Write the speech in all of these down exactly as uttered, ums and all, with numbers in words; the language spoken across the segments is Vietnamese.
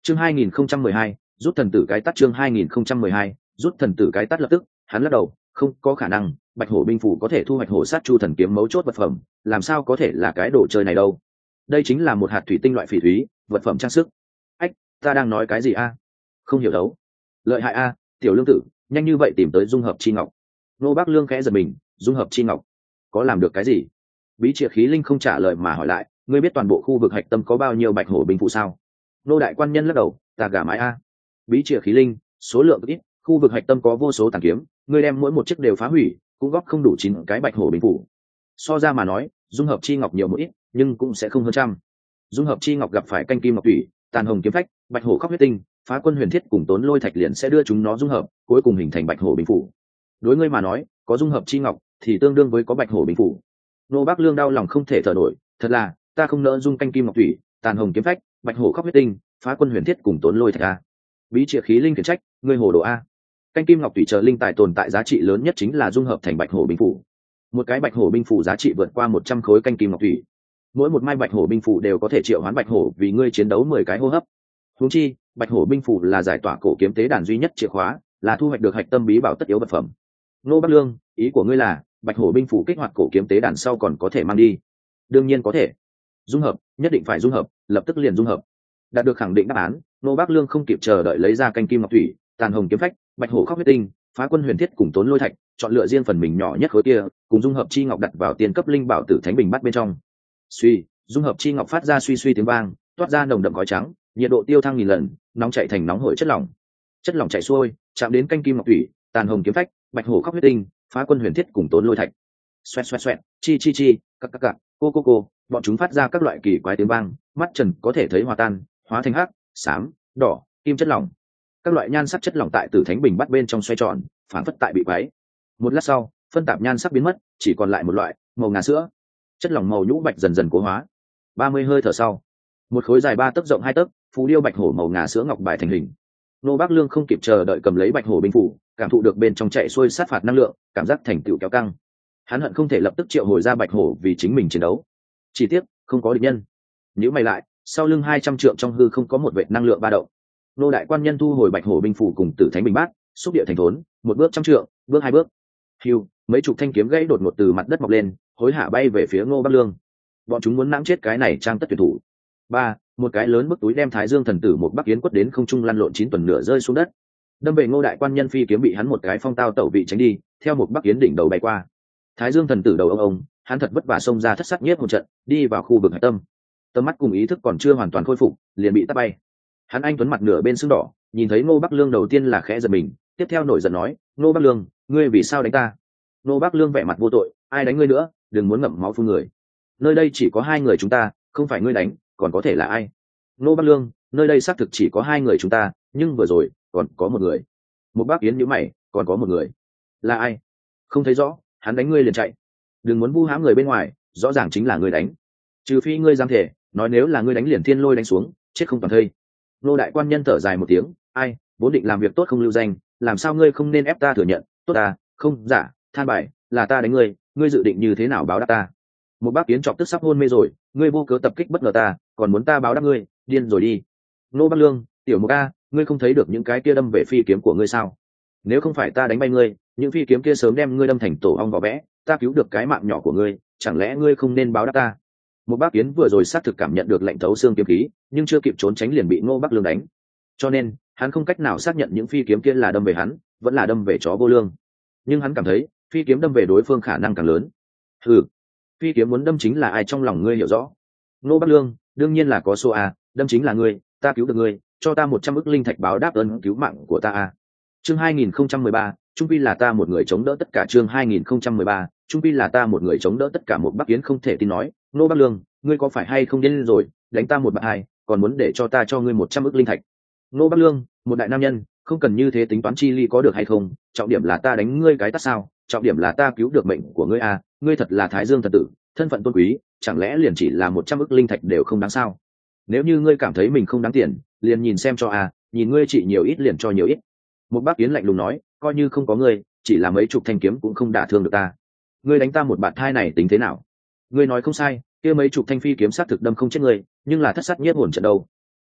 chương hai nghìn không trăm mười hai rút thần tử cái tắt chương hai nghìn không trăm mười hai rút thần tử cái tắt. Lập tức hắn lắc đầu, không có khả năng, bạch hổ binh phủ có thể thu hoạch hổ sát chu thần kiếm mấu chốt vật phẩm, làm sao có thể là cái đồ chơi này đâu. Đây chính là một hạt thủy tinh loại phỉ thúy, vật phẩm trang sức. Ách, ta đang nói cái gì a? Không hiểu đấu. Lợi hại a, tiểu lương tử, nhanh như vậy tìm tới dung hợp chi ngọc. Nô Bác Lương khẽ giật mình, dung hợp chi ngọc có làm được cái gì? Bí triệt khí linh không trả lời mà hỏi lại, ngươi biết toàn bộ khu vực hạch tâm có bao nhiêu bạch hổ binh phụ sao? Nô đại quan nhân lắc đầu, ta gà mái a. Bí triệt khí linh, số lượng ít, khu vực hạch tâm có vô số tàn kiếm, ngươi đem mỗi một chiếc đều phá hủy, cũng góp không đủ chín cái bạch hổ binh phụ. So ra mà nói, dung hợp chi ngọc nhiều một ít, nhưng cũng sẽ không hơn trăm. Dung hợp chi ngọc gặp phải canh kim ngọc thủy, tàn hồng kiếm phách, bạch hổ khóc huyết tinh, phá quân huyền thiết cùng tốn lôi thạch liền sẽ đưa chúng nó dung hợp, cuối cùng hình thành bạch hổ binh phủ. Đối ngươi mà nói, có dung hợp chi ngọc thì tương đương với có bạch hổ binh phủ. Nô Bác Lương đau lòng không thể thở nổi, thật là, ta không nỡ dung canh kim ngọc thủy, tàn hồng kiếm phách, bạch hổ khóc huyết tinh, phá quân huyền thiết cùng tốn lôi thạch a. Bí triệt khí linh khiển trách, ngươi hồ đồ a. Canh kim ngọc thủy chờ linh tài tồn tại giá trị lớn nhất chính là dung hợp thành bạch hổ binh phủ. Một cái bạch hổ binh phủ giá trị vượt qua một trăm khối canh kim ngọc thủy. Mỗi một mai bạch hổ binh phủ đều có thể triệu hoán bạch hổ vì ngươi chiến đấu mười cái hô hấp. Huống chi, bạch hổ binh phủ là giải tỏa cổ kiếm tế đàn duy nhất chìa khóa, là thu hoạch được hạch tâm bí bảo tất yếu vật phẩm. Nô Bác Lương, ý của ngươi là bạch hổ binh phủ kích hoạt cổ kiếm tế đàn sau còn có thể mang đi? Đương nhiên có thể. Dung hợp, nhất định phải dung hợp, lập tức liền dung hợp. Đạt được khẳng định đáp án, Nô Bác Lương không kịp chờ đợi lấy ra canh kim ngọc thủy, tàn hồng kiếm phách, bạch hổ khóc huyết tinh, phá quân huyền thiết cùng tốn lôi thạch, chọn lựa riêng phần mình nhỏ nhất khối kia, cùng dung hợp chi ngọc đặt vào tiền cấp linh bảo tử thánh bình bắt bên trong. Suy, dung hợp chi ngọc phát ra suy suy tiếng vang, toát ra nồng đậm khói trắng, nhiệt độ tiêu thăng nghìn lần, nóng chảy thành nóng hổi chất lỏng. Chất lỏng chảy xuôi, chạm đến canh kim ngọc thủy, tàn hồng kiếm phách, bạch hổ khóc huyết tinh, phá quân huyền thiết cùng tốn lôi thạch. Xoẹt xoẹt xoẹt, chi chi chi, các các các, cô cô cô, bọn chúng phát ra các loại kỳ quái tiếng vang, mắt trần có thể thấy hòa tan, hóa thành hắc, xám, đỏ, kim chất lỏng. Các loại nhan sắc chất lỏng tại tử thánh bình bắt bên trong xoay tròn, phản phất tại bị quái. Một lát sau, phân tạp nhan sắc biến mất, chỉ còn lại một loại màu ngà sữa. Chất lỏng màu nhũ bạch dần dần cố hóa. Ba mươi hơi thở sau, một khối dài ba tấc rộng hai tấc, phù điêu bạch hổ màu ngà sữa ngọc bài thành hình. Nô Bác Lương không kịp chờ đợi cầm lấy bạch hổ binh phủ, cảm thụ được bên trong chạy xuôi sát phạt năng lượng, cảm giác thành tựu kéo căng. Hắn hận không thể lập tức triệu hồi ra bạch hổ vì chính mình chiến đấu. Chỉ tiếc, không có địch nhân. Nhíu mày lại, sau lưng hai trăm trượng trong hư không có một vệt năng lượng ba động. Nô đại quan nhân thu hồi bạch hổ binh phủ cùng tử thánh bình bát, xúc địa thành thốn, một bước trăm trượng, bước hai bước. Hưu, mấy chục thanh kiếm gãy đột ngột từ mặt đất mọc lên, hối hả bay về phía Ngô Bác Lương. Bọn chúng muốn nãng chết cái này trang tất tuyệt thủ. Ba, một cái lớn bức túi đem Thái Dương thần tử một Bắc Yến quất đến không trung lăn lộn chín tuần nửa rơi xuống đất. Đâm về Ngô đại quan nhân phi kiếm bị hắn một cái phong tao tẩu vị tránh đi, theo một Bắc Yến đỉnh đầu bay qua. Thái Dương thần tử đầu ông ông, hắn thật vất vả xông ra thất sắc nhiếp một trận, đi vào khu vực hải tâm. Tầm mắt cùng ý thức còn chưa hoàn toàn khôi phục, liền bị tát bay. Hắn anh tuấn mặt nửa bên sưng đỏ, nhìn thấy Ngô Bắc Lương đầu tiên là khẽ giật mình, tiếp theo nổi giận nói, Ngô Bắc Lương, ngươi vì sao đánh ta? Ngô Bắc Lương vẻ mặt vô tội, ai đánh ngươi nữa, đừng muốn ngậm máu phun người. Nơi đây chỉ có hai người chúng ta, không phải ngươi đánh, còn có thể là ai? Ngô Bắc Lương, nơi đây xác thực chỉ có hai người chúng ta, nhưng vừa rồi còn có một người. Một Bác Yến nhíu mày, còn có một người, là ai? Không thấy rõ, hắn đánh ngươi liền chạy. Đừng muốn vu hãm người bên ngoài, rõ ràng chính là ngươi đánh. Trừ phi ngươi dám thể, nói nếu là ngươi đánh liền thiên lôi đánh xuống, chết không toàn thây. Nô đại quan nhân thở dài một tiếng, ai, vốn định làm việc tốt không lưu danh, làm sao ngươi không nên ép ta thừa nhận, tốt ta, không giả, than bài, là ta đánh ngươi, ngươi dự định như thế nào báo đáp ta? Một Bác Yến chọc tức sắp hôn mê rồi, ngươi vô cớ tập kích bất ngờ ta, còn muốn ta báo đáp ngươi, điên rồi đi. Nô Bắc Lương, tiểu Mục A, ngươi không thấy được những cái kia đâm về phi kiếm của ngươi sao? Nếu không phải ta đánh bay ngươi, những phi kiếm kia sớm đem ngươi đâm thành tổ ong vỏ vẽ, ta cứu được cái mạng nhỏ của ngươi, chẳng lẽ ngươi không nên báo đáp ta? Một Bác Yến vừa rồi xác thực cảm nhận được lệnh thấu xương kiếm khí, nhưng chưa kịp trốn tránh liền bị Ngô Bắc Lương đánh, cho nên hắn không cách nào xác nhận những phi kiếm kia là đâm về hắn, vẫn là đâm về chó vô lương. Nhưng hắn cảm thấy phi kiếm đâm về đối phương khả năng càng lớn. Ừ, phi kiếm muốn đâm chính là ai trong lòng ngươi hiểu rõ. Ngô Bắc Lương, đương nhiên là có số a, đâm chính là ngươi, ta cứu được ngươi, cho ta một trăm ức linh thạch báo đáp ơn cứu mạng của ta a. Chương hai nghìn không trăm mười ba, trung pi là ta một người chống đỡ tất cả. Chương hai nghìn không trăm mười ba, trung pi là ta một người chống đỡ tất cả. Một Bắc Yến không thể tin nói, Ngô Bắc Lương, ngươi có phải hay không điên rồi, đánh ta một bạn hai, còn muốn để cho ta cho ngươi một trăm ức linh thạch. Ngô Bắc Lương, một đại nam nhân, không cần như thế tính toán chi ly có được hay không, trọng điểm là ta đánh ngươi cái tát sao, trọng điểm là ta cứu được mệnh của ngươi a, ngươi thật là Thái Dương thần tử, thân phận tôn quý, chẳng lẽ liền chỉ là một trăm ức linh thạch đều không đáng sao? Nếu như ngươi cảm thấy mình không đáng tiền, liền nhìn xem cho a, nhìn ngươi chỉ nhiều ít liền cho nhiều ít. Một Bác Yến lạnh lùng nói, coi như không có ngươi, chỉ là mấy chục thanh kiếm cũng không đả thương được ta. Ngươi đánh ta một bạt thai này tính thế nào? Ngươi nói không sai, kia mấy chục thanh phi kiếm sát thực đâm không chết ngươi, nhưng là thất sát nhiếp hồn trận đâu.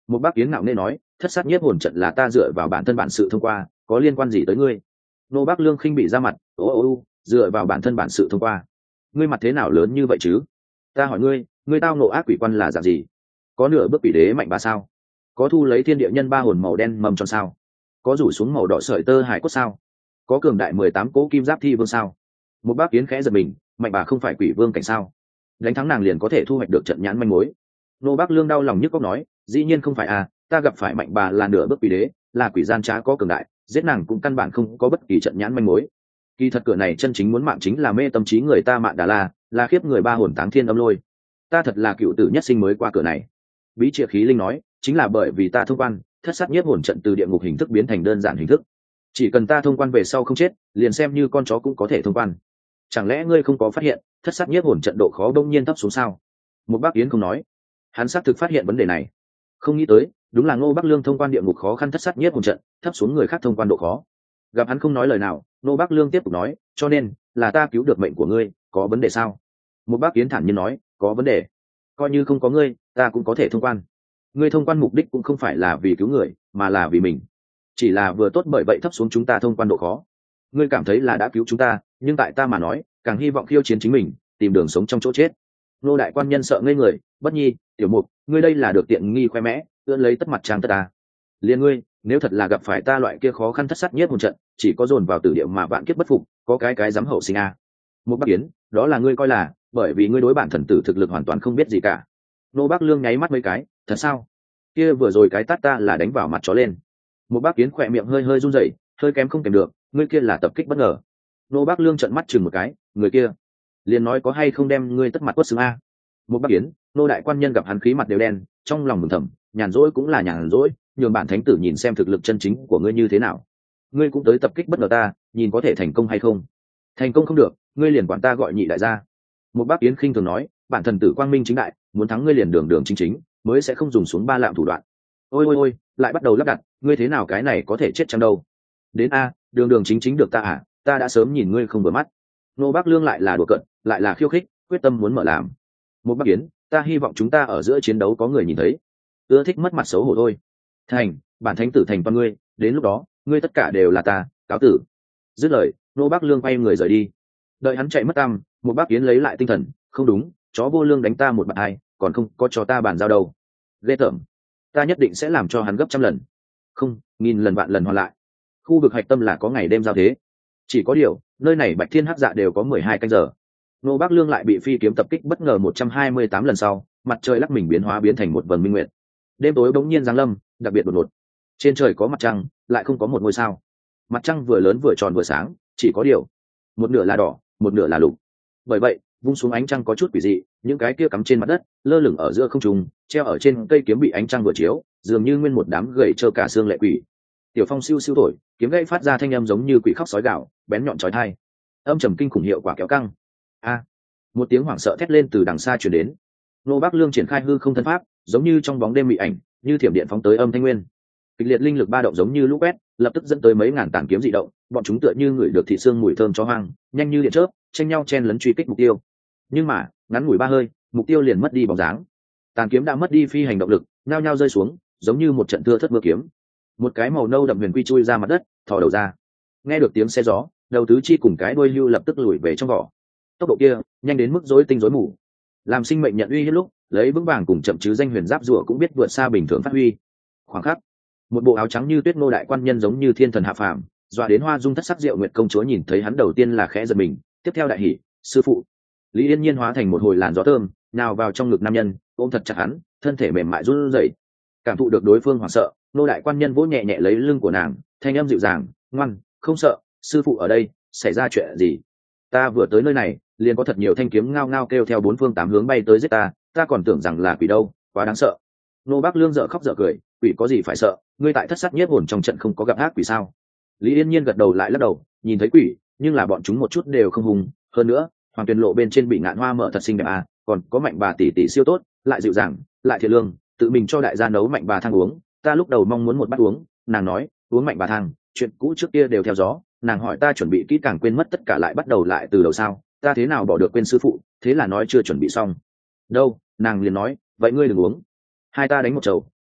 Một bác kiến ngạo nghễ nói, thất sát nhiếp hồn trận là ta dựa vào bản thân bản sự thông qua, có liên quan gì tới ngươi? Nô bác lương khinh bị ra mặt, ô ô ô, dựa vào bản thân bản sự thông qua, ngươi mặt thế nào lớn như vậy chứ? Ta hỏi ngươi, ngươi tao nộ ác quỷ quan là dạng gì? Có nửa bước quỷ đế mạnh bà sao? Có thu lấy thiên địa nhân ba hồn màu đen mầm tròn sao? Có rủ xuống màu đỏ sợi tơ hải cốt sao? Có cường đại mười tám cỗ kim giáp thi vương sao? Một bác kiến khẽ giật mình, mạnh bà không phải quỷ vương cảnh sao? Đánh thắng nàng liền có thể thu hoạch được trận nhãn manh mối. Nô bác lương đau lòng nhức cóc nói, dĩ nhiên không phải à, ta gặp phải mạnh bà là nửa bước quỷ đế, là quỷ gian trá có cường đại, giết nàng cũng căn bản không có bất kỳ trận nhãn manh mối. Kỳ thật cửa này chân chính muốn mạng chính là mê tâm trí người ta Mạn Đà La, là khiếp người ba hồn táng thiên âm lôi. Ta thật là cựu tử nhất sinh mới qua cửa này. Bí Triệt Khí Linh nói, chính là bởi vì ta thông quan, thất sát nhiếp hồn trận từ địa ngục hình thức biến thành đơn giản hình thức. Chỉ cần ta thông quan về sau không chết, liền xem như con chó cũng có thể thông quan. Chẳng lẽ ngươi không có phát hiện, thất sát nhiếp hồn trận độ khó đông nhiên thấp xuống sao? Một bác Yến không nói, hắn xác thực phát hiện vấn đề này. Không nghĩ tới, đúng là Ngô Bắc Lương thông quan địa ngục khó khăn thất sát nhiếp hồn trận, thấp xuống người khác thông quan độ khó. Gặp hắn không nói lời nào, Ngô Bắc Lương tiếp tục nói, cho nên là ta cứu được mệnh của ngươi, có vấn đề sao? Một bác Yến thản nhiên nói, có vấn đề. Coi như không có ngươi, ta cũng có thể thông quan. Ngươi thông quan mục đích cũng không phải là vì cứu người, mà là vì mình. Chỉ là vừa tốt bởi vậy thấp xuống chúng ta thông quan độ khó. Ngươi cảm thấy là đã cứu chúng ta, nhưng tại ta mà nói, càng hy vọng khiêu chiến chính mình, tìm đường sống trong chỗ chết. Nô đại quan nhân sợ ngây người, Bất Nhi, Tiểu Mục, ngươi đây là được tiện nghi khoe mẽ, ưỡn lấy tất mặt trang tất ta. Liên ngươi, nếu thật là gặp phải ta loại kia khó khăn thất sát nhất một trận, chỉ có dồn vào tử địa mà vạn kiếp bất phục, có cái cái dám hậu sinh a. Một Bắc Yến, đó là ngươi coi là, bởi vì ngươi đối bản thần tử thực lực hoàn toàn không biết gì cả. Nô Bắc Lương nháy mắt mấy cái, thật sao? Kia vừa rồi cái tát ta là đánh vào mặt chó lên. Một Bắc Yến khỏe miệng hơi hơi run rẩy, hơi kém không kèm được, ngươi kia là tập kích bất ngờ. Nô Bắc Lương trợn mắt chừng một cái, người kia, liền nói có hay không đem ngươi tất mặt quất xứng a. Một Bắc Yến, nô đại quan nhân gặp hắn khí mặt đều đen, trong lòng mừng thầm, nhàn rỗi cũng là nhàn rỗi, nhường bản thánh tử nhìn xem thực lực chân chính của ngươi như thế nào. Ngươi cũng tới tập kích bất ngờ ta, nhìn có thể thành công hay không. Thành công không được, ngươi liền quản ta gọi nhị đại gia. Một Bắc Yến khinh thường nói, bản thần tử quang minh chính đại, muốn thắng ngươi liền đường đường chính chính, mới sẽ không dùng xuống ba lạm thủ đoạn. Ôi ôi ôi, lại bắt đầu lắp đặt, ngươi thế nào cái này có thể chết chăng đâu? Đến a, đường đường chính chính được ta à, ta đã sớm nhìn ngươi không vừa mắt. Nô Bắc Lương lại là đùa cợt, lại là khiêu khích, quyết tâm muốn mở làm. Một Bắc Yến, ta hy vọng chúng ta ở giữa chiến đấu có người nhìn thấy. Ưa thích mất mặt xấu hổ thôi. Thành, bản thánh tử thành toàn ngươi, đến lúc đó, ngươi tất cả đều là ta, cáo tử. Dứt lời, Nô Bắc Lương quay người rời đi. Đợi hắn chạy mất tăm, một Bắc Yến lấy lại tinh thần, không đúng, chó vô lương đánh ta một bạn hai, còn không có cho ta bàn giao đâu. Ghê tởm, ta nhất định sẽ làm cho hắn gấp trăm lần, không, nghìn lần vạn lần hoàn lại. Khu vực hạch tâm là có ngày đêm giao thế, chỉ có điều nơi này Bạch Thiên Hắc Dạ đều có mười hai canh giờ. Nô Bắc Lương lại bị phi kiếm tập kích bất ngờ một trăm hai mươi tám lần sau, mặt trời lắc mình biến hóa biến thành một vầng minh nguyệt. Đêm tối bỗng nhiên giáng lâm, đặc biệt đột ngột. Trên trời có mặt trăng, lại không có một ngôi sao. Mặt trăng vừa lớn vừa tròn vừa sáng, chỉ có điều một nửa là đỏ, một nửa là lục. Bởi vậy, vung xuống ánh trăng có chút quỷ dị, những cái kia cắm trên mặt đất, lơ lửng ở giữa không trung, treo ở trên cây kiếm bị ánh trăng vừa chiếu, dường như nguyên một đám gầy trơ cả xương lệ quỷ. Tiểu phong siêu siêu thổi, kiếm gãy phát ra thanh âm giống như quỷ khóc sói gạo, bén nhọn chói tai. Âm trầm kinh khủng hiệu quả kéo căng. A! Một tiếng hoảng sợ thét lên từ đằng xa truyền đến. Nô Bắc Lương triển khai hư không thân pháp, giống như trong bóng đêm bị ảnh, như thiểm điện phóng tới âm thanh nguyên. Kịch liệt linh lực ba động giống như lũ quét, lập tức dẫn tới mấy ngàn tản kiếm dị động, bọn chúng tựa như ngửi được thị xương mùi thơm chó hoang, nhanh như điện chớp, tranh nhau chen lấn truy kích mục tiêu. Nhưng mà, ngắn ngủi ba hơi, mục tiêu liền mất đi bóng dáng. Tàn kiếm đã mất đi phi hành động lực, nhao nhao rơi xuống, giống như một trận thưa thất mưa kiếm. Một cái màu nâu đậm huyền quy chui ra mặt đất, thò đầu ra. Nghe được tiếng xe gió, đầu tứ chi cùng cái đuôi lưu lập tức lùi về trong vỏ. Tốc độ kia, nhanh đến mức rối tinh rối mù. Làm sinh mệnh nhận uy hiếp lúc, lấy vững vàng cùng chậm chứ danh huyền giáp rùa cũng biết vượt xa bình thường phát huy. Khoảng khắc, một bộ áo trắng như tuyết nô đại quan nhân giống như thiên thần hạ phàm, dọa đến Hoa Dung thất sắc Diệu Nguyệt công chúa nhìn thấy hắn đầu tiên là khẽ giật mình, tiếp theo đại hỉ, sư phụ. Lý Yên Nhiên hóa thành một hồi làn gió thơm, nào vào trong ngực nam nhân, ôm thật chặt hắn, thân thể mềm mại run rẩy. Cảm thụ được đối phương hoảng sợ, nô đại quan nhân vỗ nhẹ nhẹ lấy lưng của nàng, thanh âm dịu dàng, ngoan, không sợ, sư phụ ở đây, xảy ra chuyện gì? Ta vừa tới nơi này, liền có thật nhiều thanh kiếm ngao ngao kêu theo bốn phương tám hướng bay tới giết ta, ta còn tưởng rằng là quỷ đâu, quá đáng sợ. Nô Bắc Lương dở khóc dở cười, quỷ có gì phải sợ, ngươi tại thất sát nhiếp hồn trong trận không có gặp ác quỷ sao? Lý Yên Nhiên gật đầu lại lắc đầu, nhìn thấy quỷ, nhưng là bọn chúng một chút đều không hùng, hơn nữa, Hoàng Tuyền Lộ bên trên bị ngạn hoa mở thật xinh đẹp à, còn có mạnh bà tỷ tỷ siêu tốt, lại dịu dàng, lại thiện lương, tự mình cho đại gia nấu mạnh bà thang uống, ta lúc đầu mong muốn một bát uống, nàng nói, uống mạnh bà thang, chuyện cũ trước kia đều theo gió, nàng hỏi ta chuẩn bị kỹ càng quên mất tất cả lại bắt đầu lại từ đầu sao, ta thế nào bỏ được quên sư phụ, thế là nói chưa chuẩn bị xong. Đâu, nàng liền nói, vậy ngươi đừng uống. Hai ta đánh một chầu,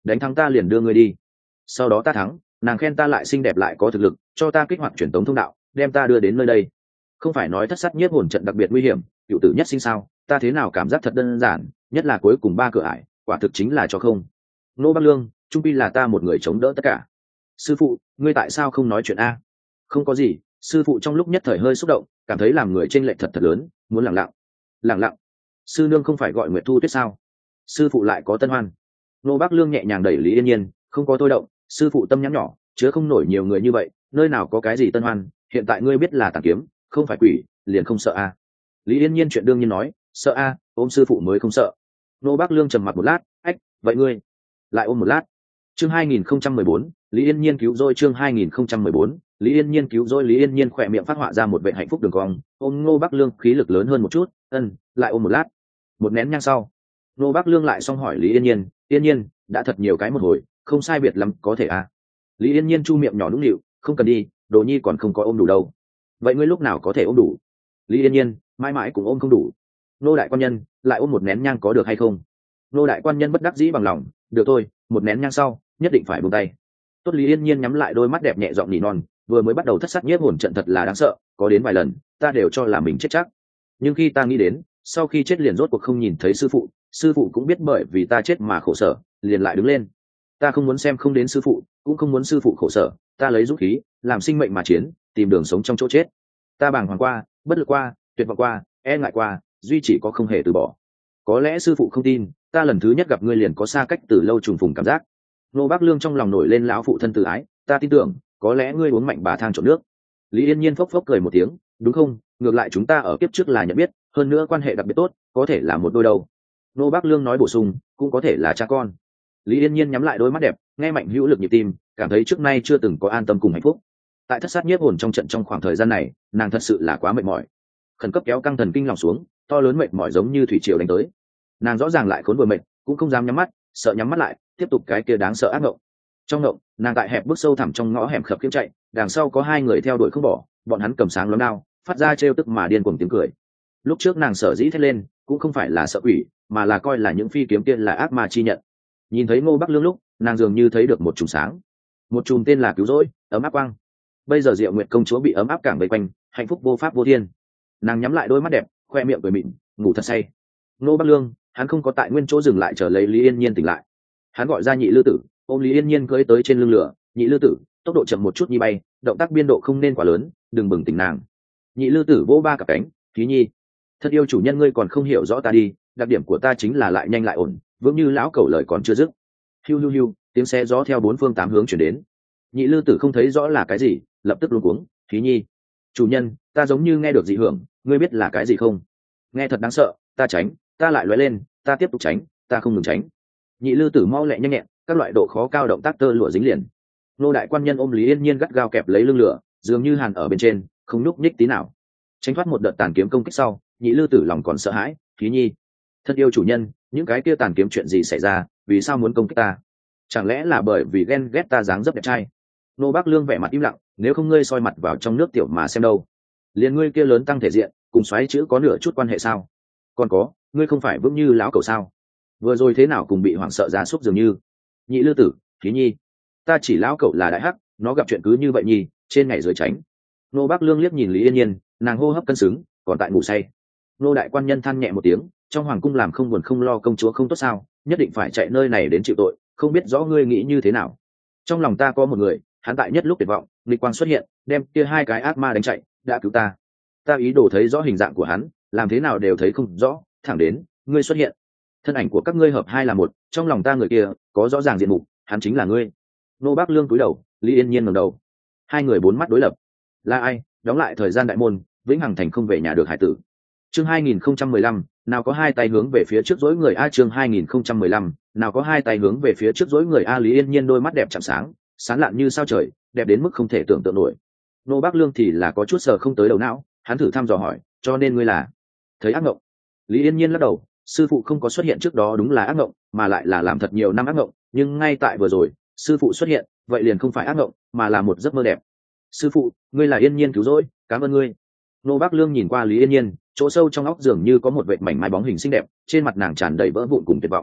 đánh thắng ta liền đưa ngươi đi, sau đó ta thắng, nàng khen ta lại xinh đẹp lại có thực lực, cho ta kích hoạt truyền tống thông đạo, đem ta đưa đến nơi đây. Không phải nói thất sát nhiếp hồn trận đặc biệt nguy hiểm, cựu tử nhất sinh sao? Ta thế nào cảm giác thật đơn giản, nhất là cuối cùng ba cửa ải, quả thực chính là cho không. Nô Bắc Lương, trung pi là ta một người chống đỡ tất cả. Sư phụ, ngươi tại sao không nói chuyện a? Không có gì, sư phụ trong lúc nhất thời hơi xúc động, cảm thấy làm người trên lệch thật thật lớn, muốn lặng lặng. Lặng lặng. Sư nương không phải gọi Nguyệt Thu Tuyết sao? Sư phụ lại có tân hoan. Nô Bắc Lương nhẹ nhàng đẩy Lý Yên Nhiên, không có thôi động, sư phụ tâm nhắn nhỏ, chứa không nổi nhiều người như vậy, nơi nào có cái gì tân hoan, hiện tại ngươi biết là tàn kiếm, không phải quỷ, liền không sợ a. Lý Yên Nhiên chuyện đương nhiên nói, sợ a, ôm sư phụ mới không sợ. Nô Bắc Lương trầm mặc một lát, ách, vậy ngươi lại ôm một lát. Chương hai nghìn không trăm mười bốn, Lý Yên Nhiên cứu rỗi. Chương hai nghìn không trăm mười bốn, Lý Yên Nhiên cứu rỗi. Lý Yên Nhiên khỏe miệng phát họa ra một vẻ hạnh phúc đường cong, ôm Ngô Bắc Lương khí lực lớn hơn một chút, ân, lại ôm một lát. Một nén nhang sau, Ngô Bắc Lương lại xong hỏi Lý Yên Nhiên, Yên Nhiên, đã thật nhiều cái một hồi, không sai biệt lắm, có thể à? Lý Yên Nhiên chu miệng nhỏ nũng nịu, không cần đi, Đồ Nhi còn không có ôm đủ đâu. Vậy ngươi lúc nào có thể ôm đủ? Lý Yên Nhiên, mãi mãi cũng ôm không đủ. Nô đại quan nhân, lại ôm một nén nhang có được hay không? Nô đại quan nhân bất đắc dĩ bằng lòng, được thôi, một nén nhang sau, nhất định phải buông tay. Tốt. Lý Yên Nhiên nhắm lại đôi mắt đẹp nhẹ giọng nỉ non, vừa mới bắt đầu thất sát nhiếp hồn trận thật là đáng sợ, có đến vài lần, ta đều cho là mình chết chắc. Nhưng khi ta nghĩ đến, sau khi chết liền rốt cuộc không nhìn thấy sư phụ, sư phụ cũng biết bởi vì ta chết mà khổ sở, liền lại đứng lên. Ta không muốn xem không đến sư phụ, cũng không muốn sư phụ khổ sở, ta lấy dũng khí, làm sinh mệnh mà chiến, tìm đường sống trong chỗ chết. Ta bàng hoàng qua, bất lực qua, tuyệt vọng qua, e ngại qua, duy chỉ có không hề từ bỏ. Có lẽ sư phụ không tin, ta lần thứ nhất gặp ngươi liền có xa cách từ lâu trùng phùng cảm giác. Nô Bắc Lương trong lòng nổi lên lão phụ thân tự ái, ta tin tưởng, có lẽ ngươi uống mạnh bà thang trộn nước. Lý Yên Nhiên phốc phốc cười một tiếng, đúng không, ngược lại chúng ta ở kiếp trước là nhận biết, hơn nữa quan hệ đặc biệt tốt, có thể là một đôi đầu. Nô Bắc Lương nói bổ sung, cũng có thể là cha con. Lý Yên Nhiên nhắm lại đôi mắt đẹp, nghe mạnh hữu lực nhịp tim, cảm thấy trước nay chưa từng có an tâm cùng hạnh phúc. Tại thất sát nhiếp hồn trong trận trong khoảng thời gian này, nàng thật sự là quá mệt mỏi, khẩn cấp kéo căng thần kinh lòng xuống, to lớn mệt mỏi giống như thủy triều đánh tới. Nàng rõ ràng lại khốn vừa mệt, cũng không dám nhắm mắt, sợ nhắm mắt lại tiếp tục cái kia đáng sợ ác mộng. Trong mộng, nàng tại hẹp bước sâu thẳm trong ngõ hẻm khập khiễng chạy, đằng sau có hai người theo đuổi không bỏ, bọn hắn cầm sáng lóng đao, phát ra trêu tức mà điên cuồng tiếng cười. Lúc trước nàng sợ dĩ thét lên, cũng không phải là sợ quỷ, mà là coi là những phi kiếm tiên là ác ma chi nhận. Nhìn thấy Ngô Bắc Lương lúc, nàng dường như thấy được một chùm sáng, một chùm tên là cứu rỗi, ấm áp quang. Bây giờ Diệu Nguyệt công chúa bị ấm áp cảng vây quanh, hạnh phúc vô pháp vô thiên. Nàng nhắm lại đôi mắt đẹp, khoe miệng cười mịn, ngủ thật say. Ngô Bắc Lương, hắn không có tại nguyên chỗ dừng lại chờ lấy Lý Yên Nhiên tỉnh lại. Hắn gọi ra Nhị Lư Tử, ôm Lý Yên Nhiên cưỡi tới trên lưng lửa. Nhị Lư Tử, tốc độ chậm một chút nhi bay, động tác biên độ không nên quá lớn, đừng bừng tỉnh nàng. Nhị Lư Tử vỗ ba cặp cánh, Thí Nhi, thật yêu chủ nhân ngươi còn không hiểu rõ ta đi, đặc điểm của ta chính là lại nhanh lại ổn, vững như lão cẩu lời còn chưa dứt. Hiu hiu hiu, tiếng xe gió theo bốn phương tám hướng chuyển đến. Nhị Lư Tử không thấy rõ là cái gì, lập tức luống cuống, Thí Nhi, chủ nhân, ta giống như nghe được dị hưởng, ngươi biết là cái gì không? Nghe thật đáng sợ, ta tránh, ta lại lóe lên, ta tiếp tục tránh, ta không ngừng tránh. Nhị Lư Tử mau lẹ nhanh nhẹn, các loại độ khó cao động tác tơ lụa dính liền. Nô đại quan nhân ôm Lý Yên Nhiên gắt gao kẹp lấy lưng lửa, dường như hàn ở bên trên, không nhúc nhích tí nào. Tránh thoát một đợt tàn kiếm công kích sau, Nhị Lư Tử lòng còn sợ hãi, Thí Nhi, thân yêu chủ nhân, những cái kia tàn kiếm chuyện gì xảy ra, vì sao muốn công kích ta? Chẳng lẽ là bởi vì ghen ghét ta dáng dấp đẹp trai? Nô Bắc Lương vẻ mặt im lặng, nếu không ngươi soi mặt vào trong nước tiểu mà xem đâu. Liền ngươi kia lớn tăng thể diện, cùng xoáy chữ có nửa chút quan hệ sao? Còn có, ngươi không phải vững như lão cầu sao? Vừa rồi thế nào cùng bị hoảng sợ ra súc dường như? Nhị Lư Tử, Thí Nhi, ta chỉ lão cậu là đại hắc, nó gặp chuyện cứ như vậy nhi, trên ngày dưới tránh. Nô Bắc Lương liếc nhìn Lý Yên Nhiên, nàng hô hấp cân xứng, còn tại ngủ say. Nô đại quan nhân than nhẹ một tiếng, trong hoàng cung làm không buồn không lo công chúa không tốt sao, nhất định phải chạy nơi này đến chịu tội, không biết rõ ngươi nghĩ như thế nào. Trong lòng ta có một người, hắn tại nhất lúc tuyệt vọng, nghịch quang xuất hiện, đem kia hai cái ác ma đánh chạy, đã cứu ta. Ta ý đồ thấy rõ hình dạng của hắn, làm thế nào đều thấy không rõ, thẳng đến ngươi xuất hiện, thân ảnh của các ngươi hợp hai là một, trong lòng ta người kia có rõ ràng diện mục, hắn chính là ngươi. Nô Bắc Lương cúi đầu, Lý Yên Nhiên ngẩng đầu, hai người bốn mắt đối lập. Là ai đóng lại thời gian đại môn, vĩnh hằng thành không về nhà được hải tử? Chương hai nghìn không trăm mười lăm, nào có hai tay hướng về phía trước dối người a. Chương hai nghìn không trăm mười lăm, nào có hai tay hướng về phía trước dối người a. Lý Yên Nhiên đôi mắt đẹp chạm sáng, sáng lạn như sao trời, đẹp đến mức không thể tưởng tượng nổi. Nô Bắc Lương thì là có chút sờ không tới đầu não, hắn thử thăm dò hỏi, cho nên ngươi là thấy ác mộng? Lý Yên Nhiên lắc đầu, sư phụ không có xuất hiện trước đó đúng là ác mộng, mà lại là làm thật nhiều năm ác mộng, nhưng ngay tại vừa rồi, sư phụ xuất hiện, vậy liền không phải ác mộng, mà là một giấc mơ đẹp. Sư phụ, ngươi là Yên Nhiên cứu rỗi, cảm ơn ngươi. Nô Bắc Lương nhìn qua Lý Yên Nhiên, chỗ sâu trong óc dường như có một vệt mảnh mai bóng hình xinh đẹp, trên mặt nàng tràn đầy vỡ vụn cùng tuyệt vọng.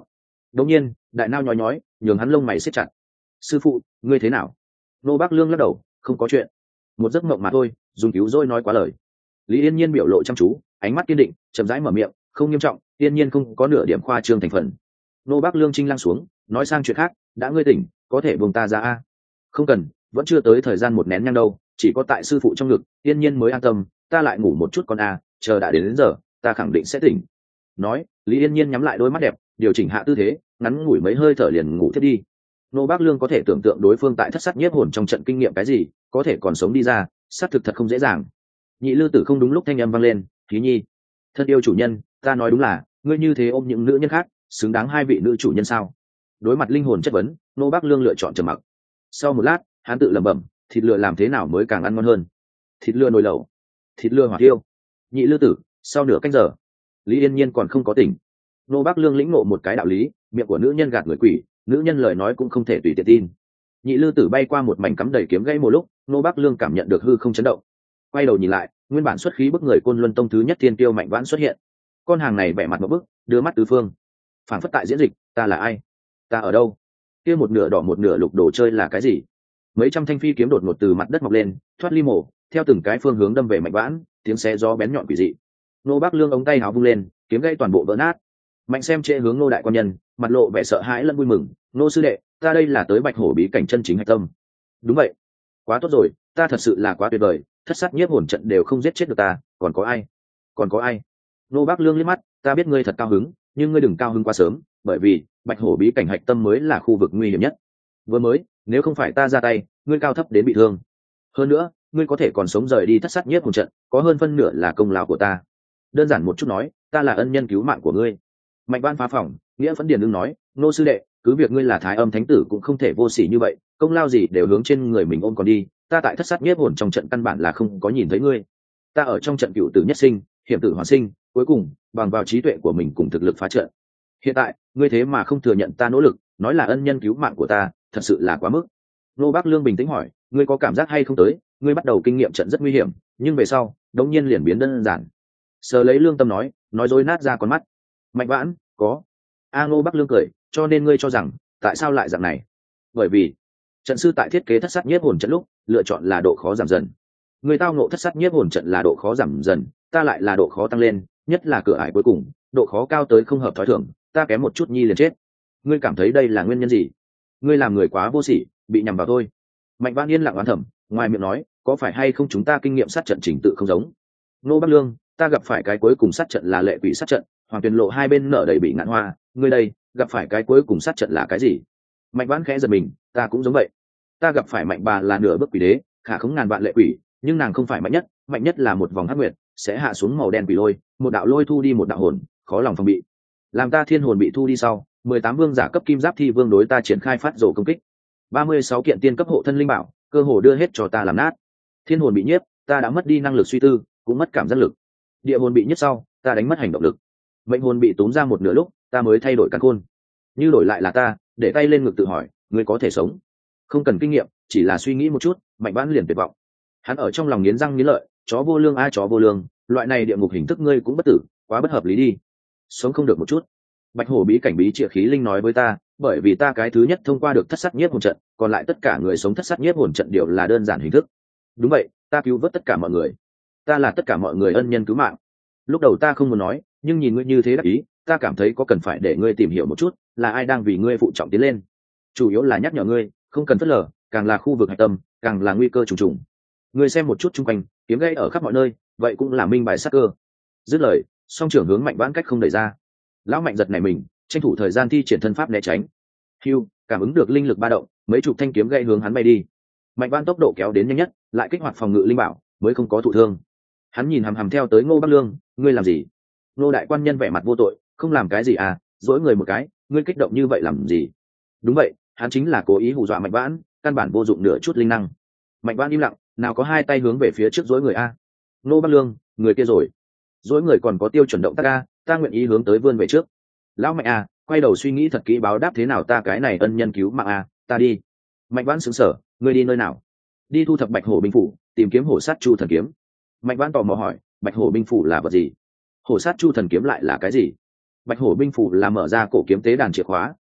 đống nhiên đại nao nhói nhói nhường hắn lông mày xếp chặt. Sư phụ, ngươi thế nào? Nô Bác Lương lắc đầu, không có chuyện, một giấc mộng mà thôi, dùng cứu rỗi nói quá lời. Lý Yên Nhiên biểu lộ chăm chú, ánh mắt kiên định, chậm rãi mở miệng, không nghiêm trọng, Yên Nhiên không có nửa điểm khoa trương thành phần. Nô Bác Lương chinh lăng xuống, nói sang chuyện khác, đã ngươi tỉnh, có thể buông ta ra a. Không cần, vẫn chưa tới thời gian một nén nhang đâu, chỉ có tại sư phụ trong ngực, Yên Nhiên mới an tâm, ta lại ngủ một chút con a, chờ đã đến, đến giờ, ta khẳng định sẽ tỉnh. Nói, Lý Yên Nhiên nhắm lại đôi mắt đẹp, điều chỉnh hạ tư thế, ngắn ngủi mấy hơi thở liền ngủ thiết đi. Nô Bác Lương có thể tưởng tượng đối phương tại thất sát nhiếp hồn trong trận kinh nghiệm cái gì, có thể còn sống đi ra, sát thực thật không dễ dàng. Nhị Lư Tử không đúng lúc thanh âm vang lên, "Khí Nhi, thân yêu chủ nhân, ta nói đúng là, ngươi như thế ôm những nữ nhân khác, xứng đáng hai vị nữ chủ nhân sao?" Đối mặt linh hồn chất vấn, Nô Bác Lương lựa chọn trầm mặc. Sau một lát, hắn tự lẩm bẩm, thịt lừa làm thế nào mới càng ăn ngon hơn? Thịt lừa nồi lẩu, thịt lừa hỏa tiêu. Nhị Lư Tử, sau nửa canh giờ, Lý Yên Nhiên còn không có tỉnh. Nô Bác Lương lĩnh ngộ một cái đạo lý, miệng của nữ nhân gạt người quỷ, nữ nhân lời nói cũng không thể tùy tiện tin. Nhị Lư Tử bay qua một mảnh cắm đầy kiếm gãy một lúc, Nô Bác Lương cảm nhận được hư không chấn động. Quay đầu nhìn lại, nguyên bản xuất khí bức người Côn Luân Tông thứ nhất thiên tiêu Mạnh Vãn xuất hiện. Con hàng này vẻ mặt một bức, đưa mắt tứ phương. Phản phất tại diễn dịch, ta là ai? Ta ở đâu? Kia một nửa đỏ một nửa lục đồ chơi là cái gì? Mấy trăm thanh phi kiếm đột ngột từ mặt đất mọc lên, thoát ly mổ, theo từng cái phương hướng đâm về Mạnh Vãn, tiếng xé gió bén nhọn quỷ dị. Nô Bác Lương ống tay áo vung lên, kiếm gãy toàn bộ vỡ nát. Mạnh xem trễ hướng Nô đại quan nhân, mặt lộ vẻ sợ hãi lẫn vui mừng, "Nô sư đệ, ta đây là tới Bạch Hổ bí cảnh chân chính hạch tâm." "Đúng vậy, quá tốt rồi, ta thật sự là quá tuyệt vời, thất sát nhiếp hồn trận đều không giết chết được ta, còn có ai? Còn có ai?" Nô Bác Lương liếc mắt, "Ta biết ngươi thật cao hứng, nhưng ngươi đừng cao hứng quá sớm, bởi vì Bạch Hổ bí cảnh hạch tâm mới là khu vực nguy hiểm nhất. Vừa mới, nếu không phải ta ra tay, ngươi cao thấp đến bị thương. Hơn nữa, ngươi có thể còn sống rời đi thất sát nhiếp hồn trận, có hơn phân nửa là công lao của ta. Đơn giản một chút nói, ta là ân nhân cứu mạng của ngươi." Mạnh Vãn phá phòng, nghĩa phấn điền đương nói, "Nô sư đệ, cứ việc ngươi là Thái Âm thánh tử cũng không thể vô sỉ như vậy, công lao gì đều hướng trên người mình ôm còn đi, ta tại thất sát nhiếp hồn trong trận căn bản là không có nhìn thấy ngươi. Ta ở trong trận cựu tử nhất sinh, hiểm tử hoàn sinh, cuối cùng bằng vào trí tuệ của mình cùng thực lực phá trận. Hiện tại, ngươi thế mà không thừa nhận ta nỗ lực, nói là ân nhân cứu mạng của ta, thật sự là quá mức." Nô Bác Lương bình tĩnh hỏi, "Ngươi có cảm giác hay không tới, ngươi bắt đầu kinh nghiệm trận rất nguy hiểm, nhưng về sau, đống nhiên liền biến đơn giản." Sờ lấy lương tâm nói, nói dối nát ra con mắt. Mạnh Vãn, có. A Ngô Bắc Lương cười, "Cho nên ngươi cho rằng, tại sao lại dạng này? Bởi vì trận sư tại thiết kế thất sát nhiếp hồn trận lúc lựa chọn là độ khó giảm dần. Người tao nộ thất sát nhiếp hồn trận là độ khó giảm dần, ta lại là độ khó tăng lên, nhất là cửa ải cuối cùng, độ khó cao tới không hợp thói thường, ta kém một chút nhi liền chết. Ngươi cảm thấy đây là nguyên nhân gì? Ngươi làm người quá vô sỉ, bị nhầm vào thôi." Mạnh Vãn yên lặng oán thầm, ngoài miệng nói, "Có phải hay không chúng ta kinh nghiệm sát trận trình tự không giống? Ngô Bắc Lương, ta gặp phải cái cuối cùng sát trận là lệ quỷ sát trận, Hoàng Tuyền Lộ hai bên nở đầy bị ngạn hoa, ngươi đây, gặp phải cái cuối cùng sát trận là cái gì?" Mạnh Vãn khẽ giật mình, "Ta cũng giống vậy. Ta gặp phải Mạnh bà là nửa bước quỷ đế, khả khống ngàn vạn lệ quỷ, nhưng nàng không phải mạnh nhất, mạnh nhất là một vòng hắc nguyệt, sẽ hạ xuống màu đen quỷ lôi, một đạo lôi thu đi một đạo hồn, khó lòng phòng bị. Làm ta thiên hồn bị thu đi sau, mười tám vương giả cấp kim giáp thi vương đối ta triển khai phát rồ công kích. ba mươi sáu kiện tiên cấp hộ thân linh bảo, cơ hồ đưa hết cho ta làm nát. Thiên hồn bị nhiếp, ta đã mất đi năng lực suy tư, cũng mất cảm giác lực. Địa hồn bị nhiếp sau, ta đánh mất hành động lực. Mệnh hồn bị túm ra một nửa lúc, ta mới thay đổi căn khôn. Như đổi lại là ta, để tay lên ngực tự hỏi, ngươi có thể sống?" Không cần kinh nghiệm, chỉ là suy nghĩ một chút, Mạnh Vãn liền tuyệt vọng. Hắn ở trong lòng nghiến răng nghiến lợi, chó vô lương ai chó vô lương, loại này địa ngục hình thức ngươi cũng bất tử, quá bất hợp lý đi. Sống không được một chút. Bạch Hổ bí cảnh bí Triệu Khí Linh nói với ta, bởi vì ta cái thứ nhất thông qua được thất sát nhiếp hồn trận, còn lại tất cả người sống thất sát nhiếp hồn trận đều là đơn giản hình thức. Đúng vậy, ta cứu vớt tất cả mọi người. Ta là tất cả mọi người ân nhân cứu mạng. Lúc đầu ta không muốn nói, nhưng nhìn ngươi như thế đắc ý, ta cảm thấy có cần phải để ngươi tìm hiểu một chút, là ai đang vì ngươi phụ trọng tiến lên. Chủ yếu là nhắc nhở ngươi, không cần phớt lờ, càng là khu vực hạch tâm, càng là nguy cơ trùng trùng. Ngươi xem một chút xung quanh, kiếm gãy ở khắp mọi nơi, vậy cũng là minh bài sát cơ. Dứt lời, song trưởng hướng Mạnh Vãn cách không đẩy ra. Lão Mạnh giật nảy mình, tranh thủ thời gian thi triển thân pháp né tránh. Hưu, cảm ứng được linh lực ba động, mấy chục thanh kiếm gãy hướng hắn bay đi. Mạnh Vãn tốc độ kéo đến nhanh nhất, lại kích hoạt phòng ngự linh bảo, mới không có thụ thương. Hắn nhìn hằm hằm theo tới Ngô Bắc Lương, "Ngươi làm gì?" Ngô đại quan nhân vẻ mặt vô tội, "Không làm cái gì à, dỗi người một cái, ngươi kích động như vậy làm gì?" Đúng vậy, hắn chính là cố ý hù dọa Mạnh Vãn, căn bản vô dụng nửa chút linh năng. Mạnh Vãn im lặng, nào có hai tay hướng về phía trước dỗi người a. Ngô Bắc Lương, người kia rồi. Dỗi người còn có tiêu chuẩn động tác a, ta nguyện ý hướng tới vươn về trước. Lão Mạnh a, quay đầu suy nghĩ thật kỹ báo đáp thế nào ta cái này ân nhân cứu mạng a, ta đi. Mạnh Vãn sững sờ, ngươi đi nơi nào? Đi thu thập Bạch Hổ binh phủ, tìm kiếm hổ sát chu thần kiếm. Mạnh Vãn tò mò hỏi, Bạch Hổ binh phủ là vật gì? Hổ sát chu thần kiếm lại là cái gì? Bạch Hổ binh phủ là mở ra cổ kiếm tế đàn chìa khóa,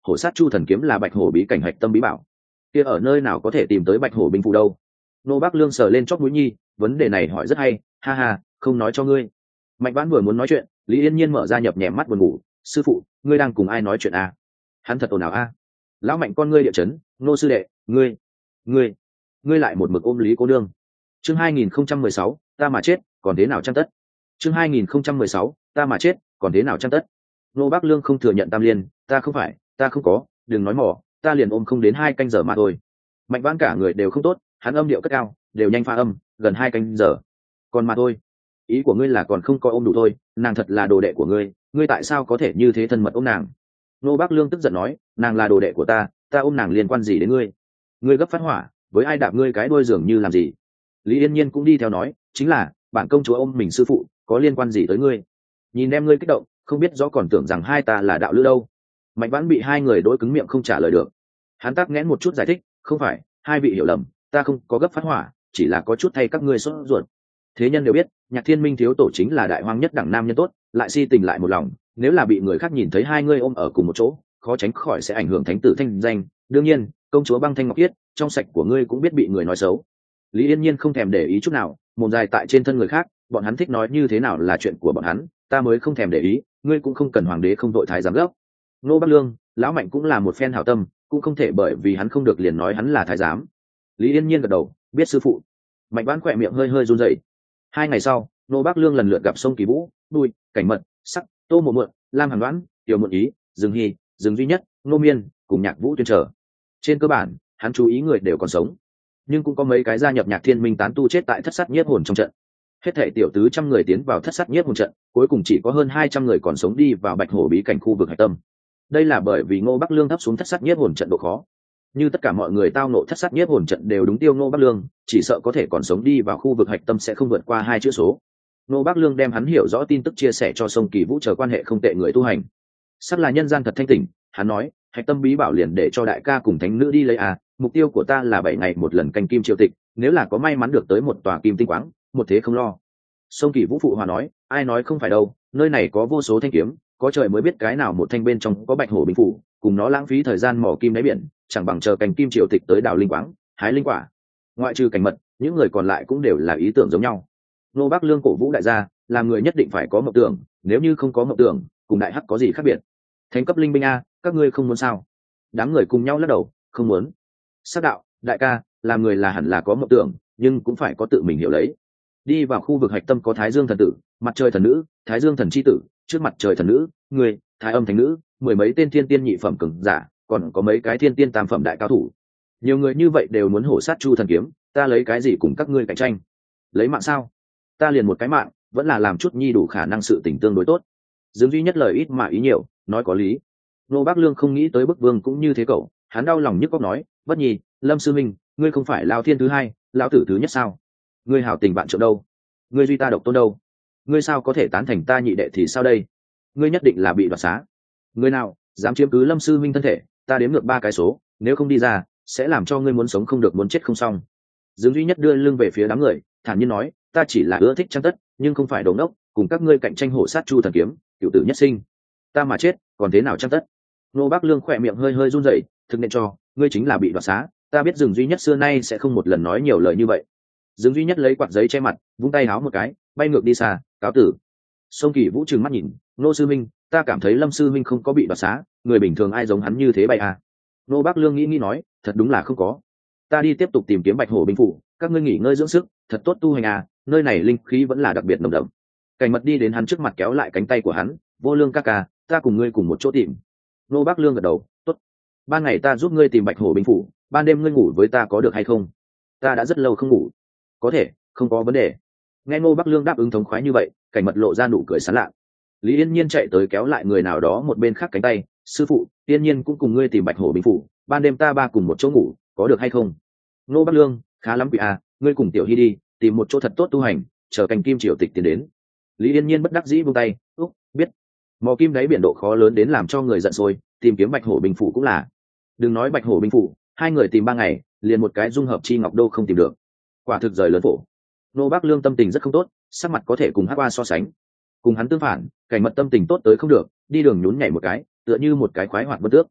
hổ sát chu thần kiếm là bạch hổ bí cảnh hạch tâm bí bảo, kia ở nơi nào có thể tìm tới bạch hổ binh phù đâu? Nô Bác Lương sờ lên chóp mũi nhi, vấn đề này hỏi rất hay, ha ha, không nói cho ngươi. Mạnh Vãn vừa muốn nói chuyện, Lý Yên Nhiên mở ra nhập nhèm mắt buồn ngủ, sư phụ, ngươi đang cùng ai nói chuyện à? Hắn thật ồn ào a. Lão Mạnh con ngươi địa chấn, nô sư đệ, ngươi, ngươi, ngươi lại một mực ôm Lý cô nương. Chương hai nghìn không trăm mười sáu, ta mà chết, còn thế nào chăng tất? Chương hai nghìn không trăm mười sáu, ta mà chết, còn thế nào chăng tất? Nô Bác Lương không thừa nhận tam liên, ta không phải, ta không có, đừng nói mỏ, ta liền ôm không đến hai canh giờ mà thôi. Mạnh Vãn cả người đều không tốt, hắn âm điệu cất cao, đều nhanh pha âm, gần hai canh giờ. Còn mà thôi, ý của ngươi là còn không có ôm đủ thôi, nàng thật là đồ đệ của ngươi, ngươi tại sao có thể như thế thân mật ôm nàng? Nô Bác Lương tức giận nói, nàng là đồ đệ của ta, ta ôm nàng liên quan gì đến ngươi? Ngươi gấp phát hỏa, với ai đạp ngươi cái đuôi dường như làm gì? Lý Yên Nhiên cũng đi theo nói, chính là bản công chúa ôm mình sư phụ, có liên quan gì tới ngươi? Nhìn em ngươi kích động, không biết rõ còn tưởng rằng hai ta là đạo lữ đâu. Mạnh Vãn bị hai người đối cứng miệng không trả lời được. Hắn tắc nghẽn một chút giải thích, không phải, hai vị hiểu lầm, ta không có gấp phát hỏa, chỉ là có chút thay các ngươi sốt ruột. Thế nhân đều biết, Nhạc Thiên Minh thiếu tổ chính là đại hoang nhất đẳng nam nhân tốt, lại si tình lại một lòng, nếu là bị người khác nhìn thấy hai ngươi ôm ở cùng một chỗ, khó tránh khỏi sẽ ảnh hưởng thánh tử thanh danh. Đương nhiên, công chúa Băng Thanh Ngọc Yết, trong sạch của ngươi cũng biết bị người nói xấu. Lý Yên Nhiên không thèm để ý chút nào, mồm dài tại trên thân người khác, bọn hắn thích nói như thế nào là chuyện của bọn hắn, ta mới không thèm để ý, ngươi cũng không cần hoàng đế không đội thái giám gấp. Nô Bắc Lương, lão Mạnh cũng là một phen hảo tâm, cũng không thể bởi vì hắn không được liền nói hắn là thái giám. Lý Yên Nhiên gật đầu, biết sư phụ. Mạnh Vãn khỏe miệng hơi hơi run rẩy. Hai ngày sau, Nô Bắc Lương lần lượt gặp Sông Kỳ Vũ, Bùi, Cảnh Mật, Sắc, Tô Mộ Mượn, Lam Hàn Đoán, Tiểu Mượn Ý, Dương Hy, Dương Duy Nhất, Nô Miên, cùng Nhạc Vũ Tuyên trở. Trên cơ bản, hắn chú ý người đều còn sống, nhưng cũng có mấy cái gia nhập Nhạc Thiên Minh tán tu chết tại thất sát nhiếp hồn trong trận. Hết thảy tiểu tứ trăm người tiến vào thất sát nhiếp hồn trận, cuối cùng chỉ có hơn hai trăm người còn sống đi vào Bạch Hổ bí cảnh khu vực hải tâm. Đây là bởi vì Ngô Bắc Lương thấp xuống thất sát nhiếp hồn trận độ khó. Như tất cả mọi người tao nộ thất sát nhiếp hồn trận đều đúng tiêu Ngô Bắc Lương, chỉ sợ có thể còn sống đi vào khu vực hạch tâm sẽ không vượt qua hai chữ số. Ngô Bắc Lương đem hắn hiểu rõ tin tức chia sẻ cho Sông Kỳ Vũ chờ quan hệ không tệ người tu hành. Sắc là nhân gian thật thanh tỉnh, hắn nói, hạch tâm bí bảo liền để cho đại ca cùng thánh nữ đi lấy à, mục tiêu của ta là bảy ngày một lần canh kim triều tịch, nếu là có may mắn được tới một tòa kim tinh quáng, một thế không lo. Sông Kỳ Vũ phụ hòa nói, ai nói không phải đâu, nơi này có vô số thanh kiếm, có trời mới biết cái nào một thanh bên trong có bạch hổ binh phủ, cùng nó lãng phí thời gian mò kim đáy biển, chẳng bằng chờ cành kim triều tịch tới đào linh quáng, hái linh quả. Ngoại trừ Cảnh Mật, những người còn lại cũng đều là ý tưởng giống nhau. Nô Bắc Lương cổ vũ đại gia, làm người nhất định phải có mộng tưởng, nếu như không có mộng tưởng, cùng đại hắc có gì khác biệt? Thánh cấp linh binh a, các ngươi không muốn sao? Đám người cùng nhau lắc đầu, không muốn. Sát đạo, đại ca, làm người là hẳn là có mộng tưởng, nhưng cũng phải có tự mình hiểu lấy. Đi vào khu vực hạch tâm có Thái Dương thần tử, Mặt Trời thần nữ, Thái Dương thần chi tử, trước Mặt Trời thần nữ, người, Thái Âm thánh nữ, mười mấy tên thiên tiên nhị phẩm cường giả, còn có mấy cái thiên tiên tam phẩm đại cao thủ. Nhiều người như vậy đều muốn hổ sát Chu thần kiếm, ta lấy cái gì cùng các ngươi cạnh tranh? Lấy mạng sao? Ta liền một cái mạng, vẫn là làm chút nhi đủ khả năng sự tình tương đối tốt. Dương Duy Nhất lời ít mà ý nhiều, nói có lý. Nô Bác Lương không nghĩ tới bức vương cũng như thế cậu, hắn đau lòng nhức óc nói, Bất Nhi, Lâm sư minh, ngươi không phải Lão thiên thứ hai, lão tử thứ nhất sao? Ngươi hảo tình bạn trượng đâu? Ngươi duy ta độc tôn đâu? Ngươi sao có thể tán thành ta nhị đệ thì sao đây? Ngươi nhất định là bị đoạt xá. Ngươi nào dám chiếm cứ Lâm sư minh thân thể, ta đếm ngược ba cái số, nếu không đi ra, sẽ làm cho ngươi muốn sống không được muốn chết không xong. Dương Duy Nhất đưa lưng về phía đám người, thản nhiên nói, ta chỉ là ưa thích Trang Tất, nhưng không phải đồ ngốc, cùng các ngươi cạnh tranh hổ sát Chu thần kiếm, cửu tử nhất sinh. Ta mà chết, còn thế nào Trang Tất? Nô Bác Lương khỏe miệng hơi hơi run rẩy, thực nên cho, ngươi chính là bị đoạt xá, ta biết Dương Duy Nhất xưa nay sẽ không một lần nói nhiều lời như vậy. Dương Duy Nhất lấy quạt giấy che mặt, vung tay háo một cái, bay ngược đi xa, cáo tử. Sông Kỳ Vũ trừng mắt nhìn, Nô sư minh, ta cảm thấy Lâm sư minh không có bị đoạt xá, người bình thường ai giống hắn như thế bay à? Nô Bác Lương nghĩ nghĩ nói, thật đúng là không có. Ta đi tiếp tục tìm kiếm Bạch Hổ binh phủ, các ngươi nghỉ ngơi dưỡng sức, thật tốt tu hành à, nơi này linh khí vẫn là đặc biệt nồng đậm. Cảnh Mật đi đến hắn trước mặt kéo lại cánh tay của hắn, Vô Lương ca ca, ta cùng ngươi cùng một chỗ tìm. Nô Bác Lương gật đầu, tốt. Ban ngày ta giúp ngươi tìm Bạch Hổ binh phủ, ban đêm ngươi ngủ với ta có được hay không? Ta đã rất lâu không ngủ. Có thể, không có vấn đề. Nghe Nô Bác Lương đáp ứng thống khoái như vậy, Cảnh Mật lộ ra nụ cười sán lạ. Lý Yên Nhiên chạy tới kéo lại người nào đó một bên khác cánh tay, sư phụ, Yên Nhiên cũng cùng ngươi tìm Bạch Hổ binh phủ, ban đêm ta ba cùng một chỗ ngủ, có được hay không? Nô Bác Lương, khá lắm quỷ à, ngươi cùng Tiểu Hy đi, tìm một chỗ thật tốt tu hành, chờ cành kim triều tịch tiến đến. Lý Yên Nhiên bất đắc dĩ buông tay, úc, biết. Mò kim đáy biển độ khó lớn đến làm cho người giận sôi, tìm kiếm Bạch Hổ binh phủ cũng là. Đừng nói Bạch Hổ binh phủ, hai người tìm ba ngày, liền một cái dung hợp chi ngọc đô không tìm được. Quả thực rời lớn phổ. Nô Bác Lương tâm tình rất không tốt, sắc mặt có thể cùng Hắc Oa so sánh. Cùng hắn tương phản, Cảnh Mật tâm tình tốt tới không được, đi đường nhún nhảy một cái, tựa như một cái khoái hoạt vân tước.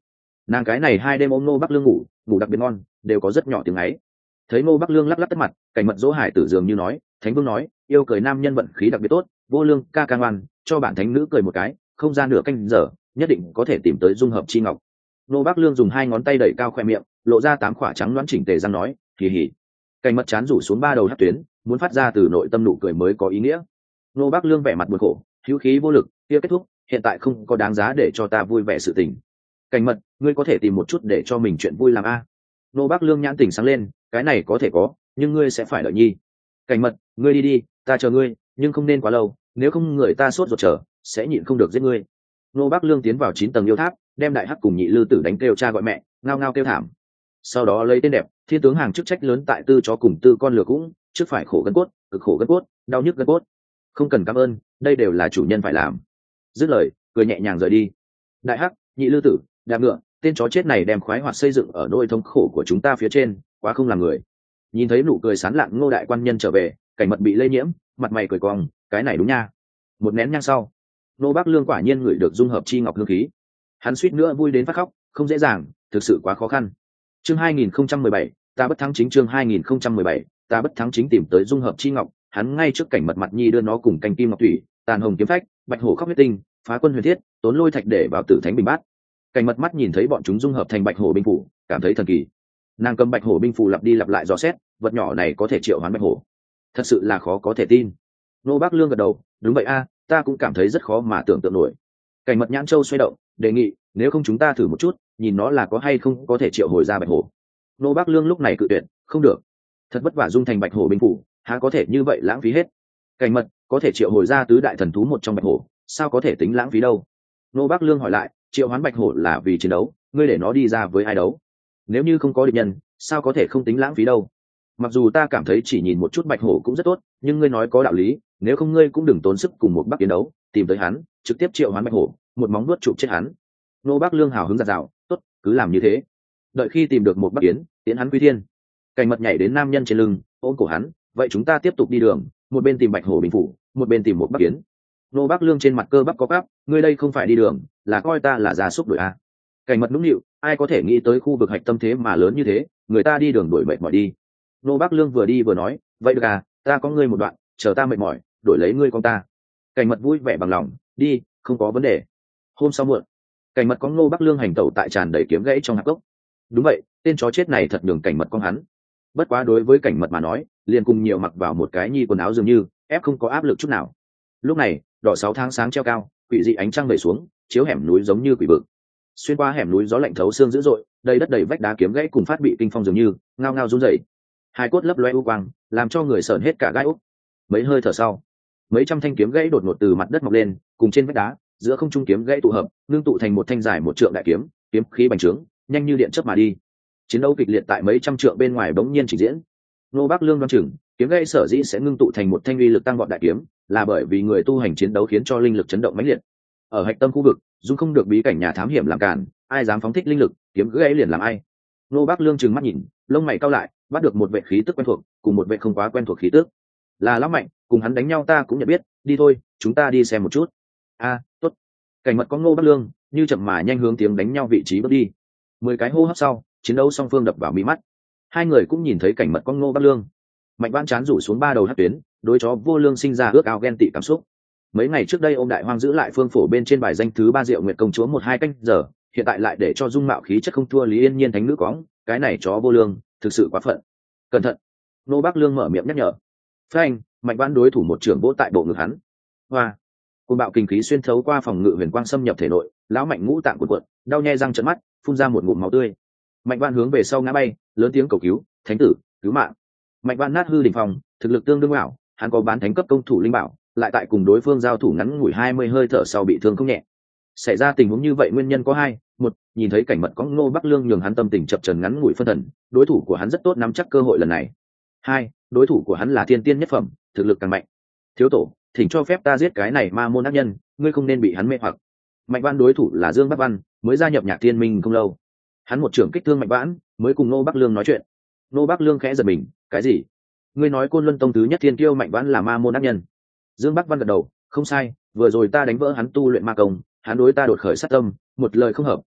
nàng cái này hai đêm ôm ngô bắc lương ngủ ngủ đặc biệt ngon, đều có rất nhỏ tiếng ấy. Thấy ngô bắc lương lắc lắc tất mặt, cảnh mật dỗ hải tử dường như nói, thánh vương nói yêu cười nam nhân vận khí đặc biệt tốt, vô lương ca ca ngoan, cho bản thánh nữ cười một cái, không ra nửa canh giờ nhất định có thể tìm tới dung hợp chi ngọc. Ngô bắc lương dùng hai ngón tay đẩy cao khoe miệng, lộ ra tám khỏa trắng loãng chỉnh tề răng nói, hì hì. Cảnh mật chán rủ xuống ba đầu hát tuyến, muốn phát ra từ nội tâm nụ cười mới có ý nghĩa. Ngô bắc lương vẻ mặt buồn khổ, hữu khí vô lực, kia kết thúc, hiện tại không có đáng giá để cho ta vui vẻ sự tình. Cảnh mật, ngươi có thể tìm một chút để cho mình chuyện vui làm a. Ngô bắc lương nhãn tỉnh sáng lên, cái này có thể có, nhưng ngươi sẽ phải đợi nhi. Cảnh mật, ngươi đi đi, ta chờ ngươi, nhưng không nên quá lâu, nếu không người ta sốt ruột chờ, sẽ nhịn không được giết ngươi. Ngô bắc lương tiến vào chín tầng yêu tháp, đem đại hắc cùng nhị lư tử đánh kêu cha gọi mẹ, ngao ngao kêu thảm. Sau đó lấy tên đẹp thiên tướng hàng chức trách lớn tại tư chó cùng tư con lừa cũng trước phải khổ gân cốt, cực khổ gân cốt, đau nhức gân cốt. Không cần cảm ơn, đây đều là chủ nhân phải làm. Dứt lời, cười nhẹ nhàng rời đi. Đại hắc, nhị lư tử, đạp ngựa, tên chó chết này đem khoái hoạt xây dựng ở nỗi thống khổ của chúng ta phía trên, quá không làm người. Nhìn thấy nụ cười sán lạng Ngô đại quan nhân trở về, cảnh mật bị lây nhiễm, mặt mày cười cong, cái này đúng nha. Một nén nhang sau, Ngô Bắc Lương quả nhiên ngửi được dung hợp chi ngọc hương khí, hắn suýt nữa vui đến phát khóc, không dễ dàng, thực sự quá khó khăn. Chương hai nghìn không trăm mười bảy, ta bất thắng chính chương hai nghìn không trăm mười bảy, ta bất thắng chính tìm tới dung hợp chi ngọc, hắn ngay trước cảnh mật mặt nhi đưa nó cùng canh kim ngọc thủy, tàn hồng kiếm phách, bạch hổ khóc huyết tinh, phá quân huyền thiết, tốn lôi thạch để vào tử thánh bình bát. Cảnh mật mắt nhìn thấy bọn chúng dung hợp thành bạch hổ binh phủ, cảm thấy thần kỳ. Nàng cầm bạch hổ binh phủ lặp đi lặp lại dò xét, vật nhỏ này có thể triệu hoán bạch hổ, thật sự là khó có thể tin. Nô Bác Lương gật đầu, đúng vậy a, ta cũng cảm thấy rất khó mà tưởng tượng nổi. Cảnh mật nhãn châu xoay động, đề nghị nếu không chúng ta thử một chút, nhìn nó là có hay không có thể triệu hồi ra bạch hổ. Nô Bác Lương lúc này cự tuyệt, không được, thật vất vả dung thành bạch hổ binh phủ, há có thể như vậy lãng phí hết. Cảnh mật có thể triệu hồi ra tứ đại thần thú một trong bạch hổ, sao có thể tính lãng phí đâu. Nô Bác Lương hỏi lại, triệu hoán bạch hổ là vì chiến đấu, ngươi để nó đi ra với ai đấu? Nếu như không có địch nhân, sao có thể không tính lãng phí đâu. Mặc dù ta cảm thấy chỉ nhìn một chút bạch hổ cũng rất tốt, nhưng ngươi nói có đạo lý, nếu không ngươi cũng đừng tốn sức cùng một bắc chiến đấu, tìm tới hắn, trực tiếp triệu hoán bạch hổ, một móng nuốt chụp chết hắn. Nô Bác Lương hào hứng giạt rào, tốt, cứ làm như thế. Đợi khi tìm được một bắc kiến, tiến hắn quy thiên. Cảnh mật nhảy đến nam nhân trên lưng, ôm cổ hắn, vậy chúng ta tiếp tục đi đường, một bên tìm bạch hổ bình phủ, một bên tìm một bắc kiến. Nô Bác Lương trên mặt cơ bắp có cắp, ngươi đây không phải đi đường, là coi ta là gia súc đuổi a. Cảnh mật nũng nịu, ai có thể nghĩ tới khu vực hạch tâm thế mà lớn như thế, người ta đi đường đuổi mệt mỏi đi. Nô Bác Lương vừa đi vừa nói, vậy được à, ta có ngươi một đoạn, chờ ta mệt mỏi, đổi lấy ngươi con ta. Cảnh mật vui vẻ bằng lòng, đi, không có vấn đề. Hôm sau muộn, cảnh mật có Ngô Bắc Lương hành tẩu tại tràn đầy kiếm gãy trong hạp gốc. Đúng vậy, tên chó chết này thật đường cảnh mật con hắn. Bất quá đối với cảnh mật mà nói, liền cùng nhiều mặc vào một cái nhi quần áo dường như, ép không có áp lực chút nào. Lúc này, đỏ sáu tháng sáng treo cao, quỷ dị ánh trăng về xuống, chiếu hẻm núi giống như quỷ vực. Xuyên qua hẻm núi gió lạnh thấu xương dữ dội, đầy đất đầy vách đá kiếm gãy cùng phát bị kinh phong dường như ngao ngao run rẩy. Hai cốt lấp loe u quang, làm cho người sởn hết cả gai úc. Mấy hơi thở sau, mấy trăm thanh kiếm gãy đột ngột từ mặt đất mọc lên, cùng trên vách đá, giữa không trung kiếm gãy tụ hợp, ngưng tụ thành một thanh dài một trượng đại kiếm, kiếm khí bành trướng, nhanh như điện chớp mà đi. Chiến đấu kịch liệt tại mấy trăm trượng bên ngoài bỗng nhiên trình diễn. Nô Bác Lương đoán chừng, kiếm gãy sở dĩ sẽ ngưng tụ thành một thanh uy lực tăng vọt đại kiếm, là bởi vì người tu hành chiến đấu khiến cho linh lực chấn động mãnh liệt. Ở hạch tâm khu vực, dung không được bí cảnh nhà thám hiểm làm cản, ai dám phóng thích linh lực, kiếm gãy liền làm ai. Nô Bác Lương trừng mắt nhìn, lông mày cau lại, bắt được một vệ khí tức quen thuộc, cùng một vệ không quá quen thuộc khí tức. Là lão mạnh, cùng hắn đánh nhau ta cũng nhận biết, đi thôi, chúng ta đi xem một chút. A, tốt. Cảnh mật có Ngô Bắc Lương, như chậm mà nhanh hướng tiếng đánh nhau vị trí bước đi. Mười cái hô hấp sau, chiến đấu song phương đập vào mí mắt. Hai người cũng nhìn thấy cảnh mật có Ngô Bắc Lương. Mạnh Vãn chán rủ xuống ba đầu hất tuyến, đối chó vô lương sinh ra ước ao ghen tị cảm xúc. Mấy ngày trước đây ông đại hoang giữ lại phương phổ bên trên bài danh thứ ba Diệu Nguyệt công chúa một hai canh giờ, hiện tại lại để cho dung mạo khí chất không thua Lý Yên Nhiên thánh nữ cóng, cái này chó vô lương, thực sự quá phận. Cẩn thận. Nô Bác Lương mở miệng nhắc nhở. Phanh, Mạnh Vãn đối thủ một trưởng vỗ tại bộ ngực hắn. Hoa. Cơn bạo kinh khí xuyên thấu qua phòng ngự huyền quang xâm nhập thể nội, lão Mạnh ngũ tạng cuộn cuộn, đau nhe răng trợn mắt, phun ra một ngụm máu tươi. Mạnh Vãn hướng về sau ngã bay, lớn tiếng cầu cứu, "Thánh tử, cứu mạng!" Mạnh Vãn nát hư đỉnh phòng, thực lực tương đương ảo, hắn có bán thánh cấp công thủ linh bảo, lại tại cùng đối phương giao thủ ngắn ngủi hai mươi hơi thở sau bị thương không nhẹ. Xảy ra tình huống như vậy nguyên nhân có hai, một, nhìn thấy cảnh mật có Ngô Bắc Lương nhường hắn tâm tình chập chờn ngắn ngủi phân thần, đối thủ của hắn rất tốt nắm chắc cơ hội lần này. Hai, đối thủ của hắn là thiên tiên nhất phẩm, thực lực càng mạnh. Thiếu tổ, thỉnh cho phép ta giết cái này ma môn ác nhân, ngươi không nên bị hắn mê hoặc. Mạnh Vãn đối thủ là Dương Bắc Văn, mới gia nhập Nhạc Thiên Minh không lâu. Hắn một trưởng kích thương Mạnh Vãn, mới cùng Ngô Bắc Lương nói chuyện. Ngô Bắc Lương khẽ giật mình, cái gì? Ngươi nói Côn Luân tông thứ nhất thiên kiêu Mạnh Vãn là ma môn ác nhân? Dương Bắc Văn gật đầu, không sai, vừa rồi ta đánh vỡ hắn tu luyện ma công, hắn đối ta đột khởi sát tâm, một lời không hợp,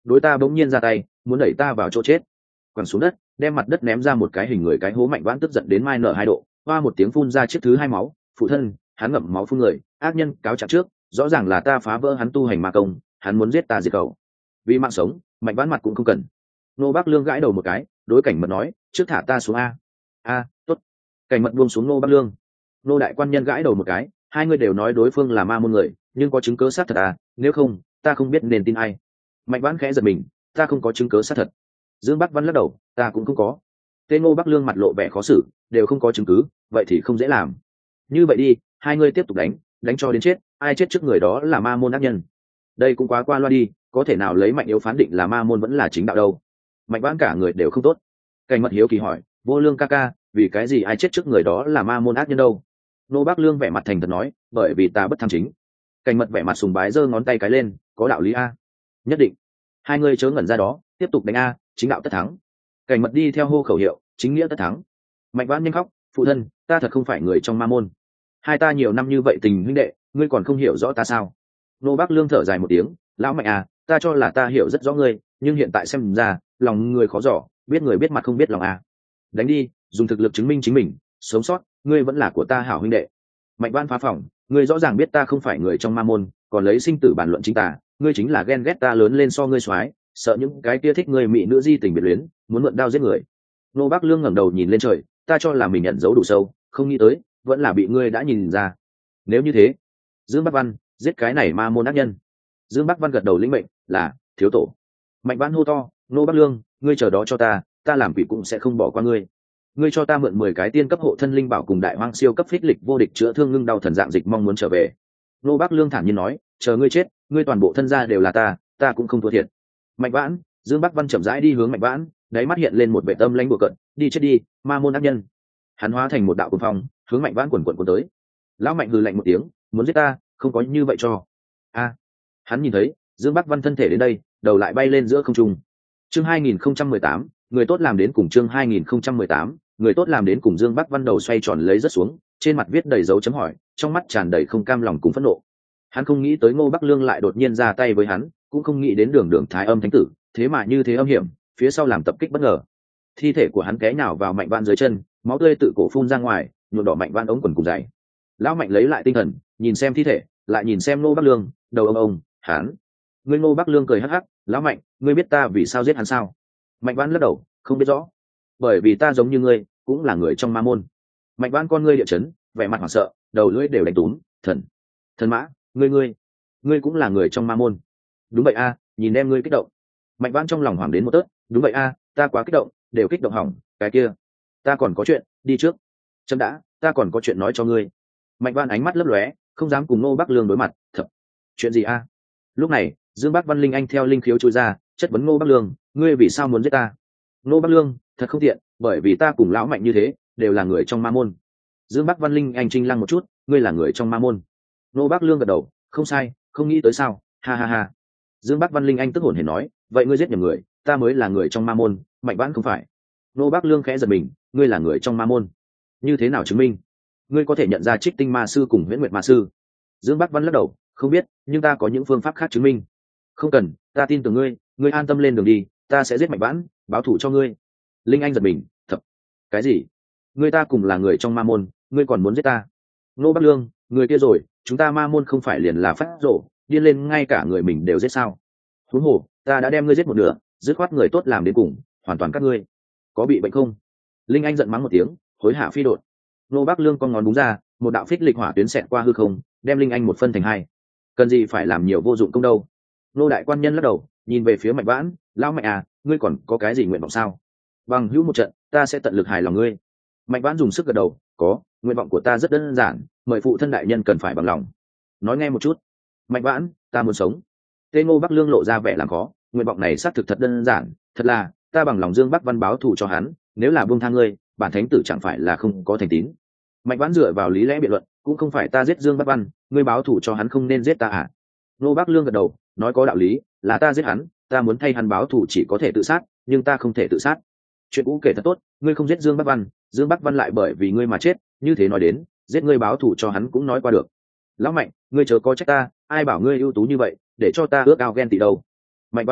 đối ta bỗng nhiên ra tay muốn đẩy ta vào chỗ chết. Quẳng xuống đất đem mặt đất ném ra một cái hình người cái hố. Mạnh Vãn tức giận đến mai nở hai độ, hoa một tiếng phun ra chiếc thứ hai máu. Phụ thân, hắn ngậm máu phun người, ác nhân cáo trạng trước, rõ ràng là ta phá vỡ hắn tu hành ma công, hắn muốn giết ta diệt cậu. Vì mạng sống, Mạnh Vãn mặt cũng không cần. Nô Bác Lương gãi đầu một cái, đối Cảnh Mật nói, trước thả ta xuống a. A, tốt. Cảnh Mật buông xuống Nô Bác Lương. Nô đại quan nhân gãi đầu một cái, hai người đều nói đối phương là ma môn người, nhưng có chứng cứ xác thật à, nếu không ta không biết nên tin ai. Mạnh Vãn khẽ giật mình, ta không có chứng cứ xác thật. Dương Bắc Văn lắc đầu, ta cũng không có. Tên Ngô Bắc Lương mặt lộ vẻ khó xử, đều không có chứng cứ, vậy thì không dễ làm. Như vậy đi, hai người tiếp tục đánh, đánh cho đến chết, ai chết trước người đó là ma môn ác nhân. Đây cũng quá qua loa đi, có thể nào lấy mạnh yếu phán định là ma môn vẫn là chính đạo đâu. Mạnh Vãn cả người đều không tốt. Cảnh Mật hiếu kỳ hỏi, Vô Lương ca ca, vì cái gì ai chết trước người đó là ma môn ác nhân đâu? Ngô Bắc Lương vẻ mặt thành thật nói, bởi vì ta bất tham chính. Cảnh Mật vẻ mặt sùng bái giơ ngón tay cái lên, có đạo lý a. Nhất định. Hai người chớ ngẩn ra đó, tiếp tục đánh a, chính đạo tất thắng. Cảnh Mật đi theo hô khẩu hiệu, chính nghĩa tất thắng. Mạnh Vãn nhanh khóc, phụ thân, ta thật không phải người trong ma môn. Hai ta nhiều năm như vậy tình huynh đệ, ngươi còn không hiểu rõ ta sao? Nô Bác Lương thở dài một tiếng, lão Mạnh à, ta cho là ta hiểu rất rõ ngươi, nhưng hiện tại xem ra, lòng người khó dò, biết người biết mặt không biết lòng à. Đánh đi, dùng thực lực chứng minh chính mình, sống sót, ngươi vẫn là của ta hảo huynh đệ. Mạnh Vãn phá phòng, ngươi rõ ràng biết ta không phải người trong ma môn, còn lấy sinh tử bàn luận chính tà, ngươi chính là ghen ghét ta lớn lên so ngươi soái, sợ những cái kia thích ngươi mỹ nữ di tình biệt luyến, muốn mượn đao giết người. Nô Bác Lương ngẩng đầu nhìn lên trời, ta cho là mình nhận dấu đủ sâu, không nghĩ tới, vẫn là bị ngươi đã nhìn ra. Nếu như thế, Dương Bắc Văn, giết cái này ma môn ác nhân. Dương Bắc Văn gật đầu lĩnh mệnh, là thiếu tổ. Mạnh Vãn hô to, Nô Bắc Lương, ngươi chờ đó cho ta, ta làm quỷ cũng sẽ không bỏ qua ngươi. Ngươi cho ta mượn mười cái tiên cấp hộ thân linh bảo cùng đại hoang siêu cấp phích lịch vô địch chữa thương ngưng đau thần dạng dịch mong muốn trở về. Nô Bắc Lương thản nhiên nói, chờ ngươi chết, ngươi toàn bộ thân gia đều là ta, ta cũng không thua thiệt. Mạnh Vãn, Dương Bắc Văn chậm rãi đi hướng Mạnh Vãn, đáy mắt hiện lên một vẻ tâm lãnh bừa cận, đi chết đi, ma môn ác nhân. Hắn hóa thành một đạo cuồng phong, hướng Mạnh Vãn quần quần cuốn tới. Lão Mạnh hừ lạnh một tiếng, muốn giết ta, không có như vậy cho. A. Hắn nhìn thấy, Dương Bắc Văn thân thể đến đây, đầu lại bay lên giữa không trung. Chương hai nghìn không trăm mười tám, người tốt làm đến cùng. Chương hai nghìn không trăm mười tám, người tốt làm đến cùng. Dương Bắc Văn đầu xoay tròn lấy rất xuống, trên mặt viết đầy dấu chấm hỏi, trong mắt tràn đầy không cam lòng cùng phẫn nộ. Hắn không nghĩ tới Ngô Bắc Lương lại đột nhiên ra tay với hắn, cũng không nghĩ đến Đường Đường Thái Âm Thánh Tử, thế mà như thế âm hiểm, phía sau làm tập kích bất ngờ. Thi thể của hắn té nhào vào Mạnh Vãn dưới chân, máu tươi tự cổ phun ra ngoài, nhuộm đỏ Mạnh Vãn ống quần cùng giày. Lão Mạnh lấy lại tinh thần, nhìn xem thi thể, lại nhìn xem Ngô Bắc Lương, đầu ông ông, hắn. Ngươi Ngô Bắc Lương cười hắc hắc, lão Mạnh, ngươi biết ta vì sao giết hắn sao? Mạnh Vãn lắc đầu, không biết rõ. Bởi vì ta giống như ngươi, cũng là người trong ma môn. Mạnh Vãn con ngươi địa chấn, vẻ mặt hoảng sợ, đầu lưỡi đều đánh túm, thần, thần mã, ngươi ngươi, ngươi cũng là người trong ma môn. Đúng vậy a, nhìn em ngươi kích động. Mạnh Vãn trong lòng hoảng đến một tớt, đúng vậy a, ta quá kích động, đều kích động hỏng, cái kia, ta còn có chuyện, đi trước. Chấm đã, ta còn có chuyện nói cho ngươi. Mạnh Vãn ánh mắt lấp lóe, không dám cùng Ngô Bắc Lương đối mặt, thật. Chuyện gì a? Lúc này, Dương Bắc Văn Linh Anh theo linh khiếu chui ra, chất vấn Ngô Bắc Lương, ngươi vì sao muốn giết ta? Ngô Bắc Lương, thật không tiện, bởi vì ta cùng lão Mạnh như thế, đều là người trong ma môn. Dương Bắc Văn Linh Anh trinh lăng một chút, ngươi là người trong ma môn. Ngô Bắc Lương gật đầu, không sai, không nghĩ tới sao, ha ha ha. Dương Bắc Văn Linh Anh tức hồn hển nói, vậy ngươi giết nhầm người, ta mới là người trong ma môn, Mạnh Vãn không phải. Ngô Bắc Lương khẽ giật mình, ngươi là người trong ma môn, như thế nào chứng minh? Ngươi có thể nhận ra Trích Tinh Ma Sư cùng Huyễn Nguyệt Ma Sư? Dương Bắc Văn lắc đầu, không biết, nhưng ta có những phương pháp khác chứng minh. Không cần, ta tin tưởng ngươi, ngươi an tâm lên đường đi, ta sẽ giết Mạnh Vãn, báo thù cho ngươi. Linh Anh giật mình, thật. Cái gì? Ngươi ta cùng là người trong ma môn, ngươi còn muốn giết ta? Ngô Bắc Lương, người kia rồi, chúng ta ma môn không phải liền là phát rổ, điên lên ngay cả người mình đều giết sao? Huống hồ, ta đã đem ngươi giết một nửa, dứt khoát người tốt làm đến cùng, hoàn toàn các ngươi. Có bị bệnh không? Linh Anh giận mắng một tiếng, hối hả phi đột. Ngô Bắc Lương con ngón đúng ra, một đạo phích lịch hỏa tuyến xẹt qua hư không, đem Linh Anh một phân thành hai. Cần gì phải làm nhiều vô dụng công đâu? Ngô đại quan nhân lắc đầu, nhìn về phía Mạnh Vãn, lão Mạnh à, ngươi còn có cái gì nguyện vọng sao? Bằng hữu một trận, ta sẽ tận lực hài lòng ngươi. Mạnh Vãn dùng sức gật đầu, có, nguyện vọng của ta rất đơn giản, mời phụ thân đại nhân cần phải bằng lòng. Nói nghe một chút. Mạnh Vãn, ta muốn sống. Tên Ngô Bắc Lương lộ ra vẻ làm khó, nguyện vọng này xác thực thật đơn giản, thật là, ta bằng lòng Dương Bắc Văn báo thù cho hắn, nếu là buông tha ngươi, bản thánh tử chẳng phải là không có thành tín. Mạnh Vãn dựa vào lý lẽ biện luận, cũng không phải ta giết Dương Bắc Văn, ngươi báo thù cho hắn không nên giết ta à? Ngô Bắc Lương gật đầu, nói có đạo lý, là ta giết hắn, ta muốn thay hắn báo thù chỉ có thể tự sát, nhưng ta không thể tự sát. Chuyện cũ kể thật tốt, ngươi không giết Dương Bắc Văn, Dương Bắc Văn lại bởi vì ngươi mà chết, như thế nói đến, giết ngươi báo thù cho hắn cũng nói qua được. Lão Mạnh, ngươi chớ có trách ta, ai bảo ngươi ưu tú như vậy, để cho ta ước ao ghen tị đâu. Mạnh Vãn,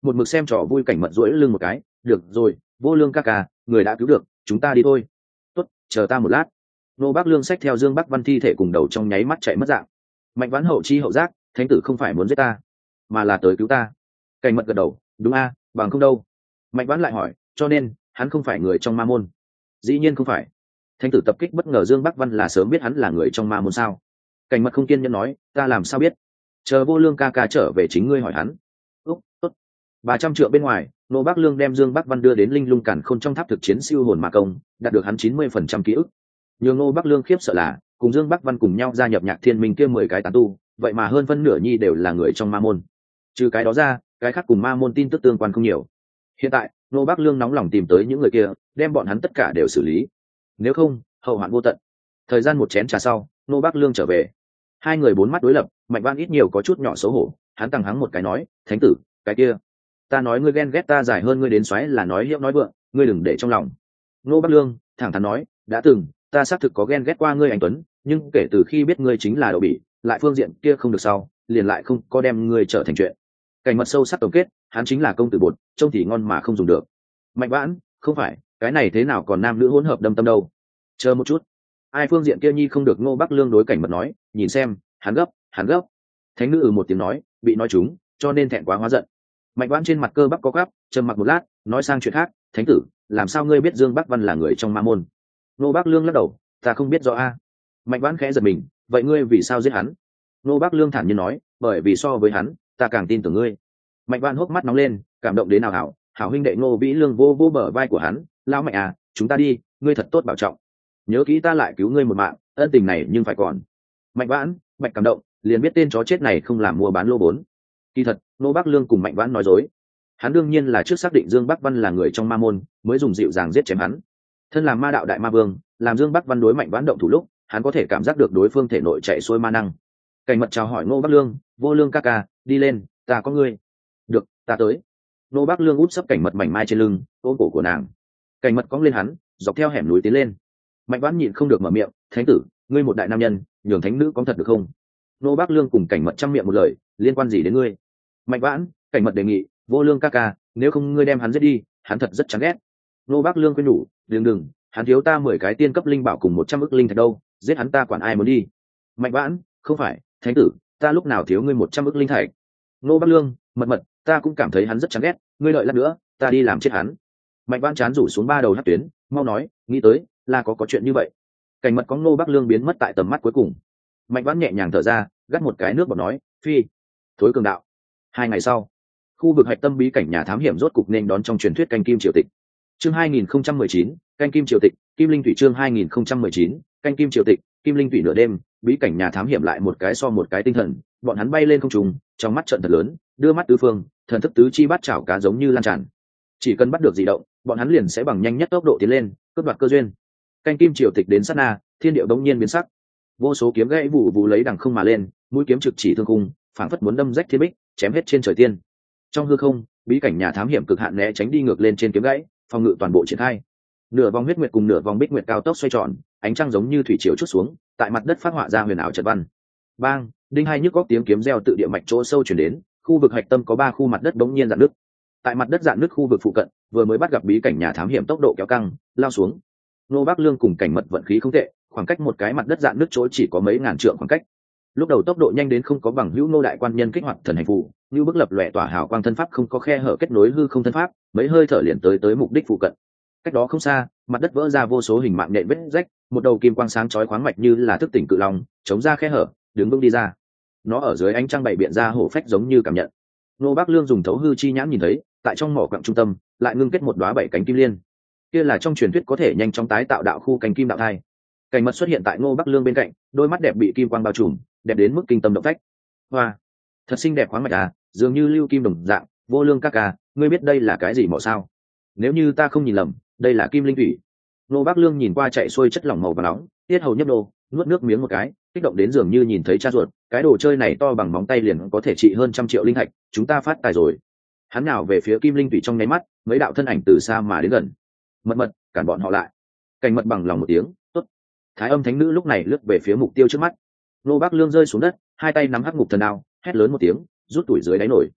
một mực xem trò vui cảnh mật rỗi lưng một cái. Được rồi, Vô Lương ca ca, người đã cứu được, chúng ta đi thôi. Tốt, chờ ta một lát. Nô Bác Lương xách theo Dương Bắc Văn thi thể cùng đầu trong nháy mắt chạy mất dạng. Mạnh Vãn hậu chi hậu giác, thánh tử không phải muốn giết ta, mà là tới cứu ta. Cảnh mật gật đầu, đúng a, bằng không đâu. Mạnh Vãn lại hỏi, cho nên hắn không phải người trong ma môn? Dĩ nhiên không phải. Thánh tử tập kích bất ngờ Dương Bắc Văn là sớm biết hắn là người trong ma môn sao? Cảnh mật không kiên nhẫn nói, ta làm sao biết? Chờ Vô Lương ca ca trở về chính ngươi hỏi hắn. Úc, tốt. Ba trăm trượng bên ngoài, Nô Bác Lương đem Dương Bắc Văn đưa đến Linh Lung Cản Khôn trong tháp thực chiến siêu hồn ma công, đạt được hắn chín mươi phần trăm ký ức. Nhưng Nô Bác Lương khiếp sợ là, cùng Dương Bắc Văn cùng nhau gia nhập Nhạc Thiên Minh kia mười cái tán tu, vậy mà hơn phân nửa nhi đều là người trong ma môn. Trừ cái đó ra, cái khác cùng ma môn tin tức tương quan không nhiều. Hiện tại, Nô Bác Lương nóng lòng tìm tới những người kia, đem bọn hắn tất cả đều xử lý. Nếu không, hậu hoạn vô tận. Thời gian một chén trà sau, Nô Bác Lương trở về. Hai người bốn mắt đối lập, Mạnh Vãn ít nhiều có chút nhỏ xấu hổ, hắn tăng hắng một cái nói, thánh tử, cái kia, ta nói ngươi ghen ghét ta dài hơn ngươi đến xoáy là nói hiệu nói vượng, ngươi đừng để trong lòng. Nô Bác Lương thẳng thắn nói, đã từng, ta xác thực có ghen ghét qua ngươi anh tuấn, nhưng kể từ khi biết ngươi chính là đậu bỉ, lại phương diện kia không được sau, liền lại không có đem ngươi trở thành chuyện. Cảnh mật sâu sắc tổng kết, hắn chính là công tử bột, trông thì ngon mà không dùng được. Mạnh Vãn, không phải, cái này thế nào còn nam nữ hỗn hợp đâm tâm đâu. Chờ một chút, ai phương diện kia nhi không được. Ngô Bắc Lương đối cảnh mật nói, nhìn xem, hắn gấp, hắn gấp. Thánh nữ ừ một tiếng nói, bị nói trúng, cho nên thẹn quá hóa giận. Mạnh Vãn trên mặt cơ bắp có gắp, trầm mặc một lát, nói sang chuyện khác, thánh tử, làm sao ngươi biết Dương Bắc Văn là người trong ma môn? Ngô Bắc Lương lắc đầu, ta không biết rõ a. Mạnh Vãn khẽ giật mình, vậy ngươi vì sao giết hắn? Ngô Bắc Lương thản nhiên nói, bởi vì so với hắn, ta càng tin tưởng ngươi. Mạnh Vãn hốc mắt nóng lên, cảm động đến nào hảo, hảo huynh đệ Ngô Vĩ Lương vô vô bờ vai của hắn, lão Mạnh à, chúng ta đi, ngươi thật tốt bảo trọng. Nhớ kỹ ta lại cứu ngươi một mạng, ân tình này nhưng phải còn. Mạnh Vãn, Mạnh cảm động, liền biết tên chó chết này không làm mua bán lô vốn. Kỳ thật, Ngô Bắc Lương cùng Mạnh Vãn nói dối. Hắn đương nhiên là trước xác định Dương Bắc Văn là người trong ma môn, mới dùng dịu dàng giết chém hắn. Thân làm ma đạo đại ma vương, làm Dương Bắc Văn đối Mạnh Vãn động thủ lúc, hắn có thể cảm giác được đối phương thể nội chạy xuôi ma năng. Cảnh mật chào hỏi Ngô Bắc Lương, Vô Lương ca ca, đi lên, ta có ngươi. Được, ta tới. Ngô Bắc Lương út sấp cảnh mật mảnh mai trên lưng, ôm cổ của nàng. Cảnh mật cong lên hắn, dọc theo hẻm núi tiến lên. Mạnh Vãn nhịn không được mở miệng, thánh tử, ngươi một đại nam nhân, nhường thánh nữ có thật được không? Ngô Bắc Lương cùng cảnh mật trăm miệng một lời, liên quan gì đến ngươi? Mạnh Vãn, cảnh mật đề nghị, Vô Lương ca ca, nếu không ngươi đem hắn giết đi, hắn thật rất chán ghét. Ngô Bắc Lương khuyên nhủ, đừng đừng, hắn thiếu ta mười cái tiên cấp linh bảo cùng một trăm ức linh thạch đâu, giết hắn ta quản ai muốn đi. Mạnh Vãn, không phải, thánh tử, ta lúc nào thiếu ngươi một trăm ức linh thạch? Ngô Bắc Lương, mật mật, ta cũng cảm thấy hắn rất chán ghét, ngươi đợi lát nữa, ta đi làm chết hắn. Mạnh Vãn chán rủ xuống ba đầu hất tuyến, mau nói, nghĩ tới, là có có chuyện như vậy. Cảnh mật có Ngô Bắc Lương biến mất tại tầm mắt cuối cùng. Mạnh Vãn nhẹ nhàng thở ra, gắt một cái nước bọt nói, phi, thối cường đạo. Hai ngày sau, khu vực hạch tâm bí cảnh nhà thám hiểm rốt cục nên đón trong truyền thuyết canh kim triều tịch. Chương hai nghìn không trăm mười chín, canh kim triều tịch, Kim Linh Thủy chương hai nghìn không trăm mười chín, canh kim triều tịch, Kim Linh Thủy nửa đêm, bí cảnh nhà thám hiểm lại một cái so một cái tinh thần, bọn hắn bay lên không trung, trong mắt trận thật lớn, đưa mắt tứ phương, thần thức tứ chi bắt chảo cá giống như lan tràn. Chỉ cần bắt được dị động, bọn hắn liền sẽ bằng nhanh nhất tốc độ tiến lên, cướp đoạt cơ duyên. Canh kim triều tịch đến sát na, thiên địa bỗng nhiên biến sắc. Vô số kiếm gãy vụ vụ lấy đằng không mà lên, mũi kiếm trực chỉ thương khung, phảng phất muốn đâm rách thiên bích, chém hết trên trời tiên. Trong hư không, bí cảnh nhà thám hiểm cực hạn né tránh đi ngược lên trên kiếm gãy, phòng ngự toàn bộ triển khai. Nửa vòng huyết nguyệt cùng nửa vòng bích nguyệt cao tốc xoay tròn, ánh trăng giống như thủy triều chút xuống, tại mặt đất phát họa ra huyền ảo trận văn. Bang, đinh hai nhức góc tiếng kiếm reo tự địa mạch chỗ sâu truyền đến, khu vực hạch tâm có ba khu mặt đất bỗng nhiên rạn nứt. Tại mặt đất rạn nứt khu vực phụ cận, vừa mới bắt gặp bí cảnh nhà thám hiểm tốc độ kéo căng, lao xuống. Nô Bắc Lương cùng cảnh mật vận khí không tệ, khoảng cách một cái mặt đất rạn nứt chỗ chỉ có mấy ngàn trượng khoảng cách. Lúc đầu tốc độ nhanh đến không có bằng hữu nô đại quan nhân kích hoạt thần hành phù, như bức lập lòe tỏa hào quang thân pháp không có khe hở kết nối hư không thân pháp, mấy hơi thở liền tới tới mục đích phụ cận. Cách đó không xa, mặt đất vỡ ra vô số hình mạng nện vết rách, một đầu kim quang sáng chói khoáng mạch như là thức tỉnh cự long, chống ra khe hở, đứng vững đi ra. Nó ở dưới ánh trăng bảy biện ra hổ phách giống như cảm nhận. Nô Bắc Lương dùng thấu hư chi nhãn nhìn thấy, tại trong mỏ quặng trung tâm, lại ngưng kết một đóa bảy cánh kim liên. Kia là trong truyền thuyết có thể nhanh chóng tái tạo đạo khu cánh kim đạo thai. Cảnh mật xuất hiện tại Ngô Bắc Lương bên cạnh, đôi mắt đẹp bị kim quang bao trùm, đẹp đến mức kinh tâm động phách. Hoa, thật xinh đẹp khoáng mạch à, dường như lưu kim đồng dạng. Vô Lương ca ca, ngươi biết đây là cái gì mỏ sao? Nếu như ta không nhìn lầm, đây là kim linh thủy. Ngô Bắc Lương nhìn qua chạy xuôi chất lỏng màu vàng nóng, tiết hầu nhấp đô, nuốt nước miếng một cái, kích động đến dường như nhìn thấy cha ruột. Cái đồ chơi này to bằng móng tay liền có thể trị hơn trăm triệu linh thạch, chúng ta phát tài rồi. Hắn nào về phía kim linh thủy trong nháy mắt, mấy đạo thân ảnh từ xa mà đến gần. Mật mật, cản bọn họ lại. Cảnh mật bằng lòng một tiếng, tốt. Thái âm thánh nữ lúc này lướt về phía mục tiêu trước mắt. Ngô Bắc Lương rơi xuống đất, hai tay nắm hắc ngục thần đao, hét lớn một tiếng, rút tuổi dưới đáy nổi.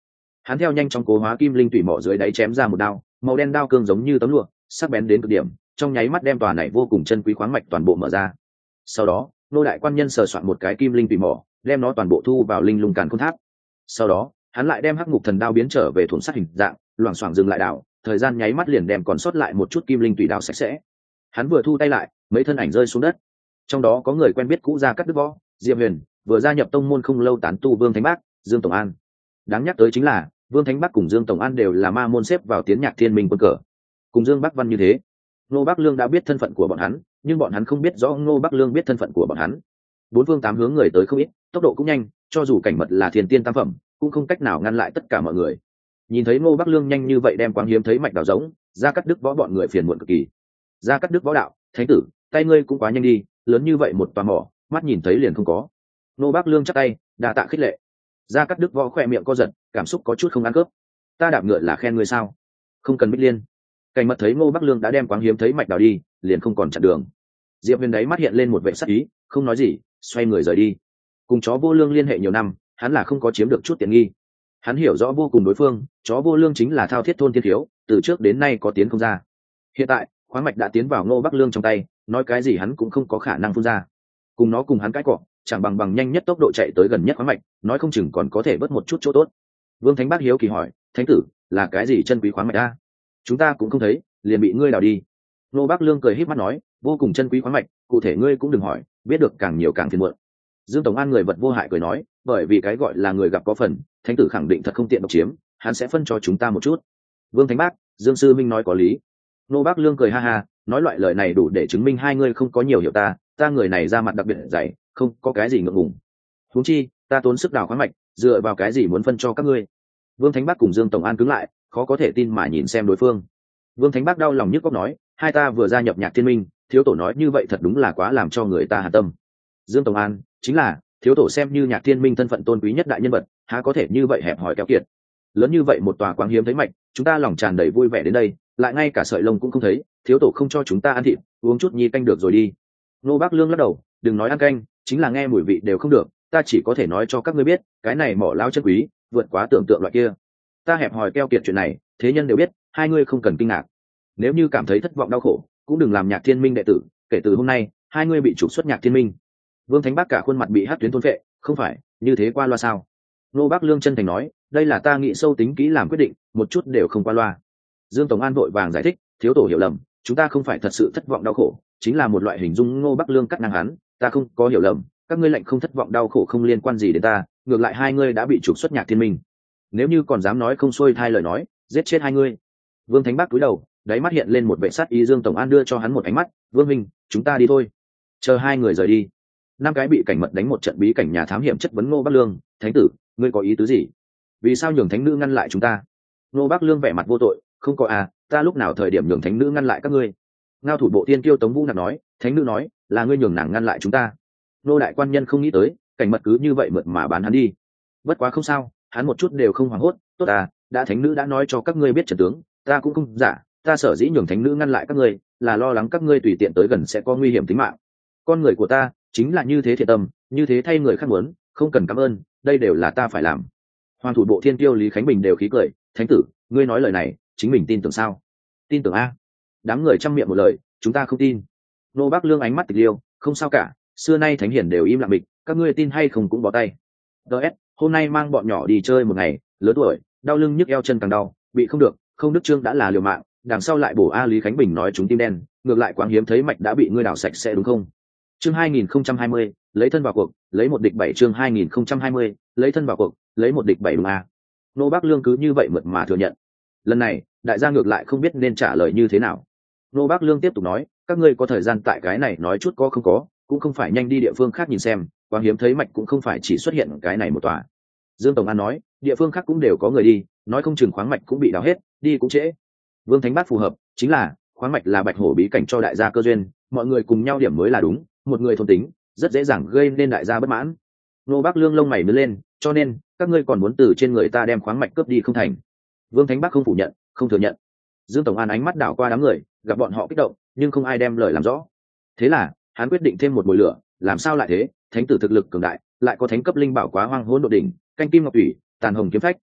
Hắn theo nhanh trong cố hóa kim linh tủy mỏ dưới đáy chém ra một đao, màu đen đao cương giống như tấm lụa, sắc bén đến cực điểm, trong nháy mắt đem tòa này vô cùng chân quý khoáng mạch toàn bộ mở ra. Sau đó, nô đại quan nhân sờ soạn một cái kim linh tủy mỏ, đem nó toàn bộ thu vào linh lung càn khôn tháp. Sau đó, hắn lại đem hắc ngục thần đao biến trở về thuần sắt hình dạng, loảng xoảng dừng lại đảo, thời gian nháy mắt liền đem còn sót lại một chút kim linh tủy đao sạch sẽ. Hắn vừa thu tay lại, mấy thân ảnh rơi xuống đất. Trong đó có người quen biết cũ Gia Cát Đức Võ, Diệp Huyền, vừa gia nhập tông môn không lâu tán tu Vương Thánh Bác, Dương Tổng An. Đáng nhắc tới chính là Vương Thánh Bắc cùng Dương Tổng An đều là ma môn xếp vào tiến nhạc thiên minh quân cờ. Cùng Dương Bắc Văn như thế, Ngô Bắc Lương đã biết thân phận của bọn hắn, nhưng bọn hắn không biết rõ Ngô Bắc Lương biết thân phận của bọn hắn. Bốn phương tám hướng người tới không ít, tốc độ cũng nhanh, cho dù cảnh mật là thiên tiên tam phẩm, cũng không cách nào ngăn lại tất cả mọi người. Nhìn thấy Ngô Bắc Lương nhanh như vậy đem quang hiếm thấy mạch đào giống, Gia Cát Đức Võ bọn người phiền muộn cực kỳ. Gia Cát Đức Võ đạo, thánh tử, tay ngươi cũng quá nhanh đi, lớn như vậy một tòa mỏ, mắt nhìn thấy liền không có. Ngô Bắc Lương chắp tay, đa tạ khích lệ. Gia Cát Đức Võ khỏe miệng co giật, cảm xúc có chút không ăn cướp. Ta đạp ngựa là khen ngươi sao? Không cần Bích Liên. Cảnh mật thấy Ngô Bắc Lương đã đem quáng hiếm thấy mạch đào đi, liền không còn chặn đường. Diệp Huyền đấy mắt hiện lên một vẻ sắc ý, không nói gì, xoay người rời đi. Cùng chó vô lương liên hệ nhiều năm, hắn là không có chiếm được chút tiện nghi. Hắn hiểu rõ vô cùng đối phương, chó vô lương chính là thao thiết thôn thiên thiếu, từ trước đến nay có tiến không ra. Hiện tại, khoáng mạch đã tiến vào Ngô Bắc Lương trong tay, nói cái gì hắn cũng không có khả năng phun ra. Cùng nó cùng hắn cãi cọ, chẳng bằng bằng nhanh nhất tốc độ chạy tới gần nhất khoáng mạch, nói không chừng còn có thể bớt một chút chỗ tốt. Vương Thánh Bác hiếu kỳ hỏi, thánh tử, là cái gì chân quý khoáng mạch a? Chúng ta cũng không thấy, liền bị ngươi đào đi. Ngô Bắc Lương cười híp mắt nói, vô cùng chân quý khoáng mạch, cụ thể ngươi cũng đừng hỏi, biết được càng nhiều càng phiền muộn. Dương Tổng An người vật vô hại cười nói, bởi vì cái gọi là người gặp có phần, thánh tử khẳng định thật không tiện độc chiếm, hắn sẽ phân cho chúng ta một chút. Vương Thánh Bác, Dương sư minh nói có lý. Ngô Bắc Lương cười ha ha, nói loại lời này đủ để chứng minh hai ngươi không có nhiều hiểu ta, ta người này ra mặt đặc biệt dày, không có cái gì ngượng ngùng. Huống chi, ta tốn sức đào khoáng mạch, dựa vào cái gì muốn phân cho các ngươi? Vương Thánh Bác cùng Dương Tổng An cứng lại, khó có thể tin mà nhìn xem đối phương. Vương Thánh Bác đau lòng nhức óc nói, hai ta vừa gia nhập Nhạc Thiên Minh, thiếu tổ nói như vậy thật đúng là quá làm cho người ta hà tâm. Dương Tổng An, chính là thiếu tổ xem như Nhạc Thiên Minh thân phận tôn quý nhất đại nhân vật, há có thể như vậy hẹp hòi keo kiệt. Lớn như vậy một tòa quáng hiếm thấy mạch, chúng ta lòng tràn đầy vui vẻ đến đây, lại ngay cả sợi lông cũng không thấy, thiếu tổ không cho chúng ta ăn thịt, uống chút nhi canh được rồi đi. Ngô Bắc Lương lắc đầu, đừng nói ăn canh, chính là nghe mùi vị đều không được, ta chỉ có thể nói cho các ngươi biết, cái này mỏ lao chân quý, vượt quá tưởng tượng loại kia. Ta hẹp hòi keo kiệt chuyện này, thế nhân đều biết, hai ngươi không cần kinh ngạc. Nếu như cảm thấy thất vọng đau khổ, cũng đừng làm Nhạc Thiên Minh đệ tử, kể từ hôm nay, hai ngươi bị trục xuất Nhạc Thiên Minh. Vương Thánh Bác cả khuôn mặt bị hắc tuyến thôn phệ, không phải, như thế qua loa sao? Ngô Bắc Lương chân thành nói, đây là ta nghĩ sâu tính kỹ làm quyết định, một chút đều không qua loa. Dương Tổng An vội vàng giải thích, thiếu tổ hiểu lầm, chúng ta không phải thật sự thất vọng đau khổ, chính là một loại hình dung Ngô Bắc Lương cắt ngang hắn, ta không có hiểu lầm, các ngươi lệnh không thất vọng đau khổ không liên quan gì đến ta, ngược lại hai ngươi đã bị trục xuất Nhạc Thiên Minh. Nếu như còn dám nói không xuôi thai lời nói, giết chết hai ngươi. Vương Thánh Bác cúi đầu, đáy mắt hiện lên một vẻ sát ý. Dương Tổng An đưa cho hắn một ánh mắt, Vương Minh, chúng ta đi thôi. Chờ hai người rời đi, năm cái bị cảnh mật đánh một trận bí cảnh nhà thám hiểm chất vấn Ngô Bắc Lương, thánh tử, ngươi có ý tứ gì? Vì sao nhường thánh nữ ngăn lại chúng ta? Ngô Bắc Lương vẻ mặt vô tội, không có à, ta lúc nào thời điểm nhường thánh nữ ngăn lại các ngươi? Ngao thủ bộ tiên kiêu Tống Vũ Nạp nói, thánh nữ nói, là ngươi nhường nàng ngăn lại chúng ta. Ngô đại quan nhân không nghĩ tới, cảnh mật cứ như vậy mượt mà bán hắn đi. Bất quá không sao, hắn một chút đều không hoảng hốt, tốt à, đã thánh nữ đã nói cho các ngươi biết trận tướng, ta cũng không giả, ta sở dĩ nhường thánh nữ ngăn lại các ngươi, là lo lắng các ngươi tùy tiện tới gần sẽ có nguy hiểm tính mạng. Con người của ta chính là như thế thiện tâm, như thế thay người khác muốn, không cần cảm ơn, đây đều là ta phải làm. Hoàng thủ bộ thiên tiêu Lý Khánh Bình đều khí cười, thánh tử, ngươi nói lời này, chính mình tin tưởng sao? Tin tưởng a? Đám người chăm miệng một lời, chúng ta không tin. Nô Bắc Lương ánh mắt tịch liêu, không sao cả, xưa nay thánh hiển đều im lặng bịch, các ngươi tin hay không cũng bỏ tay. ds hôm nay mang bọn nhỏ đi chơi một ngày, lớn tuổi, đau lưng nhức eo chân càng đau, bị không được, không đức trương đã là liều mạng, đằng sau lại bổ a. Lý Khánh Bình nói chúng tim đen, ngược lại quáng hiếm thấy mạch đã bị ngươi đào sạch sẽ đúng không? Chương hai nghìn không trăm hai mươi, lấy thân vào cuộc, lấy một địch bảy. Chương hai nghìn không trăm hai mươi, lấy thân vào cuộc, lấy một địch bảy đúng a. Nô Bắc Lương cứ như vậy mượt mà thừa nhận. Lần này, đại gia ngược lại không biết nên trả lời như thế nào. Nô Bắc Lương tiếp tục nói, các ngươi có thời gian tại cái này nói chút có không có, cũng không phải nhanh đi địa phương khác nhìn xem, quáng hiếm thấy mạch cũng không phải chỉ xuất hiện cái này một tòa. Dương Tổng An nói, địa phương khác cũng đều có người đi, nói không chừng khoáng mạch cũng bị đào hết, đi cũng trễ. Vương Thánh Bác phù hợp, chính là khoáng mạch là bạch hổ bí cảnh cho đại gia cơ duyên, mọi người cùng nhau điểm mới là đúng, một người thôn tính, rất dễ dàng gây nên đại gia bất mãn. Nô Bắc Lương lông mày nhướng lên, cho nên các ngươi còn muốn từ trên người ta đem khoáng mạch cướp đi không thành? Vương Thánh Bác không phủ nhận, không thừa nhận. Dương Tổng An ánh mắt đảo qua đám người, gặp bọn họ kích động, nhưng không ai đem lời làm rõ. Thế là hắn quyết định thêm một mùi lửa, làm sao lại thế? Thánh tử thực lực cường đại, lại có thánh cấp linh bảo quá hoang hỗn độ đỉnh, canh kim ngọc thủy, tàn hồng kiếm phách,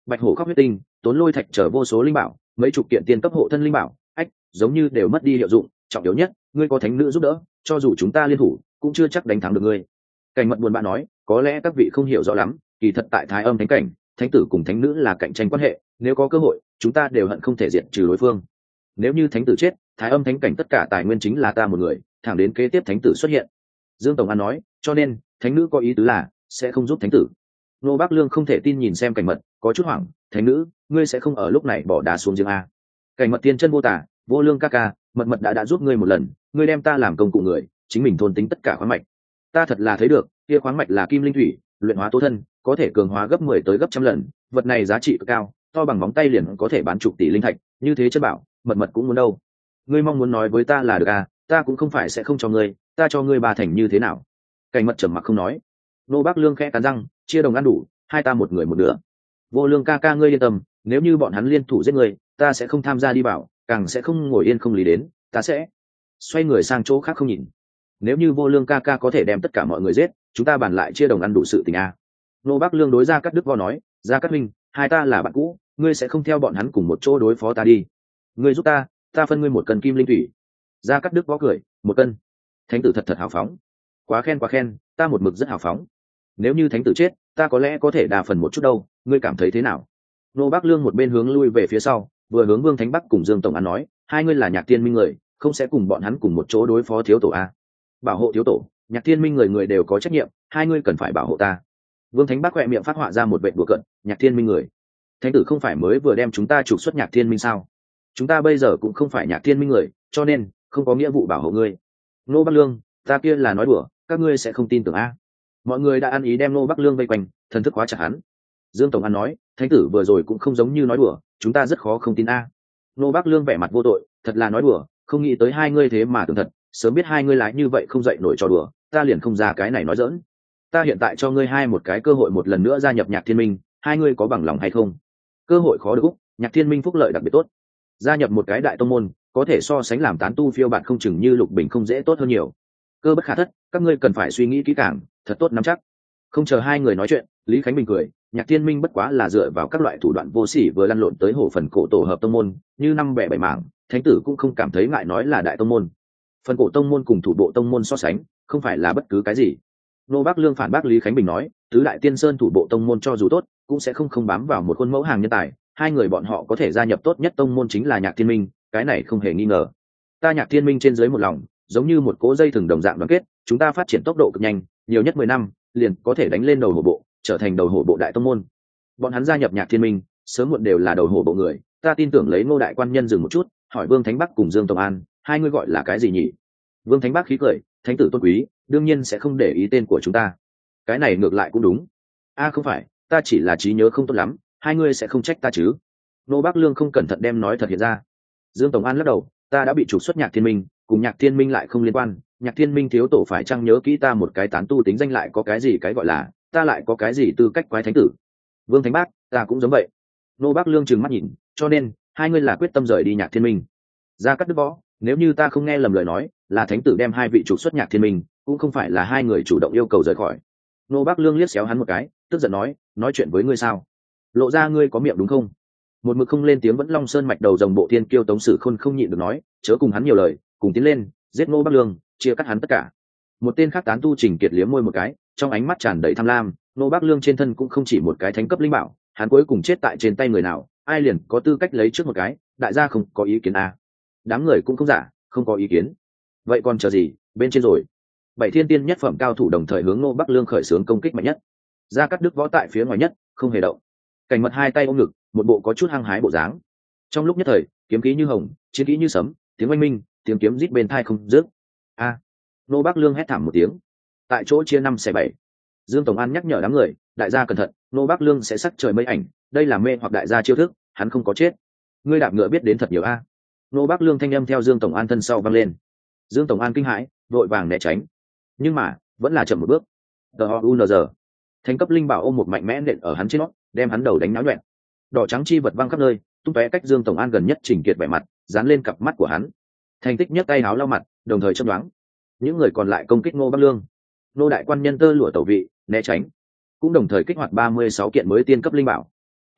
bạch hổ khóc huyết tinh, tốn lôi thạch trở vô số linh bảo, mấy chục kiện tiên cấp hộ thân linh bảo, ách, giống như đều mất đi hiệu dụng. Trọng yếu nhất, ngươi có thánh nữ giúp đỡ, cho dù chúng ta liên thủ cũng chưa chắc đánh thắng được ngươi. Cảnh Mật buồn bã nói, có lẽ các vị không hiểu rõ lắm, kỳ thật tại Thái Âm thánh cảnh, thánh tử cùng thánh nữ là cạnh tranh quan hệ, nếu có cơ hội chúng ta đều hận không thể diệt trừ đối phương. Nếu như thánh tử chết, Thái Âm thánh cảnh tất cả tài nguyên chính là ta một người, thẳng đến kế tiếp thánh tử xuất hiện. Dương Tổng An nói, cho nên thánh nữ có ý tứ là sẽ không giúp thánh tử. Nô Bác Lương không thể tin nhìn xem Cảnh Mật, có chút hoảng, thánh nữ, ngươi sẽ không ở lúc này bỏ đá xuống giếng a? Cảnh Mật tiên chân vô tả, vô lương ca ca, Mật Mật đã đã giúp ngươi một lần, ngươi đem ta làm công cụ người, chính mình thôn tính tất cả khoáng mạch. Ta thật là thấy được, kia khoáng mạch là kim linh thủy, luyện hóa tố thân, có thể cường hóa gấp mười tới gấp trăm lần, vật này giá trị cực cao, to bằng móng tay liền có thể bán chục tỷ linh thạch, như thế chất bảo, Mật Mật cũng muốn đâu. Ngươi mong muốn nói với ta là được à, ta cũng không phải sẽ không cho ngươi, ta cho ngươi ba thành như thế nào? Cảnh Mật trầm mặc không nói. Nô Bác Lương khẽ cắn răng, chia đồng ăn đủ, hai ta một người một nửa. Vô Lương ca ca ngươi yên tâm, nếu như bọn hắn liên thủ giết ngươi, ta sẽ không tham gia đi bảo, càng sẽ không ngồi yên không lý đến, ta sẽ xoay người sang chỗ khác không nhìn. Nếu như Vô Lương ca ca có thể đem tất cả mọi người giết, chúng ta bàn lại chia đồng ăn đủ sự tình a. Nô Bác Lương đối Gia Cát Đức Võ nói, Gia Cát huynh, hai ta là bạn cũ, ngươi sẽ không theo bọn hắn cùng một chỗ đối phó ta đi. Ngươi giúp ta, ta phân ngươi một cân kim linh thủy. Gia Cát Đức Võ cười, một cân. Thánh tử thật thật hào phóng. Quá khen quá khen, ta một mực rất hào phóng. Nếu như thánh tử chết, ta có lẽ có thể đà phần một chút đâu, ngươi cảm thấy thế nào? Nô Bác Lương một bên hướng lui về phía sau, vừa hướng Vương Thánh Bắc cùng Dương Tổng An nói, hai ngươi là Nhạc Thiên Minh người, không sẽ cùng bọn hắn cùng một chỗ đối phó thiếu tổ a? Bảo hộ thiếu tổ, Nhạc Thiên Minh người người đều có trách nhiệm, hai ngươi cần phải bảo hộ ta. Vương Thánh Bắc khẽ miệng phát họa ra một vệt đùa cợt, Nhạc Thiên Minh người, thánh tử không phải mới vừa đem chúng ta trục xuất Nhạc Thiên Minh sao? Chúng ta bây giờ cũng không phải Nhạc Thiên Minh người, cho nên không có nghĩa vụ bảo hộ ngươi. Nô Bắc Lương, ta kia là nói đùa, các ngươi sẽ không tin tưởng a? Mọi người đã ăn ý đem Nô Bắc Lương vây quanh, thần thức khóa chặt hắn. Dương Tổng An nói, thánh tử vừa rồi cũng không giống như nói đùa, chúng ta rất khó không tin a. Nô Bắc Lương vẻ mặt vô tội, thật là nói đùa, không nghĩ tới hai ngươi thế mà tưởng thật, sớm biết hai ngươi lái như vậy không dậy nổi trò đùa, ta liền không ra cái này nói dỡn. Ta hiện tại cho ngươi hai một cái cơ hội một lần nữa gia nhập Nhạc Thiên Minh, hai ngươi có bằng lòng hay không? Cơ hội khó được, Nhạc Thiên Minh phúc lợi đặc biệt tốt, gia nhập một cái đại tông môn, có thể so sánh làm tán tu phiêu bạn không chừng như Lục Bình không dễ tốt hơn nhiều. Cơ bất khả thất, các ngươi cần phải suy nghĩ kỹ càng, thật tốt nắm chắc. Không chờ hai người nói chuyện, Lý Khánh Bình cười, Nhạc Thiên Minh bất quá là dựa vào các loại thủ đoạn vô sỉ vừa lăn lộn tới hổ phần cổ tổ hợp tông môn, như năm bẻ bảy mảng, thánh tử cũng không cảm thấy ngại nói là đại tông môn. Phần cổ tông môn cùng thủ bộ tông môn so sánh, không phải là bất cứ cái gì. Nô Bác Lương phản bác Lý Khánh Bình nói, tứ đại tiên sơn thủ bộ tông môn cho dù tốt, cũng sẽ không không bám vào một khuôn mẫu hàng nhân tài, hai người bọn họ có thể gia nhập tốt nhất tông môn chính là Nhạc Thiên Minh, cái này không hề nghi ngờ. Ta Nhạc Thiên Minh trên dưới một lòng, giống như một cỗ dây thừng đồng dạng đoàn kết, chúng ta phát triển tốc độ cực nhanh, nhiều nhất mười năm, liền có thể đánh lên đầu hổ bộ, trở thành đầu hổ bộ đại tông môn. Bọn hắn gia nhập Nhạc Thiên Minh, sớm muộn đều là đầu hổ bộ người, ta tin tưởng lấy Ngô đại quan nhân dừng một chút, hỏi Vương Thánh Bắc cùng Dương Tổng An, hai người gọi là cái gì nhỉ? Vương Thánh Bắc khí cười, thánh tử tôn quý, đương nhiên sẽ không để ý tên của chúng ta. Cái này ngược lại cũng đúng. A không phải, ta chỉ là trí nhớ không tốt lắm, hai ngươi sẽ không trách ta chứ? Nô Bác Lương không cẩn thận đem nói thật hiện ra. Dương Tổng An lắc đầu, ta đã bị trục xuất Nhạc Thiên Minh, cùng Nhạc Thiên Minh lại không liên quan, Nhạc Thiên Minh thiếu tổ phải chăng nhớ kỹ ta một cái tán tu tính danh lại có cái gì cái gọi là, ta lại có cái gì tư cách quái thánh tử? Vương Thánh Bác, ta cũng giống vậy. Nô Bác Lương trừng mắt nhìn, cho nên hai ngươi là quyết tâm rời đi Nhạc Thiên Minh. Gia Cát Đức Võ, nếu như ta không nghe lầm lời nói, là thánh tử đem hai vị trục xuất Nhạc Thiên Minh, cũng không phải là hai người chủ động yêu cầu rời khỏi. Nô Bác Lương liếc xéo hắn một cái, tức giận nói, nói chuyện với ngươi sao? Lộ ra ngươi có miệng đúng không? Một mực không lên tiếng vẫn Long Sơn mạch đầu rồng bộ thiên kiêu Tống Sử Khôn không nhịn được nói, chớ cùng hắn nhiều lời, cùng tiến lên, giết Nô Bác Lương, chia cắt hắn tất cả. Một tên khác tán tu Trình Kiệt liếm môi một cái, trong ánh mắt tràn đầy tham lam, Nô Bác Lương trên thân cũng không chỉ một cái thánh cấp linh bảo, hắn cuối cùng chết tại trên tay người nào, ai liền có tư cách lấy trước một cái, đại gia không có ý kiến à? Đám người cũng không giả, không có ý kiến. Vậy còn chờ gì, bên trên rồi. Bảy thiên tiên nhất phẩm cao thủ đồng thời hướng Nô Bác Lương khởi xướng công kích mạnh nhất. Gia Cát Đức Võ tại phía ngoài nhất, không hề động. Cảnh Mật hai tay ôm ngực, một bộ có chút hăng hái bộ dáng. Trong lúc nhất thời, kiếm khí như hồng, chiến khí như sấm, tiếng oanh minh, tiếng kiếm rít bên tai không dứt. A! Nô Bác Lương hét thảm một tiếng. Tại chỗ chia năm xẻ bảy. Dương Tổng An nhắc nhở đám người, đại gia cẩn thận, Nô Bác Lương sẽ sắc trời mây ảnh, đây là mê hoặc đại gia chiêu thức, hắn không có chết. Ngươi đạp ngựa biết đến thật nhiều a. Nô Bác Lương thanh âm theo Dương Tổng An thân sau vang lên. Dương Tổng An kinh hãi, vội vàng né tránh. Nhưng mà, vẫn là chậm một bước. Tờ u n giờ. Thành cấp linh bảo ôm một mạnh mẽ nện ở hắn trên nót, đem hắn đầu đánh náo nhoẹn. Đỏ trắng chi vật văng khắp nơi, tung tóe cách Dương Tổng An gần nhất Trình Kiệt vẻ mặt, dán lên cặp mắt của hắn. Thành tích nhấc tay háo lau mặt, đồng thời châm đoán. Những người còn lại công kích Ngô Bắc Lương. Nô đại quan nhân tơ lụa tẩu vị, né tránh, cũng đồng thời kích hoạt ba mươi sáu kiện mới tiên cấp linh bảo.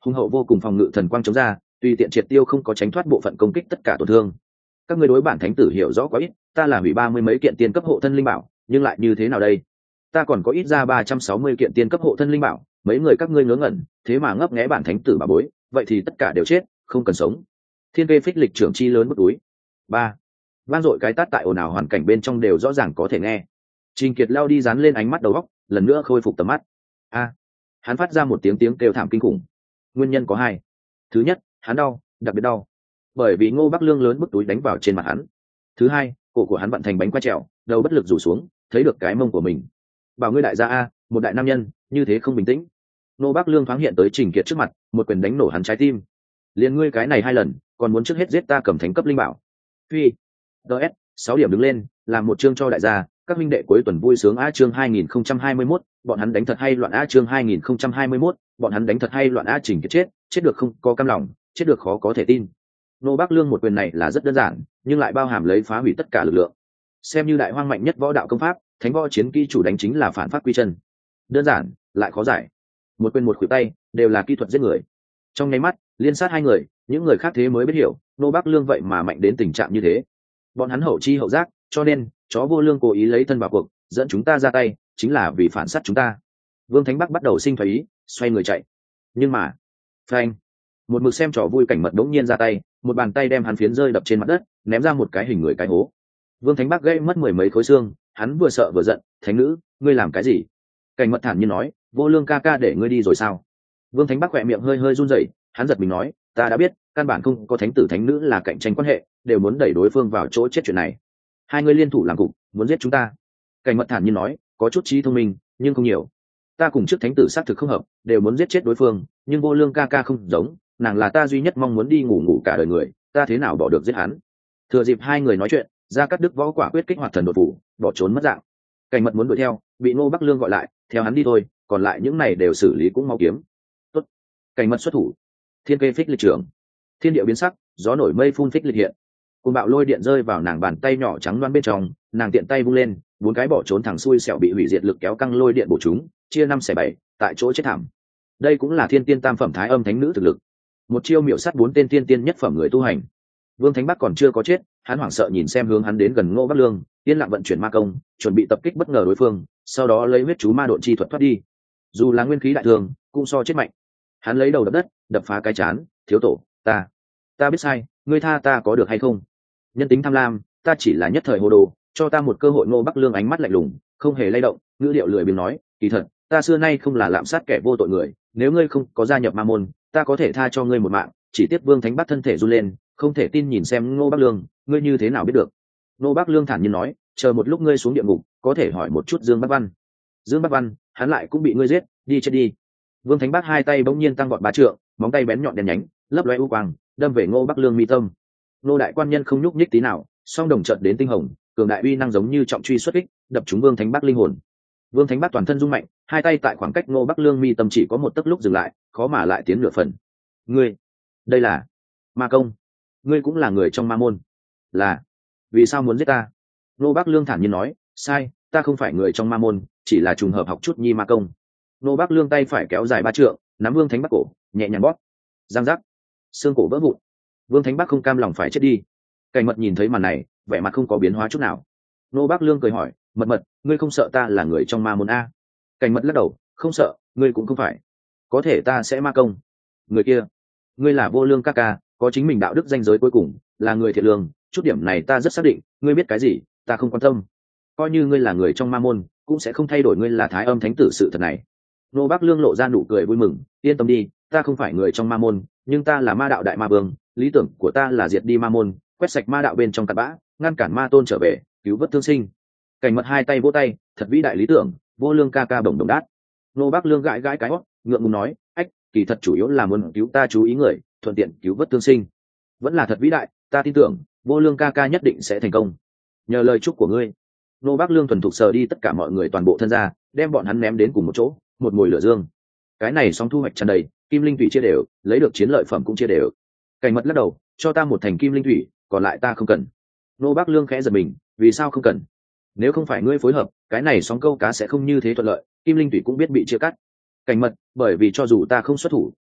hùng hậu vô cùng phòng ngự thần quang chống ra, tùy tiện triệt tiêu không có tránh thoát bộ phận công kích tất cả tổn thương. Các ngươi đối bản thánh tử hiểu rõ quá ít, ta là hủy ba mươi mấy kiện tiên cấp hộ thân linh bảo, nhưng lại như thế nào đây? Ta còn có ít ra ba trăm sáu mươi kiện tiên cấp hộ thân linh bảo, mấy người các ngươi ngớ ngẩn, thế mà ngấp nghé bản thánh tử bà bối, vậy thì tất cả đều chết, không cần sống. Thiên Kê Phích Lịch trưởng chi lớn bút túi. Ba. Vang dội cái tát tại ồn ào hoàn cảnh bên trong đều rõ ràng có thể nghe. Trình Kiệt lao đi dán lên ánh mắt đầu óc, lần nữa khôi phục tầm mắt. A. Hắn phát ra một tiếng tiếng kêu thảm kinh khủng. Nguyên nhân có hai. Thứ nhất, hắn đau, đặc biệt đau, bởi vì Ngô Bắc Lương lớn bức túi đánh vào trên mặt hắn. Thứ hai, cổ của hắn vận thành bánh quay trèo, đầu bất lực rủ xuống, thấy được cái mông của mình. Bảo ngươi đại gia a, một đại nam nhân, như thế không bình tĩnh. Ngô Bắc Lương thoáng hiện tới Trình Kiệt trước mặt, một quyền đánh nổ hắn trái tim. Liên ngươi cái này hai lần, còn muốn trước hết giết ta cầm thánh cấp linh bảo. Phi. ds sáu điểm đứng lên, làm một chương cho đại gia, các minh đệ cuối tuần vui sướng a chương hai nghìn không trăm hai mươi mốt, bọn hắn đánh thật hay loạn a chương hai nghìn không trăm hai mươi mốt, bọn hắn đánh thật hay loạn a Trình Kiệt chết, chết được không có cam lòng, chết được khó có thể tin. Nô Bắc Lương một quyền này là rất đơn giản, nhưng lại bao hàm lấy phá hủy tất cả lực lượng. Xem như đại hoang mạnh nhất võ đạo công pháp, thánh võ chiến kỹ chủ đánh chính là phản pháp quy chân. Đơn giản, lại khó giải. Một quyền một khuỷu tay, đều là kỹ thuật giết người. Trong nháy mắt, liên sát hai người, những người khác thế mới biết hiểu, Nô Bắc Lương vậy mà mạnh đến tình trạng như thế. Bọn hắn hậu chi hậu giác, cho nên, chó vô lương cố ý lấy thân vào cuộc, dẫn chúng ta ra tay, chính là vì phản sát chúng ta. Vương Thánh Bắc bắt đầu sinh phái ý, xoay người chạy. Nhưng mà, phanh, một mực xem trò vui Cảnh Mật đống nhiên ra tay, một bàn tay đem hắn phiến rơi đập trên mặt đất, ném ra một cái hình người cái hố. Vương Thánh Bắc gãy mất mười mấy khối xương, hắn vừa sợ vừa giận, "Thánh nữ, ngươi làm cái gì?" Cảnh Mật thản nhiên nói, "Vô Lương ca ca để ngươi đi rồi sao?" Vương Thánh Bắc khỏe miệng hơi hơi run rẩy, hắn giật mình nói, "Ta đã biết, căn bản không có thánh tử thánh nữ là cạnh tranh quan hệ, đều muốn đẩy đối phương vào chỗ chết chuyện này. Hai người liên thủ làm cục, muốn giết chúng ta." Cảnh Mật thản nhiên nói, "Có chút trí thông minh, nhưng không nhiều. Ta cùng trước thánh tử xác thực không hợp, đều muốn giết chết đối phương, nhưng Vô Lương ca ca không giống, nàng là ta duy nhất mong muốn đi ngủ ngủ cả đời người, ta thế nào bỏ được giết hắn." Thừa dịp hai người nói chuyện, Gia Cát Đức võ quả quyết kích hoạt thần đột phủ, bỏ trốn mất dạng. Cảnh Mật muốn đuổi theo, bị Ngô Bắc Lương gọi lại, "Theo hắn đi thôi, còn lại những này đều xử lý cũng mau kiếm." Tốt. Cảnh Mật xuất thủ. Thiên Kê Phích Lịch trưởng. Thiên địa biến sắc, gió nổi mây phun phích lịch hiện. Cùng bạo lôi điện rơi vào nàng bàn tay nhỏ trắng loáng bên trong, nàng tiện tay vung lên, bốn cái bỏ trốn thẳng xuôi xẻo bị hủy diệt lực kéo căng lôi điện bổ chúng, chia năm xẻ bảy, tại chỗ chết thảm. Đây cũng là thiên tiên tam phẩm thái âm thánh nữ thực lực. Một chiêu miểu sát bốn tên tiên tiên nhất phẩm người tu hành. Vương Thánh Bắc còn chưa có chết, hắn hoảng sợ nhìn xem hướng hắn đến gần Ngô Bắc Lương, yên lặng vận chuyển ma công, chuẩn bị tập kích bất ngờ đối phương, sau đó lấy huyết chú ma độn chi thuật thoát đi. Dù là nguyên khí đại thường, cũng so chết mạnh. Hắn lấy đầu đập đất, đập phá cái chán, "Thiếu tổ, ta, ta biết sai, ngươi tha ta có được hay không? Nhân tính tham lam, ta chỉ là nhất thời hồ đồ, cho ta một cơ hội." Ngô Bắc Lương ánh mắt lạnh lùng, không hề lay động, ngữ điệu lười biếng nói, "Kỳ thật, ta xưa nay không là lạm sát kẻ vô tội người, nếu ngươi không có gia nhập ma môn, ta có thể tha cho ngươi một mạng." Chỉ tiếc Vương Thánh Bắc thân thể run lên, không thể tin nhìn xem Ngô Bắc Lương, "Ngươi như thế nào biết được?" Ngô Bắc Lương thản nhiên nói, "Chờ một lúc ngươi xuống địa ngục, có thể hỏi một chút Dương Bắc Văn." "Dương Bắc Văn, hắn lại cũng bị ngươi giết, đi chết đi." Vương Thánh Bắc hai tay bỗng nhiên tăng vọt bá trượng, móng tay bén nhọn đen nhánh, lấp lóe u quang, đâm về Ngô Bắc Lương mi tâm. Ngô đại quan nhân không nhúc nhích tí nào, song đồng chợt đến tinh hồng, cường đại uy năng giống như trọng truy xuất kích, đập trúng Vương Thánh Bắc linh hồn. Vương Thánh Bắc toàn thân rung mạnh, hai tay tại khoảng cách Ngô Bắc Lương mi tâm chỉ có một tấc lúc dừng lại, khó mà lại tiến nửa phần. "Ngươi, đây là ma công? Ngươi cũng là người trong ma môn?" "Là." "Vì sao muốn giết ta?" Ngô Bắc Lương thản nhiên nói, "Sai, ta không phải người trong ma môn, chỉ là trùng hợp học chút nhi ma công." Ngô Bắc Lương tay phải kéo dài ba trượng, nắm Vương Thánh Bắc cổ, nhẹ nhàng bóp. Giang giác, xương cổ vỡ vụn. Vương Thánh Bắc không cam lòng phải chết đi. Cảnh Mật nhìn thấy màn này, vẻ mặt không có biến hóa chút nào. Ngô Bắc Lương cười hỏi, "Mật Mật, ngươi không sợ ta là người trong ma môn a?" Cảnh Mật lắc đầu, "Không sợ, ngươi cũng không phải. Có thể ta sẽ ma công." "Người kia, ngươi là Vô Lương ca ca, có chính mình đạo đức danh giới cuối cùng, là người thiện lương, chút điểm này ta rất xác định, ngươi biết cái gì, ta không quan tâm. Coi như ngươi là người trong ma môn, cũng sẽ không thay đổi ngươi là Thái Âm Thánh tử sự thật này." Ngô Bắc Lương lộ ra nụ cười vui mừng, "Yên tâm đi, ta không phải người trong ma môn, nhưng ta là ma đạo đại ma vương, lý tưởng của ta là diệt đi ma môn, quét sạch ma đạo bên trong cặn bã, ngăn cản ma tôn trở về, cứu vớt thương sinh." Cảnh Mật hai tay vỗ tay, "Thật vĩ đại lý tưởng." Vô Lương ca ca bổng đồng đát. Ngô Bắc Lương gãi gãi cái hót, ngượng ngùng nói, "Ách, kỳ thật chủ yếu là muốn cứu ta chú ý người, thuận tiện cứu vớt thương sinh. Vẫn là thật vĩ đại, ta tin tưởng Vô Lương ca ca nhất định sẽ thành công. Nhờ lời chúc của ngươi." Ngô Bắc Lương thuần thục sờ đi tất cả mọi người toàn bộ thân ra, đem bọn hắn ném đến cùng một chỗ, một mùi lửa dương. Cái này xong thu hoạch tràn đầy, kim linh thủy chia đều, lấy được chiến lợi phẩm cũng chia đều. Cảnh Mật lắc đầu, "Cho ta một thành kim linh thủy, còn lại ta không cần." Ngô Bắc Lương khẽ giật mình, "Vì sao không cần?" "Nếu không phải ngươi phối hợp, cái này sóng câu cá sẽ không như thế thuận lợi, kim linh thủy cũng biết bị chia cắt." Cảnh Mật, "Bởi vì cho dù ta không xuất thủ,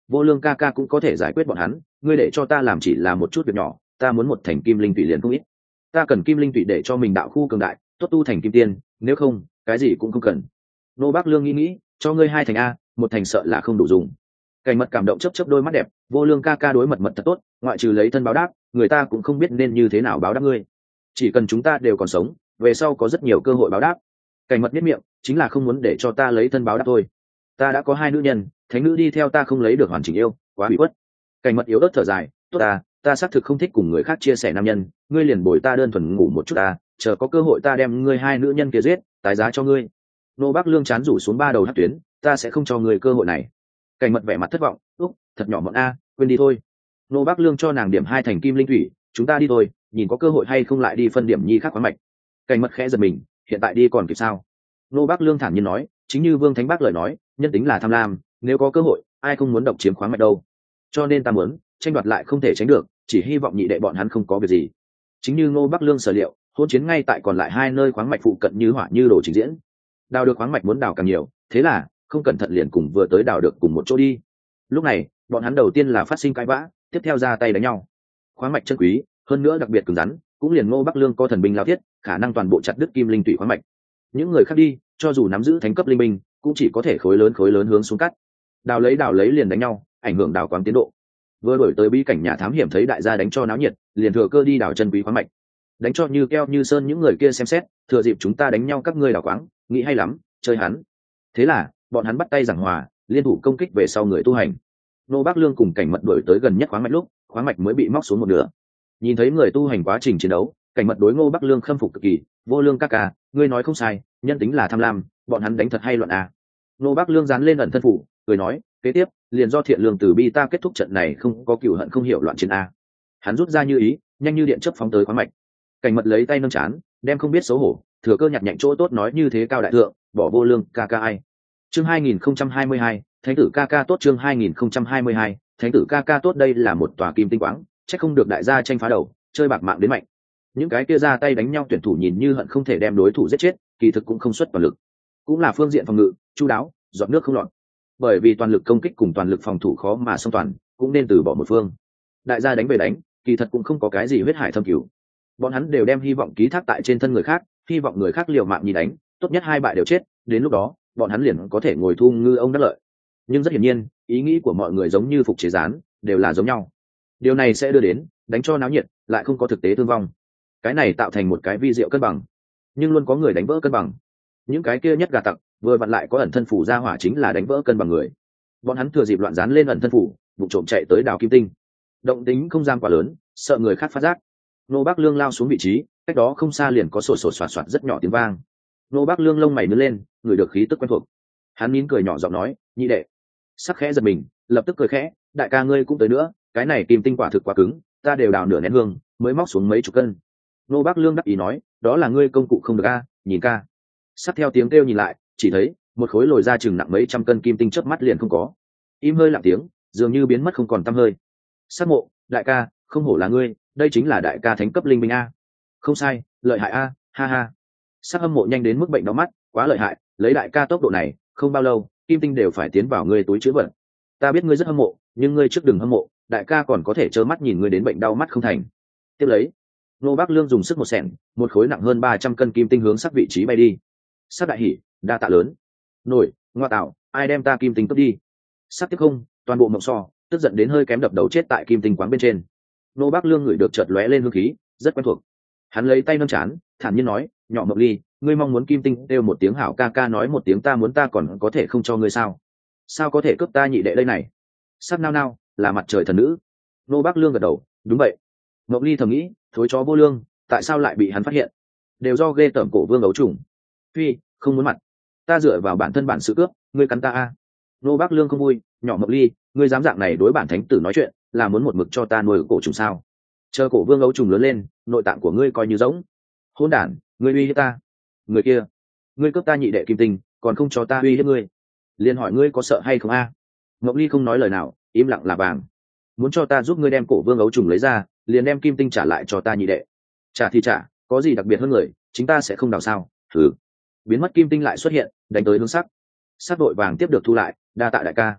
vô lương ca ca cũng có thể giải quyết bọn hắn, ngươi để cho ta làm chỉ là một chút việc nhỏ, ta muốn một thành kim linh tụy liền không ít. Ta cần kim linh tụy để cho mình đạo khu cường đại, tốt tu thành kim tiên, nếu không cái gì cũng không cần. Nô Bác Lương nghĩ nghĩ, cho ngươi hai thành a, một thành sợ là không đủ dùng. Cảnh Mật cảm động chớp chớp đôi mắt đẹp, vô lương ca ca đối mật mật thật tốt, ngoại trừ lấy thân báo đáp, người ta cũng không biết nên như thế nào báo đáp ngươi. Chỉ cần chúng ta đều còn sống, về sau có rất nhiều cơ hội báo đáp. Cảnh Mật biết miệng, chính là không muốn để cho ta lấy thân báo đáp thôi. Ta đã có hai nữ nhân, thánh nữ đi theo ta không lấy được hoàn chỉnh yêu, quá bị khuất. Cảnh Mật yếu ớt thở dài, tốt ta, ta xác thực không thích cùng người khác chia sẻ nam nhân, ngươi liền bồi ta đơn thuần ngủ một chút ta, chờ có cơ hội ta đem ngươi hai nữ nhân kia giết, tái giá cho ngươi. Nô Bác Lương chán rủ xuống ba đầu hắc tuyến, ta sẽ không cho ngươi cơ hội này. Cảnh Mật vẻ mặt thất vọng, úc, thật nhỏ mọn a, quên đi thôi. Nô Bác Lương cho nàng điểm hai thành kim linh thủy, chúng ta đi thôi, nhìn có cơ hội hay không lại đi phân điểm nhi khác khoáng mạch. Cảnh Mật khẽ giật mình, hiện tại đi còn kịp sao? Nô Bác Lương thản nhiên nói, chính như Vương Thánh Bác lời nói, nhân tính là tham lam, nếu có cơ hội, ai không muốn độc chiếm khoáng mạch đâu. Cho nên ta muốn, tranh đoạt lại không thể tránh được, chỉ hy vọng nhị đệ bọn hắn không có việc gì. Chính như Ngô Bắc Lương sở liệu, hôn chiến ngay tại còn lại hai nơi khoáng mạch phụ cận như hỏa như đồ trình diễn. Đào được khoáng mạch muốn đào càng nhiều, thế là không cẩn thận liền cùng vừa tới đào được cùng một chỗ đi. Lúc này, bọn hắn đầu tiên là phát sinh cãi vã, tiếp theo ra tay đánh nhau. Khoáng mạch chân quý, hơn nữa đặc biệt cứng rắn, cũng liền Ngô Bắc Lương có thần binh lao thiết, khả năng toàn bộ chặt đứt kim linh tụy khoáng mạch. Những người khác đi, cho dù nắm giữ thánh cấp linh binh, cũng chỉ có thể khối lớn khối lớn hướng xuống cắt. Đào lấy đào lấy liền đánh nhau, ảnh hưởng đào quáng tiến độ. Vừa đổi tới bí cảnh nhà thám hiểm thấy đại gia đánh cho náo nhiệt, liền thừa cơ đi đào chân quý khoáng mạch, đánh cho như keo như sơn những người kia xem xét, thừa dịp chúng ta đánh nhau các ngươi đào quáng, nghĩ hay lắm, chơi hắn. Thế là bọn hắn bắt tay giảng hòa, liên thủ công kích về sau người tu hành. Nô Bác Lương cùng Cảnh Mật đuổi tới gần nhất khoáng mạch lúc, khoáng mạch mới bị móc xuống một nửa. Nhìn thấy người tu hành quá trình chiến đấu, Cảnh Mật đối Ngô Bác Lương khâm phục cực kỳ, vô lương các ca, ngươi nói không sai, nhân tính là tham lam, bọn hắn đánh thật hay loạn à. Ngô Bác Lương dán lên ẩn thân phủ, cười nói, kế tiếp liền do thiện lương từ bi ta kết thúc trận này không có cửu hận không hiểu loạn chiến a. Hắn rút ra như ý, nhanh như điện chớp phóng tới khoáng mạch. Cảnh Mật lấy tay nâng chán, đem không biết xấu hổ, thừa cơ nhặt nhạnh chỗ tốt nói như thế cao đại thượng, bỏ vô lương ca ca ai. Chương hai nghìn không trăm hai mươi hai, Thánh tử ca ca tốt. Chương hai nghìn không trăm hai mươi hai, Thánh tử ca ca tốt. Đây là một tòa kim tinh quáng, chắc không được đại gia tranh phá đầu, chơi bạc mạng đến mạnh. Những cái kia ra tay đánh nhau tuyển thủ nhìn như hận không thể đem đối thủ giết chết, kỳ thực cũng không xuất toàn lực, cũng là phương diện phòng ngự chu đáo, giọt nước không lọt. Bởi vì toàn lực công kích cùng toàn lực phòng thủ khó mà song toàn, cũng nên từ bỏ một phương. Đại gia đánh về đánh, kỳ thật cũng không có cái gì huyết hải thâm cửu. Bọn hắn đều đem hy vọng ký thác tại trên thân người khác, hy vọng người khác liều mạng nhì đánh, tốt nhất hai bại đều chết, đến lúc đó bọn hắn liền có thể ngồi thu ngư ông đắc lợi. Nhưng rất hiển nhiên, ý nghĩ của mọi người giống như phục chế gián, đều là giống nhau. Điều này sẽ đưa đến đánh cho náo nhiệt, lại không có thực tế thương vong. Cái này tạo thành một cái vi diệu cân bằng, nhưng luôn có người đánh vỡ cân bằng. Những cái kia nhất gà tặc vừa vặn lại có ẩn thân phủ ra hỏa, chính là đánh vỡ cân bằng người. Bọn hắn thừa dịp loạn dán lên ẩn thân phủ, vụ trộm chạy tới đào kim tinh. Động tính không gian quá lớn, sợ người khác phát giác. Nô Bác Lương lao xuống vị trí, cách đó không xa liền có sổ sổ soạt soạt rất nhỏ tiếng vang. Nô Bác Lương lông mày nhướng lên, người được khí tức quen thuộc. Hắn nín cười nhỏ giọng nói, nhị đệ. Sắc khẽ giật mình, lập tức cười khẽ, đại ca ngươi cũng tới nữa, cái này kim tinh quả thực quá cứng, ta đều đào nửa nén hương, mới móc xuống mấy chục cân. Nô Bác Lương đắc ý nói, đó là ngươi công cụ không được a, nhìn ca. Sắc theo tiếng kêu nhìn lại, chỉ thấy một khối lồi ra chừng nặng mấy trăm cân kim tinh chớp mắt liền không có, im hơi lặng tiếng, dường như biến mất không còn tăm hơi. Sắc mộ, đại ca, không hổ là ngươi, đây chính là đại ca thánh cấp linh binh a. Không sai, lợi hại a, ha ha. Sắc hâm mộ nhanh đến mức bệnh đau mắt, quá lợi hại, lấy đại ca tốc độ này, không bao lâu, kim tinh đều phải tiến vào ngươi túi chứa vật. Ta biết ngươi rất hâm mộ, nhưng ngươi trước đừng hâm mộ, đại ca còn có thể trơ mắt nhìn ngươi đến bệnh đau mắt không thành. Tiếp lấy, Nô Bác Lương dùng sức một xẻng, một khối nặng hơn ba trăm cân kim tinh hướng sắc vị trí bay đi. Sắc đại hỉ, đa tạ lớn. Nổi, ngoa tạo, ai đem ta kim tinh cướp đi? Sắc tiếp không, toàn bộ mộng so, tức giận đến hơi kém đập đầu chết tại kim tinh quáng bên trên. Nô Bác Lương ngửi được chợt lóe lên hương khí, rất quen thuộc. Hắn lấy tay nâng chán, thản nhiên nói, nhỏ Mộng Ly, ngươi mong muốn kim tinh kêu một tiếng hảo, ca ca nói một tiếng ta muốn, ta còn có thể không cho ngươi sao? Sao có thể cướp ta nhị đệ đây này? Sắc nao nao, là mặt trời thần nữ. Nô Bác Lương gật đầu, đúng vậy. Mộng Ly thầm nghĩ, thối chó vô lương, tại sao lại bị hắn phát hiện? Đều do ghê tởm cổ vương ấu trùng. Phi, không muốn mặt. Ta dựa vào bản thân bản sự cướp, ngươi cắn ta a. Nô Bác Lương không vui, nhỏ Mộng Ly, ngươi dám dạng này đối bản thánh tử nói chuyện, là muốn một mực cho ta nuôi cổ trùng sao? Chờ cổ vương ấu trùng lớn lên, nội tạng của ngươi coi như giống. Hỗn đản, ngươi uy hiếp ta. Người kia, ngươi cướp ta nhị đệ kim tinh, còn không cho ta uy hiếp ngươi. Liên hỏi ngươi có sợ hay không a? À? Mộng Ly không nói lời nào, im lặng là vàng. Muốn cho ta giúp ngươi đem cổ vương ấu trùng lấy ra, liền đem kim tinh trả lại cho ta nhị đệ. Trả thì trả, có gì đặc biệt hơn người, chính ta sẽ không đào sao? Thử. Biến mất kim tinh lại xuất hiện, đánh tới hướng sắc. Sắc đội vàng tiếp được thu lại, đa tạ đại ca.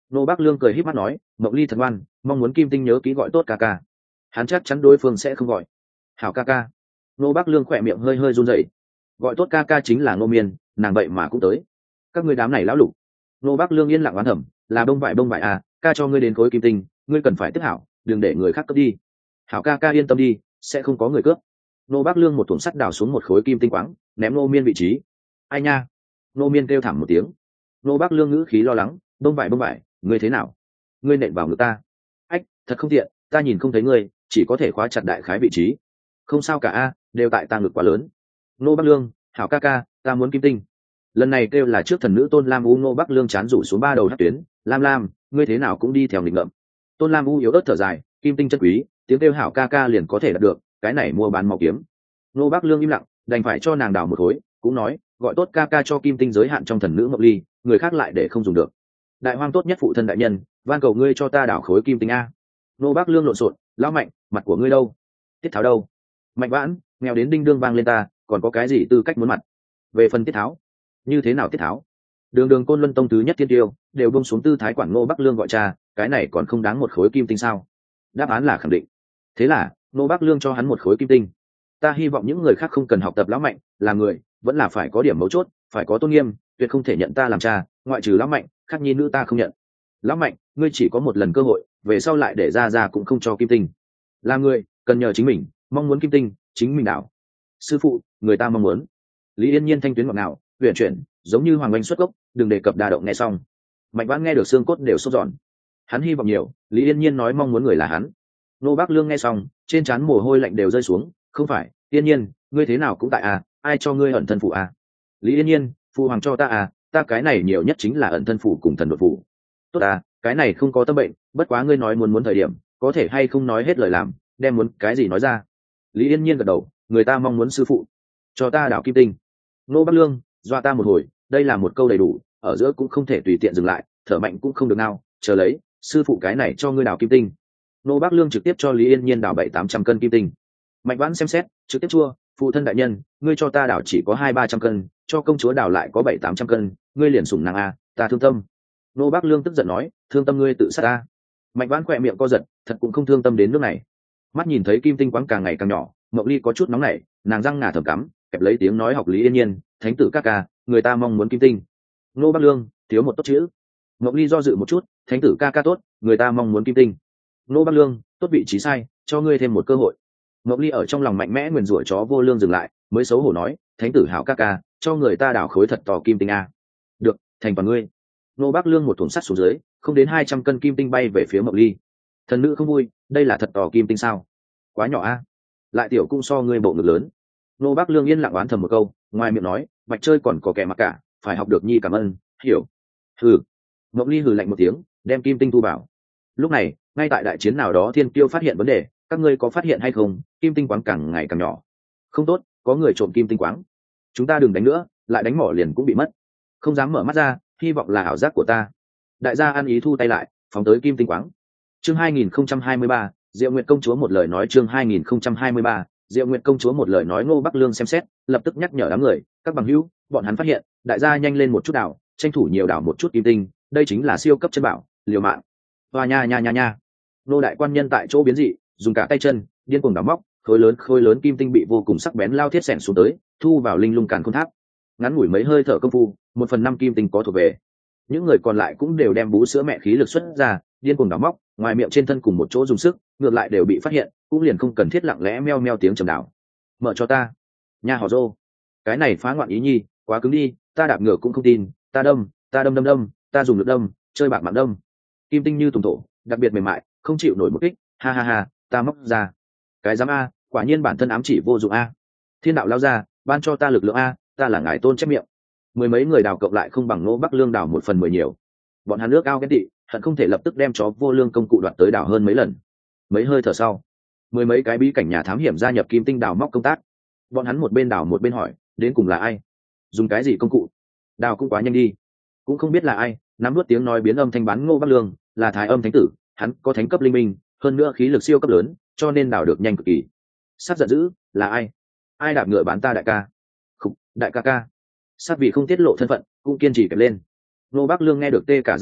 Nô Bác Lương cười híp mắt nói, Mộng Ly thật ngoan, mong muốn Kim Tinh nhớ kỹ gọi tốt ca ca. Hắn chắc chắn đối phương sẽ không gọi. Hảo ca ca. Nô Bác Lương khỏe miệng hơi hơi run rẩy. Gọi tốt ca ca chính là Ngô Miên, nàng vậy mà cũng tới. Các ngươi đám này lão lục. Nô Bác Lương yên lặng oán thầm, là bông vải bông vải à, ca cho ngươi đến khối kim tinh, ngươi cần phải tiếp hảo, đừng để người khác cướp đi. Hảo ca ca yên tâm đi, sẽ không có người cướp. Nô Bác Lương một thùng sắt đào xuống một khối kim tinh quáng, ném Ngô Miên vị trí. Ai nha. Ngô Miên kêu thảm một tiếng. Nô Bác Lương ngữ khí lo lắng, bông vải bông vải, ngươi thế nào? Ngươi nện vào ngực ta. Ách, thật không tiện, ta nhìn không thấy ngươi, chỉ có thể khóa chặt đại khái vị trí. Không sao cả a, đều tại ta ngực quá lớn. Nô Bác Lương, Hảo ca ca, ta muốn kim tinh. Lần này kêu là trước thần nữ Tôn Lam U. Nô Bác Lương chán rủ xuống ba đầu hát tuyến. Lam Lam, ngươi thế nào cũng đi theo nghịch ngợm. Tôn Lam U yếu ớt thở dài, kim tinh chân quý, tiếng kêu Hảo ca ca liền có thể đạt được, cái này mua bán màu kiếm. Nô Bác Lương im lặng, đành phải cho nàng đào một khối, cũng nói, gọi tốt ca ca cho kim tinh giới hạn trong thần nữ Mộc Ly, người khác lại để không dùng được. Đại hoang tốt nhất phụ thân đại nhân, van cầu ngươi cho ta đảo khối kim tinh a. Nô Bác Lương lộn xộn, lão Mạnh, mặt của ngươi đâu? Tiết Tháo đâu? Mạnh Vãn, nghèo đến đinh đương vang lên ta, còn có cái gì tư cách muốn mặt? Về phần Tiết Tháo, như thế nào Tiết Tháo? Đường Đường Côn Luân tông thứ nhất tiên tiêu, đều buông xuống tư thái quản Nô Bác Lương gọi cha, cái này còn không đáng một khối kim tinh sao? Đáp án là khẳng định. Thế là, Nô Bác Lương cho hắn một khối kim tinh. Ta hy vọng những người khác không cần học tập lão Mạnh, làm người vẫn là phải có điểm mấu chốt, phải có tôn nghiêm, tuyệt không thể nhận ta làm cha, ngoại trừ lão Mạnh, khác nhi nữ ta không nhận. Lão Mạnh, ngươi chỉ có một lần cơ hội, về sau lại để ra ra cũng không cho kim tinh. Làm người cần nhờ chính mình, mong muốn kim tinh, chính mình đảo. Sư phụ, người ta mong muốn. Lý Yên Nhiên thanh tuyến ngọt ngào, huyền chuyển, giống như hoàng oanh xuất gốc, đừng đề cập đa động nghe xong. Mạnh Vãn nghe được xương cốt đều sốt giòn. Hắn hy vọng nhiều, Lý Yên Nhiên nói mong muốn người là hắn. Nô Bác Lương nghe xong, trên trán mồ hôi lạnh đều rơi xuống, không phải, Yên Nhiên, ngươi thế nào cũng tại à, ai cho ngươi ẩn thân phụ à? Lý Yên Nhiên, phụ hoàng cho ta à, ta cái này nhiều nhất chính là ẩn thân phụ cùng thần đột phụ. Tốt à, cái này không có tâm bệnh, bất quá ngươi nói muốn muốn thời điểm, có thể hay không nói hết lời làm, đem muốn cái gì nói ra. Lý Yên Nhiên gật đầu, người ta mong muốn sư phụ cho ta đảo kim tinh. Nô Bác Lương dọa ta một hồi, đây là một câu đầy đủ, ở giữa cũng không thể tùy tiện dừng lại, thở mạnh cũng không được nào, chờ lấy, sư phụ cái này cho ngươi đảo kim tinh. Nô Bác Lương trực tiếp cho Lý Yên Nhiên đảo bảy tám trăm cân kim tinh. Mạnh Vãn xem xét, trực tiếp chua, phụ thân đại nhân, ngươi cho ta đảo chỉ có hai ba trăm cân, cho công chúa đảo lại có bảy tám trăm cân, ngươi liền sủng nàng a, ta thương tâm. Nô Bác Lương tức giận nói, thương tâm ngươi tự sát ta. Mạnh Vãn khỏe miệng co giật, thật cũng không thương tâm đến nước này. Mắt nhìn thấy kim tinh quáng càng ngày càng nhỏ, Mộc Ly có chút nóng nảy, nàng răng ngà thầm cắm, kẹp lấy tiếng nói học Lý Yên Nhiên, thánh tử các ca, người ta mong muốn kim tinh. Nô Bác Lương thiếu một tốt chữ. Mộc Ly do dự một chút, thánh tử ca ca tốt, người ta mong muốn kim tinh. Nô Bác Lương, tốt vị trí sai, cho ngươi thêm một cơ hội. Mộc Ly ở trong lòng mạnh mẽ nguyền rủa chó vô lương dừng lại, mới xấu hổ nói, thánh tử hảo ca ca, cho người ta đảo khối thật to kim tinh a. Được, thành toàn ngươi. Nô Bác Lương một thùng sắt xuống dưới, không đến hai trăm cân kim tinh bay về phía Mộc Ly. Thần nữ không vui, đây là thật to kim tinh sao? Quá nhỏ a. Lại tiểu cũng so ngươi bộ ngực lớn. Nô Bác Lương yên lặng oán thầm một câu, ngoài miệng nói, bạch chơi còn có kẻ mặc cả, phải học được nhi cảm ơn, hiểu. Hừ. Mộc Ly hừ lạnh một tiếng, đem kim tinh thu vào. Lúc này, ngay tại đại chiến nào đó thiên kiêu phát hiện vấn đề, các ngươi có phát hiện hay không, kim tinh quáng càng ngày càng nhỏ. Không tốt, có người trộm kim tinh quáng. Chúng ta đừng đánh nữa, lại đánh mỏ liền cũng bị mất. Không dám mở mắt ra, hy vọng là ảo giác của ta. Đại gia ăn ý thu tay lại, phóng tới kim tinh quáng. Chương hai nghìn không trăm hai mươi ba, Diệu Nguyệt công chúa một lời nói. Chương hai nghìn không trăm hai mươi ba, Diệu Nguyệt công chúa một lời nói. Ngô Bắc Lương xem xét, lập tức nhắc nhở đám người, các bằng hữu, bọn hắn phát hiện, đại gia nhanh lên một chút đảo, tranh thủ nhiều đảo một chút kim tinh, đây chính là siêu cấp chân bảo, liều mạng. Và nha nha nha nha. Nô đại quan nhân tại chỗ biến dị, dùng cả tay chân, điên cuồng đào móc, khối lớn khối lớn kim tinh bị vô cùng sắc bén lao thiết xẻn xuống tới, thu vào linh lung càn khôn tháp. Ngắn ngủi mấy hơi thở công phu, một phần năm kim tinh có thuộc về. Những người còn lại cũng đều đem bú sữa mẹ khí lực xuất ra, điên cuồng đào móc, ngoài miệng trên thân cùng một chỗ dùng sức, ngược lại đều bị phát hiện, cũng liền không cần thiết lặng lẽ meo meo tiếng trầm đảo. Mở cho ta. Nha hò rô. Cái này phá ngoạn ý nhi, quá cứng đi, ta đạp ngựa cũng không tin, ta đâm, ta đâm đâm đâm, ta dùng lực đâm, chơi bạc mạng đâm. Kim tinh như tùng thổ, đặc biệt mềm mại, không chịu nổi một kích, ha ha ha, ta móc ra. Cái dám a, quả nhiên bản thân ám chỉ vô dụng a. Thiên đạo lao ra, ban cho ta lực lượng a, ta là ngài tôn chép miệng. Mười mấy người đào cộng lại không bằng Ngô Bắc Lương đào một phần mười nhiều. Bọn hắn nước ao ghen tị, hận không thể lập tức đem chó vô lương công cụ đoạt tới đào hơn mấy lần. Mấy hơi thở sau, mười mấy cái bí cảnh nhà thám hiểm gia nhập kim tinh đào móc công tác. Bọn hắn một bên đào một bên hỏi, đến cùng là ai, dùng cái gì công cụ? Đào cũng quá nhanh đi, cũng không biết là ai. Nắm nuốt tiếng nói biến âm thanh bán Ngô Bắc Lương, là Thái Âm Thánh Tử, hắn có thánh cấp linh minh, hơn nữa khí lực siêu cấp lớn, cho nên đào được nhanh cực kỳ. Sát giận dữ, là ai? Ai đạp ngựa bán ta đại ca? Khục, đại ca ca. Sát vì không tiết lộ thân phận, cũng kiên trì kẹp lên. Ngô Bắc Lương nghe được tê cả da đầu,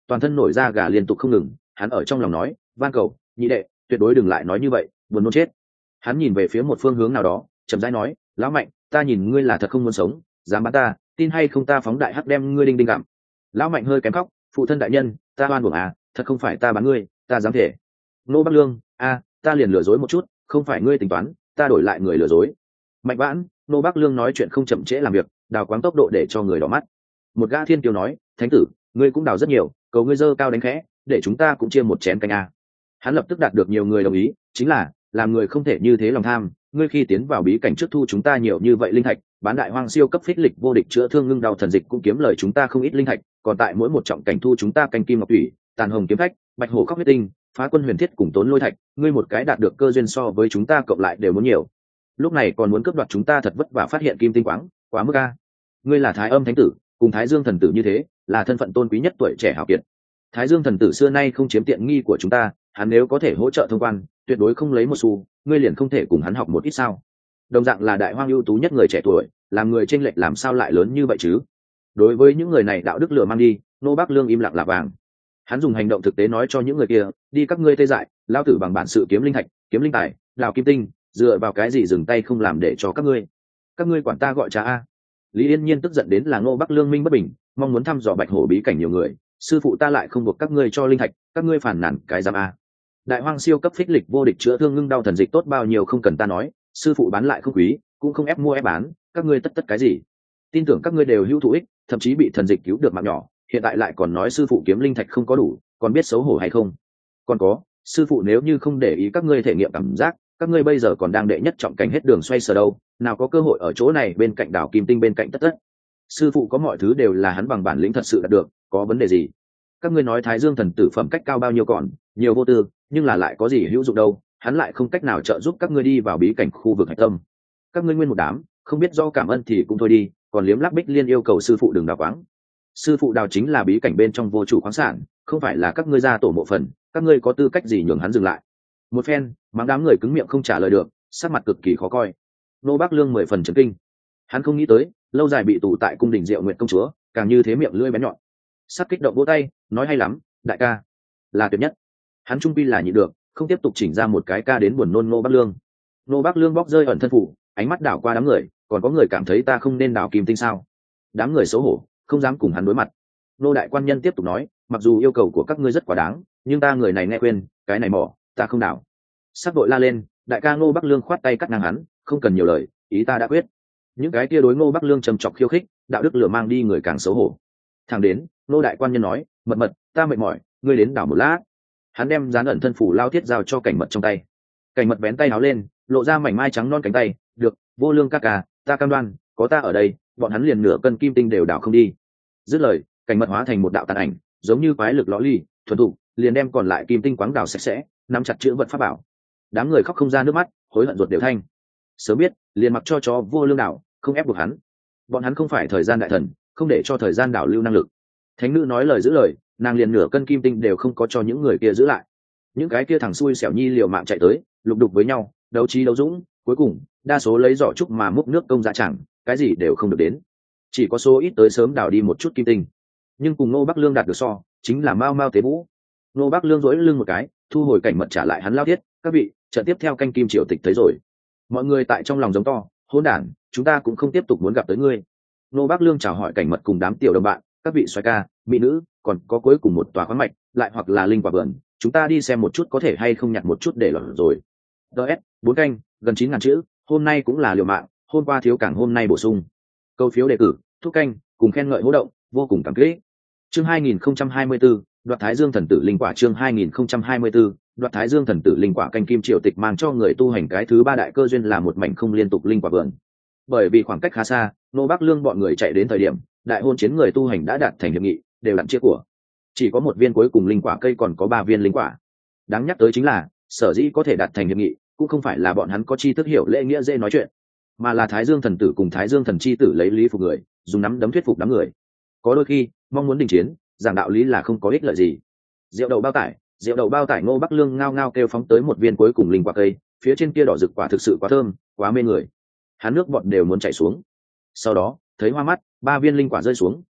toàn thân nổi da gà liên tục không ngừng. Hắn ở trong lòng nói, van cầu nhị đệ, tuyệt đối đừng lại nói như vậy, buồn nôn chết. Hắn nhìn về phía một phương hướng nào đó, chậm rãi nói, lão Mạnh, ta nhìn ngươi là thật không muốn sống, dám bắn ta, tin hay không ta phóng đại hắc đem ngươi đinh đinh gặm. Lão Mạnh hơi kém khóc, phụ thân đại nhân, ta oan uổng à, thật không phải ta bắn ngươi, ta dám thể. Nô Bắc Lương, a, ta liền lừa dối một chút, không phải ngươi tính toán, ta đổi lại người lừa dối. Mạnh Vãn, Nô Bắc Lương nói chuyện không chậm trễ làm việc, đào quáng tốc độ để cho người đỏ mắt. Một gã thiên kiêu nói, thánh tử, ngươi cũng đào rất nhiều, cầu ngươi dơ cao đánh khẽ, để chúng ta cũng chia một chén canh a. Hắn lập tức đạt được nhiều người đồng ý, chính là làm người không thể như thế lòng tham. Ngươi khi tiến vào bí cảnh trước thu chúng ta nhiều như vậy linh thạch, bán đại hoang siêu cấp phích lịch vô địch chữa thương ngưng đau thần dịch cũng kiếm lời chúng ta không ít linh thạch, còn tại mỗi một trọng cảnh thu chúng ta canh kim ngọc thủy, tàn hồng kiếm khách, bạch hổ khóc huyết tinh, phá quân huyền thiết cùng tốn lôi thạch, ngươi một cái đạt được cơ duyên so với chúng ta cộng lại đều muốn nhiều. Lúc này còn muốn cướp đoạt chúng ta thật vất vả phát hiện kim tinh quáng, quá mức a. Ngươi là Thái Âm thánh tử, cùng Thái Dương thần tử như thế, là thân phận tôn quý nhất tuổi trẻ hảo kiệt. Thái Dương thần tử xưa nay không chiếm tiện nghi của chúng ta, hắn nếu có thể hỗ trợ thông quan, tuyệt đối không lấy một xu, ngươi liền không thể cùng hắn học một ít sao? Đồng dạng là đại hoang ưu tú nhất người trẻ tuổi, làm người chênh lệch làm sao lại lớn như vậy chứ? Đối với những người này đạo đức lừa mang đi, Nô Bắc Lương im lặng là vàng. Hắn dùng hành động thực tế nói cho những người kia, đi các ngươi tê dại, lao tử bằng bản sự kiếm linh thạch, kiếm linh tài, đào kim tinh, dựa vào cái gì dừng tay không làm để cho các ngươi? Các ngươi quản ta gọi cha a. Lý Yên Nhiên tức giận đến là Nô Bắc Lương minh bất bình, mong muốn thăm dò Bạch Hổ bí cảnh nhiều người, sư phụ ta lại không buộc các ngươi cho linh thạch, các ngươi phản nàn cái giám a. Đại hoang siêu cấp phích lịch vô địch chữa thương ngưng đau thần dịch tốt bao nhiêu không cần ta nói, sư phụ bán lại không quý, cũng không ép mua ép bán, các ngươi tất tất cái gì? Tin tưởng các ngươi đều hữu thụ ích, thậm chí bị thần dịch cứu được mạng nhỏ, hiện tại lại còn nói sư phụ kiếm linh thạch không có đủ, còn biết xấu hổ hay không? Còn có, sư phụ nếu như không để ý các ngươi thể nghiệm cảm giác, các ngươi bây giờ còn đang đệ nhất trọng cảnh hết đường xoay sở đâu, nào có cơ hội ở chỗ này bên cạnh đảo kim tinh bên cạnh tất tất. Sư phụ có mọi thứ đều là hắn bằng bản lĩnh thật sự đạt được, có vấn đề gì? Các ngươi nói Thái Dương thần tử phẩm cách cao bao nhiêu còn, nhiều vô tư, nhưng là lại có gì hữu dụng đâu, hắn lại không cách nào trợ giúp các ngươi đi vào bí cảnh khu vực hạch tâm. Các ngươi nguyên một đám, không biết do cảm ơn thì cũng thôi đi, còn liếm láp Bích Liên yêu cầu sư phụ đừng đào quáng. Sư phụ đào chính là bí cảnh bên trong vô chủ khoáng sản, không phải là các ngươi ra tổ mộ phần, các ngươi có tư cách gì nhường hắn dừng lại? Một phen, mắng đám người cứng miệng không trả lời được, sắc mặt cực kỳ khó coi. Nô Bắc Lương mười phần chấn kinh. Hắn không nghĩ tới, lâu dài bị tù tại cung đình Diệu Nguyệt công chúa, càng như thế miệng lưỡi bén nhọn. Sắp kích động vỗ tay, nói hay lắm, đại ca, là tuyệt nhất. Hắn trung pi là nhịn được, không tiếp tục chỉnh ra một cái ca đến buồn nôn Nô Bắc Lương. Nô Bắc Lương bóc rơi ẩn thân phủ, ánh mắt đảo qua đám người, còn có người cảm thấy ta không nên đảo kim tinh sao? Đám người xấu hổ, không dám cùng hắn đối mặt. Nô đại quan nhân tiếp tục nói, mặc dù yêu cầu của các ngươi rất quá đáng, nhưng ta người này nghe khuyên, cái này mỏ, ta không đảo. Sắp đội la lên, đại ca Nô Bắc Lương khoát tay cắt ngang hắn, không cần nhiều lời, ý ta đã quyết. Những cái kia đối Nô Bắc Lương trầm chọc khiêu khích, đạo đức lửa mang đi người càng xấu hổ. Thẳng đến, Nô đại quan nhân nói, mật mật, ta mệt mỏi, ngươi đến đảo một lát. Hắn đem dán ẩn thân phủ lao thiết giao cho cảnh mật trong tay. Cảnh mật vén tay áo lên, lộ ra mảnh mai trắng non cánh tay, được, vô lương ca ca, ta cam đoan, có ta ở đây, bọn hắn liền nửa cân kim tinh đều đảo không đi. Dứt lời, cảnh mật hóa thành một đạo tàn ảnh, giống như quái lực lõ ly, thuần thục, liền đem còn lại kim tinh quáng đảo sạch sẽ, nắm chặt chữ vật pháp bảo. Đám người khóc không ra nước mắt, hối hận ruột đều thanh. Sớm biết, liền mặc cho chó vô lương đảo, không ép buộc hắn. Bọn hắn không phải thời gian đại thần, không để cho thời gian đảo lưu năng lực. Thánh nữ nói lời giữ lời, nàng liền nửa cân kim tinh đều không có cho những người kia giữ lại. Những cái kia thằng xui xẻo nhi liều mạng chạy tới, lục đục với nhau, đấu trí đấu dũng, cuối cùng đa số lấy giỏ trúc mà múc nước công dạ chẳng, cái gì đều không được đến. Chỉ có số ít tới sớm đào đi một chút kim tinh. Nhưng cùng Nô Bắc Lương đạt được so, chính là mau mau tế vũ. Nô Bắc Lương duỗi lưng một cái, thu hồi cảnh mật trả lại hắn lao thiết, các vị, trận tiếp theo canh kim triều tịch thấy rồi. Mọi người tại trong lòng giống to, hỗn đản, chúng ta cũng không tiếp tục muốn gặp tới ngươi. Nô Bắc Lương chào hỏi cảnh mật cùng đám tiểu đồng bạn, các vị soái ca, mỹ nữ, còn có cuối cùng một tòa khoáng mạch, lại hoặc là linh quả vườn, chúng ta đi xem một chút có thể hay không nhặt một chút để lọt rồi. ds bốn canh gần chín ngàn chữ, hôm nay cũng là liều mạng, hôm qua thiếu càng hôm nay bổ sung. Câu phiếu đề cử, thúc canh, cùng khen ngợi hỗ động, vô cùng cảm kích. Chương hai nghìn không trăm hai mươi tư, đoạt Thái Dương thần tử linh quả. Chương hai nghìn không trăm hai mươi tư, đoạt Thái Dương thần tử linh quả. Canh kim triều tịch mang cho người tu hành cái thứ ba đại cơ duyên là một mảnh không liên tục linh quả vườn. Bởi vì khoảng cách khá xa, Nô Bắc Lương bọn người chạy đến thời điểm, đại hôn chiến người tu hành đã đạt thành hiệp nghị, đều đặn chia của. Chỉ có một viên cuối cùng linh quả cây còn có ba viên linh quả. Đáng nhắc tới chính là, sở dĩ có thể đạt thành hiệp nghị, cũng không phải là bọn hắn có chi thức hiểu lễ nghĩa dễ nói chuyện, mà là Thái Dương thần tử cùng Thái Dương thần chi tử lấy lý phục người, dùng nắm đấm thuyết phục đám người. Có đôi khi, mong muốn đình chiến, giảng đạo lý là không có ích lợi gì. Rượu đậu bao tải, rượu đậu bao tải Ngô Bắc Lương ngao ngao kêu phóng tới một viên cuối cùng linh quả cây, phía trên kia đỏ rực quả thực sự quá thơm, quá mê người. Hắn nước bọt đều muốn chảy xuống. Sau đó, thấy hoa mắt, ba viên linh quả rơi xuống,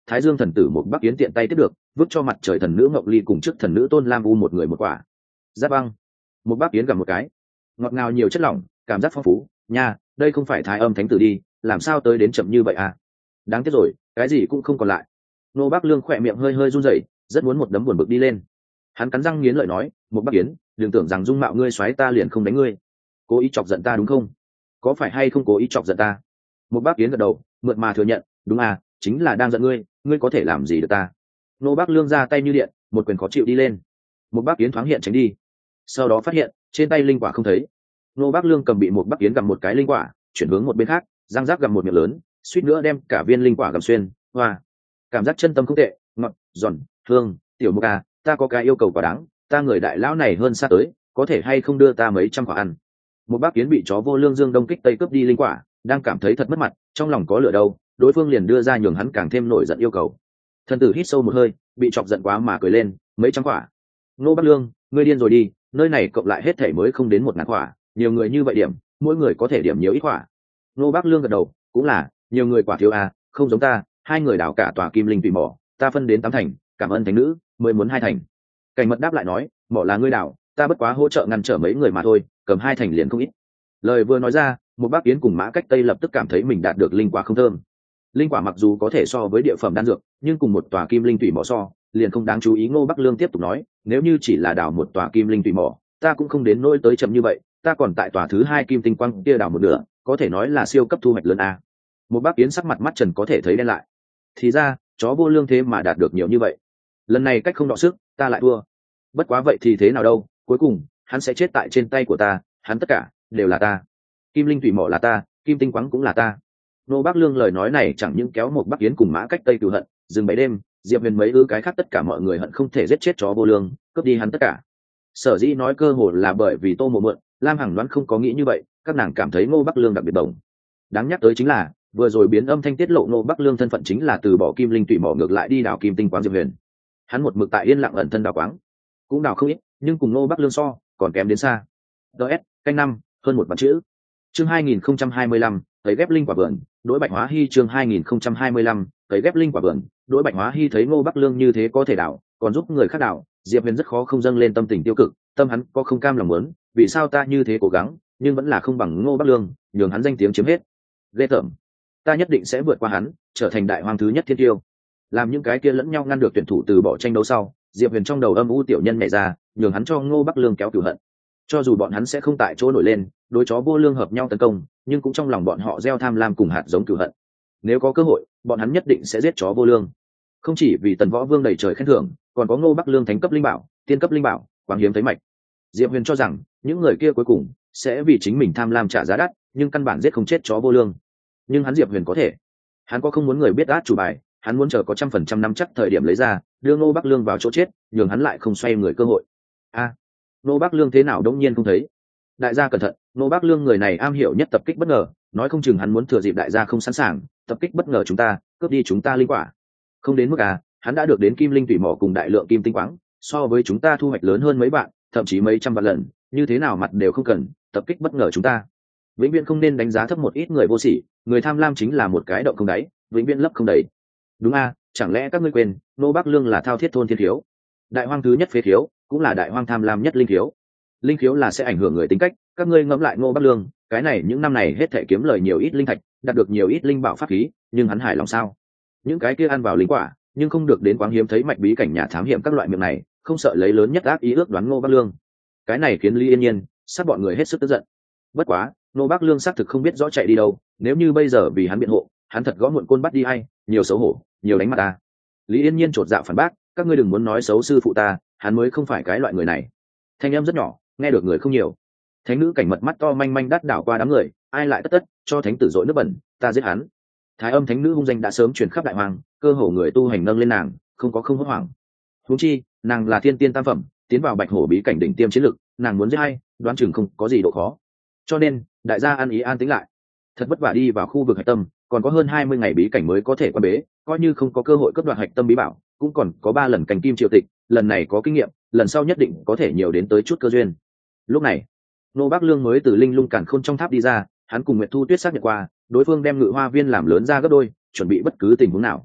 Thái Dương thần tử một Bắc Yến tiện tay tiếp được, vứt cho mặt trời thần nữ Ngọc Ly cùng trước thần nữ Tôn Lam U một người một quả. Giáp băng. Một Bắc Yến cầm một cái, ngọt ngào nhiều chất lỏng, cảm giác phong phú. Nha, đây không phải Thái Âm thánh tử đi, làm sao tới đến chậm như vậy à? Đáng tiếc rồi, cái gì cũng không còn lại. Nô Bác Lương khỏe miệng hơi hơi run rẩy, rất muốn một đấm buồn bực đi lên. Hắn cắn răng nghiến lợi nói, một Bắc Yến, đừng tưởng rằng dung mạo ngươi xoáy ta liền không đánh ngươi. Cố ý chọc giận ta đúng không? Có phải hay không cố ý chọc giận ta? Một Bác Yến gật đầu, mượt mà thừa nhận, đúng à, chính là đang giận ngươi, ngươi có thể làm gì được ta? Nô Bác Lương ra tay như điện, một quyền khó chịu đi lên. Một Bác Yến thoáng hiện tránh đi, sau đó phát hiện trên tay linh quả không thấy. Nô Bác Lương cầm bị một Bác Yến gặm một cái linh quả, chuyển hướng một bên khác, răng rác gặm một miệng lớn, suýt nữa đem cả viên linh quả gặm xuyên. Hoa, cảm giác chân tâm không tệ, ngọt, giòn, hương. Tiểu Mục à, ta có cái yêu cầu quá đáng, ta người đại lão này hơn xa tới, có thể hay không đưa ta mấy trăm quả ăn? Một Bác Yến bị chó vô lương dương đông kích tây cướp đi linh quả, đang cảm thấy thật mất mặt, trong lòng có lửa đâu, đối phương liền đưa ra nhường hắn càng thêm nổi giận yêu cầu. Thần tử hít sâu một hơi, bị chọc giận quá mà cười lên, mấy trăm quả. Nô Bác Lương, ngươi điên rồi đi, nơi này cộng lại hết thảy mới không đến một ngàn quả, nhiều người như vậy điểm, mỗi người có thể điểm nhiều ít quả. Nô Bác Lương gật đầu, cũng là, nhiều người quả thiếu à, không giống ta, hai người đào cả tòa kim linh tùy mỏ, ta phân đến tám thành, cảm ơn thánh nữ, mới muốn hai thành. Cảnh Mật đáp lại nói, mỏ là ngươi đào, ta bất quá hỗ trợ ngăn trở mấy người mà thôi, cầm hai thành liền không ít. Lời vừa nói ra, một Bác Yến cùng Mã Cách Tây lập tức cảm thấy mình đạt được linh quả không thơm. Linh quả mặc dù có thể so với địa phẩm đan dược, nhưng cùng một tòa kim linh tùy mỏ so, liền không đáng chú ý. Ngô Bắc Lương tiếp tục nói, nếu như chỉ là đào một tòa kim linh tùy mỏ, ta cũng không đến nỗi tới chậm như vậy, ta còn tại tòa thứ hai kim tinh quang kia đào một nửa, có thể nói là siêu cấp thu hoạch lớn a. Một Bác Yến sắc mặt mắt trần có thể thấy đen lại. Thì ra, chó vô lương thế mà đạt được nhiều như vậy. Lần này cách không đọ sức, ta lại thua. Bất quá vậy thì thế nào đâu, cuối cùng hắn sẽ chết tại trên tay của ta, hắn tất cả đều là ta. Kim linh thủy mỏ là ta, kim tinh quáng cũng là ta. Nô Bác Lương lời nói này chẳng những kéo một Bắc Yến cùng Mã Cách Tây cừu hận, dừng bảy đêm, Diệp Huyền mấy ư cái khác tất cả mọi người hận không thể giết chết chó vô lương, cướp đi hắn tất cả. Sở dĩ nói cơ hội là bởi vì Tô Mộ Mượn, Lam Hằng đoán không có nghĩ như vậy, các nàng cảm thấy Ngô Bắc Lương đặc biệt đồng. Đáng nhắc tới chính là, vừa rồi biến âm thanh tiết lộ Ngô Bắc Lương thân phận chính là từ bỏ kim linh tùy mỏ ngược lại đi đào kim tinh quáng Diệp Huyền. Hắn một mực tại yên lặng ẩn thân đào quáng, cũng đào không ít, nhưng cùng Ngô Bắc Lương so, còn kém đến xa. ds canh năm hơn một vạn chữ. Chương hai nghìn không trăm hai mươi lăm, thấy ghép linh quả vườn, đối Bạch Hóa Hy. Chương hai nghìn không trăm hai mươi lăm, thấy ghép linh quả vườn, đối Bạch Hóa Hy thấy Ngô Bắc Lương như thế có thể đào, còn giúp người khác đào, Diệp Huyền rất khó không dâng lên tâm tình tiêu cực, tâm hắn có không cam lòng muốn, vì sao ta như thế cố gắng, nhưng vẫn là không bằng Ngô Bắc Lương, nhường hắn danh tiếng chiếm hết. Ghê tởm, ta nhất định sẽ vượt qua hắn, trở thành đại hoàng thứ nhất thiên tiêu. Làm những cái kia lẫn nhau ngăn được tuyển thủ từ bỏ tranh đấu sau, Diệp Huyền trong đầu âm u tiểu nhân nhảy ra, nhường hắn cho Ngô Bắc Lương kéo cửu hận. Cho dù bọn hắn sẽ không tại chỗ nổi lên, đối chó vô lương hợp nhau tấn công, nhưng cũng trong lòng bọn họ gieo tham lam cùng hạt giống cửu hận. Nếu có cơ hội, bọn hắn nhất định sẽ giết chó vô lương. Không chỉ vì Tần Võ Vương đầy trời khen thưởng, còn có Ngô Bắc Lương thánh cấp linh bảo, tiên cấp linh bảo, quang hiếm thấy mạch. Diệp Huyền cho rằng những người kia cuối cùng sẽ vì chính mình tham lam trả giá đắt, nhưng căn bản giết không chết chó vô lương. Nhưng hắn Diệp Huyền có thể, hắn có không muốn người biết át chủ bài, hắn muốn chờ có trăm phần trăm nắm chắc thời điểm lấy ra, đưa Ngô Bắc Lương vào chỗ chết, nhường hắn lại không xoay người cơ hội. A, à, Ngô Bắc Lương thế nào đống nhiên không thấy? Đại gia cẩn thận, Ngô Bắc Lương người này am hiểu nhất tập kích bất ngờ, nói không chừng hắn muốn thừa dịp đại gia không sẵn sàng, tập kích bất ngờ chúng ta, cướp đi chúng ta linh quả. Không đến mức à, hắn đã được đến kim linh tùy mỏ cùng đại lượng kim tinh quáng, so với chúng ta thu hoạch lớn hơn mấy bạn, thậm chí mấy trăm vạn lần, như thế nào mặt đều không cần, tập kích bất ngờ chúng ta. Vĩnh viễn không nên đánh giá thấp một ít người vô sỉ, người tham lam chính là một cái động không đáy, vĩnh viễn lấp không đầy. Đúng a, chẳng lẽ các ngươi quên, Ngô Bắc Lương là thao thiết thôn thiên thiếu, đại hoang thứ nhất phế thiếu, cũng là đại hoang tham lam nhất linh thiếu. Linh thiếu là sẽ ảnh hưởng người tính cách, các ngươi ngẫm lại Ngô Bắc Lương, cái này những năm này hết thể kiếm lời nhiều ít linh thạch, đạt được nhiều ít linh bảo pháp khí, nhưng hắn hài lòng sao? Những cái kia ăn vào linh quả, nhưng không được đến quáng hiếm thấy mạch bí cảnh nhà thám hiểm các loại miệng này, không sợ lấy lớn nhất ác ý ước đoán Ngô Bắc Lương. Cái này khiến Lý Yên Nhiên sát bọn người hết sức tức giận. Bất quá, Ngô Bắc Lương xác thực không biết rõ chạy đi đâu, nếu như bây giờ vì hắn biện hộ, hắn thật gõ muộn côn bắt đi hay, nhiều xấu hổ, nhiều đánh mặt ta. Lý Yên Nhiên chột dạ phản bác, các ngươi đừng muốn nói xấu sư phụ ta, hắn mới không phải cái loại người này. Thanh âm rất nhỏ, nghe được người không nhiều. Thánh nữ Cảnh Mật mắt to manh manh đắt đảo qua đám người, ai lại tất tất cho thánh tử dội nước bẩn, ta giết hắn. Thái Âm thánh nữ hung danh đã sớm truyền khắp đại hoàng, cơ hồ người tu hành nâng lên nàng, không có không hốt hoảng. Huống chi, nàng là thiên tiên tam phẩm, tiến vào Bạch Hổ bí cảnh đỉnh tiêm chiến lực, nàng muốn giết hay, đoán chừng không có gì độ khó. Cho nên, đại gia ăn ý an tĩnh lại. Thật vất vả đi vào khu vực hạch tâm, còn có hơn hai mươi ngày bí cảnh mới có thể quan bế, coi như không có cơ hội cướp đoạt hạch tâm bí bảo, cũng còn có ba lần cành kim triệu tịch, lần này có kinh nghiệm, lần sau nhất định có thể nhiều đến tới chút cơ duyên. Lúc này, Ngô Bắc Lương mới từ linh lung càn khôn trong tháp đi ra, hắn cùng Nguyệt Thu Tuyết xác nhận qua, đối phương đem ngự hoa viên làm lớn ra gấp đôi, chuẩn bị bất cứ tình huống nào.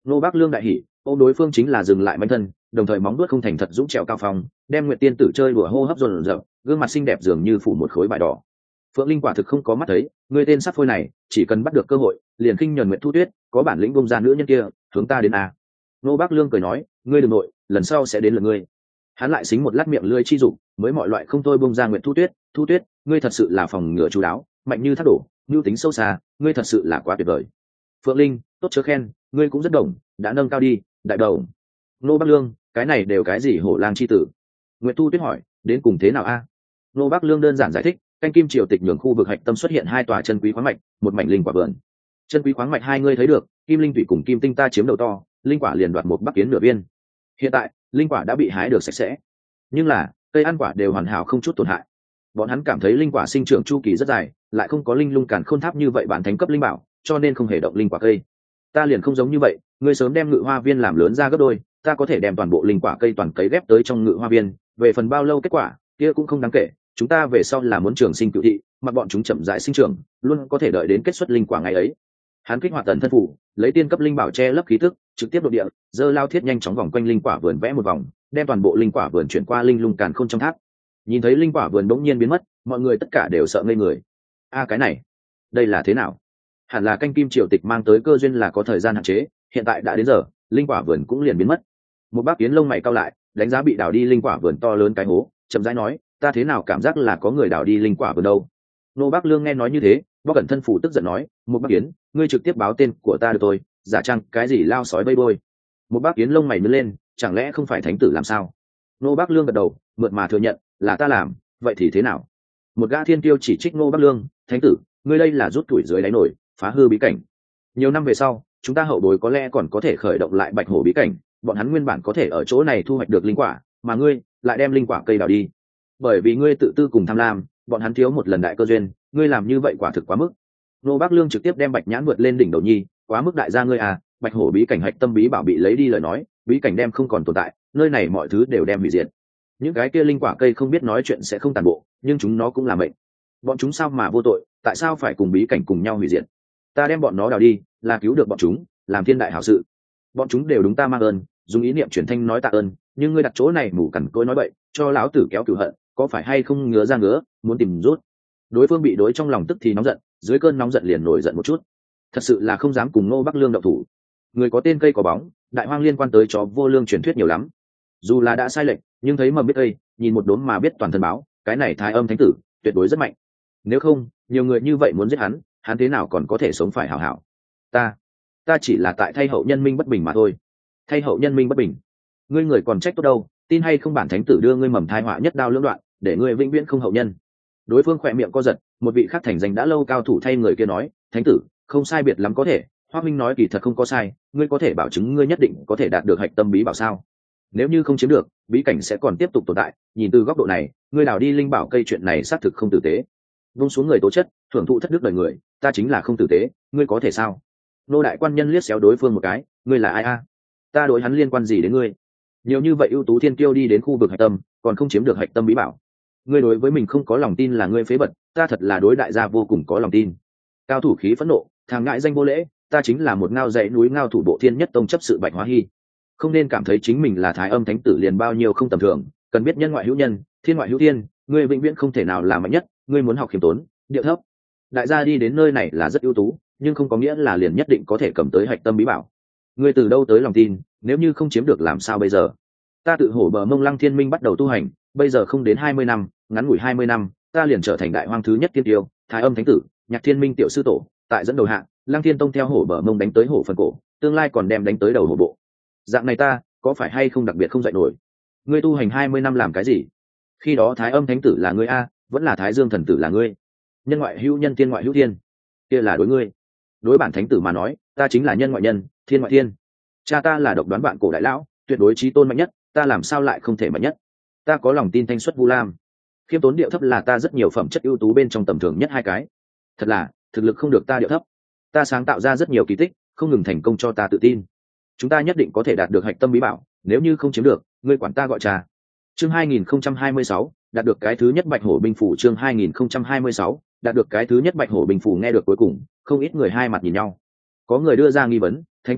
Nô Bác Lương đại hỉ, ôm đối phương chính là dừng lại manh thân, đồng thời móng vuốt không thành thật dũng trèo cao phong, đem Nguyệt Tiên tử chơi đùa hô hấp dồn dập, gương mặt xinh đẹp dường như phủ một khối vải đỏ. Phượng Linh quả thực không có mắt thấy, người tên sắp phôi này, chỉ cần bắt được cơ hội, liền khinh nhẫn Nguyệt Thu Tuyết, có bản lĩnh bung ra nữ nhân kia, hướng ta đến a. Nô Bác Lương cười nói, ngươi đừng nội, lần sau sẽ đến lượt ngươi. Hắn lại xính một lát miệng lưỡi chi dục, mới mọi loại không thôi bung ra Nguyệt Thu Tuyết, Thu Tuyết, ngươi thật sự là phòng ngừa chú đáo, mạnh như thác đổ, nhu tính sâu xa, ngươi thật sự là quá tuyệt vời. Phượng Linh, tốt chớ khen, ngươi cũng rất đồng, đã nâng cao đi, đại đầu. Nô Bác Lương, cái này đều cái gì hổ lang chi tử? Nguyệt Thu Tuyết hỏi, đến cùng thế nào a? Nô Bác Lương đơn giản giải thích, canh kim triều tịch nhường khu vực hạch tâm xuất hiện hai tòa chân quý khoáng mạch, một mảnh linh quả vườn. Chân quý khoáng mạch hai ngươi thấy được, kim linh thủy cùng kim tinh ta chiếm đầu to, linh quả liền đoạt một bắc kiến nửa viên. Hiện tại, linh quả đã bị hái được sạch sẽ, nhưng là cây ăn quả đều hoàn hảo không chút tổn hại. Bọn hắn cảm thấy linh quả sinh trưởng chu kỳ rất dài, lại không có linh lung càn khôn tháp như vậy bản thánh cấp linh bảo, cho nên không hề động linh quả cây. Ta liền không giống như vậy, ngươi sớm đem ngự hoa viên làm lớn ra gấp đôi, ta có thể đem toàn bộ linh quả cây toàn cấy ghép tới trong ngự hoa viên, về phần bao lâu kết quả kia cũng không đáng kể, chúng ta về sau là muốn trường sinh cựu thị, mà bọn chúng chậm rãi sinh trưởng, luôn có thể đợi đến kết xuất linh quả ngày ấy. Hắn kích hoạt tần thân phủ, lấy tiên cấp linh bảo che lấp khí tức, trực tiếp đột địa, giơ lao thiết nhanh chóng vòng quanh linh quả vườn vẽ một vòng, đem toàn bộ linh quả vườn chuyển qua linh lung càn khôn trong tháp. Nhìn thấy linh quả vườn bỗng nhiên biến mất, mọi người tất cả đều sợ ngây người. A cái này, đây là thế nào? Hẳn là canh kim triều tịch mang tới cơ duyên là có thời gian hạn chế, hiện tại đã đến giờ, linh quả vườn cũng liền biến mất. Một bác kiến lông mày cau lại, đánh giá bị đào đi linh quả vườn to lớn cái hố, chậm rãi nói, ta thế nào cảm giác là có người đào đi linh quả vườn đâu? Nô Bác Lương nghe nói như thế, bác cẩn thân phủ tức giận nói, một bác kiến, ngươi trực tiếp báo tên của ta được tôi, giả trang cái gì lao sói bây bôi. Một bác kiến lông mày nhướng lên, chẳng lẽ không phải thánh tử làm sao? Nô Bác Lương gật đầu, mượt mà thừa nhận, là ta làm, vậy thì thế nào? Một gã thiên tiêu chỉ trích Nô Bác Lương, thánh tử, ngươi đây là rút tuổi dưới đáy nổi, phá hư bí cảnh. Nhiều năm về sau, chúng ta hậu bối có lẽ còn có thể khởi động lại bạch hổ bí cảnh, bọn hắn nguyên bản có thể ở chỗ này thu hoạch được linh quả, mà ngươi lại đem linh quả cây đào đi. Bởi vì ngươi tự tư cùng tham lam, bọn hắn thiếu một lần đại cơ duyên, ngươi làm như vậy quả thực quá mức. Nô Bác Lương trực tiếp đem bạch nhãn vượt lên đỉnh đầu nhi, quá mức đại gia ngươi à, bạch hổ bí cảnh hạch tâm bí bảo bị lấy đi lời nói, bí cảnh đem không còn tồn tại, nơi này mọi thứ đều đem hủy diệt. Những cái kia linh quả cây không biết nói chuyện sẽ không tàn bộ, nhưng chúng nó cũng là mệnh. Bọn chúng sao mà vô tội, tại sao phải cùng bí cảnh cùng nhau hủy diệt? Ta đem bọn nó đào đi, là cứu được bọn chúng, làm thiên đại hảo sự. Bọn chúng đều đúng ta mang ơn, dùng ý niệm truyền thanh nói tạ ơn, nhưng ngươi đặt chỗ này mù cằn cỗi nói bậy, cho lão tử kéo cửu hận, có phải hay không ngứa ra ngứa, muốn tìm rút? Đối phương bị đối trong lòng tức thì nóng giận, dưới cơn nóng giận liền nổi giận một chút. Thật sự là không dám cùng Ngô Bắc Lương động thủ. Người có tên cây có bóng, đại hoang liên quan tới chó vô lương truyền thuyết nhiều lắm. Dù là đã sai lệch, nhưng thấy mầm biết cây, nhìn một đốm mà biết toàn thân báo, cái này Thái Âm thánh tử tuyệt đối rất mạnh. Nếu không, nhiều người như vậy muốn giết hắn, hắn thế nào còn có thể sống phải hảo hảo? Ta, ta chỉ là tại thay hậu nhân minh bất bình mà thôi. Thay hậu nhân minh bất bình, ngươi người còn trách tốt đâu, tin hay không bản thánh tử đưa ngươi mầm thai họa nhất đao lưỡng đoạn, để ngươi vĩnh viễn không hậu nhân. Đối phương khỏe miệng co giật, một vị khác thành danh đã lâu cao thủ thay người kia nói, thánh tử, không sai biệt lắm có thể, Hoắc Minh nói kỳ thật không có sai, ngươi có thể bảo chứng ngươi nhất định có thể đạt được hạch tâm bí bảo sao? Nếu như không chiếm được, bí cảnh sẽ còn tiếp tục tồn tại, nhìn từ góc độ này, ngươi đào đi linh bảo cây chuyện này xác thực không tử tế. Vung xuống người tố chất, thưởng thụ thất đức đời người, ta chính là không tử tế, ngươi có thể sao? Nô đại quan nhân liếc xéo đối phương một cái, ngươi là ai a? Ta đối hắn liên quan gì đến ngươi? Nhiều như vậy ưu tú thiên kiêu đi đến khu vực hạch tâm, còn không chiếm được hạch tâm bí bảo. Ngươi đối với mình không có lòng tin là ngươi phế bật, ta thật là đối đại gia vô cùng có lòng tin. Cao thủ khí phẫn nộ, thằng ngại danh vô lễ, ta chính là một ngao dãy núi ngao thủ bộ thiên nhất tông chấp sự Bạch Hóa Hy. Không nên cảm thấy chính mình là Thái Âm thánh tử liền bao nhiêu không tầm thường, cần biết nhân ngoại hữu nhân, thiên ngoại hữu thiên, ngươi vĩnh viễn không thể nào là mạnh nhất, ngươi muốn học khiêm tốn, điệu thấp. Đại gia đi đến nơi này là rất ưu tú, nhưng không có nghĩa là liền nhất định có thể cầm tới hạch tâm bí bảo. Ngươi từ đâu tới lòng tin, nếu như không chiếm được làm sao bây giờ? Ta tự hổ bờ mông Lăng Thiên Minh bắt đầu tu hành, bây giờ không đến hai mươi năm, ngắn ngủi hai mươi năm, ta liền trở thành đại hoang thứ nhất tiên tiêu, Thái Âm thánh tử, Nhạc Thiên Minh tiểu sư tổ, tại dẫn đầu hạ, Lăng Thiên Tông theo hổ bờ mông đánh tới hổ phần cổ, tương lai còn đem đánh tới đầu hổ bộ. Dạng này ta, có phải hay không đặc biệt không dạy nổi? Ngươi tu hành hai mươi năm làm cái gì? Khi đó Thái Âm thánh tử là ngươi a, vẫn là Thái Dương thần tử là ngươi. Nhân ngoại hữu nhân, thiên ngoại hữu thiên, kia là đối ngươi. Đối bản thánh tử mà nói, ta chính là nhân ngoại nhân, thiên ngoại thiên. Cha ta là độc đoán vạn cổ đại lão, tuyệt đối chí tôn mạnh nhất, ta làm sao lại không thể mạnh nhất? Ta có lòng tin thanh xuất Vu Lam. Khiêm tốn điệu thấp là ta rất nhiều phẩm chất ưu tú bên trong tầm thường nhất hai cái. Thật là, thực lực không được ta điệu thấp. Ta sáng tạo ra rất nhiều kỳ tích, không ngừng thành công cho ta tự tin. Chúng ta nhất định có thể đạt được hạch tâm bí bảo, nếu như không chiếm được, ngươi quản ta gọi trà. Chương hai nghìn không trăm hai mươi sáu, đạt được cái thứ nhất Bạch Hổ binh phủ. Chương hai nghìn không trăm hai mươi sáu, đạt được cái thứ nhất Bạch Hổ binh phủ. Nghe được cuối cùng, không ít người hai mặt nhìn nhau. Có người đưa ra nghi vấn, thánh tử,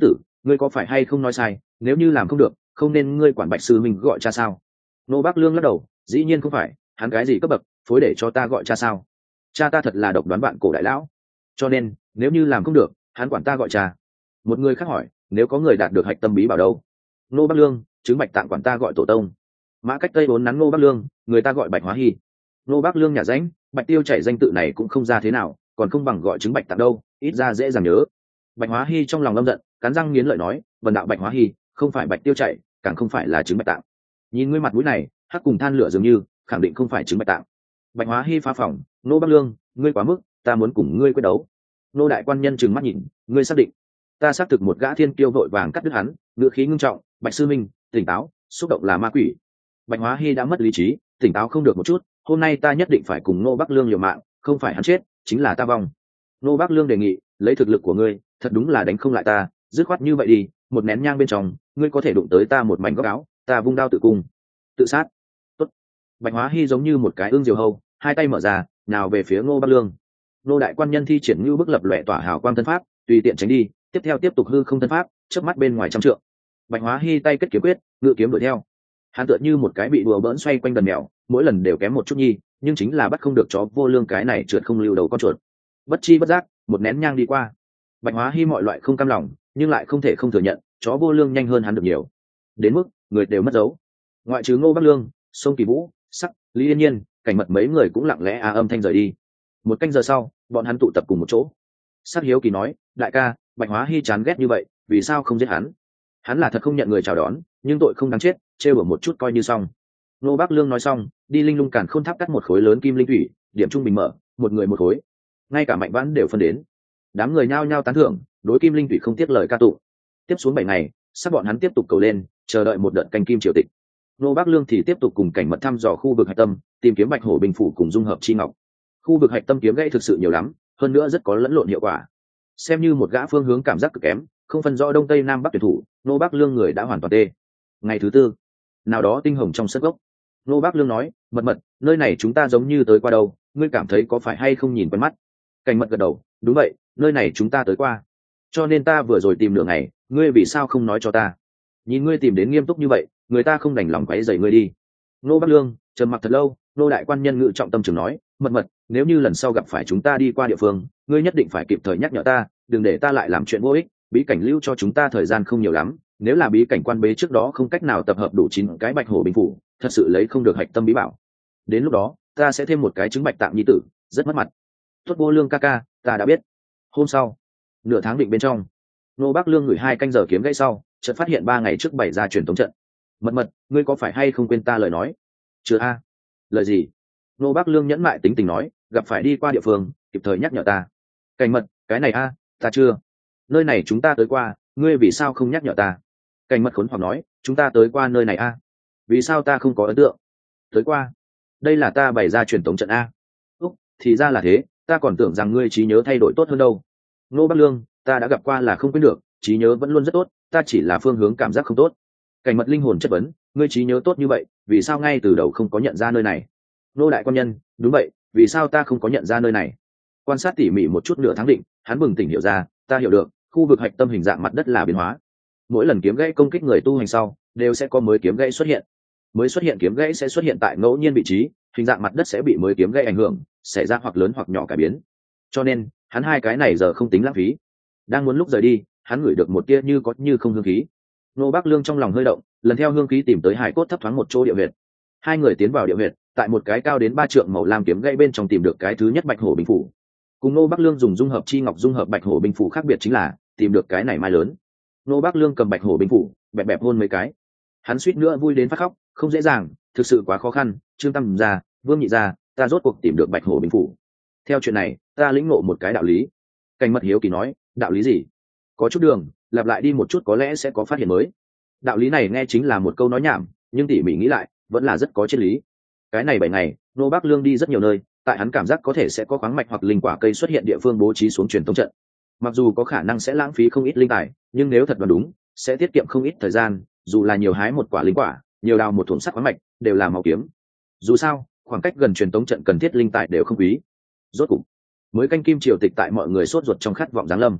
ngươi có phải hay không nói sai, nếu như làm không được không nên ngươi quản Bạch sư minh gọi cha sao? Nô Bác Lương lắc đầu, dĩ nhiên không phải, hắn cái gì cấp bậc phối để cho ta gọi cha sao? Cha ta thật là độc đoán bạn cổ đại lão, cho nên nếu như làm không được hắn quản ta gọi cha. Một người khác hỏi, nếu có người đạt được hạch tâm bí bảo đâu? Nô Bác Lương, chứng Bạch Tạng quản ta gọi tổ tông. Mã Cách Tây vốn nắn Nô Bác Lương, người ta gọi Bạch Hóa Hy. Nô Bác Lương nhà ránh, Bạch Tiêu Chảy danh tự này cũng không ra thế nào, còn không bằng gọi chứng Bạch Tạng đâu, ít ra dễ dàng nhớ. Bạch Hóa Hy trong lòng lâm giận, cắn răng nghiến lợi nói, vần đạo Bạch Hóa Hy không phải Bạch Tiêu Chảy, càng không phải là chứng Bạch Tạng. Nhìn ngươi mặt mũi này hắc cùng than lửa dường như, khẳng định không phải chứng Bạch Tạng. Bạch Hóa Hy phá phòng, Nô Bác Lương, ngươi quá mức, ta muốn cùng ngươi quyết đấu. Nô đại quan nhân trừng mắt nhìn, ngươi xác định? Ta xác thực. Một gã thiên kiêu vội vàng cắt đứt hắn, ngữ khí ngưng trọng, Bạch sư minh tỉnh táo, xúc động là ma quỷ. Bạch Hóa Hy đã mất lý trí, tỉnh táo không được một chút, hôm nay ta nhất định phải cùng Nô Bắc Lương liều mạng, không phải hắn chết chính là ta vong. Nô Bắc Lương đề nghị, lấy thực lực của ngươi thật đúng là đánh không lại ta, dứt khoát như vậy đi, một nén nhang bên trong ngươi có thể đụng tới ta một mảnh góc áo, ta vung đao tự cung tự sát. Tốt. Bạch Hóa Hy giống như một cái ương diều hâu, hai tay mở ra nào về phía Ngô Bắc Lương. Nô đại quan nhân thi triển như bức lập lòe tỏa hào quang thân pháp, tùy tiện tránh đi, tiếp theo tiếp tục hư không thân pháp, chớp mắt bên ngoài trăm trượng. Bạch Hóa Hy tay kết kiếm quyết, ngự kiếm đuổi theo. Hắn tựa như một cái bị đùa bỡn xoay quanh đần mèo, mỗi lần đều kém một chút nhi, nhưng chính là bắt không được chó vô lương cái này trượt không lưu đầu con chuột. Bất chi bất giác, một nén nhang đi qua. Bạch Hóa Hy mọi loại không cam lòng, nhưng lại không thể không thừa nhận, chó vô lương nhanh hơn hắn được nhiều. Đến mức người đều mất dấu. Ngoại trừ Ngô Bắc Lương, Sông Kỳ Vũ, Sắc, Lý Yên Nhiên, Cảnh Mật mấy người cũng lặng lẽ a âm thanh rời đi. Một canh giờ sau, bọn hắn tụ tập cùng một chỗ. Sắc hiếu kỳ nói, đại ca, Bạch Hóa Hy chán ghét như vậy, vì sao không giết hắn? Hắn là thật không nhận người chào đón, nhưng tội không đáng chết, trêu bở một chút coi như xong. Nô Bắc Lương nói xong, đi linh lung càn khôn tháp cắt một khối lớn kim linh thủy, điểm trung bình mở, một người một khối. Ngay cả Mạnh Vãn đều phân đến. Đám người nhao nhao tán thưởng, đối kim linh thủy không tiếc lời ca tụng. Tiếp xuống bảy ngày, sắp bọn hắn tiếp tục cầu lên, chờ đợi một đợt canh kim triều tịch. Nô Bắc Lương thì tiếp tục cùng Cảnh Mật thăm dò khu vực hạch tâm, tìm kiếm Bạch Hổ Bình phủ cùng dung hợp chi ngọc. Khu vực hạch tâm kiếm gãy thực sự nhiều lắm, hơn nữa rất có lẫn lộn hiệu quả. Xem như một gã phương hướng cảm giác cực kém, không phân rõ đông tây nam bắc tuyển thủ, Nô Bắc Lương người đã hoàn toàn tê. Ngày thứ tư, nào đó tinh hồng trong sân gốc, Nô Bắc Lương nói, Mật Mật, nơi này chúng ta giống như tới qua đâu, ngươi cảm thấy có phải hay không nhìn quen mắt? Cảnh Mật gật đầu, đúng vậy, nơi này chúng ta tới qua, cho nên ta vừa rồi tìm nửa ngày, ngươi vì sao không nói cho ta? Nhìn ngươi tìm đến nghiêm túc như vậy, người ta không đành lòng quấy rầy ngươi đi. Nô Bắc Lương trầm mặc thật lâu, Nô đại quan nhân ngự trọng tâm trường nói, Mật Mật, nếu như lần sau gặp phải chúng ta đi qua địa phương, ngươi nhất định phải kịp thời nhắc nhở ta, đừng để ta lại làm chuyện vô ích. Bí cảnh lưu cho chúng ta thời gian không nhiều lắm, nếu là bí cảnh quan bế trước đó không cách nào tập hợp đủ chín cái Bạch Hổ Bình phủ, thật sự lấy không được hạch tâm bí bảo. Đến lúc đó ta sẽ thêm một cái trứng Bạch Tạng nhi tử, rất mất mặt. Tốt vô lương ca ca, ta đã biết. Hôm sau, nửa tháng định bên trong, Nô Bắc Lương gửi hai canh giờ kiếm gãy sau, chợt phát hiện ba ngày trước bày ra truyền tống trận. Mật Mật, ngươi có phải hay không quên ta lời nói? Chưa a. Lời gì? Nô Bắc Lương nhẫn mại tính tình nói, gặp phải đi qua địa phương, kịp thời nhắc nhở ta. Cảnh Mật, cái này a, ta chưa. Nơi này chúng ta tới qua, ngươi vì sao không nhắc nhở ta? Cảnh Mật khốn hoặc nói, chúng ta tới qua nơi này a, vì sao ta không có ấn tượng? Tới qua, đây là ta bày ra truyền tống trận a. Úc, thì ra là thế, ta còn tưởng rằng ngươi trí nhớ thay đổi tốt hơn đâu. Nô Bắc Lương, ta đã gặp qua là không quên được, trí nhớ vẫn luôn rất tốt, ta chỉ là phương hướng cảm giác không tốt. Cảnh Mật linh hồn chất vấn, ngươi trí nhớ tốt như vậy, vì sao ngay từ đầu không có nhận ra nơi này? Nô đại quan nhân, đúng vậy, vì sao ta không có nhận ra nơi này? Quan sát tỉ mỉ một chút nửa tháng định, hắn bừng tỉnh hiểu ra, ta hiểu được, khu vực hạch tâm hình dạng mặt đất là biến hóa. Mỗi lần kiếm gãy công kích người tu hành sau, đều sẽ có mới kiếm gãy xuất hiện. Mới xuất hiện kiếm gãy sẽ xuất hiện tại ngẫu nhiên vị trí, hình dạng mặt đất sẽ bị mới kiếm gãy ảnh hưởng, xảy ra hoặc lớn hoặc nhỏ cải biến. Cho nên, hắn hai cái này giờ không tính lãng phí. Đang muốn lúc rời đi, hắn ngửi được một tia như có như không hương khí. Nô Bắc Lương trong lòng hơi động, lần theo hương khí tìm tới hải cốt thấp thoáng một chỗ địa huyệt. Hai người tiến vào địa huyệt, tại một cái cao đến ba trượng màu lam kiếm gãy bên trong tìm được cái thứ nhất Bạch Hổ Bình phủ. Cùng Nô Bắc Lương dùng dung hợp chi ngọc dung hợp Bạch Hổ Bình phủ khác biệt chính là tìm được cái này mai lớn. Nô Bắc Lương cầm Bạch Hổ Bình phủ, bẹp bẹp hôn mấy cái. Hắn suýt nữa vui đến phát khóc, không dễ dàng, thực sự quá khó khăn. Trương Tam gia, Vương Nhị gia, ta rốt cuộc tìm được Bạch Hổ Bình phủ. Theo chuyện này, ta lĩnh ngộ một cái đạo lý. Cảnh Mật hiếu kỳ nói, đạo lý gì? Có chút đường, lặp lại đi một chút có lẽ sẽ có phát hiện mới. Đạo lý này nghe chính là một câu nói nhảm, nhưng tỉ mỉ nghĩ lại, vẫn là rất có triết lý. Cái này bảy ngày, Nô Bắc Lương đi rất nhiều nơi, tại hắn cảm giác có thể sẽ có khoáng mạch hoặc linh quả cây xuất hiện địa phương bố trí xuống truyền tống trận. Mặc dù có khả năng sẽ lãng phí không ít linh tài, nhưng nếu thật đoán đúng, sẽ tiết kiệm không ít thời gian, dù là nhiều hái một quả linh quả, nhiều đào một thùng sắt khoáng mạch, đều là máu kiếm. Dù sao, khoảng cách gần truyền tống trận cần thiết linh tài đều không quý. Rốt cục, mới canh kim triều tịch tại mọi người sốt ruột trong khát vọng giáng lâm.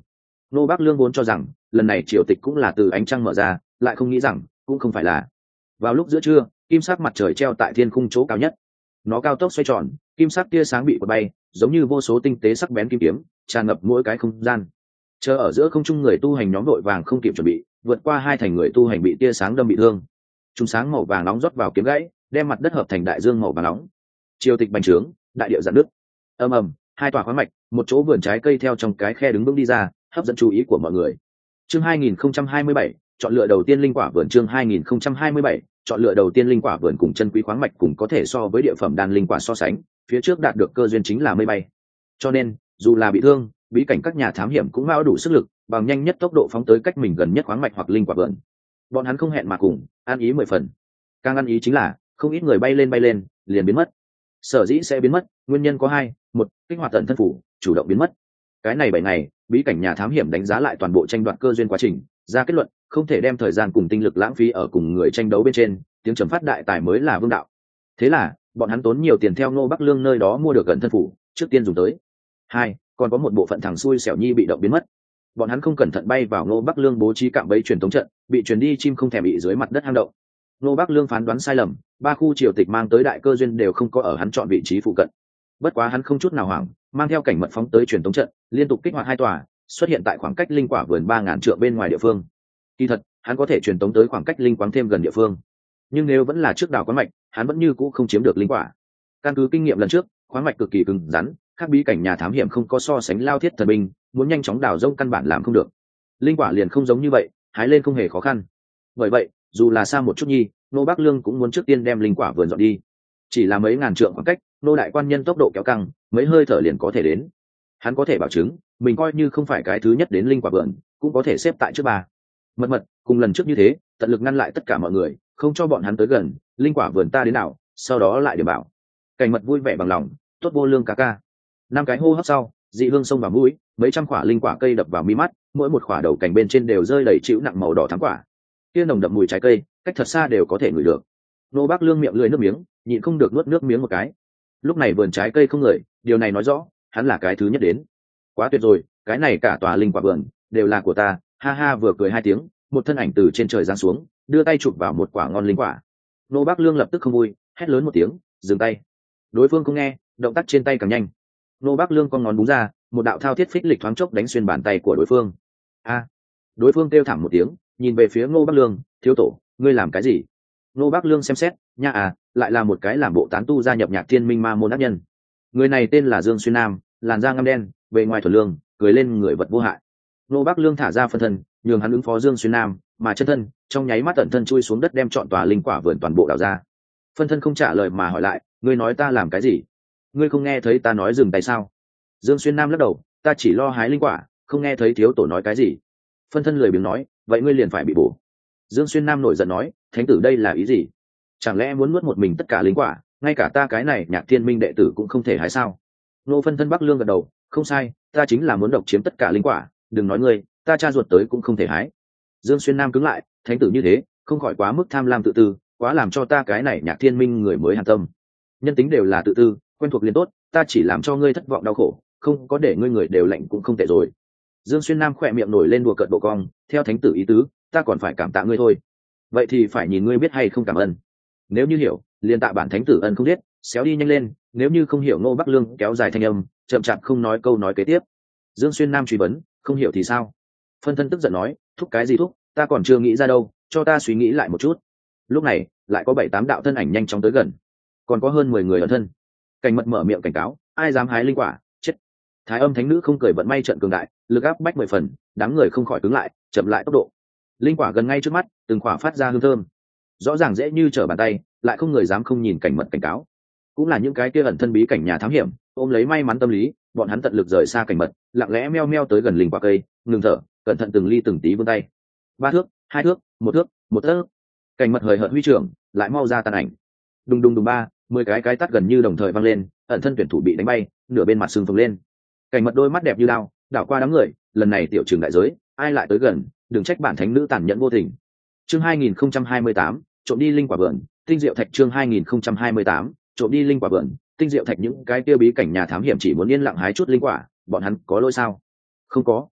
Nô Bác Lương vốn cho rằng lần này triều tịch cũng là từ ánh trăng mở ra, lại không nghĩ rằng cũng không phải là. Vào lúc giữa trưa, kim sắc mặt trời treo tại thiên khung chỗ cao nhất, nó cao tốc xoay tròn, kim sắc tia sáng bị quật bay, giống như vô số tinh tế sắc bén kim kiếm tràn ngập mỗi cái không gian. Chờ ở giữa không trung người tu hành nhóm đội vàng không kịp chuẩn bị, vượt qua hai thành người tu hành bị tia sáng đâm bị thương. Chúng sáng màu vàng nóng rót vào kiếm gãy, đem mặt đất hợp thành đại dương màu vàng nóng. Triều tịch bành trướng, đại địa giận nước. Ầm ầm, hai tòa khoáng mạch, một chỗ vườn trái cây theo trong cái khe đứng vững đi ra, hấp dẫn chú ý của mọi người. Chương hai nghìn không trăm hai mươi bảy, chọn lựa đầu tiên linh quả vườn. Chương hai nghìn không trăm hai mươi bảy, chọn lựa đầu tiên linh quả vườn. Cùng chân quý khoáng mạch cùng có thể so với địa phẩm đan linh quả so sánh, phía trước đạt được cơ duyên chính là mây bay. Cho nên, dù là bị thương, bí cảnh các nhà thám hiểm cũng mao đủ sức lực, bằng nhanh nhất tốc độ phóng tới cách mình gần nhất khoáng mạch hoặc linh quả vườn. Bọn hắn không hẹn mà cùng, ăn ý mười phần. Càng ăn ý chính là, không ít người bay lên bay lên, liền biến mất. Sở dĩ sẽ biến mất, nguyên nhân có hai: một, kích hoạt tận thân phủ, chủ động biến mất. Cái này bảy ngày, bí cảnh nhà thám hiểm đánh giá lại toàn bộ tranh đoạt cơ duyên quá trình, ra kết luận không thể đem thời gian cùng tinh lực lãng phí ở cùng người tranh đấu bên trên, tiếng trầm phát đại tài mới là vương đạo. Thế là bọn hắn tốn nhiều tiền theo Ngô Bắc Lương nơi đó mua được gần thân phủ, trước tiên dùng tới. Hai, còn có một bộ phận thằng xui xẻo nhi bị động biến mất. Bọn hắn không cẩn thận bay vào Ngô Bắc Lương bố trí cạm bẫy truyền tống trận, bị truyền đi chim không thèm bị dưới mặt đất hang động. Ngô Bắc Lương phán đoán sai lầm, ba khu triều tịch mang tới đại cơ duyên đều không có ở hắn chọn vị trí phụ cận. Bất quá hắn không chút nào hoảng, mang theo cảnh mật phóng tới truyền tống trận, liên tục kích hoạt hai tòa, xuất hiện tại khoảng cách linh quả vườn ba ngàn trượng bên ngoài địa phương. Kỳ thật, hắn có thể truyền tống tới khoảng cách linh quáng thêm gần địa phương, nhưng nếu vẫn là trước đào khoáng mạch, hắn vẫn như cũ không chiếm được linh quả. Căn cứ kinh nghiệm lần trước, khoáng mạch cực kỳ cứng rắn, các bí cảnh nhà thám hiểm không có so sánh lao thiết thần binh, muốn nhanh chóng đào rông căn bản làm không được. Linh quả liền không giống như vậy, hái lên không hề khó khăn. Bởi vậy, dù là xa một chút nhi, Nô Bắc Lương cũng muốn trước tiên đem linh quả vườn dọn đi. Chỉ là mấy ngàn trượng khoảng cách, nô đại quan nhân tốc độ kéo căng, mấy hơi thở liền có thể đến. Hắn có thể bảo chứng, mình coi như không phải cái thứ nhất đến linh quả vườn, cũng có thể xếp tại trước ba. Mật mật, cùng lần trước như thế, tận lực ngăn lại tất cả mọi người, không cho bọn hắn tới gần. Linh quả vườn ta đến nào, sau đó lại điểm bảo. Cảnh mật vui vẻ bằng lòng, tốt vô lương ca ca. Năm cái hô hấp sau, dị hương xông vào mũi, mấy trăm quả linh quả cây đập vào mi mắt, mỗi một quả đầu cành bên trên đều rơi đầy chịu nặng màu đỏ thắm quả. Kia nồng đậm mùi trái cây, cách thật xa đều có thể ngửi được. Nô Bắc Lương miệng lưỡi nước miếng, nhịn không được nuốt nước miếng một cái. Lúc này vườn trái cây không người, điều này nói rõ hắn là cái thứ nhất đến. Quá tuyệt rồi, cái này cả tòa linh quả vườn đều là của ta. Ha ha, vừa cười hai tiếng, một thân ảnh từ trên trời giáng xuống, đưa tay chụp vào một quả ngon linh quả. Nô Bắc Lương lập tức không vui, hét lớn một tiếng, dừng tay. Đối phương không nghe, động tác trên tay càng nhanh. Nô Bắc Lương con ngón búng ra, một đạo thao thiết phích lịch thoáng chốc đánh xuyên bàn tay của đối phương. A! Đối phương kêu thảm một tiếng, nhìn về phía Ngô Bắc Lương, thiếu tổ, ngươi làm cái gì? Ngô Bắc Lương xem xét, nha à, lại là một cái làm bộ tán tu gia nhập Nhạc Thiên Minh Ma môn ác nhân. Người này tên là Dương Xuyên Nam, làn da ngăm đen, bề ngoài thuần lương, cười lên người vật vô hại. Ngô Bắc Lương thả ra phân thân, nhường hắn ứng phó Dương Xuyên Nam, mà chân thân trong nháy mắt tận thân chui xuống đất đem trọn tòa linh quả vườn toàn bộ đào ra. Phân thân không trả lời mà hỏi lại, ngươi nói ta làm cái gì? Ngươi không nghe thấy ta nói dừng tay sao? Dương Xuyên Nam lắc đầu, ta chỉ lo hái linh quả, không nghe thấy thiếu tổ nói cái gì. Phân thân lười biếng nói, vậy ngươi liền phải bị bổ. Dương Xuyên Nam nổi giận nói, thánh tử đây là ý gì? Chẳng lẽ muốn nuốt một mình tất cả linh quả, ngay cả ta cái này Nhạc Thiên Minh đệ tử cũng không thể hái sao? Nô phân thân Bắc Lương gật đầu, không sai, ta chính là muốn độc chiếm tất cả linh quả, đừng nói ngươi, ta cha ruột tới cũng không thể hái. Dương Xuyên Nam cứng lại, thánh tử như thế, không khỏi quá mức tham lam tự tư, quá làm cho ta cái này Nhạc Thiên Minh người mới hàn tâm. Nhân tính đều là tự tư, quen thuộc liền tốt, ta chỉ làm cho ngươi thất vọng đau khổ, không có để ngươi người đều lạnh cũng không tệ rồi. Dương Xuyên Nam khỏe miệng nổi lên đùa cợt bộ cong, theo thánh tử ý tứ, ta còn phải cảm tạ ngươi thôi. Vậy thì phải nhìn ngươi biết hay không cảm ơn. Nếu như hiểu, liền tạ bản thánh tử ân không biết, xéo đi nhanh lên. Nếu như không hiểu, Ngô Bắc Lương kéo dài thanh âm, chậm chạp không nói câu nói kế tiếp. Dương Xuyên Nam truy vấn, không hiểu thì sao? Phân thân tức giận nói, thúc cái gì thúc, ta còn chưa nghĩ ra đâu, cho ta suy nghĩ lại một chút. Lúc này lại có bảy tám đạo thân ảnh nhanh chóng tới gần, còn có hơn mười người ẩn thân. Cảnh mật mở miệng cảnh cáo, ai dám hái linh quả, chết. Thái âm thánh nữ không cười vận may trận cường đại, lực áp bách mười phần, đám người không khỏi cứng lại, chậm lại tốc độ. Linh quả gần ngay trước mắt, từng quả phát ra hương thơm, rõ ràng dễ như trở bàn tay, lại không người dám không nhìn cảnh mật cảnh cáo. Cũng là những cái kia ẩn thân bí cảnh nhà thám hiểm, ôm lấy may mắn tâm lý, bọn hắn tận lực rời xa cảnh mật, lặng lẽ meo meo tới gần linh quả cây, ngừng thở, cẩn thận từng ly từng tí vươn tay. Ba thước, hai thước, một thước, một thước. Cảnh mật hời hợt huy trưởng, lại mau ra tàn ảnh. Đùng đùng đùng ba, mười cái cái tát gần như đồng thời vang lên, ẩn thân tuyển thủ bị đánh bay, nửa bên mặt sưng phồng lên. Cảnh mật đôi mắt đẹp như lao, đảo qua đám người, lần này tiểu trường đại giới, ai lại tới gần, đừng trách bản thánh nữ tàn nhẫn vô tình. Chương hai nghìn không trăm hai mươi tám, trộm đi linh quả vườn, tinh diệu thạch. Chương hai nghìn không trăm hai mươi tám, trộm đi linh quả vườn, tinh diệu thạch. Những cái tiêu bí cảnh nhà thám hiểm chỉ muốn yên lặng hái chút linh quả, bọn hắn có lỗi sao? Không có.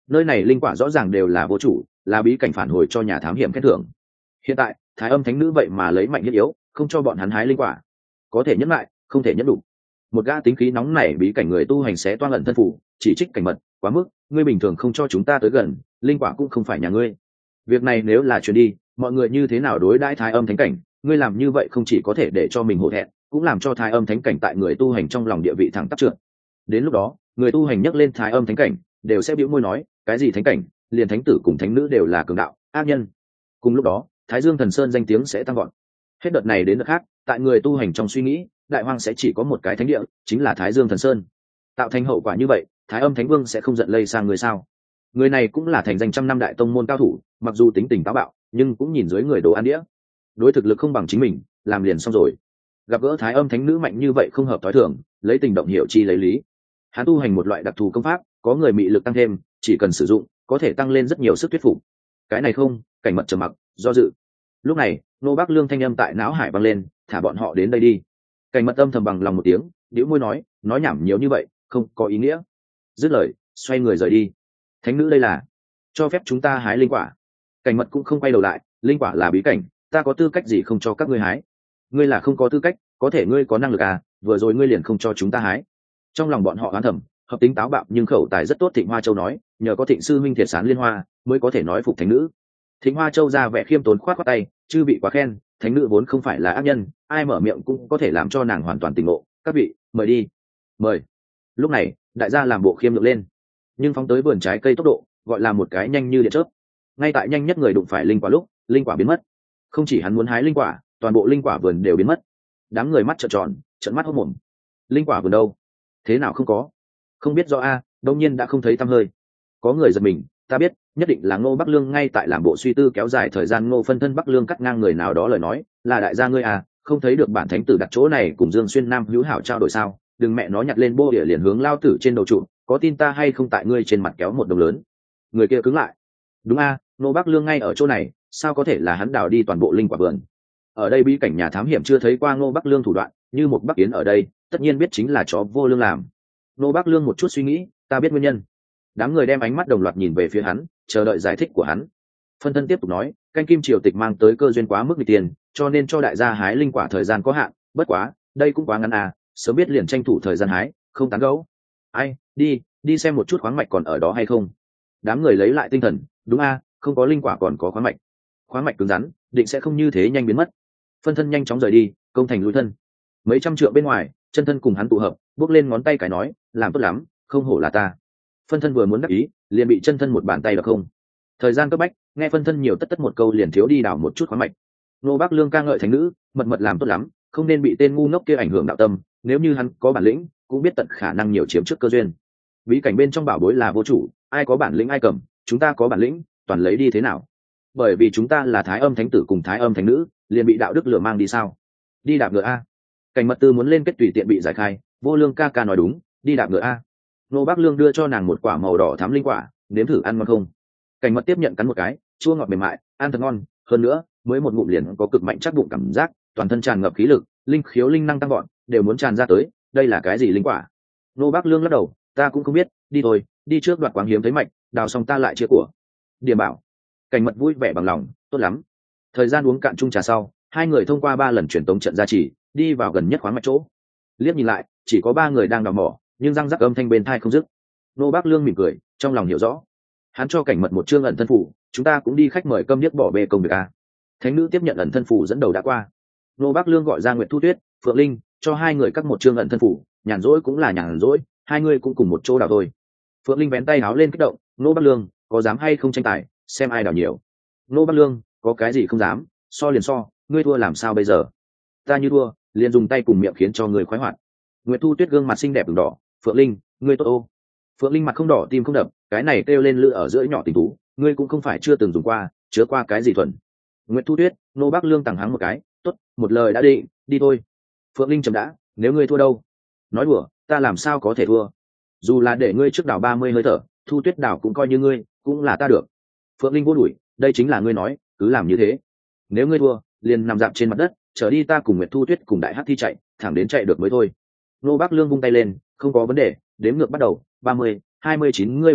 nơi này linh quả rõ ràng đều là vô chủ, là bí cảnh phản hồi cho nhà thám hiểm khen thưởng. Hiện tại thái âm thánh nữ vậy mà lấy mạnh nhất yếu, không cho bọn hắn hái linh quả. Có thể nhẫn lại, không thể nhẫn đủ. Một gã tính khí nóng nảy bí cảnh người tu hành sẽ toan ẩn thân phủ, chỉ trích Cảnh Mật quá mức, ngươi bình thường không cho chúng ta tới gần, linh quả cũng không phải nhà ngươi. Việc này nếu là chuyển đi, mọi người như thế nào đối đãi thái âm thánh cảnh, ngươi làm như vậy không chỉ có thể để cho mình hổ thẹn, cũng làm cho thái âm thánh cảnh tại người tu hành trong lòng địa vị thẳng tắp trượt. Đến lúc đó người tu hành nhắc lên thái âm thánh cảnh đều sẽ bĩu môi nói cái gì thánh cảnh, liền thánh tử cùng thánh nữ đều là cường đạo ác nhân. Cùng lúc đó Thái Dương Thần Sơn danh tiếng sẽ tăng gọn. Hết đợt này đến đợt khác, tại người tu hành trong suy nghĩ, đại hoang sẽ chỉ có một cái thánh địa, chính là Thái Dương Thần Sơn. Tạo thành hậu quả như vậy, Thái Âm Thánh Vương sẽ không giận lây sang người sao? Người này cũng là thành danh trăm năm đại tông môn cao thủ, mặc dù tính tình táo bạo, nhưng cũng nhìn dưới người đồ ăn đĩa. Đối thực lực không bằng chính mình, làm liền xong rồi. Gặp gỡ Thái Âm Thánh nữ mạnh như vậy không hợp tối thường, lấy tình động hiểu chi lấy lý. Hắn tu hành một loại đặc thù công pháp, có người mị lực tăng thêm, chỉ cần sử dụng, có thể tăng lên rất nhiều sức thuyết phục. Cái này không, Cảnh Mật trầm mặc, do dự. Lúc này, Nô Bác Lương thanh âm tại não hải vang lên, thả bọn họ đến đây đi. Cảnh Mật âm thầm bằng lòng một tiếng, bĩu môi nói, nói nhảm nhiều như vậy, không có ý nghĩa. Dứt lời, xoay người rời đi. Thánh nữ đây là cho phép chúng ta hái linh quả. Cảnh Mật cũng không quay đầu lại, linh quả là bí cảnh, ta có tư cách gì không cho các ngươi hái? Ngươi là không có tư cách, có thể ngươi có năng lực à, vừa rồi ngươi liền không cho chúng ta hái. Trong lòng bọn họ oán thầm, hợp tính táo bạo nhưng khẩu tài rất tốt. Thịnh Hoa Châu nói, nhờ có Thịnh sư huynh thiệt sán liên hoa, mới có thể nói phục thánh nữ. Thịnh Hoa Châu ra vẻ khiêm tốn khoát khoát tay, chư vị quá khen, thánh nữ vốn không phải là ác nhân, ai mở miệng cũng có thể làm cho nàng hoàn toàn tỉnh ngộ. Các vị, mời đi. Mời. Lúc này, đại gia làm bộ khiêm nhượng lên, nhưng phóng tới vườn trái cây tốc độ, gọi là một cái nhanh như điện chớp. Ngay tại nhanh nhất người đụng phải linh quả lúc, linh quả biến mất. Không chỉ hắn muốn hái linh quả, toàn bộ linh quả vườn đều biến mất. Đám người mắt trợn tròn, trợn mắt hốt mồm. Linh quả vườn đâu? Thế nào không có? Không biết do a, đông nhiên đã không thấy tăm hơi. Có người giật mình, ta biết, nhất định là Ngô Bắc Lương ngay tại làm bộ suy tư kéo dài thời gian. Ngô phân thân Bắc Lương cắt ngang người nào đó lời nói, là đại gia ngươi à, không thấy được bản thánh tử đặt chỗ này cùng Dương Xuyên Nam hữu hảo trao đổi sao? Đừng mẹ nó nhặt lên bô địa liền hướng lao tử trên đầu trụ, có tin ta hay không tại ngươi trên mặt kéo một đồng lớn. Người kia cứng lại. Đúng a, Ngô Bắc Lương ngay ở chỗ này, sao có thể là hắn đào đi toàn bộ linh quả vườn? Ở đây bí cảnh nhà thám hiểm chưa thấy qua Ngô Bắc Lương thủ đoạn, như một Bắc Yến ở đây, tất nhiên biết chính là chó vô lương làm. Ngô Bắc Lương một chút suy nghĩ, ta biết nguyên nhân. Đám người đem ánh mắt đồng loạt nhìn về phía hắn, chờ đợi giải thích của hắn. Phân thân tiếp tục nói, canh kim triều tịch mang tới cơ duyên quá mức nghịch tiền, cho nên cho đại gia hái linh quả thời gian có hạn, bất quá, đây cũng quá ngắn à, sớm biết liền tranh thủ thời gian hái, không tán gẫu. Ai, đi, đi xem một chút khoáng mạch còn ở đó hay không. Đám người lấy lại tinh thần, đúng a, không có linh quả còn có khoáng mạch. Khoáng mạch cứng rắn, định sẽ không như thế nhanh biến mất. Phân thân nhanh chóng rời đi, công thành lui thân. Mấy trăm trượng bên ngoài, chân thân cùng hắn tụ hợp, bước lên ngón tay cái nói, làm tốt lắm, không hổ là ta. Phân thân vừa muốn đắc ý, liền bị chân thân một bàn tay đập không. Thời gian cấp bách, nghe phân thân nhiều tất tất một câu liền thiếu đi đảo một chút khoáng mạch. Nô Bắc Lương ca ngợi thánh nữ, mật mật làm tốt lắm, không nên bị tên ngu ngốc kia ảnh hưởng đạo tâm, nếu như hắn có bản lĩnh, cũng biết tận khả năng nhiều chiếm trước cơ duyên. Bí cảnh bên trong bảo bối là vô chủ, ai có bản lĩnh ai cầm, chúng ta có bản lĩnh, toàn lấy đi thế nào? Bởi vì chúng ta là Thái Âm Thánh tử cùng Thái Âm Thánh nữ, liền bị đạo đức lửa mang đi sao? Đi đạp ngựa a. Cảnh Mật Tư muốn lên kết tùy tiện bị giải khai, Vô Lương ca ca nói đúng, đi đạp ngựa a. Nô Bắc Lương đưa cho nàng một quả màu đỏ thắm linh quả, nếm thử ăn ngon không? Cảnh Mật tiếp nhận cắn một cái, chua ngọt mềm mại, ăn thật ngon, hơn nữa, mới một ngụm liền có cực mạnh chắc bụng cảm giác, toàn thân tràn ngập khí lực, linh khiếu linh năng tăng gọn, đều muốn tràn ra tới, đây là cái gì linh quả? Nô Bắc Lương lắc đầu, ta cũng không biết, đi thôi, đi trước đoạt quáng hiếm thấy mạch, đào xong ta lại chia của. Điểm bảo. Cảnh Mật vui vẻ bằng lòng, tốt lắm. Thời gian uống cạn chung trà sau, hai người thông qua ba lần truyền tống trận gia trì, đi vào gần nhất khoáng mạch chỗ. Liếc nhìn lại, chỉ có ba người đang đào mỏ, nhưng răng rắc âm thanh bên tai không dứt. Nô Bắc Lương mỉm cười, trong lòng hiểu rõ. Hắn cho Cảnh Mật một chương ẩn thân phủ, chúng ta cũng đi khách mời câm điếc bỏ bê công việc a. Thánh nữ tiếp nhận ẩn thân phủ dẫn đầu đã qua. Nô Bắc Lương gọi ra Nguyệt Thu Tuyết, Phượng Linh, cho hai người cắt một chương ẩn thân phủ, nhàn rỗi cũng là nhàn rỗi, hai người cũng cùng một chỗ đào thôi. Phượng Linh vén tay áo lên kích động, Nô Bắc Lương, có dám hay không tranh tài, xem ai đào nhiều. Nô Bắc Lương, có cái gì không dám, so liền so, ngươi thua làm sao bây giờ? Ta như thua, liền dùng tay cùng miệng khiến cho người khoái hoạt. Nguyệt Thu Tuyết gương mặt xinh đẹp ửng đỏ, Phượng Linh, ngươi tốt ô. Phượng Linh mặt không đỏ tim không đập, cái này kêu lên lự ở giữa nhỏ tình tú, ngươi cũng không phải chưa từng dùng qua, chứa qua cái gì thuần. Nguyệt Thu Tuyết, Nô Bắc Lương tặng hắn một cái, tốt, một lời đã định, đi thôi. Phượng Linh chậm đã, nếu ngươi thua đâu? Nói đùa, ta làm sao có thể thua? Dù là để ngươi trước đảo ba mươi hơi thở, Thu Tuyết đảo cũng coi như ngươi, cũng là ta được. Phượng Linh vô đuổi, đây chính là ngươi nói, cứ làm như thế. Nếu ngươi thua, liền nằm dạp trên mặt đất, trở đi ta cùng Nguyệt Thu Tuyết cùng Đại Hắc Thi chạy, thẳng đến chạy được mới thôi. Nô Bắc Lương vung tay lên, không có vấn đề, đếm ngược bắt đầu, ba mươi, hai mươi chín ngươi vô lại,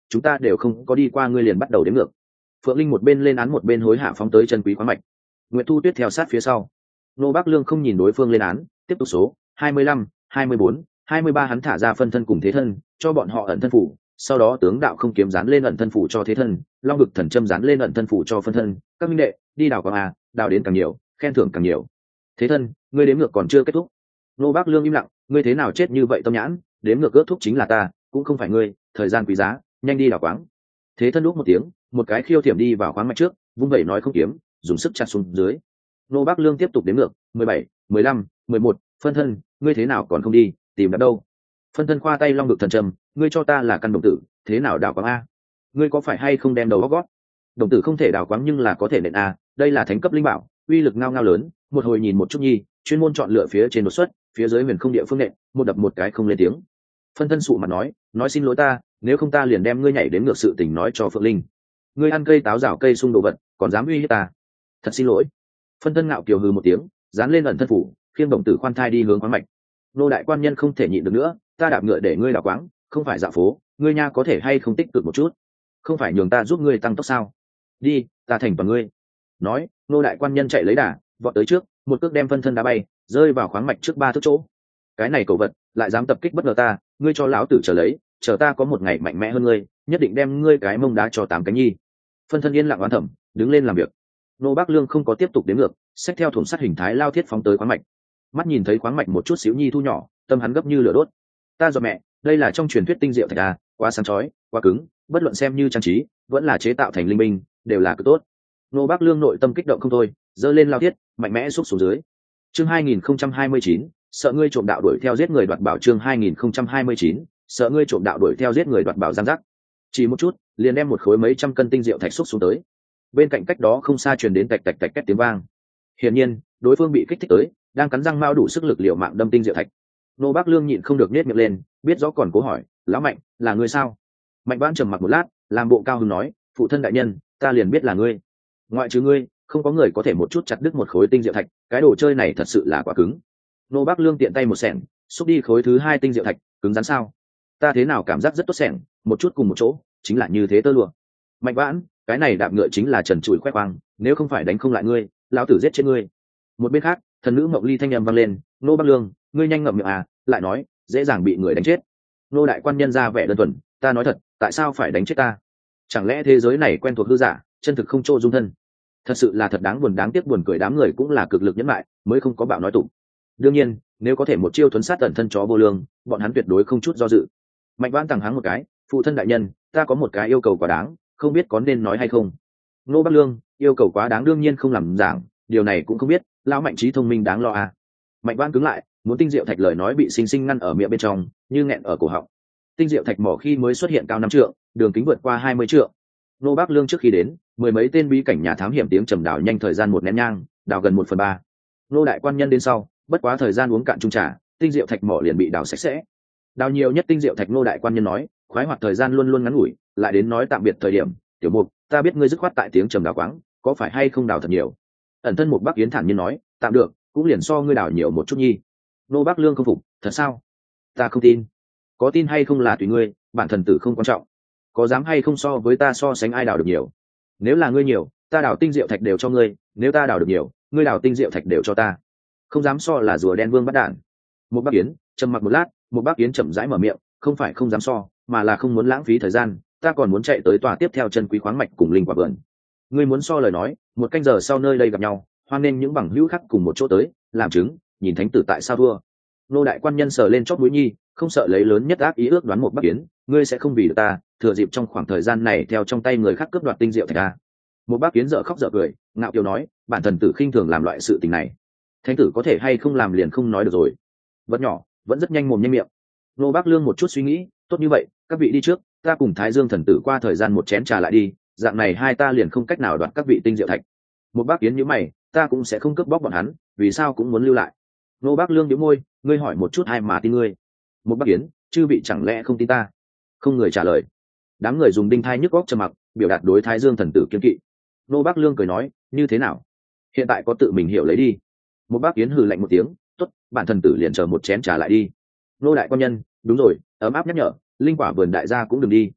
chúng ta đều không có đi qua ngươi liền bắt đầu đếm ngược. Phượng Linh một bên lên án một bên hối hạ phóng tới chân quý khoáng mạch. Nguyệt Thu Tuyết theo sát phía sau. Nô Bác Lương không nhìn đối phương lên án, tiếp tục số hai mươi lăm, hai mươi bốn, hai mươi ba hắn thả ra phân thân cùng thế thân, cho bọn họ ẩn thân phủ, sau đó tướng đạo không kiếm dán lên ẩn thân phủ cho thế thân, long vực thần châm dán lên ẩn thân phủ cho phân thân, các minh đệ, đi đào quang a, đào đến càng nhiều, khen thưởng càng nhiều. Thế thân, ngươi đếm ngược còn chưa kết thúc. Nô Bác Lương im lặng, ngươi thế nào chết như vậy tâm nhãn, đếm ngược kết thúc chính là ta, cũng không phải ngươi, thời gian quý giá, nhanh đi đào quáng. Thế thân lúc một tiếng, một cái khiêu thiểm đi vào khoáng mạch trước, vung vẩy nói không kiếm, dùng sức chặt xuống dưới. Nô Bác Lương tiếp tục đếm ngược, mười bảy, mười lăm, mười một, phân thân, ngươi thế nào còn không đi, tìm đáp đâu? Phân thân khoa tay long vực thần trầm, ngươi cho ta là căn đồng tử, thế nào đào quáng a? Ngươi có phải hay không đem đầu góc gót? Đồng tử không thể đào quáng nhưng là có thể nện a, đây là thánh cấp linh bảo, uy lực ngao ngao lớn, một hồi nhìn một chút nhi, chuyên môn chọn lựa phía trên đột xuất, phía dưới huyền không địa phương nện, một đập một cái không lên tiếng. Phân thân sụ mặt nói, nói xin lỗi ta, nếu không ta liền đem ngươi nhảy đến ngược sự tình nói cho Phượng Linh. Ngươi ăn cây táo rào cây sung đồ vật, còn dám uy hiếp ta? Thật xin lỗi. Phân thân ngạo kiều hừ một tiếng, dán lên ẩn thân phủ, khiêng đồng tử khoan thai đi hướng khoáng mạch. Nô đại quan nhân không thể nhịn được nữa, ta đạp ngựa để ngươi đào quáng, không phải dạo phố, ngươi nha có thể hay không tích cực một chút, không phải nhường ta giúp ngươi tăng tốc sao? Đi, ta thành toàn ngươi. Nói, nô đại quan nhân chạy lấy đà, vọt tới trước, một cước đem phân thân đá bay, rơi vào khoáng mạch trước ba thước chỗ. Cái này cẩu vật, lại dám tập kích bất ngờ ta, ngươi cho lão tử chờ lấy, chờ ta có một ngày mạnh mẽ hơn ngươi, nhất định đem ngươi cái mông đá cho tám cánh nhi. Phân thân yên lặng oán thẩm, đứng lên làm việc. Nô Bác Lương không có tiếp tục đến ngược, xách theo thủng sắt hình thái lao thiết phóng tới khoáng mạch. Mắt nhìn thấy khoáng mạch một chút xíu nhi thu nhỏ, tâm hắn gấp như lửa đốt. Ta dò mẹ, đây là trong truyền thuyết tinh diệu thạch à, quá sáng chói, quá cứng, bất luận xem như trang trí, vẫn là chế tạo thành linh binh, đều là cực tốt. Nô Bác Lương nội tâm kích động không thôi, giơ lên lao thiết, mạnh mẽ xúc xuống dưới. Chương hai nghìn không trăm hai mươi chín, sợ ngươi trộm đạo đuổi theo giết người đoạt bảo. Chương hai nghìn không trăm hai mươi chín, sợ ngươi trộm đạo đuổi theo giết người đoạt bảo. Giang giác. Chỉ một chút, liền đem một khối mấy trăm cân tinh diệu thạch xúc xuống tới. Bên cạnh cách đó không xa truyền đến tạch tạch tạch két tiếng vang. Hiển nhiên, đối phương bị kích thích tới, đang cắn răng mao đủ sức lực liều mạng đâm tinh diệu thạch. Nô Bác Lương nhịn không được nhếch miệng lên, biết rõ còn cố hỏi, lão Mạnh, là ngươi sao? Mạnh Vãn trầm mặc một lát, làm bộ cao hứng nói, phụ thân đại nhân, ta liền biết là ngươi. Ngoại trừ ngươi, không có người có thể một chút chặt đứt một khối tinh diệu thạch, cái đồ chơi này thật sự là quá cứng. Nô Bác Lương tiện tay một xẻng, xúc đi khối thứ hai tinh diệu thạch, cứng rắn sao? Ta thế nào cảm giác rất tốt xẻng, một chút cùng một chỗ, chính là như thế tơ lụa. Mạnh Vãn, cái này đạp ngựa chính là trần trụi khoe khoang, nếu không phải đánh không lại ngươi, lão tử giết chết ngươi. Một bên khác, thần nữ Mộng Ly thanh âm vang lên, Nô Bác Lương, ngươi nhanh ngậm miệng à, lại nói, dễ dàng bị người đánh chết. Nô đại quan nhân ra vẻ đơn thuần, ta nói thật, tại sao phải đánh chết ta? Chẳng lẽ thế giới này quen thuộc hư giả, chân thực không chỗ dung thân? Thật sự là thật đáng buồn, đáng tiếc buồn cười, đám người cũng là cực lực nhẫn lại, mới không có bạo nói tụng. Đương nhiên, nếu có thể một chiêu thuấn sát tận thân chó vô lương, bọn hắn tuyệt đối không chút do dự. Mạnh Vãn tằng hắng một cái, phụ thân đại nhân, ta có một cái yêu cầu quá đáng, không biết có nên nói hay không. Nô Bác Lương, yêu cầu quá đáng đương nhiên không làm giảng, điều này cũng không biết, lão Mạnh trí thông minh đáng lo à. Mạnh Vãn cứng lại, muốn tinh diệu thạch lời nói bị sinh sinh ngăn ở miệng bên trong, như nghẹn ở cổ họng. Tinh diệu thạch mỏ khi mới xuất hiện cao năm trượng, đường kính vượt qua hai mươi trượng. Nô Bác Lương trước khi đến, mười mấy tên bí cảnh nhà thám hiểm tiếng trầm đào nhanh thời gian một nén nhang, đào gần một phần ba. Nô đại quan nhân đến sau, bất quá thời gian uống cạn chung trà, tinh diệu thạch mỏ liền bị đào sạch sẽ. Đào nhiều nhất tinh diệu thạch, Nô đại quan nhân nói, khoái hoạt thời gian luôn luôn ngắn ngủi, lại đến nói tạm biệt thời điểm, tiểu mục, ta biết ngươi dứt khoát tại tiếng trầm đào quáng, có phải hay không đào thật nhiều? Ẩn thân một Bác Yến thản nhiên nói, tạm được, cũng liền so ngươi đào nhiều một chút nhi. Nô Bác Lương không phục, thật sao? Ta không tin. Có tin hay không là tùy ngươi, bản thần tử không quan trọng. Có dám hay không so với ta so sánh ai đào được nhiều? Nếu là ngươi nhiều, ta đào tinh diệu thạch đều cho ngươi, nếu ta đào được nhiều, ngươi đào tinh diệu thạch đều cho ta. Không dám so là rùa đen vương bắt đản. Một Bác Yến trầm mặc một lát, một Bác Yến chậm rãi mở miệng, không phải không dám so, mà là không muốn lãng phí thời gian, ta còn muốn chạy tới tòa tiếp theo chân quý khoáng mạch cùng linh quả vườn. Ngươi muốn so lời nói, một canh giờ sau nơi đây gặp nhau, hoan nên những bằng hữu khác cùng một chỗ tới, làm chứng, nhìn thánh tử tại sao thua. Nô đại quan nhân sờ lên chót mũi nhi, không sợ lấy lớn nhất ác ý ước đoán một Bác Yến, ngươi sẽ không vì được ta thừa dịp trong khoảng thời gian này theo trong tay người khác cướp đoạt tinh diệu thạch ta. Một Bác Yến dở khóc dở cười, ngạo kiều nói, bản thần tử khinh thường làm loại sự tình này, thánh tử có thể hay không làm liền không nói được rồi. Vật nhỏ vẫn rất nhanh mồm nhanh miệng. Nô Bác Lương một chút suy nghĩ, tốt như vậy, các vị đi trước, ta cùng Thái Dương thần tử qua thời gian một chén trà lại đi, dạng này hai ta liền không cách nào đoạt các vị tinh diệu thạch. Một Bác Yến nhíu mày, ta cũng sẽ không cướp bóc bọn hắn, vì sao cũng muốn lưu lại. Nô Bác Lương nhíu môi, ngươi hỏi một chút ai mà tin ngươi? Một Bác Yến, chư vị chẳng lẽ không tin ta? Không người trả lời. Đám người dùng đinh thai nhức góc trầm mặc, biểu đạt đối Thái Dương thần tử kiên kỵ. Nô Bác Lương cười nói, như thế nào? Hiện tại có tự mình hiểu lấy đi. Một Bác Yến hừ lạnh một tiếng, tốt, bản thần tử liền chờ một chén trà lại đi. Nô đại quan nhân, đúng rồi, ấm áp nhắc nhở, linh quả vườn đại gia cũng đừng đi.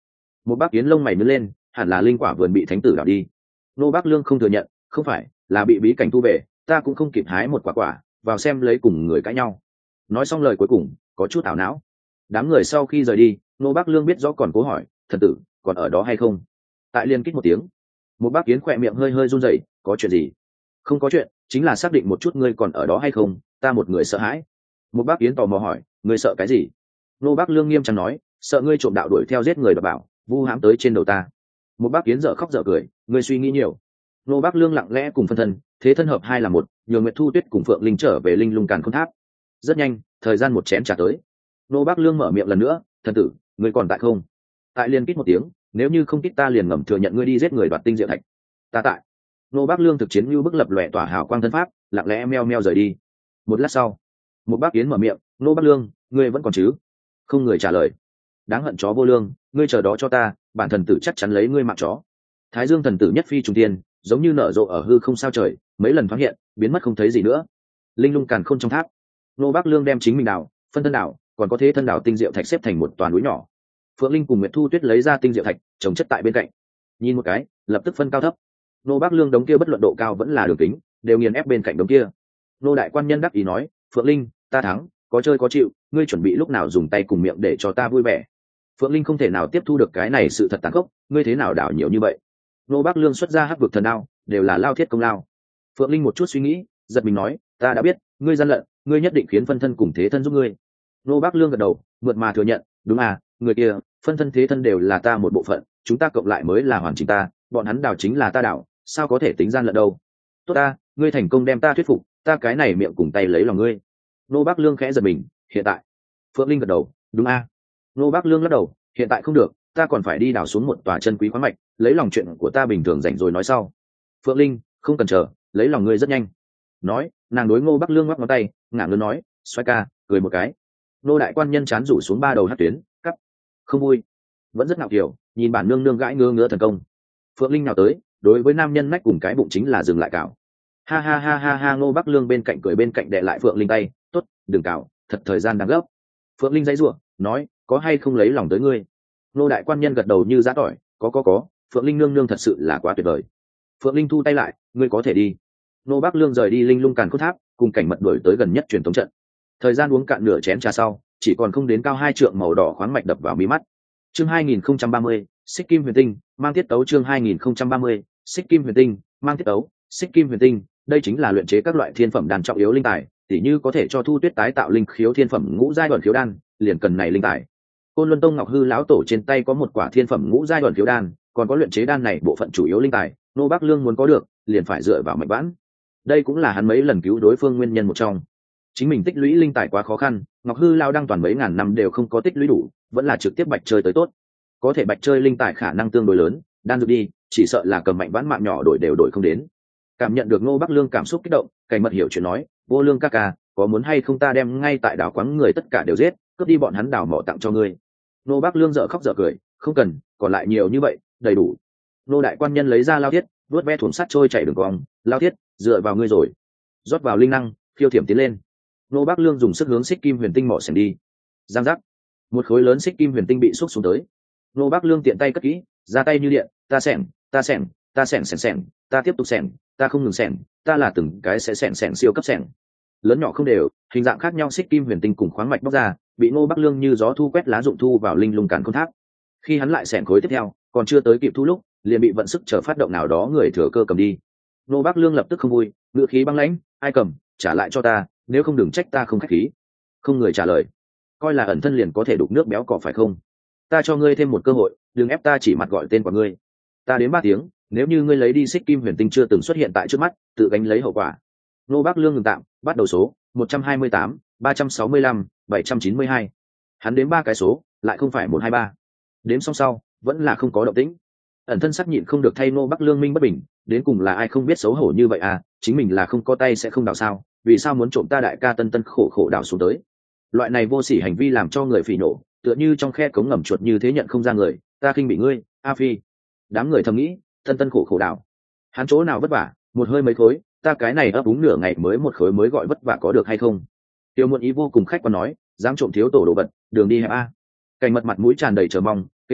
Một bác kiến lông mày nhướng lên, hẳn là linh quả vườn bị thánh tử đảo đi. Nô Bác Lương không thừa nhận, không phải, là bị bí cảnh thu về, ta cũng không kịp hái một quả quả, vào xem lấy cùng người cãi nhau. Nói xong lời cuối cùng, có chút ảo não. Đám người sau khi rời đi, Nô Bác Lương biết rõ còn cố hỏi, thần tử còn ở đó hay không? Tại liên kích một tiếng, một bác kiến khỏe miệng hơi hơi run rẩy, có chuyện gì? Không có chuyện, chính là xác định một chút ngươi còn ở đó hay không, ta một người sợ hãi. Một bác kiến tò mò hỏi, ngươi sợ cái gì? Nô Bác Lương nghiêm trang nói, sợ ngươi trộm đạo đuổi theo giết người đọc bảo, vu hãm tới trên đầu ta. Một bác kiến dở khóc dở cười, ngươi suy nghĩ nhiều. Nô Bác Lương lặng lẽ cùng phân thân, thế thân hợp hai là một, nhường Nguyệt Thu Tuyết cùng Phượng Linh trở về Linh Lung Càn Khôn Tháp. Rất nhanh, thời gian một chén trà tới. Nô Bác Lương mở miệng lần nữa, thần tử, ngươi còn tại không? Tại liền kít một tiếng, nếu như không kít ta liền ngầm thừa nhận ngươi đi giết người đoạt tinh diệu thạch. Ta tại. Nô Bác Lương thực chiến như bức lập lòe tỏa hào quang thân pháp, lặng lẽ meo meo rời đi. Một lát sau, một bác kiến mở miệng, Nô Bác Lương, ngươi vẫn còn chứ? Không người trả lời. Đáng hận chó vô lương, ngươi chờ đó cho ta, bản thần tử chắc chắn lấy ngươi mạng chó. Thái Dương thần tử nhất phi trùng tiên, giống như nở rộ ở hư không sao trời, mấy lần thoáng hiện, biến mất không thấy gì nữa. Linh Lung Càn Khôn trong tháp, Nô Bác Lương đem chính mình đảo, phân thân đảo, còn có thế thân đảo tinh diệu thạch xếp thành một toàn núi nhỏ. Phượng Linh cùng Nguyệt Thu Tuyết lấy ra tinh diệu thạch, trồng chất tại bên cạnh. Nhìn một cái, lập tức phân cao thấp. Nô Bác Lương đống kia bất luận độ cao vẫn là đường kính, đều nghiền ép bên cạnh đống kia. Nô đại quan nhân đắc ý nói, Phượng Linh, ta thắng, có chơi có chịu, ngươi chuẩn bị lúc nào dùng tay cùng miệng để cho ta vui vẻ. Phượng Linh không thể nào tiếp thu được cái này sự thật tàn khốc, ngươi thế nào đảo nhiều như vậy? Nô Bác Lương xuất ra hắc vực thần đao, đều là lao thiết công lao. Phượng Linh một chút suy nghĩ, giật mình nói, ta đã biết, ngươi gian lận, ngươi nhất định khiến phân thân cùng thế thân giúp ngươi. Nô Bác Lương gật đầu, mượt mà thừa nhận, đúng à, người kia, phân thân thế thân đều là ta một bộ phận, chúng ta cộng lại mới là hoàn chỉnh ta, bọn hắn đảo chính là ta đảo, sao có thể tính gian lận đâu? Tốt ta, ngươi thành công đem ta thuyết phục, ta cái này miệng cùng tay lấy lòng ngươi. Nô Bác Lương khẽ giật mình, hiện tại. Phượng Linh gật đầu, đúng a. À. Nô Bác Lương lắc đầu, hiện tại không được, ta còn phải đi đào xuống một tòa chân quý khoáng mạch, lấy lòng chuyện của ta bình thường rảnh rồi nói sau. Phượng Linh, không cần chờ, lấy lòng ngươi rất nhanh. Nói, nàng đối Ngô Bác Lương ngoắc ngón tay, ngả ngớn nói, xoay ca, cười một cái. Nô đại quan nhân chán rủ xuống ba đầu hát tuyến, cắt. Không vui, vẫn rất ngạo kiểu, nhìn bản nương nương gãi ngơ ngứa thần công. Phượng Linh nào tới, đối với nam nhân nách cùng cái bụng chính là dừng lại cào. Ha ha ha ha ha, Ngô Bác Lương bên cạnh cười bên cạnh đè lại Phượng Linh tay, tốt, đừng cào, thật thời gian đang gấp. Phượng Linh dãy rủa, nói, có hay không lấy lòng tới ngươi? Nô đại quan nhân gật đầu như giã tỏi, có có có, Phượng Linh nương nương thật sự là quá tuyệt vời. Phượng Linh thu tay lại, ngươi có thể đi. Nô Bác Lương rời đi Linh Lung Càn Khôn Tháp, cùng cảnh mật đuổi tới gần nhất truyền thống trận. Thời gian uống cạn nửa chén trà sau, chỉ còn không đến cao hai trượng màu đỏ khoáng mạch đập vào mí mắt. Chương hai nghìn không trăm ba mươi, Xích Kim Huyền Tinh, mang tiết tấu chương hai nghìn không trăm ba mươi, Xích Kim Huyền Tinh, mang tiết tấu, Xích Kim Huyền Tinh, đây chính là luyện chế các loại thiên phẩm đan trọng yếu linh tài, tỉ như có thể cho Thu Tuyết tái tạo linh khiếu thiên phẩm ngũ giai đoạn khiếu đan, liền cần này linh tài. Côn Luân Tông Ngọc Hư lão tổ trên tay có một quả thiên phẩm ngũ giai đoạn khiếu đan, còn có luyện chế đan này bộ phận chủ yếu linh tài, Nô Bác Lương muốn có được, liền phải dựa vào mạch vãn. Đây cũng là hắn mấy lần cứu đối phương nguyên nhân một trong. Chính mình tích lũy linh tài quá khó khăn, Ngọc Hư lão đang toàn mấy ngàn năm đều không có tích lũy đủ, vẫn là trực tiếp bạch chơi tới tốt. Có thể bạch chơi linh tài khả năng tương đối lớn, đan dược đi, chỉ sợ là cầm mạnh vãn mạng nhỏ đổi đều đổi không đến. Cảm nhận được Ngô Bác Lương cảm xúc kích động, Cảnh Mật hiểu chuyện nói, vô lương ca ca, có muốn hay không ta đem ngay tại đảo quáng người tất cả đều giết, cướp đi bọn hắn đảo mỏ tặng cho ngươi. Ngô Bác Lương dở khóc dở cười, không cần, còn lại nhiều như vậy, đầy đủ. Ngô đại quan nhân lấy ra lao thiết, vuốt ve thuồng sắt trôi chảy đường cong, lao thiết, dựa vào ngươi rồi. Rót vào linh năng, phiêu thiểm tiến lên. Ngô Bác Lương dùng sức hướng Xích Kim Huyền Tinh mỏ xẻng đi. Giang giác, một khối lớn Xích Kim Huyền Tinh bị xúc xuống tới. Ngô Bác Lương tiện tay cất kỹ, ra tay như điện, ta xẻng, ta xẻng, ta xẻng xẻng xẻng, ta tiếp tục xẻng, ta không ngừng xẻng, ta là từng cái sẽ xẻng xẻng siêu cấp xẻng. Lớn nhỏ không đều, hình dạng khác nhau Xích Kim Huyền Tinh cùng khoáng mạch bóc ra, bị Ngô Bác Lương như gió thu quét lá dụng thu vào Linh Lung Càn Khôn Tháp. Khi hắn lại xẻng khối tiếp theo, còn chưa tới kịp thu lúc, liền bị vận sức chờ phát động nào đó người thừa cơ cầm đi. Ngô Bác Lương lập tức không vui, ngữ khí băng lãnh, ai cầm, trả lại cho ta, nếu không đừng trách ta không khách khí. Không người trả lời, coi là ẩn thân liền có thể đục nước béo cỏ phải không? Ta cho ngươi thêm một cơ hội, đừng ép ta chỉ mặt gọi tên của ngươi. Ta đến ba tiếng, nếu như ngươi lấy đi Xích Kim Huyền Tinh chưa từng xuất hiện tại trước mắt, tự gánh lấy hậu quả. Ngô Bác Lương ngừng tạm, bắt đầu số một trăm hai mươi tám, ba trăm sáu mươi lăm, bảy trăm chín mươi hai. Hắn đếm ba cái số, lại không phải một hai ba. Đếm xong sau, vẫn là không có động tĩnh. Ẩn thân sắc nhịn không được thay Ngô Bác Lương minh bất bình, đến cùng là ai không biết xấu hổ như vậy à, chính mình là không có tay sẽ không đào sao, vì sao muốn trộm ta đại ca tân tân khổ khổ đào xuống tới. Loại này vô sỉ hành vi làm cho người phỉ nổ, tựa như trong khe cống ngầm chuột như thế nhận không ra người, ta khinh bị ngươi, A Phi. Đám người thầm nghĩ, tân tân khổ khổ đào, hắn chỗ nào vất vả, một hơi mấy khối, ta cái này ấp úng nửa ngày mới một khối mới gọi vất vả có được hay không? Tiêu Muộn Ý vô cùng khách quan nói, dám trộm thiếu tổ đồ vật, đường đi hẹp a. Cảnh Mật mặt mũi tràn đầy chờ mong, kế tiếp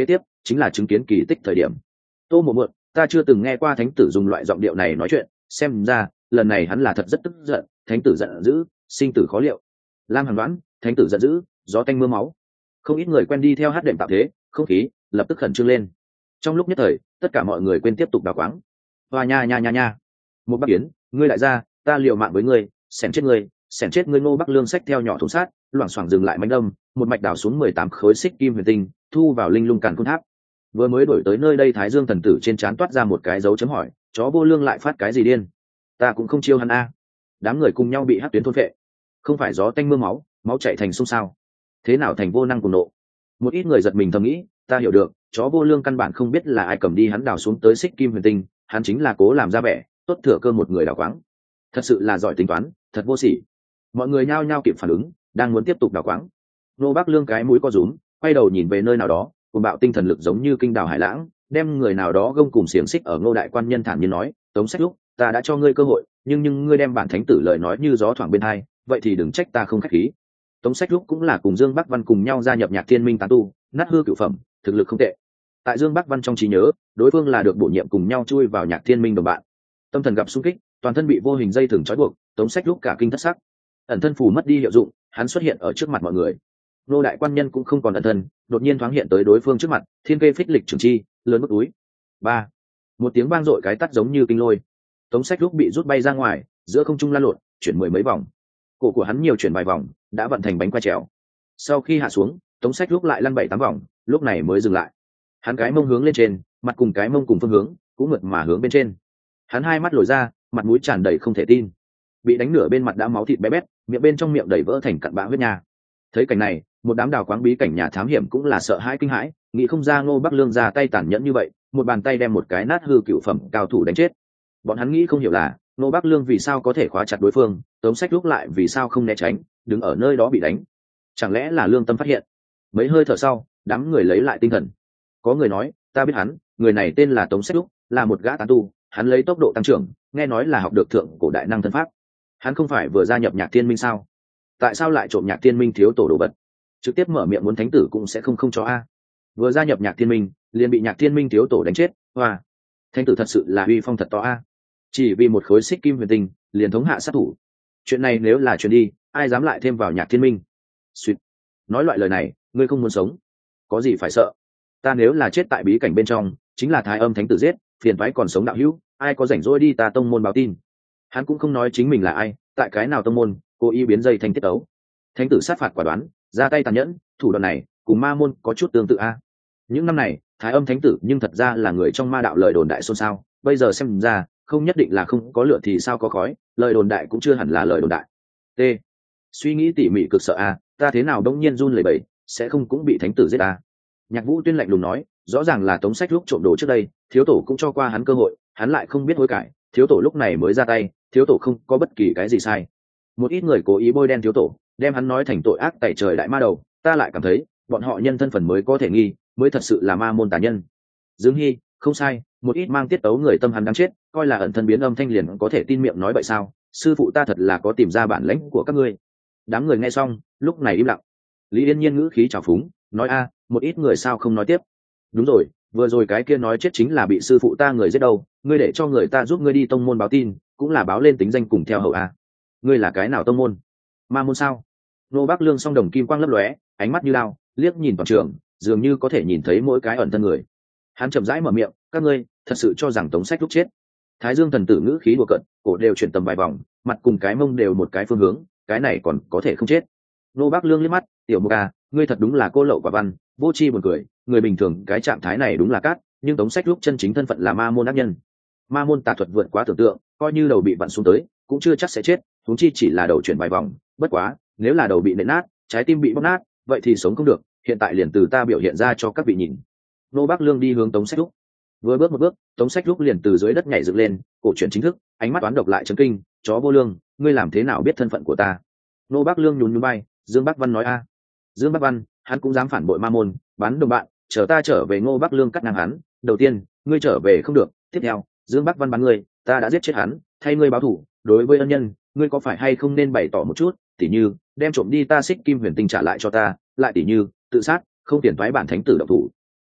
chính là chứng kiến kỳ tích thời điểm. Tô Mộ Mượn, ta chưa từng nghe qua thánh tử dùng loại giọng điệu này nói chuyện, xem ra lần này hắn là thật rất tức giận. Thánh tử giận dữ, sinh tử khó liệu. Lam Hàn đoán, thánh tử giận dữ, gió tanh mưa máu. Không ít người quen đi theo hát đệm tạo thế, không khí lập tức khẩn trương lên. Trong lúc nhất thời, tất cả mọi người quên tiếp tục đào quáng. Hoa nha nha nha nha. Một Bắc Yến, ngươi lại ra, ta liều mạng với ngươi, xẻng chết ngươi, xẻng chết ngươi. Ngô Bắc Lương xách theo nhỏ thùng sát, loảng xoảng dừng lại mánh đâm, một mạch đào xuống mười tám khối xích kim huyền tinh, thu vào linh lung càn khôn tháp. Vừa mới đổi tới nơi đây, Thái Dương thần tử trên trán toát ra một cái dấu chấm hỏi, chó vô lương lại phát cái gì điên? Ta cũng không chiêu hắn a. Đám người cùng nhau bị hắc tuyến thôn phệ. Không phải gió tanh mưa máu, máu chảy thành sông sao? Thế nào thành vô năng cùng nộ? Một ít người giật mình thầm nghĩ, ta hiểu được, chó vô lương căn bản không biết là ai cầm đi hắn đào xuống tới xích kim huyền tinh, hắn chính là cố làm ra vẻ, tốt thừa cơ một người đào quáng. Thật sự là giỏi tính toán, thật vô sỉ. Mọi người nhao nhao kịp phản ứng, đang muốn tiếp tục đào quáng. Nô Bắc Lương cái mũi co rúm, quay đầu nhìn về nơi nào đó, cùng bạo tinh thần lực giống như kinh đào hải lãng, đem người nào đó gông cùng xiềng xích ở Ngô đại quan nhân thản nhiên nói, Tống Sách Lúc, ta đã cho ngươi cơ hội, nhưng nhưng ngươi đem bản thánh tử lời nói như gió thoảng bên hai, vậy thì đừng trách ta không khách khí. Tống Sách Lúc cũng là cùng Dương Bắc Văn cùng nhau gia nhập Nhạc Thiên Minh tán tu, nát hư cửu phẩm, thực lực không tệ. Tại Dương Bắc Văn trong trí nhớ, đối phương là được bổ nhiệm cùng nhau chui vào Nhạc Thiên Minh đồng bạn. Tâm thần gặp xung kích, toàn thân bị vô hình dây thừng trói buộc, Tống Sách Lúc cả kinh thất sắc. Ẩn thân phù mất đi hiệu dụng, hắn xuất hiện ở trước mặt mọi người. Nô đại quan nhân cũng không còn ẩn thân, đột nhiên thoáng hiện tới đối phương trước mặt, thiên kê phích lịch trường chi, lớn mức túi. Ba, một tiếng vang dội cái tắt giống như kinh lôi. Tống Sách Lúc bị rút bay ra ngoài, giữa không trung lăn lộn, chuyển mười mấy vòng. Cổ của hắn nhiều chuyển vài vòng, đã vận thành bánh quay trèo. Sau khi hạ xuống, Tống Sách Lúc lại lăn bảy tám vòng, lúc này mới dừng lại. Hắn cái mông hướng lên trên, mặt cùng cái mông cùng phương hướng, cũng mượt mà hướng bên trên. Hắn hai mắt lồi ra, mặt mũi tràn đầy không thể tin. Bị đánh nửa bên mặt đã máu thịt bé bét, miệng bên trong miệng đầy vỡ thành cặn bã huyết nha. Thấy cảnh này, một đám đào quáng bí cảnh nhà thám hiểm cũng là sợ hãi kinh hãi, nghĩ không ra Ngô Bắc Lương ra tay tàn nhẫn như vậy, một bàn tay đem một cái nát hư cựu phẩm cao thủ đánh chết. Bọn hắn nghĩ không hiểu là Ngô Bắc Lương vì sao có thể khóa chặt đối phương, Tống Sách Lúc lại vì sao không né tránh, đứng ở nơi đó bị đánh. Chẳng lẽ là lương tâm phát hiện? Mấy hơi thở sau, đám người lấy lại tinh thần. Có người nói, ta biết hắn, người này tên là Tống Sách Lúc, là một gã tán tu, hắn lấy tốc độ tăng trưởng, nghe nói là học được thượng cổ đại năng thân pháp. Hắn không phải vừa gia nhập Nhạc Thiên Minh sao? Tại sao lại trộm Nhạc Thiên Minh thiếu tổ đồ vật? Trực tiếp mở miệng muốn thánh tử cũng sẽ không không cho a. Vừa gia nhập Nhạc Thiên Minh, liền bị Nhạc Thiên Minh thiếu tổ đánh chết, hoa. Thánh tử thật sự là uy phong thật to a. Chỉ vì một khối xích kim huyền tinh, liền thống hạ sát thủ. Chuyện này nếu là truyền đi, ai dám lại thêm vào Nhạc Thiên Minh? Xuyệt. Nói loại lời này, ngươi không muốn sống, có gì phải sợ? Ta nếu là chết tại bí cảnh bên trong, chính là Thái Âm thánh tử giết, phiền toái còn sống đạo hữu, ai có rảnh rỗi đi ta tông môn báo tin. Hắn cũng không nói chính mình là ai, tại cái nào tông môn, cố ý biến dây thành tiết ấu. Thánh tử sát phạt quả đoán, ra tay tàn nhẫn, thủ đoạn này cùng ma môn có chút tương tự a. Những năm này, Thái Âm thánh tử nhưng thật ra là người trong ma đạo lời đồn đại xôn xao, bây giờ xem ra, không nhất định là không có lửa thì sao có khói, lời đồn đại cũng chưa hẳn là lời đồn đại. T. Suy nghĩ tỉ mỉ cực sợ a, ta thế nào đông nhiên run lẩy bẩy, sẽ không cũng bị thánh tử giết a. Nhạc Vũ Tuyên lạnh lùng nói, rõ ràng là Tống Sách Lúc trộm đồ trước đây, thiếu tổ cũng cho qua hắn cơ hội, hắn lại không biết hối cải, thiếu tổ lúc này mới ra tay, thiếu tổ không có bất kỳ cái gì sai. Một ít người cố ý bôi đen thiếu tổ, đem hắn nói thành tội ác tẩy trời đại ma đầu, ta lại cảm thấy bọn họ nhân thân phần mới có thể nghi, mới thật sự là ma môn tà nhân. Dương Hy, không sai, một ít mang tiết tấu người tâm hắn đáng chết, coi là ẩn thân biến âm thanh liền có thể tin miệng nói vậy sao? Sư phụ ta thật là có tìm ra bản lĩnh của các ngươi. Đám người nghe xong, lúc này im lặng. Lý Yên Nhiên ngữ khí trào phúng, nói a, một ít người sao không nói tiếp? Đúng rồi, vừa rồi cái kia nói chết chính là bị sư phụ ta người giết đâu, ngươi để cho người ta giúp ngươi đi tông môn báo tin, cũng là báo lên tính danh cùng theo hậu a. Ngươi là cái nào tông môn? Ma môn sao? Nô Bắc Lương song đồng kim quang lấp lóe, ánh mắt như lao, liếc nhìn toàn trường, dường như có thể nhìn thấy mỗi cái ẩn thân người. Hắn chậm rãi mở miệng, các ngươi thật sự cho rằng Tống Sách Lúc chết? Thái Dương thần tử ngữ khí đùa cợt, cổ đều chuyển tầm vài vòng, mặt cùng cái mông đều một cái phương hướng, cái này còn có thể không chết? Nô Bắc Lương liếc mắt, tiểu Mục à, ngươi thật đúng là cô lậu quả văn, vô tri buồn cười, người bình thường cái trạng thái này đúng là cát, nhưng Tống Sách Lúc chân chính thân phận là ma môn ác nhân. Ma môn tà thuật vượt quá tưởng tượng, coi như đầu bị vặn xuống tới, cũng chưa chắc sẽ chết, huống chi chỉ là đầu chuyển vài vòng, bất quá, nếu là đầu bị nện nát, trái tim bị bóp nát, vậy thì sống không được, hiện tại liền từ ta biểu hiện ra cho các vị nhìn. Nô Bắc Lương đi hướng Tống Sách Lúc. Vừa bước một bước, Tống Sách Lúc liền từ dưới đất nhảy dựng lên, cổ chuyển chính thức, ánh mắt toán độc lại chấn kinh, chó vô lương, ngươi làm thế nào biết thân phận của ta? Nô Bắc Lương nhún nhún bay, Dương Bắc Văn nói a. Dương Bắc Văn, hắn cũng dám phản bội ma môn, bắn đồng bạn, chờ ta trở về. Ngô Bắc Lương cắt ngang hắn, đầu tiên, ngươi trở về không được, tiếp theo, Dương Bắc Văn bắn ngươi, ta đã giết chết hắn, thay ngươi báo thù, đối với ân nhân, ngươi có phải hay không nên bày tỏ một chút, tỉ như, đem trộm đi ta xích kim huyền tinh trả lại cho ta, lại tỉ như, tự sát, không tiền thoái bản thánh tử động thủ.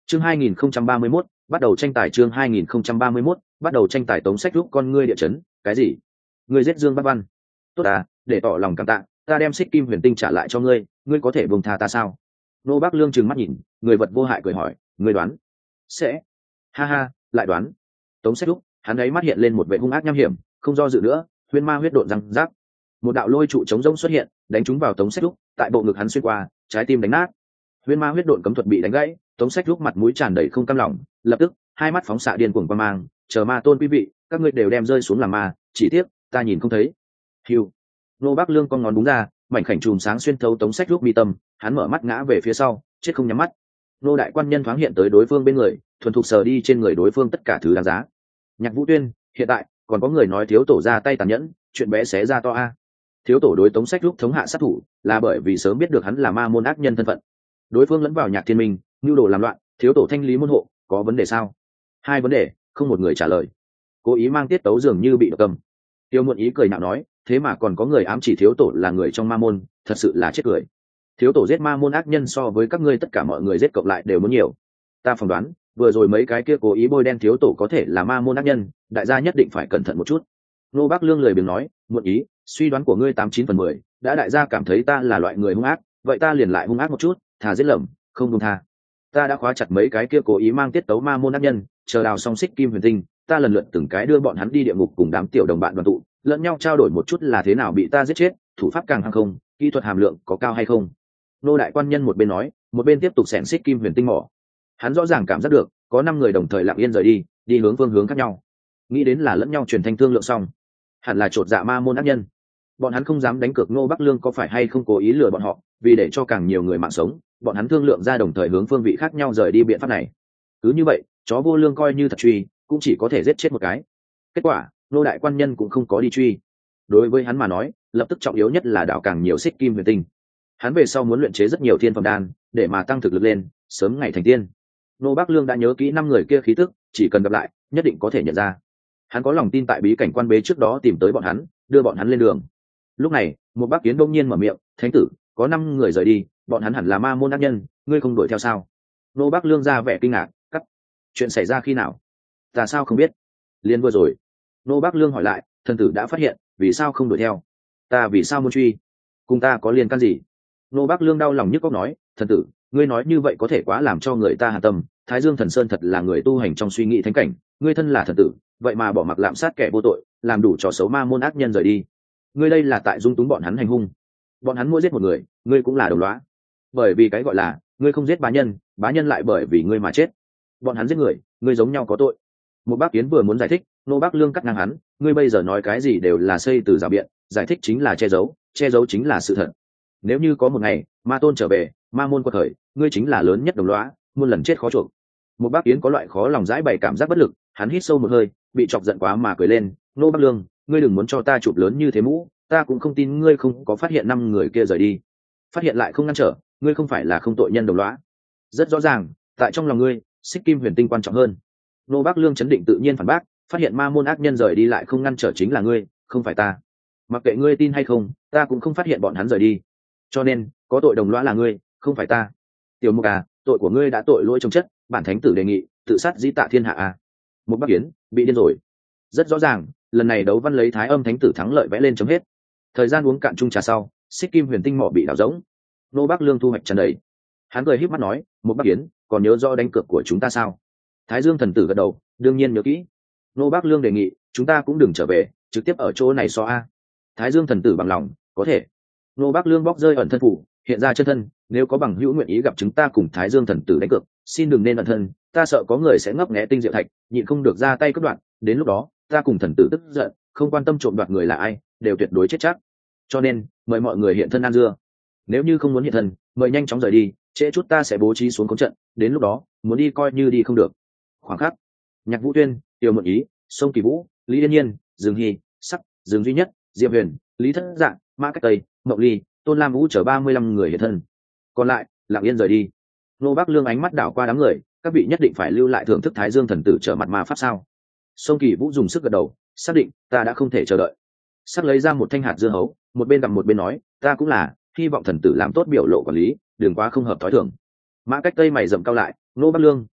chương hai nghìn không trăm ba mươi mốt bắt đầu tranh tài. chương hai nghìn không trăm ba mươi mốt bắt đầu tranh tài. Tống Sách lúc con ngươi địa chấn. Cái gì? Ngươi giết Dương Bắc Văn? Tốt à, để tỏ lòng cảm tạ, ta đem xích kim huyền tinh trả lại cho ngươi, ngươi có thể buông tha ta sao? Nô Bác Lương trừng mắt nhìn, người vật vô hại cười hỏi, ngươi đoán sẽ? Ha ha, lại đoán. Tống Sách lúc, hắn ấy mắt hiện lên một vẻ hung ác nham hiểm, không do dự nữa, huyễn ma huyết độn răng rác, một đạo lôi trụ chống rông xuất hiện, đánh trúng vào Tống Sách lúc, tại bộ ngực hắn xuyên qua, trái tim đánh nát. Huyễn ma huyết độn cấm thuật bị đánh gãy, Tống Sách lúc mặt mũi tràn đầy không cam lòng, lập tức hai mắt phóng xạ điên cuồng quang mang, chờ ma tôn quý vị, các ngươi đều đem rơi xuống làm ma, chỉ tiếc ta nhìn không thấy. Hiu. Nô Bác Lương con ngón búng ra, mảnh khảnh chùm sáng xuyên thấu Tống Sách lúc mi tâm, hắn mở mắt ngã về phía sau, chết không nhắm mắt. Nô đại quan nhân thoáng hiện tới đối phương bên người, thuần thục sờ đi trên người đối phương tất cả thứ đáng giá. Nhạc Vũ Tuyên, hiện tại còn có người nói thiếu tổ ra tay tàn nhẫn, chuyện bé xé ra to a. Thiếu tổ đối Tống Sách lúc thống hạ sát thủ, là bởi vì sớm biết được hắn là ma môn ác nhân thân phận. Đối phương lẫn vào Nhạc Thiên Minh, nhu đồ làm loạn, thiếu tổ thanh lý môn hộ, có vấn đề sao? Hai vấn đề, không một người trả lời. Cố ý mang tiết tấu dường như bị độc cầm. Tiêu Muộn Ý cười nhạo nói, thế mà còn có người ám chỉ thiếu tổ là người trong ma môn, thật sự là chết cười. Thiếu tổ giết ma môn ác nhân so với các ngươi tất cả mọi người giết cộng lại đều muốn nhiều. Ta phỏng đoán, vừa rồi mấy cái kia cố ý bôi đen thiếu tổ có thể là ma môn ác nhân, đại gia nhất định phải cẩn thận một chút. Nô Bác Lương lười biếng nói, Muộn Ý, suy đoán của ngươi tám chín phần mười, đã đại gia cảm thấy ta là loại người hung ác, vậy ta liền lại hung ác một chút, thà giết lầm, không buông tha. Ta đã khóa chặt mấy cái kia cố ý mang tiết tấu ma môn ác nhân, chờ đào xong xích kim huyền tinh, ta lần lượt từng cái đưa bọn hắn đi địa ngục cùng đám tiểu đồng bạn đoàn tụ, lẫn nhau trao đổi một chút là thế nào bị ta giết chết, thủ pháp càng hăng không, kỹ thuật hàm lượng có cao hay không. Nô đại quan nhân một bên nói, một bên tiếp tục xẻn xích kim huyền tinh mỏ. Hắn rõ ràng cảm giác được, có năm người đồng thời lặng yên rời đi, đi hướng phương hướng khác nhau. Nghĩ đến là lẫn nhau truyền thanh thương lượng xong, hẳn là chột dạ ma môn ác nhân. Bọn hắn không dám đánh cược Nô Bắc Lương có phải hay không cố ý lừa bọn họ, vì để cho càng nhiều người mạng sống, bọn hắn thương lượng ra đồng thời hướng phương vị khác nhau rời đi biện pháp này. Cứ như vậy, chó vô lương coi như thật truy, cũng chỉ có thể giết chết một cái. Kết quả, Nô đại quan nhân cũng không có đi truy. Đối với hắn mà nói, lập tức trọng yếu nhất là đào càng nhiều xích kim huyền tinh. Hắn về sau muốn luyện chế rất nhiều thiên phẩm đan, để mà tăng thực lực lên, sớm ngày thành tiên. Nô Bắc Lương đã nhớ kỹ năm người kia khí tức, chỉ cần gặp lại, nhất định có thể nhận ra. Hắn có lòng tin tại bí cảnh quan bế trước đó tìm tới bọn hắn, đưa bọn hắn lên đường. Lúc này, một bác kiến đông nhiên mở miệng, thánh tử, có năm người rời đi, bọn hắn hẳn là ma môn ác nhân, ngươi không đuổi theo sao? Nô Bắc Lương ra vẻ kinh ngạc, cắt. Chuyện xảy ra khi nào? Ta sao không biết? Liên vừa rồi. Nô Bắc Lương hỏi lại, thần tử đã phát hiện, vì sao không đuổi theo? Ta vì sao muốn truy? Cùng ta có liên can gì? Nô Bắc Lương đau lòng nhức óc nói, thần tử, ngươi nói như vậy có thể quá làm cho người ta hà tâm. Thái Dương Thần Sơn thật là người tu hành trong suy nghĩ thánh cảnh, ngươi thân là thần tử, vậy mà bỏ mặc lạm sát kẻ vô tội, làm đủ trò xấu ma môn ác nhân rời đi. Ngươi đây là tại dung túng bọn hắn hành hung. Bọn hắn mỗi giết một người, ngươi cũng là đồng lõa. Bởi vì cái gọi là, ngươi không giết bá nhân, bá nhân lại bởi vì ngươi mà chết. Bọn hắn giết người, ngươi giống nhau có tội. Một bác kiến vừa muốn giải thích, Nô Bác Lương cắt ngang hắn, ngươi bây giờ nói cái gì đều là xây từ rào biện, giải thích chính là che giấu, che giấu chính là sự thật. Nếu như có một ngày, ma tôn trở về, ma môn quật khởi, ngươi chính là lớn nhất đồng lõa, muôn lần chết khó chuộc. Một bác kiến có loại khó lòng giải bày cảm giác bất lực, hắn hít sâu một hơi, bị chọc giận quá mà cười lên, Nô Bác Lương, ngươi đừng muốn cho ta chụp lớn như thế mũ, ta cũng không tin ngươi không có phát hiện năm người kia rời đi. Phát hiện lại không ngăn trở, ngươi không phải là không tội nhân đồng lõa. Rất rõ ràng, tại trong lòng ngươi, xích kim huyền tinh quan trọng hơn. Nô Bác Lương chấn định tự nhiên phản bác, phát hiện ma môn ác nhân rời đi lại không ngăn trở chính là ngươi, không phải ta. Mặc kệ ngươi tin hay không, ta cũng không phát hiện bọn hắn rời đi. Cho nên, có tội đồng lõa là ngươi, không phải ta. Tiểu Mục à, tội của ngươi đã tội lỗi trong chất, bản thánh tử đề nghị, tự sát dĩ tạ thiên hạ à. Một Bắc Kiến, bị điên rồi. Rất rõ ràng, lần này đấu văn lấy Thái Âm thánh tử thắng lợi vẽ lên chấm hết. Thời gian uống cạn chung trà sau, xích kim huyền tinh mỏ bị đảo rỗng. Nô Bác Lương thu hoạch tràn đầy. Hắn cười híp mắt nói, một Bắc Kiến, còn nhớ rõ đánh cược của chúng ta sao? Thái Dương thần tử gật đầu, đương nhiên nhớ kỹ. Nô Bác Lương đề nghị, chúng ta cũng đừng trở về, trực tiếp ở chỗ này so a. Thái Dương thần tử bằng lòng, có thể. Nô Bác Lương bóc rơi ẩn thân phủ, hiện ra chân thân, nếu có bằng hữu nguyện ý gặp chúng ta cùng Thái Dương thần tử đánh cược, xin đừng nên ẩn thân, ta sợ có người sẽ ngấp nghé tinh diệu thạch, nhịn không được ra tay cướp đoạt, đến lúc đó, ta cùng thần tử tức giận, không quan tâm trộm đoạt người là ai, đều tuyệt đối chết chắc. Cho nên, mời mọi người hiện thân ăn dưa. Nếu như không muốn hiện thân, mời nhanh chóng rời đi, trễ chút ta sẽ bố trí xuống cống trận, đến lúc đó, muốn đi coi như đi không được. Khoảng khắc, Nhạc Vũ Tuyên, Tiêu Mộng Ý, Sông Kỳ Vũ, Lý Yên Nhiên, Dương Hy, Sắc, Dương Duy Nhất, Diệp Huyền, Lý Thất Dạng, Mã Cách Tây, Mộng Ly, Tôn Lam Vũ chở ba mươi lăm người hiện thân. Còn lại, lặng yên rời đi. Nô Bác Lương ánh mắt đảo qua đám người, các vị nhất định phải lưu lại thưởng thức Thái Dương thần tử trở mặt ma pháp sao? Sông Kỳ Vũ dùng sức gật đầu, xác định, ta đã không thể chờ đợi. Sắc lấy ra một thanh hạt dưa hấu, một bên gặm một bên nói, ta cũng là, hy vọng thần tử làm tốt biểu lộ quản lý, đừng quá không hợp thói thường. Mã Cách Tây mày rậm cao lại, Nô Bác Lương,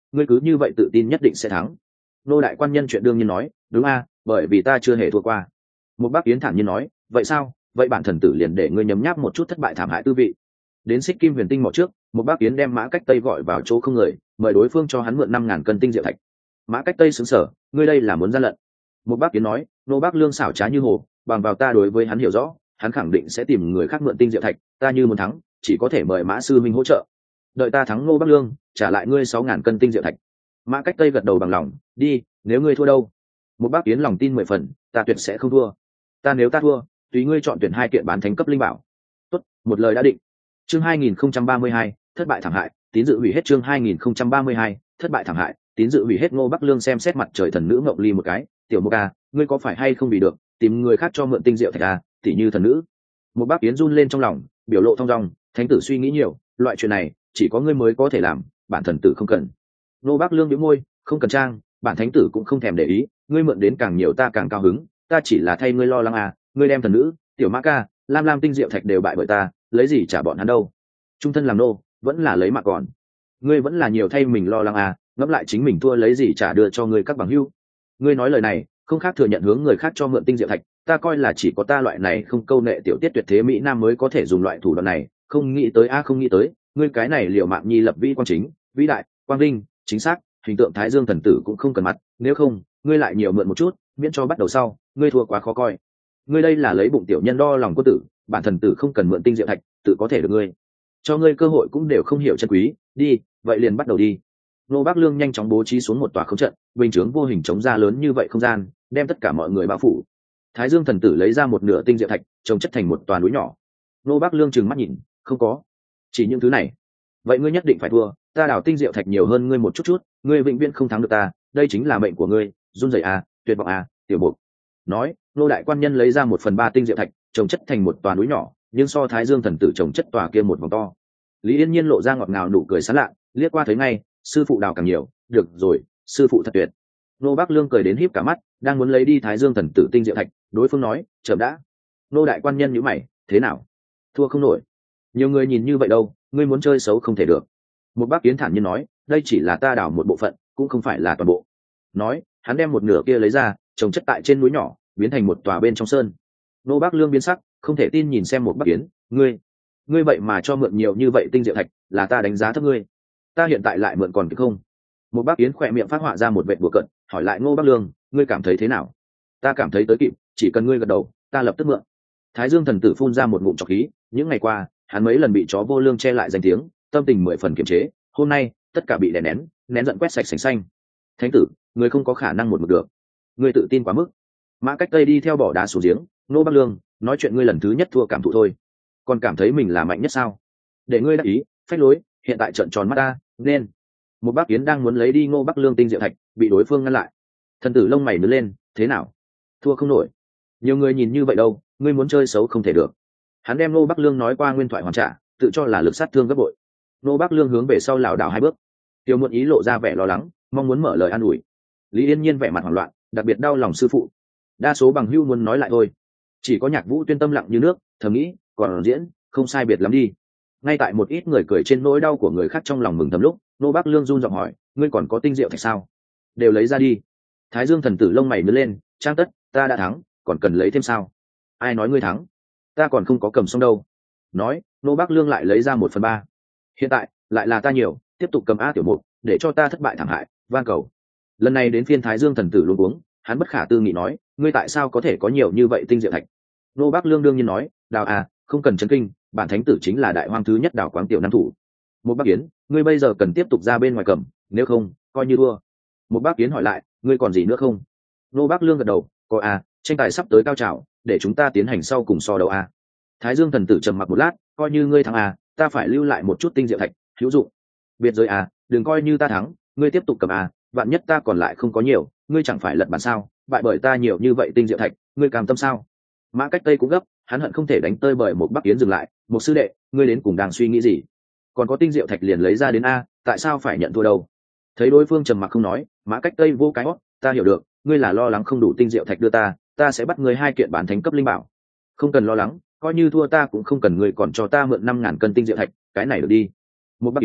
ngươi cứ như vậy tự tin nhất định sẽ thắng. Nô đại quan nhân chuyện đương nhiên nói, đúng a, bởi vì ta chưa hề thua qua. Một bác Yến thản nhiên nói, vậy sao, vậy bản thần tử liền để ngươi nhấm nháp một chút thất bại thảm hại tư vị. Đến Xích Kim Huyền Tinh mỏ trước, một bác Yến đem Mã Cách Tây gọi vào chỗ không người, mời đối phương cho hắn mượn năm ngàn cân tinh diệu thạch. Mã Cách Tây sững sờ, ngươi đây là muốn gian lận. Một bác Yến nói, nô bác lương xảo trá như hồ, bằng vào ta đối với hắn hiểu rõ, hắn khẳng định sẽ tìm người khác mượn tinh diệu thạch, ta như muốn thắng, chỉ có thể mời Mã sư minh hỗ trợ. Đợi ta thắng nô bác lương, trả lại ngươi sáu ngàn cân tinh diệu thạch. Mã Cách Tây gật đầu bằng lòng, đi, nếu ngươi thua đâu? Một bác Yến lòng tin mười phần, ta tuyệt sẽ không thua. Ta nếu ta thua, tùy ngươi chọn tuyển hai kiện bán thánh cấp linh bảo. Tốt, một lời đã định. Chương hai nghìn không trăm ba mươi hai, thất bại thảm hại, tín dự hủy hết. Chương hai nghìn không trăm ba mươi hai, thất bại thảm hại, tín dự hủy hết. Ngô Bắc Lương xem xét mặt trời thần nữ Ngộng Ly một cái, tiểu Mục a, ngươi có phải hay không bị được, tìm người khác cho mượn tinh diệu thạch a, tỉ như thần nữ. Một bác Yến run lên trong lòng, biểu lộ thong dong, thánh tử suy nghĩ nhiều, loại chuyện này chỉ có ngươi mới có thể làm, bản thần tử không cần. Ngô Bắc Lương bĩu môi, không cần trang, bản thánh tử cũng không thèm để ý, ngươi mượn đến càng nhiều ta càng cao hứng, ta chỉ là thay ngươi lo lắng à, ngươi đem thần nữ, tiểu Mã ca, lam lam tinh diệu thạch đều bại bởi ta, lấy gì trả bọn hắn đâu? Trung thân làm nô, vẫn là lấy mạng còn. Ngươi vẫn là nhiều thay mình lo lắng à, ngẫm lại chính mình thua lấy gì trả đưa cho ngươi các bằng hữu. Ngươi nói lời này, không khác thừa nhận hướng người khác cho mượn tinh diệu thạch, ta coi là chỉ có ta loại này không câu nệ tiểu tiết tuyệt thế mỹ nam mới có thể dùng loại thủ đoạn này, không nghĩ tới a à, không nghĩ tới, ngươi cái này liều mạng nhi lập vĩ quan chính, vĩ đại, quang vinh, chính xác, hình tượng Thái Dương thần tử cũng không cần mặt, nếu không, ngươi lại nhiều mượn một chút, miễn cho bắt đầu sau, ngươi thua quá khó coi. Ngươi đây là lấy bụng tiểu nhân đo lòng quân tử, bản thần tử không cần mượn tinh diệu thạch, tự có thể được ngươi. Cho ngươi cơ hội cũng đều không hiểu chân quý, đi, vậy liền bắt đầu đi. Nô Bác Lương nhanh chóng bố trí xuống một tòa khống trận, bình chướng vô hình chống ra lớn như vậy không gian, đem tất cả mọi người bao phủ. Thái Dương thần tử lấy ra một nửa tinh diệu thạch, trồng chất thành một tòa núi nhỏ. Nô Bác Lương trừng mắt nhìn, không có, chỉ những thứ này. Vậy ngươi nhất định phải thua, ta đào tinh diệu thạch nhiều hơn ngươi một chút chút, ngươi vĩnh viễn không thắng được ta, đây chính là mệnh của ngươi, run rẩy à, tuyệt vọng à, tiểu Mục. Nói, nô đại quan nhân lấy ra một phần ba tinh diệu thạch, trồng chất thành một tòa núi nhỏ, nhưng so Thái Dương thần tử trồng chất tòa kia một vòng to. Lý Yên Nhiên lộ ra ngọt ngào nụ cười sán lạ, liếc qua thấy ngay, sư phụ đào càng nhiều, được rồi, sư phụ thật tuyệt. Nô Bác Lương cười đến híp cả mắt, đang muốn lấy đi Thái Dương thần tử tinh diệu thạch, đối phương nói, chậm đã. Nô đại quan nhân nhíu mày, thế nào? Thua không nổi. Nhiều người nhìn như vậy đâu, ngươi muốn chơi xấu không thể được. Một bác Yến thản nhiên nói, đây chỉ là ta đào một bộ phận, cũng không phải là toàn bộ. Nói, hắn đem một nửa kia lấy ra, trồng chất tại trên núi nhỏ, biến thành một tòa bên trong sơn. Nô Bác Lương biến sắc, không thể tin nhìn xem một bác Yến, ngươi, ngươi vậy mà cho mượn nhiều như vậy tinh diệu thạch, là ta đánh giá thấp ngươi. Ta hiện tại lại mượn còn kịp không? Một bác Yến khỏe miệng phát họa ra một vệt bùa cận, hỏi lại Ngô Bác Lương, ngươi cảm thấy thế nào? Ta cảm thấy tới kịp, chỉ cần ngươi gật đầu, ta lập tức mượn. Thái Dương thần tử phun ra một ngụm trọc khí, những ngày qua, hắn mấy lần bị chó vô lương che lại danh tiếng, tâm tình mười phần kiềm chế, hôm nay tất cả bị đè nén, nén giận quét sạch sành xanh. Thánh tử, ngươi không có khả năng một mực được, ngươi tự tin quá mức. Mã Cách Tây đi theo bỏ đá xuống giếng, Ngô Bác Lương, nói chuyện ngươi lần thứ nhất thua cảm thụ thôi, còn cảm thấy mình là mạnh nhất sao? Để ngươi đắc ý, phách lối, hiện tại trợn tròn mắt ta, nên. Một bác Yến đang muốn lấy đi Ngô Bắc Lương tinh diệu thạch, bị đối phương ngăn lại. Thần tử lông mày nứt lên, thế nào? Thua không nổi. Nhiều người nhìn như vậy đâu, ngươi muốn chơi xấu không thể được. Hắn đem Ngô Bắc Lương nói qua nguyên thoại hoàn trả, tự cho là lực sát thương gấp bội. Ngô Bắc Lương hướng về sau lảo đảo hai bước. Tiêu Muộn ý lộ ra vẻ lo lắng, mong muốn mở lời an ủi. Lý Yên Nhiên vẻ mặt hoảng loạn, đặc biệt đau lòng sư phụ. Đa số bằng hữu muốn nói lại thôi, chỉ có Nhạc Vũ Tuyên tâm lặng như nước, thầm nghĩ, còn diễn, không sai biệt lắm đi. Ngay tại một ít người cười trên nỗi đau của người khác trong lòng mừng thầm lúc, Ngô Bắc Lương run giọng hỏi, ngươi còn có tinh diệu thạch sao? Đều lấy ra đi. Thái Dương thần tử lông mày nhướng lên, trang tất, ta đã thắng, còn cần lấy thêm sao? Ai nói ngươi thắng? Ta còn không có cầm xong đâu. Nói, Ngô Bắc Lương lại lấy ra một phần ba. Hiện tại lại là ta nhiều, tiếp tục cầm a tiểu Mục, để cho ta thất bại thảm hại, van cầu. Lần này đến phiên Thái Dương thần tử luống cuống, hắn bất khả tư nghị nói, ngươi tại sao có thể có nhiều như vậy tinh diệu thạch? Ngô Bắc Lương đương nhiên nói, đào à, không cần chấn kinh, bản thánh tử chính là đại hoang thứ nhất đào quáng tiểu nam thủ. Một bác Yến, ngươi bây giờ cần tiếp tục ra bên ngoài cầm, nếu không, coi như thua. Một bác Yến hỏi lại, ngươi còn gì nữa không? Ngô Bắc Lương gật đầu, có à, tranh tài sắp tới cao trào, để chúng ta tiến hành sau cùng so đấu à. Thái Dương thần tử trầm mặc một lát, coi như ngươi thắng à, ta phải lưu lại một chút tinh diệu thạch, hữu dụng. Biệt giới à, đừng coi như ta thắng, ngươi tiếp tục cầm à, vạn nhất ta còn lại không có nhiều, ngươi chẳng phải lật bàn sao? Bại bởi ta nhiều như vậy tinh diệu thạch, ngươi cam tâm sao? Mã Cách Tây cũng gấp, hắn hận không thể đánh tơi bởi một Bắc Yến dừng lại. Một sư đệ, ngươi đến cùng đang suy nghĩ gì? Còn có tinh diệu thạch liền lấy ra đến a, tại sao phải nhận thua đâu? Thấy đối phương trầm mặc không nói, Mã Cách Tây vô cái hót, ta hiểu được, ngươi là lo lắng không đủ tinh diệu thạch đưa ta, ta sẽ bắt ngươi hai kiện bản thánh cấp linh bảo. Không cần lo lắng, coi như thua ta cũng không cần ngươi còn cho ta mượn năm ngàn cân tinh diệu thạch, cái này được đi. Một Bắc Yến,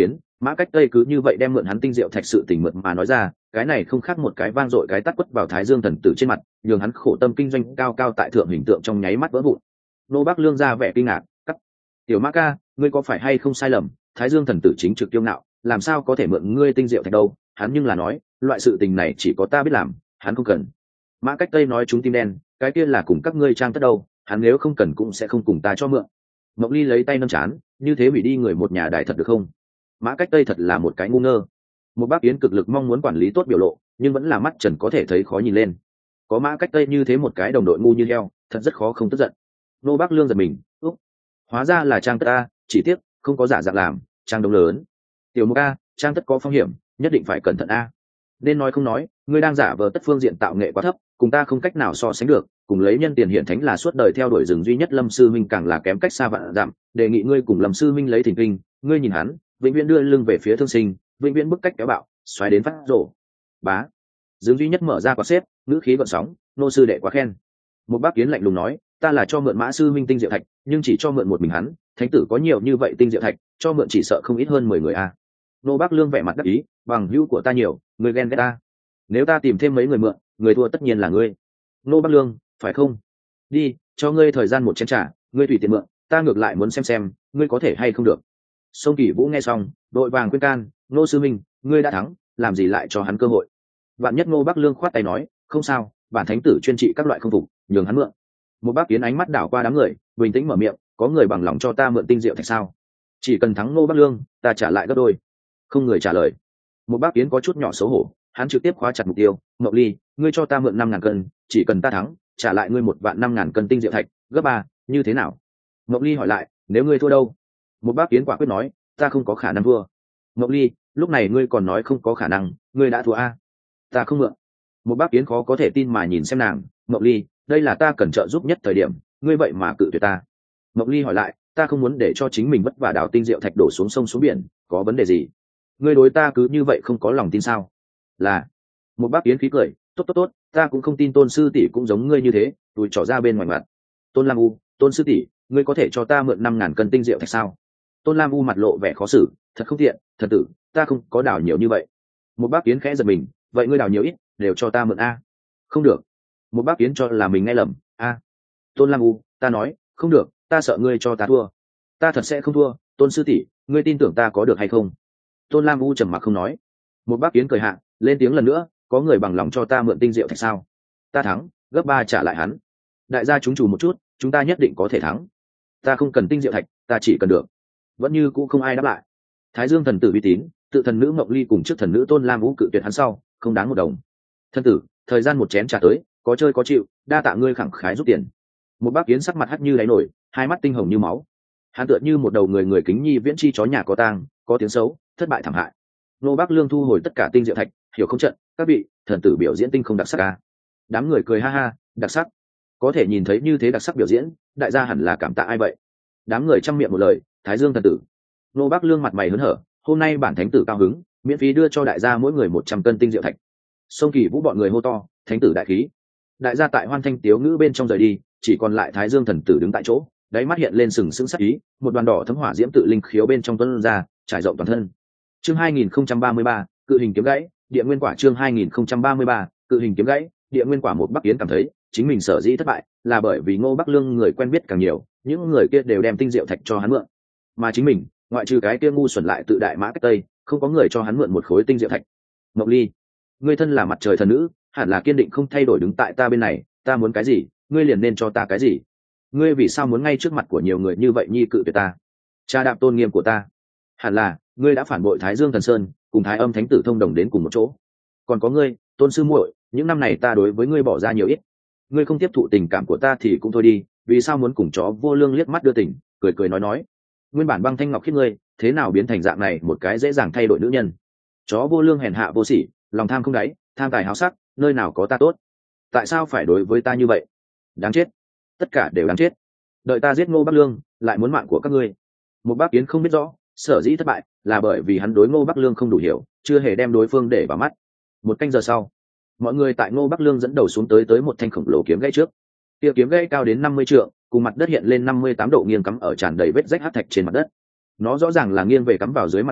Mã Cách Tây cứ như vậy đem mượn hắn tinh diệu thạch sự tình mượn mà nói ra, cái này không khác một cái vang dội cái tát quất vào Thái Dương thần tử trên mặt, nhường hắn khổ tâm kinh doanh cao cao tại thượng hình tượng trong nháy mắt vỡ vụn. Nô Bác Lương ra vẻ kinh ngạc, cắt: "Tiểu Mã ca, ngươi có phải hay không sai lầm? Thái Dương thần tử chính trực kiêu ngạo, làm sao có thể mượn ngươi tinh diệu thạch đâu? Hắn nhưng là nói, loại sự tình này chỉ có ta biết làm, hắn không cần." Mã Cách Tây nói chúng tim đen, cái kia là cùng các ngươi trang tất đâu, hắn nếu không cần cũng sẽ không cùng ta cho mượn. Mộc Ly lấy tay nâng chán, như thế hủy đi người một nhà đại thật được không? Mã Cách Tây thật là một cái ngu ngơ. Một bác Yến cực lực mong muốn quản lý tốt biểu lộ, nhưng vẫn là mắt trần có thể thấy khó nhìn lên. Có Mã Cách Tây như thế một cái đồng đội ngu như heo, thật rất khó không tức giận. Nô Bác Lương giật mình, úc, hóa ra là trang tất a, chỉ tiếc không có giả dạng làm, trang đông lớn. Tiểu Mục a, trang tất có phong hiểm, nhất định phải cẩn thận a. Nên nói không nói, ngươi đang giả vờ tất phương diện tạo nghệ quá thấp, cùng ta không cách nào so sánh được, cùng lấy nhân tiền hiển thánh là suốt đời theo đuổi rừng duy nhất Lâm sư minh càng là kém cách xa vạn dặm, đề nghị ngươi cùng Lâm sư minh lấy thỉnh kinh, ngươi nhìn hắn, vĩnh viễn đưa lưng về phía thương sinh, vĩnh viễn bức cách kéo bạo, xoáy đến phát rổ. Bá. Dương duy nhất mở ra quạt xếp, ngữ khí gợn sóng, nô sư đệ quá khen. Một bác kiến lạnh lùng nói, ta là cho mượn Mã sư minh tinh diệu thạch, nhưng chỉ cho mượn một mình hắn, thánh tử có nhiều như vậy tinh diệu thạch, cho mượn chỉ sợ không ít hơn mười người a. Nô Bác Lương vẻ mặt đắc ý, bằng hữu của ta nhiều, người ghen ghét ta. Nếu ta tìm thêm mấy người mượn, người thua tất nhiên là ngươi. Nô Bác Lương, phải không? Đi, cho ngươi thời gian một chén trà, ngươi tùy tiện mượn, ta ngược lại muốn xem xem, ngươi có thể hay không được. Sông Kỳ Vũ nghe xong, đội vàng khuyên can, Nô sư minh, ngươi đã thắng, làm gì lại cho hắn cơ hội? Vạn nhất Nô Bác Lương khoát tay nói, không sao, bản thánh tử chuyên trị các loại không phục, nhường hắn mượn. Một bác Kiến ánh mắt đảo qua đám người, bình tĩnh mở miệng, có người bằng lòng cho ta mượn tinh diệu thạch sao? Chỉ cần thắng Nô Bác Lương, ta trả lại gấp đôi. Không người trả lời. Một bác Kiến có chút nhỏ xấu hổ, hắn trực tiếp khóa chặt mục tiêu, Ngọc Ly, ngươi cho ta mượn năm ngàn cân, chỉ cần ta thắng, trả lại ngươi một vạn năm ngàn cân tinh diệu thạch, gấp ba, như thế nào? Ngọc Ly hỏi lại, nếu ngươi thua đâu? Một bác Kiến quả quyết nói, ta không có khả năng thua. Ngọc Ly, lúc này ngươi còn nói không có khả năng, ngươi đã thua a? Ta không mượn. Một bác Kiến khó có thể tin mà nhìn xem nàng, Ngọc Ly, đây là ta cần trợ giúp nhất thời điểm, ngươi vậy mà cự tuyệt ta. Ngọc Ly hỏi lại, ta không muốn để cho chính mình vất vả đào tinh diệu thạch đổ xuống sông xuống biển, có vấn đề gì? Ngươi đối ta cứ như vậy không có lòng tin sao? Là. Một bác Kiến khí cười, tốt tốt tốt, ta cũng không tin Tôn sư tỷ cũng giống ngươi như thế, tùi trỏ ra bên ngoài mặt. Tôn Lam U, Tôn sư tỷ, ngươi có thể cho ta mượn năm ngàn cân tinh diệu thạch sao? Tôn Lam U mặt lộ vẻ khó xử, thật không tiện, thật tử, ta không có đào nhiều như vậy. Một bác Kiến khẽ giật mình, vậy ngươi đào nhiều ít, đều cho ta mượn a. Không được. Một bác Kiến cho là mình nghe lầm, a. Tôn Lam U, ta nói, không được, ta sợ ngươi cho ta thua. Ta thật sẽ không thua, Tôn sư tỷ, ngươi tin tưởng ta có được hay không? Tôn Lam U trầm mặc không nói. Một bác Kiến cười hạ, lên tiếng lần nữa, có người bằng lòng cho ta mượn tinh diệu thạch sao? Ta thắng, gấp ba trả lại hắn. Đại gia chúng chủ một chút, chúng ta nhất định có thể thắng. Ta không cần tinh diệu thạch, ta chỉ cần được. Vẫn như cũ không ai đáp lại. Thái Dương thần tử uy tín, tự thần nữ Ngọc Ly cùng trước thần nữ Tôn Lam Vũ cự tuyệt hắn sau, không đáng một đồng. Thần tử, thời gian một chén trà tới, có chơi có chịu, đa tạ ngươi khẳng khái giúp tiền. Một bác Kiến sắc mặt hắt như đáy nổi, hai mắt tinh hồng như máu. Hắn tựa như một đầu người người kính nhi viễn chi chó nhà có tang, có tiếng xấu, thất bại thảm hại. Nô Bác Lương thu hồi tất cả tinh diệu thạch, hiểu không trận, các vị thần tử biểu diễn tinh không đặc sắc à? Đám người cười ha ha, đặc sắc. Có thể nhìn thấy như thế đặc sắc biểu diễn, đại gia hẳn là cảm tạ ai vậy? Đám người chăm miệng một lời, Thái Dương thần tử. Nô Bác Lương mặt mày hớn hở, hôm nay bản thánh tử cao hứng, miễn phí đưa cho đại gia mỗi người một trăm cân tinh diệu thạch. Sông Kỳ Vũ bọn người hô to, thánh tử đại khí. Đại gia tại hoan thanh tiếu ngữ bên trong rời đi, chỉ còn lại Thái Dương thần tử đứng tại chỗ, đáy mắt hiện lên sừng sững sắc ý, một đoàn đỏ thấm hỏa diễm tự linh khiếu bên trong tuôn ra, trải rộng toàn thân. Chương hai nghìn không trăm ba mươi ba, cự hình kiếm gãy, địa nguyên quả. Chương hai nghìn không trăm ba mươi ba, cự hình kiếm gãy, địa nguyên quả. Một Bắc Kiến cảm thấy chính mình sở dĩ thất bại là bởi vì Ngô Bắc Lương người quen biết càng nhiều, những người kia đều đem tinh diệu thạch cho hắn mượn, mà chính mình ngoại trừ cái kia ngu xuẩn lại tự đại Mã Cách Tây, không có người cho hắn mượn một khối tinh diệu thạch. Ngọc Ly, ngươi thân là mặt trời thần nữ, hẳn là kiên định không thay đổi đứng tại ta bên này, ta muốn cái gì ngươi liền nên cho ta cái gì. Ngươi vì sao muốn ngay trước mặt của nhiều người như vậy nhi cự tuyệt ta, tra đạp tôn nghiêm của ta? Hẳn là ngươi đã phản bội Thái Dương thần sơn, cùng Thái Âm thánh tử thông đồng đến cùng một chỗ. Còn có ngươi, Tôn sư muội, những năm này ta đối với ngươi bỏ ra nhiều ít, ngươi không tiếp thụ tình cảm của ta thì cũng thôi đi, vì sao muốn cùng chó vô lương liếc mắt đưa tình, cười cười nói nói. Nguyên bản băng thanh ngọc khiết ngươi, thế nào biến thành dạng này một cái dễ dàng thay đổi nữ nhân? Chó vô lương hèn hạ vô sỉ, lòng tham không đáy, tham tài háo sắc, nơi nào có ta tốt? Tại sao phải đối với ta như vậy? Đáng chết, tất cả đều đáng chết. Đợi ta giết Ngô Bắc Lương, lại muốn mạng của các ngươi. Một Bác Kiến không biết rõ, sở dĩ thất bại là bởi vì hắn đối Ngô Bắc Lương không đủ hiểu, chưa hề đem đối phương để vào mắt. Một canh giờ sau, mọi người tại Ngô Bắc Lương dẫn đầu xuống tới tới một thanh khổng lồ kiếm gãy trước. Kia kiếm gãy cao đến năm mươi trượng, cùng mặt đất hiện lên năm mươi tám độ nghiêng cắm ở tràn đầy vết rách hắc thạch trên mặt đất. Nó rõ ràng là nghiêng về cắm vào dưới mặt đất,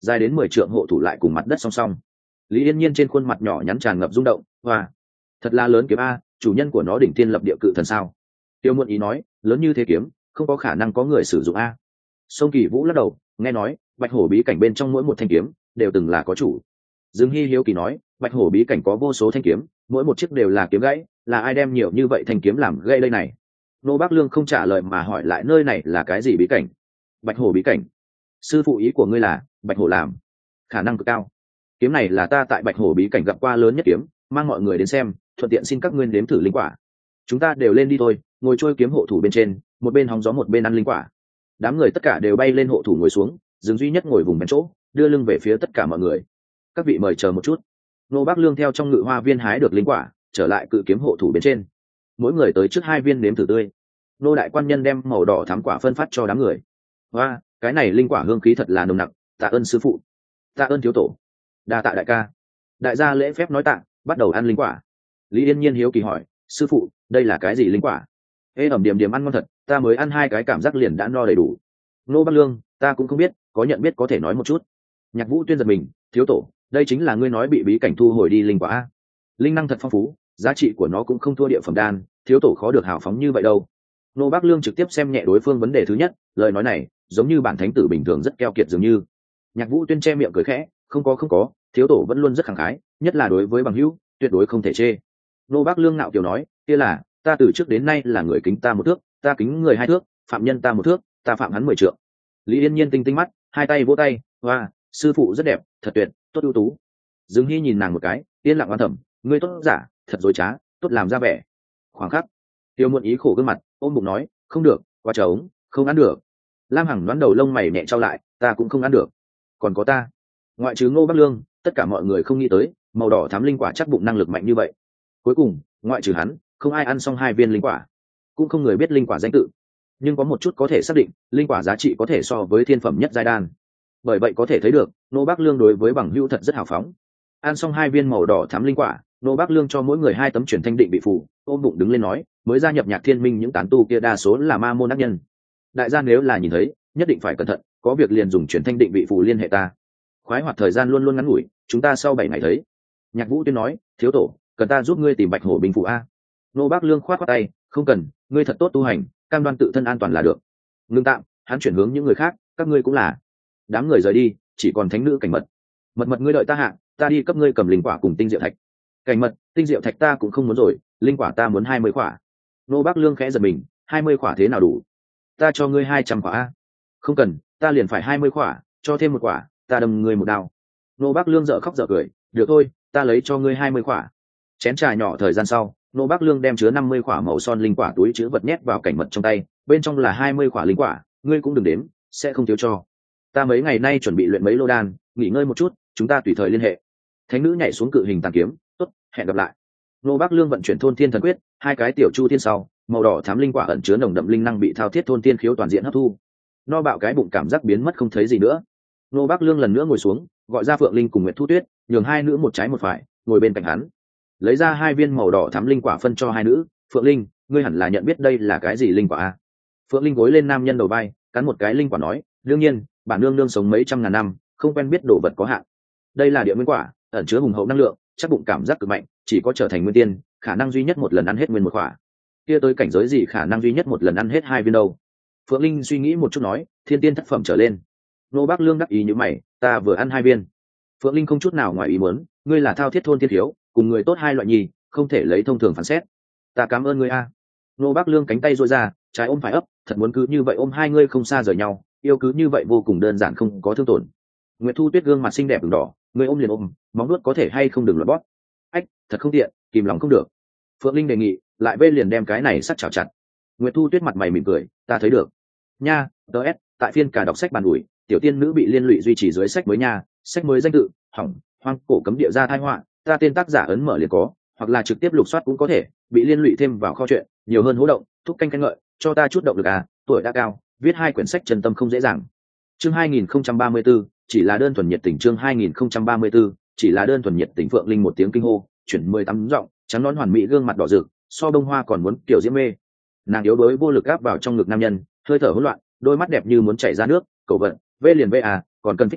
dài đến mười trượng hộ thủ lại cùng mặt đất song song. Lý Yên Nhiên trên khuôn mặt nhỏ nhắn tràn ngập rung động, và thật là lớn kiếm a, chủ nhân của nó đỉnh thiên lập địa cự thần sao? Tiêu Muộn Ý nói, lớn như thế kiếm, không có khả năng có người sử dụng a. Sông Kỳ Vũ lắc đầu, nghe nói, Bạch Hổ bí cảnh bên trong mỗi một thanh kiếm đều từng là có chủ. Dương Hi hiếu kỳ nói, Bạch Hổ bí cảnh có vô số thanh kiếm, mỗi một chiếc đều là kiếm gãy, là ai đem nhiều như vậy thanh kiếm làm gãy đây này? Nô Bác Lương không trả lời mà hỏi lại nơi này là cái gì bí cảnh? Bạch Hổ bí cảnh. Sư phụ ý của ngươi là Bạch Hổ làm? Khả năng cực cao. Kiếm này là ta tại Bạch Hổ bí cảnh gặp qua lớn nhất kiếm, mang mọi người đến xem, thuận tiện xin các ngươi nếm thử linh quả. Chúng ta đều lên đi thôi, ngồi trôi kiếm hộ thủ bên trên, một bên hóng gió một bên ăn linh quả. Đám người tất cả đều bay lên hộ thủ ngồi xuống, Dương duy nhất ngồi vùng bên chỗ, đưa lưng về phía tất cả mọi người. Các vị mời chờ một chút. Nô Bác Lương theo trong ngự hoa viên hái được linh quả, trở lại cự kiếm hộ thủ bên trên. Mỗi người tới trước hai viên nếm thử tươi. Nô đại quan nhân đem màu đỏ thắm quả phân phát cho đám người. Và cái này linh quả hương khí thật là nồng nặc, tạ ơn sư phụ, tạ ơn thiếu tổ, đa tạ đại ca. Đại gia lễ phép nói tạ, bắt đầu ăn linh quả. Lý Yên Nhiên hiếu kỳ hỏi, sư phụ, đây là cái gì linh quả? Ê ẩm điểm điểm ăn ngon thật, ta mới ăn hai cái cảm giác liền đã no đầy đủ. Nô Bác Lương, ta cũng không biết, có nhận biết có thể nói một chút. Nhạc Vũ Tuyên giật mình, thiếu tổ, đây chính là ngươi nói bị bí cảnh thu hồi đi linh quả a? Linh năng thật phong phú, giá trị của nó cũng không thua địa phẩm đan, thiếu tổ khó được hào phóng như vậy đâu. Nô Bác Lương trực tiếp xem nhẹ đối phương vấn đề thứ nhất, lời nói này giống như bản thánh tử bình thường rất keo kiệt dường như. Nhạc Vũ Tuyên che miệng cười khẽ, không có không có, thiếu tổ vẫn luôn rất khẳng khái, nhất là đối với bằng hữu, tuyệt đối không thể chê. Nô Bác Lương ngạo kiều nói, kia là, ta từ trước đến nay là người kính ta một thước, ta kính người hai thước, phạm nhân ta một thước, ta phạm hắn mười trượng. Lý Yên Nhiên tinh tinh mắt, hai tay vỗ tay, hoa, sư phụ rất đẹp, thật tuyệt, tốt ưu tú. Dương Hi nhìn nàng một cái, yên lặng oan thầm, ngươi tốt giả, thật dối trá, tốt làm ra vẻ. Khoảng khắc, Tiêu Muộn Ý khổ gương mặt, ôm bụng nói, không được, qua trống, không ăn được. Lam Hằng đoán đầu lông mày nhẹ trao lại, ta cũng không ăn được. Còn có ta, ngoại trừ Ngô Bắc Lương, tất cả mọi người không nghĩ tới, màu đỏ thắm linh quả chắc bụng năng lực mạnh như vậy. Cuối cùng, ngoại trừ hắn, không ai ăn xong hai viên linh quả, cũng không người biết linh quả danh tự. Nhưng có một chút có thể xác định, linh quả giá trị có thể so với thiên phẩm nhất giai đan. Bởi vậy có thể thấy được, Nô Bác Lương đối với bằng hữu thật rất hào phóng. Ăn xong hai viên màu đỏ thắm linh quả, Nô Bác Lương cho mỗi người hai tấm truyền thanh định bị phủ, ôm bụng đứng lên nói, mới gia nhập Nhạc Thiên Minh những tán tu kia đa số là ma môn ác nhân. Đại gia nếu là nhìn thấy, nhất định phải cẩn thận, có việc liền dùng truyền thanh định bị phủ liên hệ ta. Khoái hoạt thời gian luôn luôn ngắn ngủi, chúng ta sau bảy ngày thấy. Nhạc Vũ Tuyên nói, thiếu tổ, cần ta giúp ngươi tìm Bạch Hổ binh phủ a? Nô Bác Lương khoát khoát tay, không cần, ngươi thật tốt tu hành, cam đoan tự thân an toàn là được. Ngưng tạm, hắn chuyển hướng những người khác, các ngươi cũng là. Đám người rời đi, chỉ còn thánh nữ Cảnh Mật. Mật mật ngươi đợi ta hạ, ta đi cấp ngươi cầm linh quả cùng tinh diệu thạch. Cảnh Mật, tinh diệu thạch ta cũng không muốn rồi, linh quả ta muốn hai mươi quả. Nô Bác Lương khẽ giật mình, hai mươi quả thế nào đủ? Ta cho ngươi hai trăm quả a. Không cần, ta liền phải hai mươi quả, cho thêm một quả, ta đâm ngươi một đao. Nô Bác Lương dở khóc dở cười, được thôi, ta lấy cho ngươi hai mươi quả. Chén trà nhỏ thời gian sau, Nô Bác Lương đem chứa năm mươi quả màu son linh quả túi chứa vật nhét vào Cảnh Mật trong tay, bên trong là hai mươi quả linh quả, ngươi cũng đừng đếm, sẽ không thiếu cho. Ta mấy ngày nay chuẩn bị luyện mấy lô đan, nghỉ ngơi một chút, chúng ta tùy thời liên hệ. Thánh nữ nhảy xuống cự hình tàn kiếm, tốt, hẹn gặp lại. Nô Bác Lương vận chuyển thôn thiên thần quyết, hai cái tiểu chu thiên sau, màu đỏ thám linh quả ẩn chứa nồng đậm linh năng bị thao thiết thôn thiên khiếu toàn diện hấp thu. No bạo cái bụng cảm giác biến mất không thấy gì nữa. Nô Bác Lương lần nữa ngồi xuống, gọi ra Phượng Linh cùng Nguyệt Thu Tuyết, nhường hai nữ một trái một phải, ngồi bên cạnh hắn. Lấy ra hai viên màu đỏ thắm linh quả phân cho hai nữ. Phượng Linh, ngươi hẳn là nhận biết đây là cái gì linh quả a? Phượng Linh gối lên nam nhân đầu vai, cắn một cái linh quả nói, đương nhiên, bản nương nương sống mấy trăm ngàn năm, không quen biết đồ vật có hạn. Đây là địa nguyên quả, ẩn chứa hùng hậu năng lượng, chắc bụng cảm giác cực mạnh, chỉ có trở thành nguyên tiên, khả năng duy nhất một lần ăn hết nguyên một quả. Kia tới cảnh giới gì khả năng duy nhất một lần ăn hết hai viên đâu? Phượng Linh suy nghĩ một chút nói, thiên tiên thất phẩm trở lên. Nô Bác Lương đắc ý như mày, ta vừa ăn hai viên. Phượng Linh không chút nào ngoài ý muốn, ngươi là thao thiết thôn thiên thiếu, cùng người tốt hai loại nhì, không thể lấy thông thường phán xét. Ta cảm ơn ngươi a. Nô Bác Lương cánh tay duỗi ra, trái ôm phải ấp, thật muốn cứ như vậy ôm hai ngươi không xa rời nhau, yêu cứ như vậy vô cùng đơn giản không có thương tổn. Nguyệt Thu Tuyết gương mặt xinh đẹp ửng đỏ, ngươi ôm liền ôm, móng nuốt có thể hay không đừng loạn bóp. Ách, thật không tiện, kìm lòng không được. Phượng Linh đề nghị, lại vê liền đem cái này sắt chảo chặt. Nguyệt Thu Tuyết mặt mày mỉm cười, ta thấy được. Nha, ts, tại phiên cả đọc sách bàn ủi, tiểu tiên nữ bị liên lụy duy trì dưới sách mới nha, sách mới danh tự, hỏng, hoang cổ cấm địa ra tai họa, ta tên tác giả ấn mở liền có, hoặc là trực tiếp lục soát cũng có thể, bị liên lụy thêm vào kho truyện, nhiều hơn hố động, thúc canh canh ngợi, cho ta chút động lực à, tuổi đã cao, viết hai quyển sách chân tâm không dễ dàng. Chương hai nghìn không trăm ba mươi 034, chỉ là đơn thuần nhiệt tình. Chương hai nghìn không trăm ba mươi 034, chỉ là đơn thuần nhiệt tình. Phượng Linh một tiếng kinh hô, chuyển mười tám giọng, trắng nón hoàn mỹ gương mặt đỏ rực, so bông hoa còn muốn kiểu diễm mê. Nàng yếu đuối vô lực áp vào trong ngực nam nhân, hơi thở hỗn loạn, đôi mắt đẹp như muốn chảy ra nước, cầu vận, vê liền vê à, còn cần phích lịch,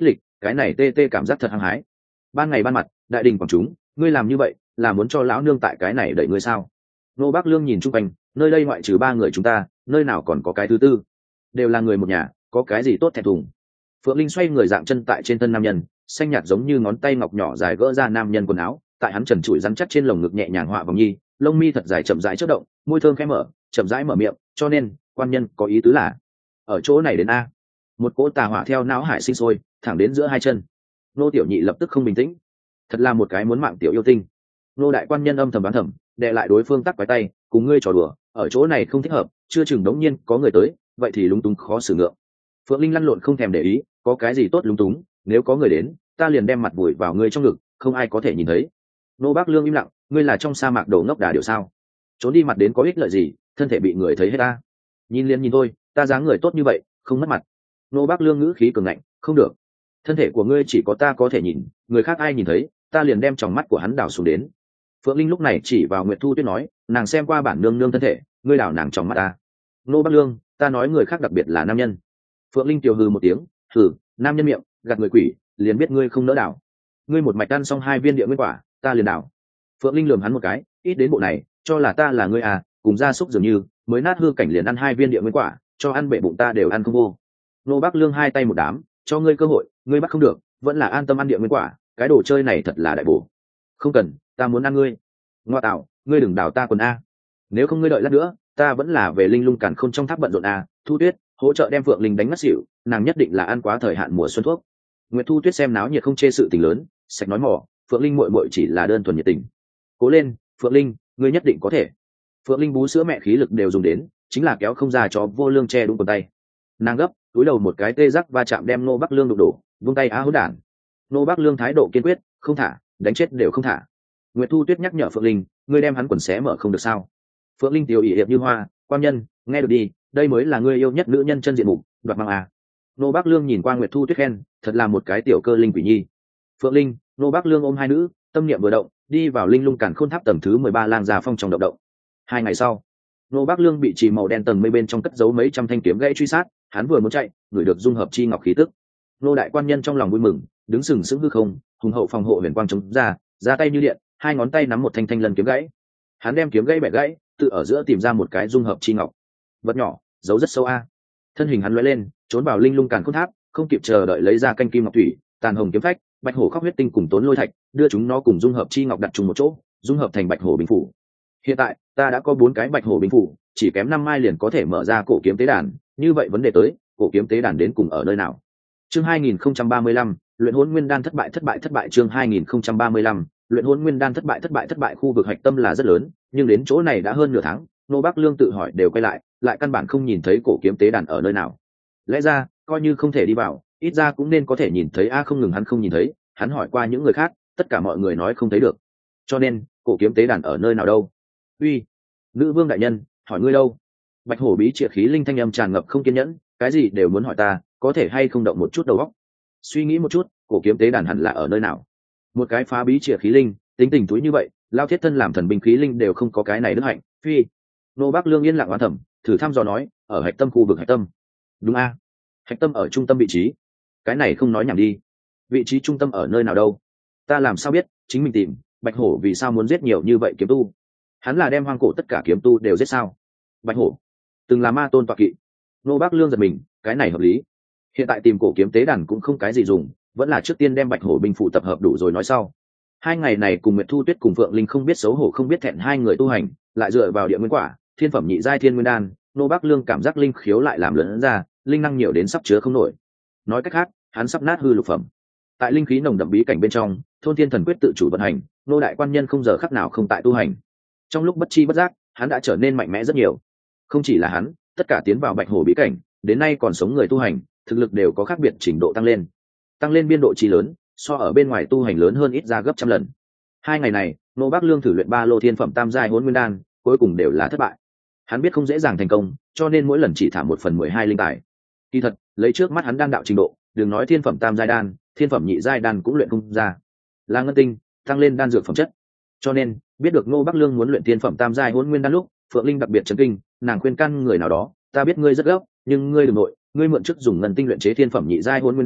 cái này tê tê cảm giác thật hăng hái. Ban ngày ban mặt, đại đình quảng chúng, ngươi làm như vậy là muốn cho lão nương tại cái này đẩy ngươi sao? Nô Bác Lương nhìn chung quanh, nơi đây ngoại trừ ba người chúng ta, nơi nào còn có cái thứ tư? Đều là người một nhà, có cái gì tốt thẹn thùng? Phượng Linh xoay người dạng chân tại trên thân nam nhân, xanh nhạt giống như ngón tay ngọc nhỏ dài gỡ ra nam nhân quần áo, tại hắn trần trụi rắn chắc trên lồng ngực nhẹ nhàng họa vòng nhi, lông mi thật dài chậm rãi chớp động, môi thơm khẽ mở, chậm rãi mở miệng, cho nên, quan nhân có ý tứ là ở chỗ này đến a. Một cỗ tà hỏa theo não hải sinh sôi, thẳng đến giữa hai chân. Nô tiểu nhị lập tức không bình tĩnh, thật là một cái muốn mạng tiểu yêu tinh. Nô đại quan nhân âm thầm đoán thầm, đè lại đối phương tắc quái tay, cùng ngươi trò đùa, ở chỗ này không thích hợp, chưa chừng đống nhiên có người tới, vậy thì lúng túng khó xử ngượng. Phượng Linh lăn lộn không thèm để ý, có cái gì tốt lúng túng, nếu có người đến, ta liền đem mặt vùi vào ngươi trong ngực, không ai có thể nhìn thấy. Nô Bác Lương im lặng, ngươi là trong sa mạc đổ ngốc đà điều sao? Trốn đi mặt đến có ích lợi gì, thân thể bị người thấy hết ta. Nhìn liền nhìn thôi, ta dáng người tốt như vậy, không mất mặt. Nô Bác Lương ngữ khí cường ngạnh, không được. Thân thể của ngươi chỉ có ta có thể nhìn, người khác ai nhìn thấy, ta liền đem tròng mắt của hắn đảo xuống đến. Phượng Linh lúc này chỉ vào Nguyệt Thu Tuyết nói, nàng xem qua bản nương nương thân thể, ngươi đảo nàng tròng mắt ta. Nô Bác Lương, ta nói người khác đặc biệt là nam nhân. Phượng Linh tiểu hừ một tiếng, hừ, nam nhân miệng, gạt người quỷ, liền biết ngươi không nỡ đảo. Ngươi một mạch ăn xong hai viên địa nguyên quả, ta liền đảo. Phượng Linh lườm hắn một cái, ít đến bộ này, cho là ta là ngươi à, cùng gia súc dường như, mới nát hư cảnh liền ăn hai viên địa nguyên quả, cho ăn bệ bụng ta đều ăn không vô. Nô Bác Lương hai tay một đám, cho ngươi cơ hội, ngươi bắt không được, vẫn là an tâm ăn địa nguyên quả, cái đồ chơi này thật là đại bổ. Không cần, ta muốn ăn ngươi. Ngoa tạo, ngươi đừng đào ta quần a. Nếu không ngươi đợi lát nữa, ta vẫn là về linh lung càn khôn trong tháp bận rộn a. Thu Tuyết, hỗ trợ đem Phượng Linh đánh ngất xỉu, nàng nhất định là ăn quá thời hạn mùa xuân thuốc. Nguyệt Thu Tuyết xem náo nhiệt không chê sự tình lớn, sạch nói mỏ, Phượng Linh muội muội chỉ là đơn thuần nhiệt tình. Cố lên, Phượng Linh, ngươi nhất định có thể. Phượng Linh bú sữa mẹ khí lực đều dùng đến, chính là kéo không ra cho vô lương che đúng quần tay. Nàng gấp, túi đầu một cái tê giác va chạm đem Nô Bắc Lương đụng đổ, vung tay á hỗn đản. Nô Bắc Lương thái độ kiên quyết, không thả, đánh chết đều không thả. Nguyệt Thu Tuyết nhắc nhở Phượng Linh, ngươi đem hắn quần xé mở không được sao? Phượng Linh tiểu ỷ hiệp như hoa, quan nhân, nghe được đi, đây mới là ngươi yêu nhất nữ nhân chân diện mục, đoạt mang à. Nô Bắc Lương nhìn qua Nguyệt Thu Tuyết khen, thật là một cái tiểu cơ linh quỷ nhi. Phượng Linh, Nô Bắc Lương ôm hai nữ, tâm niệm vừa động, đi vào linh lung càn khôn tháp tầng thứ mười ba lang già phong trong động động. Hai ngày sau, Nô Bắc Lương bị trì màu đen tầng mây bên trong cất giấu mấy trăm thanh kiếm gãy truy sát, hắn vừa muốn chạy, ngửi được dung hợp chi ngọc khí tức. Nô đại quan nhân trong lòng vui mừng, đứng sừng sững hư không, hùng hậu phòng hộ huyền quang chống ra, ra tay như điện, hai ngón tay nắm một thanh thanh lần kiếm gãy. Hắn đem kiếm gãy bẻ gãy, tự ở giữa tìm ra một cái dung hợp chi ngọc. Vật nhỏ, giấu rất sâu a. Thân hình hắn lóe lên, trốn vào linh lung càn khôn tháp, không kịp chờ đợi lấy ra canh kim ngọc thủy, tàn hồng kiếm phách, bạch hổ khóc huyết tinh cùng tốn lôi thạch, đưa chúng nó cùng dung hợp chi ngọc đặt chung một chỗ, dung hợp thành bạch hổ bình phủ. Hiện tại, ta đã có bốn cái bạch hổ bình phủ, chỉ kém năm mai liền có thể mở ra cổ kiếm tế đàn, như vậy vấn đề tới, cổ kiếm tế đàn đến cùng ở nơi nào? Chương hai nghìn không trăm ba mươi lăm, luyện hồn nguyên đan thất bại thất bại thất bại chương hai nghìn không trăm ba mươi lăm, luyện hồn nguyên đan thất bại thất bại thất bại khu vực hạch tâm là rất lớn, nhưng đến chỗ này đã hơn nửa tháng, Nô Bắc Lương tự hỏi đều quay lại, lại căn bản không nhìn thấy cổ kiếm tế đàn ở nơi nào. Lẽ ra, coi như không thể đi vào, ít ra cũng nên có thể nhìn thấy a, không ngừng hắn không nhìn thấy, hắn hỏi qua những người khác, tất cả mọi người nói không thấy được. Cho nên, cổ kiếm tế đàn ở nơi nào đâu? Uy, nữ vương đại nhân, hỏi ngươi đâu? Bạch hổ bí triệt khí linh thanh âm tràn ngập không kiên nhẫn, cái gì đều muốn hỏi ta, có thể hay không động một chút đầu óc? Suy nghĩ một chút, cổ kiếm tế đàn hẳn là ở nơi nào? Một cái phá bí triệt khí linh, tính tình túi như vậy, lao thiết thân làm thần binh khí linh đều không có cái này đức hạnh. Phi. Nô Bắc Lương yên lặng oán thầm, thử thăm dò nói, ở hạch tâm khu vực hạch tâm. Đúng a, hạch tâm ở trung tâm vị trí. Cái này không nói nhảm đi. Vị trí trung tâm ở nơi nào đâu? Ta làm sao biết? Chính mình tìm. Bạch hổ vì sao muốn giết nhiều như vậy kiếm tu? Hắn là đem hoang cổ tất cả kiếm tu đều giết sao? Bạch hổ từng là ma tôn tọa kỵ. Nô Bắc Lương giật mình, cái này hợp lý. Hiện tại tìm cổ kiếm tế đàn cũng không cái gì dùng, vẫn là trước tiên đem bạch hổ binh phụ tập hợp đủ rồi nói sau. Hai ngày này cùng Nguyệt Thu Tuyết cùng Phượng Linh không biết xấu hổ không biết thẹn hai người tu hành, lại dựa vào địa nguyên quả, thiên phẩm nhị giai thiên nguyên đan, Nô Bắc Lương cảm giác linh khiếu lại làm lớn ra, linh năng nhiều đến sắp chứa không nổi. Nói cách khác, hắn sắp nát hư lục phẩm. Tại linh khí nồng đậm bí cảnh bên trong, thôn thiên thần quyết tự chủ vận hành, nô đại quan nhân không giờ khắc nào không tại tu hành. Trong lúc bất chi bất giác, hắn đã trở nên mạnh mẽ rất nhiều. Không chỉ là hắn, tất cả tiến vào bạch hổ bí cảnh, đến nay còn sống người tu hành, thực lực đều có khác biệt trình độ tăng lên. Tăng lên biên độ chi lớn, so ở bên ngoài tu hành lớn hơn ít ra gấp trăm lần. Hai ngày này, Nô Bắc Lương thử luyện ba lô thiên phẩm tam giai hỗn nguyên đan, cuối cùng đều là thất bại. Hắn biết không dễ dàng thành công, cho nên mỗi lần chỉ thả một phần mười hai linh tài. Kỳ thật, lấy trước mắt hắn đan đạo trình độ, đừng nói thiên phẩm tam giai đan, thiên phẩm nhị giai đan cũng luyện không ra. Là ngân tinh, tăng lên đan dược phẩm chất. Cho nên, biết được Nô Bắc Lương muốn luyện thiên phẩm tam giai hỗn nguyên đan lúc, Phượng Linh đặc biệt chấn kinh, nàng khuyên can người nào đó, ta biết ngươi rất gấp, nhưng ngươi đừng nội, ngươi mượn trước dùng ngân tinh luyện chế thiên phẩm nhị giai hỗn nguyên đan,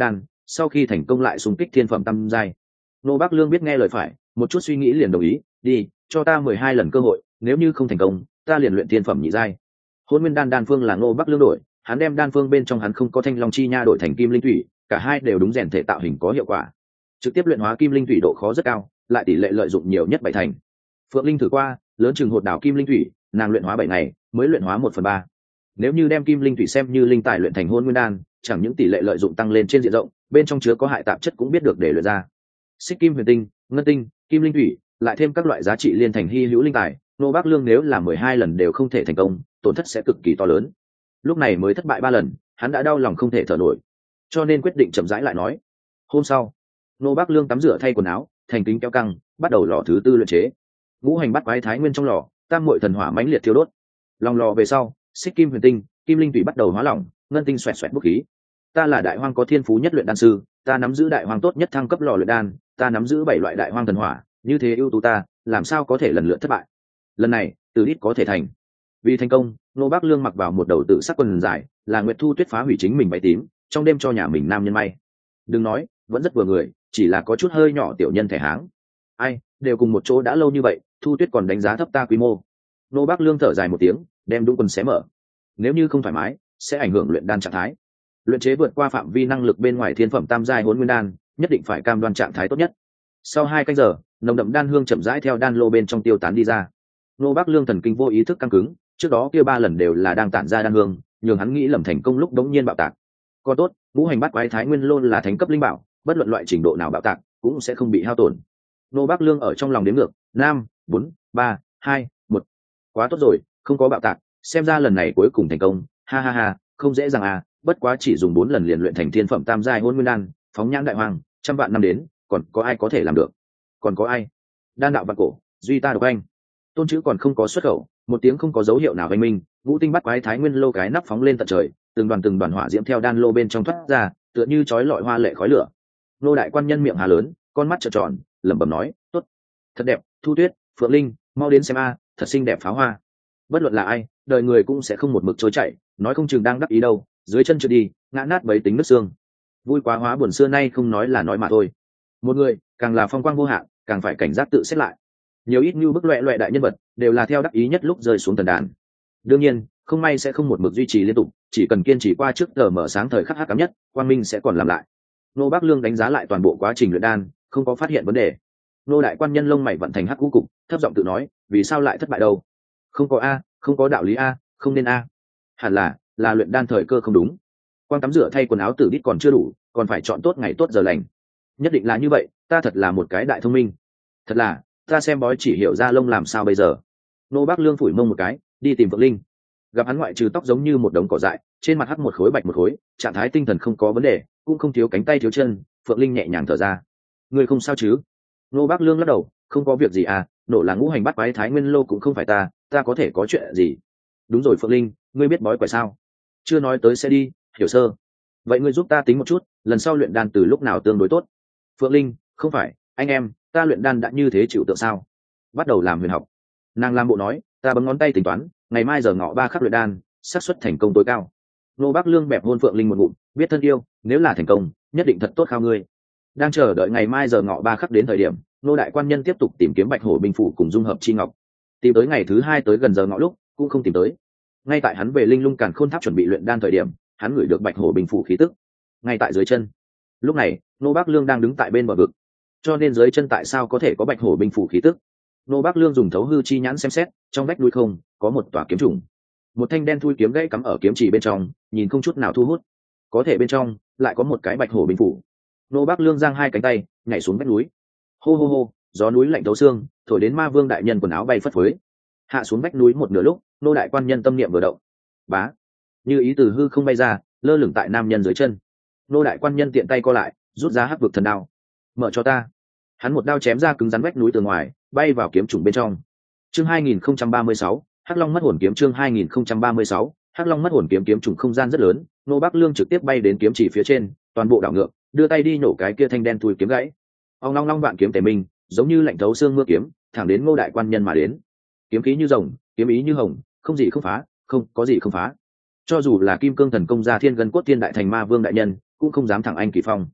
sau khi thành công lại xung kích thiên phẩm tam giai. Nô Bác Lương biết nghe lời phải, một chút suy nghĩ liền đồng ý, đi, cho ta mười hai lần cơ hội, nếu như không thành công, ta liền luyện thiên phẩm nhị giai. Hôn Nguyên đan đan phương là Nô Bác Lương đổi, hắn đem đan phương bên trong hắn không có thanh long chi nha đổi thành kim linh thủy, cả hai đều đúng rèn thể tạo hình có hiệu quả. Trực tiếp luyện hóa kim linh thủy độ khó rất cao, lại tỷ lệ lợi dụng nhiều nhất bảy thành. Phượng Linh thử qua, lớn chừng hột đảo kim linh thủy, nàng luyện hóa bảy ngày mới luyện hóa một phần ba. Nếu như đem kim linh thủy xem như linh tài luyện thành Hôn Nguyên đan, chẳng những tỷ lệ lợi dụng tăng lên trên diện rộng, bên trong chứa có hại tạp chất cũng biết được để luyện ra. Xích kim huyền tinh, ngân tinh, kim linh thủy, lại thêm các loại giá trị liên thành hy hữu linh tài, Nô Bác Lương nếu là mười hai lần đều không thể thành công, tổn thất sẽ cực kỳ to lớn. Lúc này mới thất bại ba lần, hắn đã đau lòng không thể thở nổi, cho nên quyết định chậm rãi lại nói. Hôm sau, Nô Bác Lương tắm rửa thay quần áo, thành kính kéo căng, bắt đầu lò thứ tư luyện chế. Ngũ hành bắt quái thái nguyên trong lò, tam muội thần hỏa mãnh liệt thiêu đốt. Lòng lò về sau, xích kim huyền tinh, kim linh thủy bắt đầu hóa lỏng, ngân tinh xoẹt xoẹt bốc khí. Ta là đại hoang có thiên phú nhất luyện đan sư, ta nắm giữ đại hoang tốt nhất thăng cấp lò luyện đan, ta nắm giữ bảy loại đại hoang thần hỏa, như thế ưu tú ta, làm sao có thể lần lượt thất bại. Lần này, từ ít có thể thành. Vì thành công, Nô Bác Lương mặc vào một đầu tự sắc quần dài, là Nguyệt Thu Tuyết phá hủy chính mình váy tím, trong đêm cho nhà mình nam nhân may. Đừng nói, vẫn rất vừa người, chỉ là có chút hơi nhỏ tiểu nhân thể háng. Ai, đều cùng một chỗ đã lâu như vậy, Thu Tuyết còn đánh giá thấp ta quy mô. Nô Bác Lương thở dài một tiếng, đem đúng quần xé mở. Nếu như không thoải mái, sẽ ảnh hưởng luyện đan trạng thái. Luyện chế vượt qua phạm vi năng lực bên ngoài thiên phẩm tam giai Hỗn Nguyên đan, nhất định phải cam đoan trạng thái tốt nhất. Sau hai canh giờ, nồng đậm đan hương chậm rãi theo đan lô bên trong tiêu tán đi ra. Nô Bác Lương thần kinh vô ý thức căng cứng, trước đó kia ba lần đều là đang tản ra đan hương, nhường hắn nghĩ lầm thành công lúc đống nhiên bạo tạc. Còn tốt, ngũ hành bát quái thái nguyên lôn là thánh cấp linh bảo, bất luận loại trình độ nào bạo tạc cũng sẽ không bị hao tổn. Nô Bác Lương ở trong lòng đếm ngược, năm, bốn, ba, hai, một. Quá tốt rồi, không có bạo tạc, xem ra lần này cuối cùng thành công, ha ha ha, không dễ dàng à, bất quá chỉ dùng bốn lần liền luyện thành thiên phẩm tam giai Hỗn Nguyên đan, phóng nhãn đại hoàng, trăm vạn năm đến, còn có ai có thể làm được? Còn có ai? Đan đạo vạn cổ, duy ta độc anh. Tôn chữ còn không có xuất khẩu, một tiếng không có dấu hiệu nào vang minh, ngũ tinh bắt quái thái nguyên lô cái nắp phóng lên tận trời, từng đoàn từng đoàn hỏa diễm theo đan lô bên trong thoát ra, tựa như chói lọi hoa lệ khói lửa. Nô đại quan nhân miệng hà lớn, con mắt trợn tròn, lẩm bẩm nói, tốt, thật đẹp, Thu Tuyết, Phượng Linh, mau đến xem a, thật xinh đẹp pháo hoa. Bất luận là ai, đời người cũng sẽ không một mực trôi chảy, nói không chừng đang đắc ý đâu, dưới chân trượt đi, ngã nát bấy tính nứt xương. Vui quá hóa buồn xưa nay không nói là nói mà thôi. Một người, càng là phong quang vô hạn, càng phải cảnh giác tự xét lại. Nhiều ít như bức loẹ loẹ đại nhân vật, đều là theo đắc ý nhất lúc rơi xuống thần đàn. Đương nhiên, không may sẽ không một mực duy trì liên tục, chỉ cần kiên trì qua trước giờ mở sáng thời khắc hắc ám nhất, quang minh sẽ còn làm lại. Nô Bác Lương đánh giá lại toàn bộ quá trình luyện đan, không có phát hiện vấn đề. Nô đại quan nhân lông mày vận thành hắc cũ cục, thấp giọng tự nói, vì sao lại thất bại đâu? Không có a, không có đạo lý a, không nên a. Hẳn là, là luyện đan thời cơ không đúng. Quang tắm rửa thay quần áo tử đít còn chưa đủ, còn phải chọn tốt ngày tốt giờ lành. Nhất định là như vậy, ta thật là một cái đại thông minh. Thật là, ta xem bói chỉ hiểu ra lông làm sao bây giờ. Nô Bác Lương phủi mông một cái, đi tìm Phượng Linh. Gặp hắn ngoại trừ tóc giống như một đống cỏ dại, trên mặt hắc một khối bạch một khối, trạng thái tinh thần không có vấn đề, cũng không thiếu cánh tay thiếu chân. Phượng Linh nhẹ nhàng thở ra, ngươi không sao chứ? Nô Bác Lương lắc đầu, không có việc gì à, nổ là ngũ hành bắt quái thái nguyên lô cũng không phải ta, ta có thể có chuyện gì? Đúng rồi Phượng Linh, ngươi biết bói quẻ sao? Chưa nói tới sẽ đi, hiểu sơ. Vậy ngươi giúp ta tính một chút, lần sau luyện đan từ lúc nào tương đối tốt? Phượng Linh, không phải, anh em, ta luyện đan đã như thế chịu tượng sao? Bắt đầu làm huyền học. Nàng làm bộ nói, ta bấm ngón tay tính toán, ngày mai giờ ngọ ba khắc luyện đan, xác suất thành công tối cao. Nô Bác Lương bẹp hôn Phượng Linh một ngụm, biết thân yêu, nếu là thành công, nhất định thật tốt khao ngươi. Đang chờ đợi ngày mai giờ ngọ ba khắc đến thời điểm, nô đại quan nhân tiếp tục tìm kiếm bạch hổ binh phủ cùng dung hợp chi ngọc. Tìm tới ngày thứ hai tới gần giờ ngọ lúc, cũng không tìm tới. Ngay tại hắn về linh lung càn khôn tháp chuẩn bị luyện đan thời điểm, hắn ngửi được bạch hổ binh phủ khí tức. Ngay tại dưới chân. Lúc này, nô Bác Lương đang đứng tại bên bờ vực, cho nên dưới chân tại sao có thể có bạch hổ binh phủ khí tức? Nô Bác Lương dùng thấu hư chi nhãn xem xét, trong vách núi không có một tòa kiếm trùng, một thanh đen thui kiếm gãy cắm ở kiếm chỉ bên trong, nhìn không chút nào thu hút. Có thể bên trong lại có một cái bạch hổ binh phủ. Nô Bác Lương giang hai cánh tay, nhảy xuống vách núi. Hô hô hô, gió núi lạnh thấu xương, thổi đến Ma Vương đại nhân quần áo bay phất phới. Hạ xuống vách núi một nửa lúc, nô đại quan nhân tâm niệm vừa động, bá, như ý từ hư không bay ra, lơ lửng tại nam nhân dưới chân. Nô đại quan nhân tiện tay co lại, rút ra hắc vực thần đao. Mở cho ta. Hắn một đao chém ra cứng rắn vách núi từ ngoài, bay vào kiếm trùng bên trong. Chương hai nghìn không trăm ba mươi sáu, Hắc Long mất hồn kiếm. Chương hai nghìn không trăm ba mươi sáu, Hắc Long mất hồn kiếm. Kiếm trùng không gian rất lớn, nô Bác Lương trực tiếp bay đến kiếm chỉ phía trên, toàn bộ đảo ngược, đưa tay đi nhổ cái kia thanh đen thui kiếm gãy. Ông long long vạn kiếm tề minh, giống như lạnh thấu xương mưa kiếm, thẳng đến Ngô đại quan nhân mà đến. Kiếm khí như rồng, kiếm ý như hồng, không gì không phá, không có gì không phá. Cho dù là kim cương thần công gia thiên gân cốt thiên đại thành Ma Vương đại nhân, cũng không dám thẳng anh kỳ phong.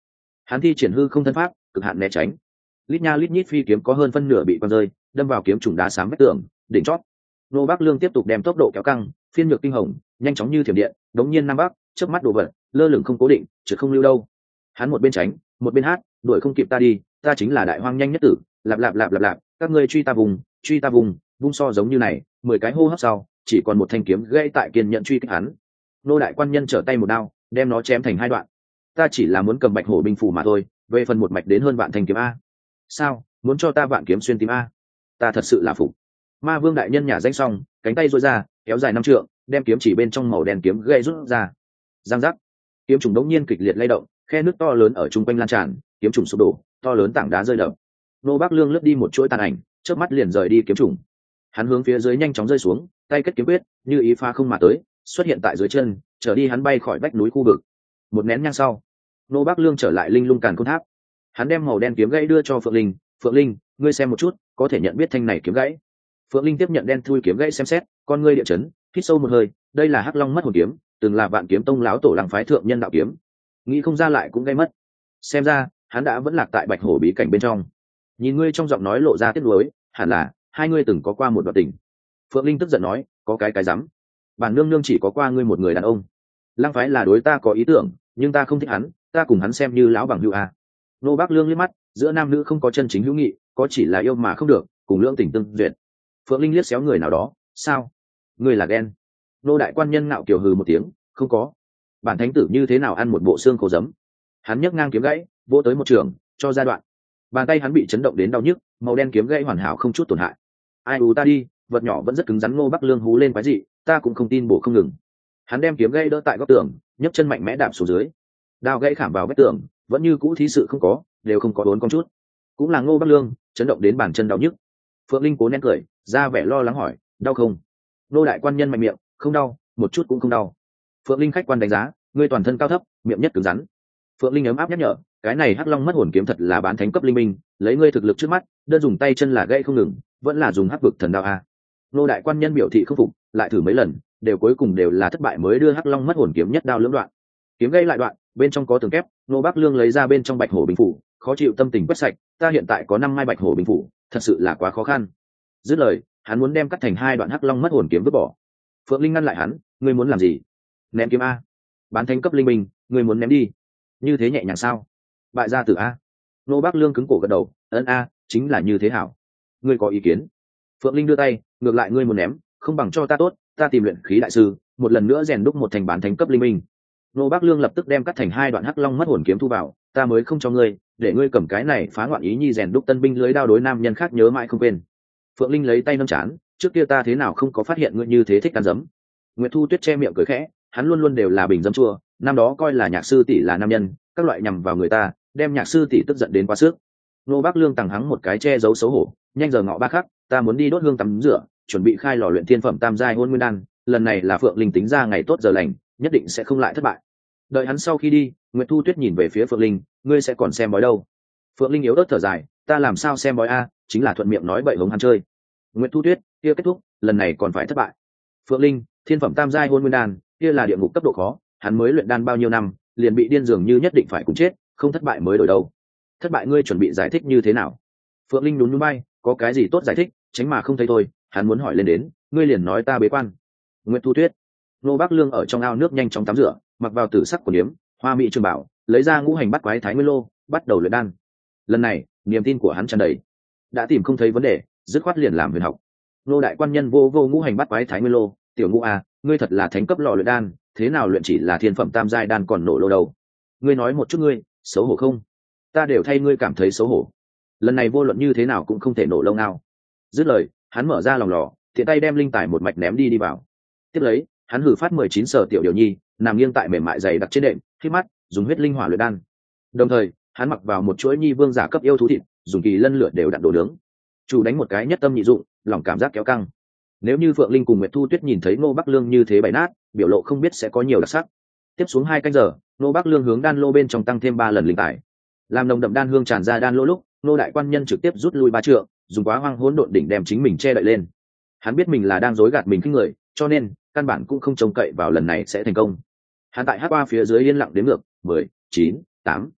hắn thi triển hư không thân pháp cực hạn né tránh, lít nha lít nhít phi kiếm có hơn phân nửa bị quăng rơi, đâm vào kiếm trùng đá xám vách tường đỉnh chót. Nô Bắc Lương tiếp tục đem tốc độ kéo căng, phiên nhược kinh hồng, nhanh chóng như thiểm điện, đống nhiên nam bắc, chớp mắt đổ vật, lơ lửng không cố định, trượt không lưu đâu. Hắn một bên tránh, một bên hát, đuổi không kịp ta đi, ta chính là đại hoang nhanh nhất tử, lạp lạp lạp lạp lạp, các ngươi truy ta vùng, truy ta vùng, vung so giống như này, mười cái hô hấp sau, chỉ còn một thanh kiếm gãy tại kiên nhận truy kích hắn. Nô đại quan nhân trở tay một đao, đem nó chém thành hai đoạn. Ta chỉ là muốn cầm bạch hổ binh phủ mà thôi, về phần một mạch đến hơn vạn thanh kiếm a. Sao, muốn cho ta vạn kiếm xuyên tim a? Ta thật sự là phục. Ma vương đại nhân nhả danh xong, cánh tay duỗi ra, kéo dài năm trượng, đem kiếm chỉ bên trong màu đen kiếm gãy rút ra. Giang giác, kiếm trùng đống nhiên kịch liệt lay động, khe nước to lớn ở trung quanh lan tràn, kiếm trùng sụp đổ, to lớn tảng đá rơi đập. Nô Bắc Lương lướt đi một chuỗi tàn ảnh, chớp mắt liền rời đi kiếm trùng. Hắn hướng phía dưới nhanh chóng rơi xuống, tay kết kiếm quyết, như ý pha không mà tới, xuất hiện tại dưới chân, trở đi hắn bay khỏi vách núi khu vực. Một nén nhang sau, Nô Bắc Lương trở lại linh lung càn khôn tháp. Hắn đem màu đen kiếm gãy đưa cho Phượng Linh, "Phượng Linh, ngươi xem một chút, có thể nhận biết thanh này kiếm gãy." Phượng Linh tiếp nhận đen thui kiếm gãy xem xét, con ngươi địa chấn, hít sâu một hơi, đây là Hắc Long mất hồn kiếm, từng là Vạn Kiếm Tông lão tổ lăng phái thượng nhân đạo kiếm. Nghĩ không ra lại cũng gây mất. Xem ra, hắn đã vẫn lạc tại Bạch Hổ bí cảnh bên trong. Nhìn ngươi trong giọng nói lộ ra tiếc nuối, hẳn là hai ngươi từng có qua một đoạn tình. Phượng Linh tức giận nói, có cái cái rắm. Bản nương nương chỉ có qua ngươi một người đàn ông. Lăng phái là đối ta có ý tưởng, nhưng ta không thích hắn, ta cùng hắn xem như lão bằng hữu à. Nô Bắc Lương liếc mắt, giữa nam nữ không có chân chính hữu nghị, có chỉ là yêu mà không được, cùng lưỡng tình tương duyệt. Phượng Linh liếc xéo người nào đó, sao? Ngươi là ghen? Nô đại quan nhân ngạo kiều hừ một tiếng, không có. Bản thánh tử như thế nào ăn một bộ xương khô giấm? Hắn nhấc ngang kiếm gãy, vỗ tới một trường, cho ra đoạn. Bàn tay hắn bị chấn động đến đau nhức, màu đen kiếm gãy hoàn hảo không chút tổn hại. Ai u ta đi, vật nhỏ vẫn rất cứng rắn. Ngô Bắc Lương hú lên quái dị, ta cũng không tin bổ không ngừng. Hắn đem kiếm gãy đỡ tại góc tường, nhấc chân mạnh mẽ đạp xuống dưới. Đao gãy khảm vào vách tường, vẫn như cũ thí sự không có, đều không có đốn con chút. Cũng là Ngô Bắc Lương, chấn động đến bàn chân đau nhức. Phượng Linh cố nén cười, ra vẻ lo lắng hỏi, đau không? Nô đại quan nhân mạnh miệng, không đau, một chút cũng không đau. Phượng Linh khách quan đánh giá, ngươi toàn thân cao thấp, miệng nhất cứng rắn. Phượng Linh ấm áp nhắc nhở, cái này Hắc Long mất hồn kiếm thật là bán thánh cấp linh minh, lấy ngươi thực lực trước mắt, đơn dùng tay chân là gãy không ngừng, vẫn là dùng hắc vực thần đao a. Nô đại quan nhân biểu thị không phục, lại thử mấy lần, đều cuối cùng đều là thất bại mới đưa Hắc Long mất hồn kiếm nhất đao lưỡng đoạn. Kiếm gãy lại đoạn, bên trong có tường kép, Nô Bắc Lương lấy ra bên trong bạch hổ bình phủ, khó chịu tâm tình quét sạch, ta hiện tại có năm mai bạch hổ bình phủ, thật sự là quá khó khăn. Dứt lời, hắn muốn đem cắt thành hai đoạn Hắc Long mất hồn kiếm vứt bỏ. Phượng Linh ngăn lại hắn, ngươi muốn làm gì? Ném kiếm a. Bán thánh cấp linh minh, ngươi muốn ném đi? Như thế nhẹ nhàng sao? Bại gia tử a. Nô Bắc Lương cứng cổ gật đầu, ấn a, chính là như thế hảo. Ngươi có ý kiến? Phượng Linh đưa tay, ngược lại ngươi muốn ném, không bằng cho ta tốt, ta tìm luyện khí đại sư, một lần nữa rèn đúc một thành bán thánh cấp linh minh. Nô Bắc Lương lập tức đem cắt thành hai đoạn Hắc Long mất hồn kiếm thu vào, ta mới không cho ngươi, để ngươi cầm cái này phá ngoạn ý nhi rèn đúc tân binh lưới đao đối nam nhân khác nhớ mãi không quên. Phượng Linh lấy tay nâng chán, trước kia ta thế nào không có phát hiện ngươi như thế thích ăn dấm. Nguyệt Thu Tuyết che miệng cười khẽ, hắn luôn luôn đều là bình dấm chua, năm đó coi là nhạc sư tỷ là nam nhân, các loại nhằm vào người ta, đem nhạc sư tỷ tức giận đến quá sức. Nô Bắc Lương tằng hắng một cái che giấu xấu hổ, nhanh giờ ngọ ba khắc, ta muốn đi đốt hương tắm rửa, chuẩn bị khai lò luyện thiên phẩm tam giai hôn nguyên đan, lần này là Phượng Linh tính ra ngày tốt giờ lành, nhất định sẽ không lại thất bại. Đợi hắn sau khi đi, Nguyệt Thu Tuyết nhìn về phía Phượng Linh, ngươi sẽ còn xem bói đâu? Phượng Linh yếu ớt thở dài, ta làm sao xem bói a, chính là thuận miệng nói bậy hống hắn chơi. Nguyệt Thu Tuyết, kia kết thúc, lần này còn phải thất bại. Phượng Linh, thiên phẩm tam giai hôn nguyên đan, kia là địa ngục cấp độ khó, hắn mới luyện đan bao nhiêu năm, liền bị điên dường như nhất định phải cùng chết, không thất bại mới đổi đâu. Thất bại ngươi chuẩn bị giải thích như thế nào? Phượng Linh nhún nhún bay, có cái gì tốt giải thích, tránh mà không thấy thôi, hắn muốn hỏi lên đến, ngươi liền nói ta bế quan. Nguyệt Thu Tuyết, Nô Bắc Lương ở trong ao nước nhanh chóng tắm rửa, mặc vào tử sắc của điếm, hoa mỹ trường bảo, lấy ra ngũ hành bắt quái thái nguyên lô, bắt đầu luyện đan. Lần này, niềm tin của hắn tràn đầy, đã tìm không thấy vấn đề, dứt khoát liền làm huyền học. Nô đại quan nhân vô vô ngũ hành bắt quái thái nguyên lô, tiểu ngũ a, ngươi thật là thánh cấp lò luyện đan, thế nào luyện chỉ là thiên phẩm tam giai đan còn nổ lô đầu? Ngươi nói một chút ngươi, xấu hổ không? Ta đều thay ngươi cảm thấy xấu hổ. Lần này vô luận như thế nào cũng không thể nổ lâu nào. Dứt lời, hắn mở ra lòng lò, tiện tay đem linh tài một mạch ném đi đi vào. Tiếp lấy, hắn hử phát mười chín sở tiểu điều nhi, nằm nghiêng tại mềm mại dày đặc trên đệm, khi mắt, dùng huyết linh hỏa luyện đan. Đồng thời, hắn mặc vào một chuỗi nhi vương giả cấp yêu thú thịt, dùng kỳ lân lửa đều đặn đổ nướng. Chủ đánh một cái nhất tâm nhị dụng, lòng cảm giác kéo căng. Nếu như Phượng Linh cùng Nguyệt Thu Tuyết nhìn thấy Ngô Bắc Lương như thế bày nát, biểu lộ không biết sẽ có nhiều đặc sắc. Tiếp xuống hai canh giờ, Ngô Bắc Lương hướng đan lô bên trong tăng thêm ba lần linh tài. Làm nồng đậm đan hương tràn ra đan lô lúc, Ngô đại quan nhân trực tiếp rút lui ba trượng, dùng quá hoang hỗn độn đỉnh đem chính mình che đậy lên. Hắn biết mình là đang dối gạt mình khinh người, cho nên căn bản cũng không trông cậy vào lần này sẽ thành công. Hắn tại hát qua phía dưới yên lặng đến ngược, mười, chín, tám.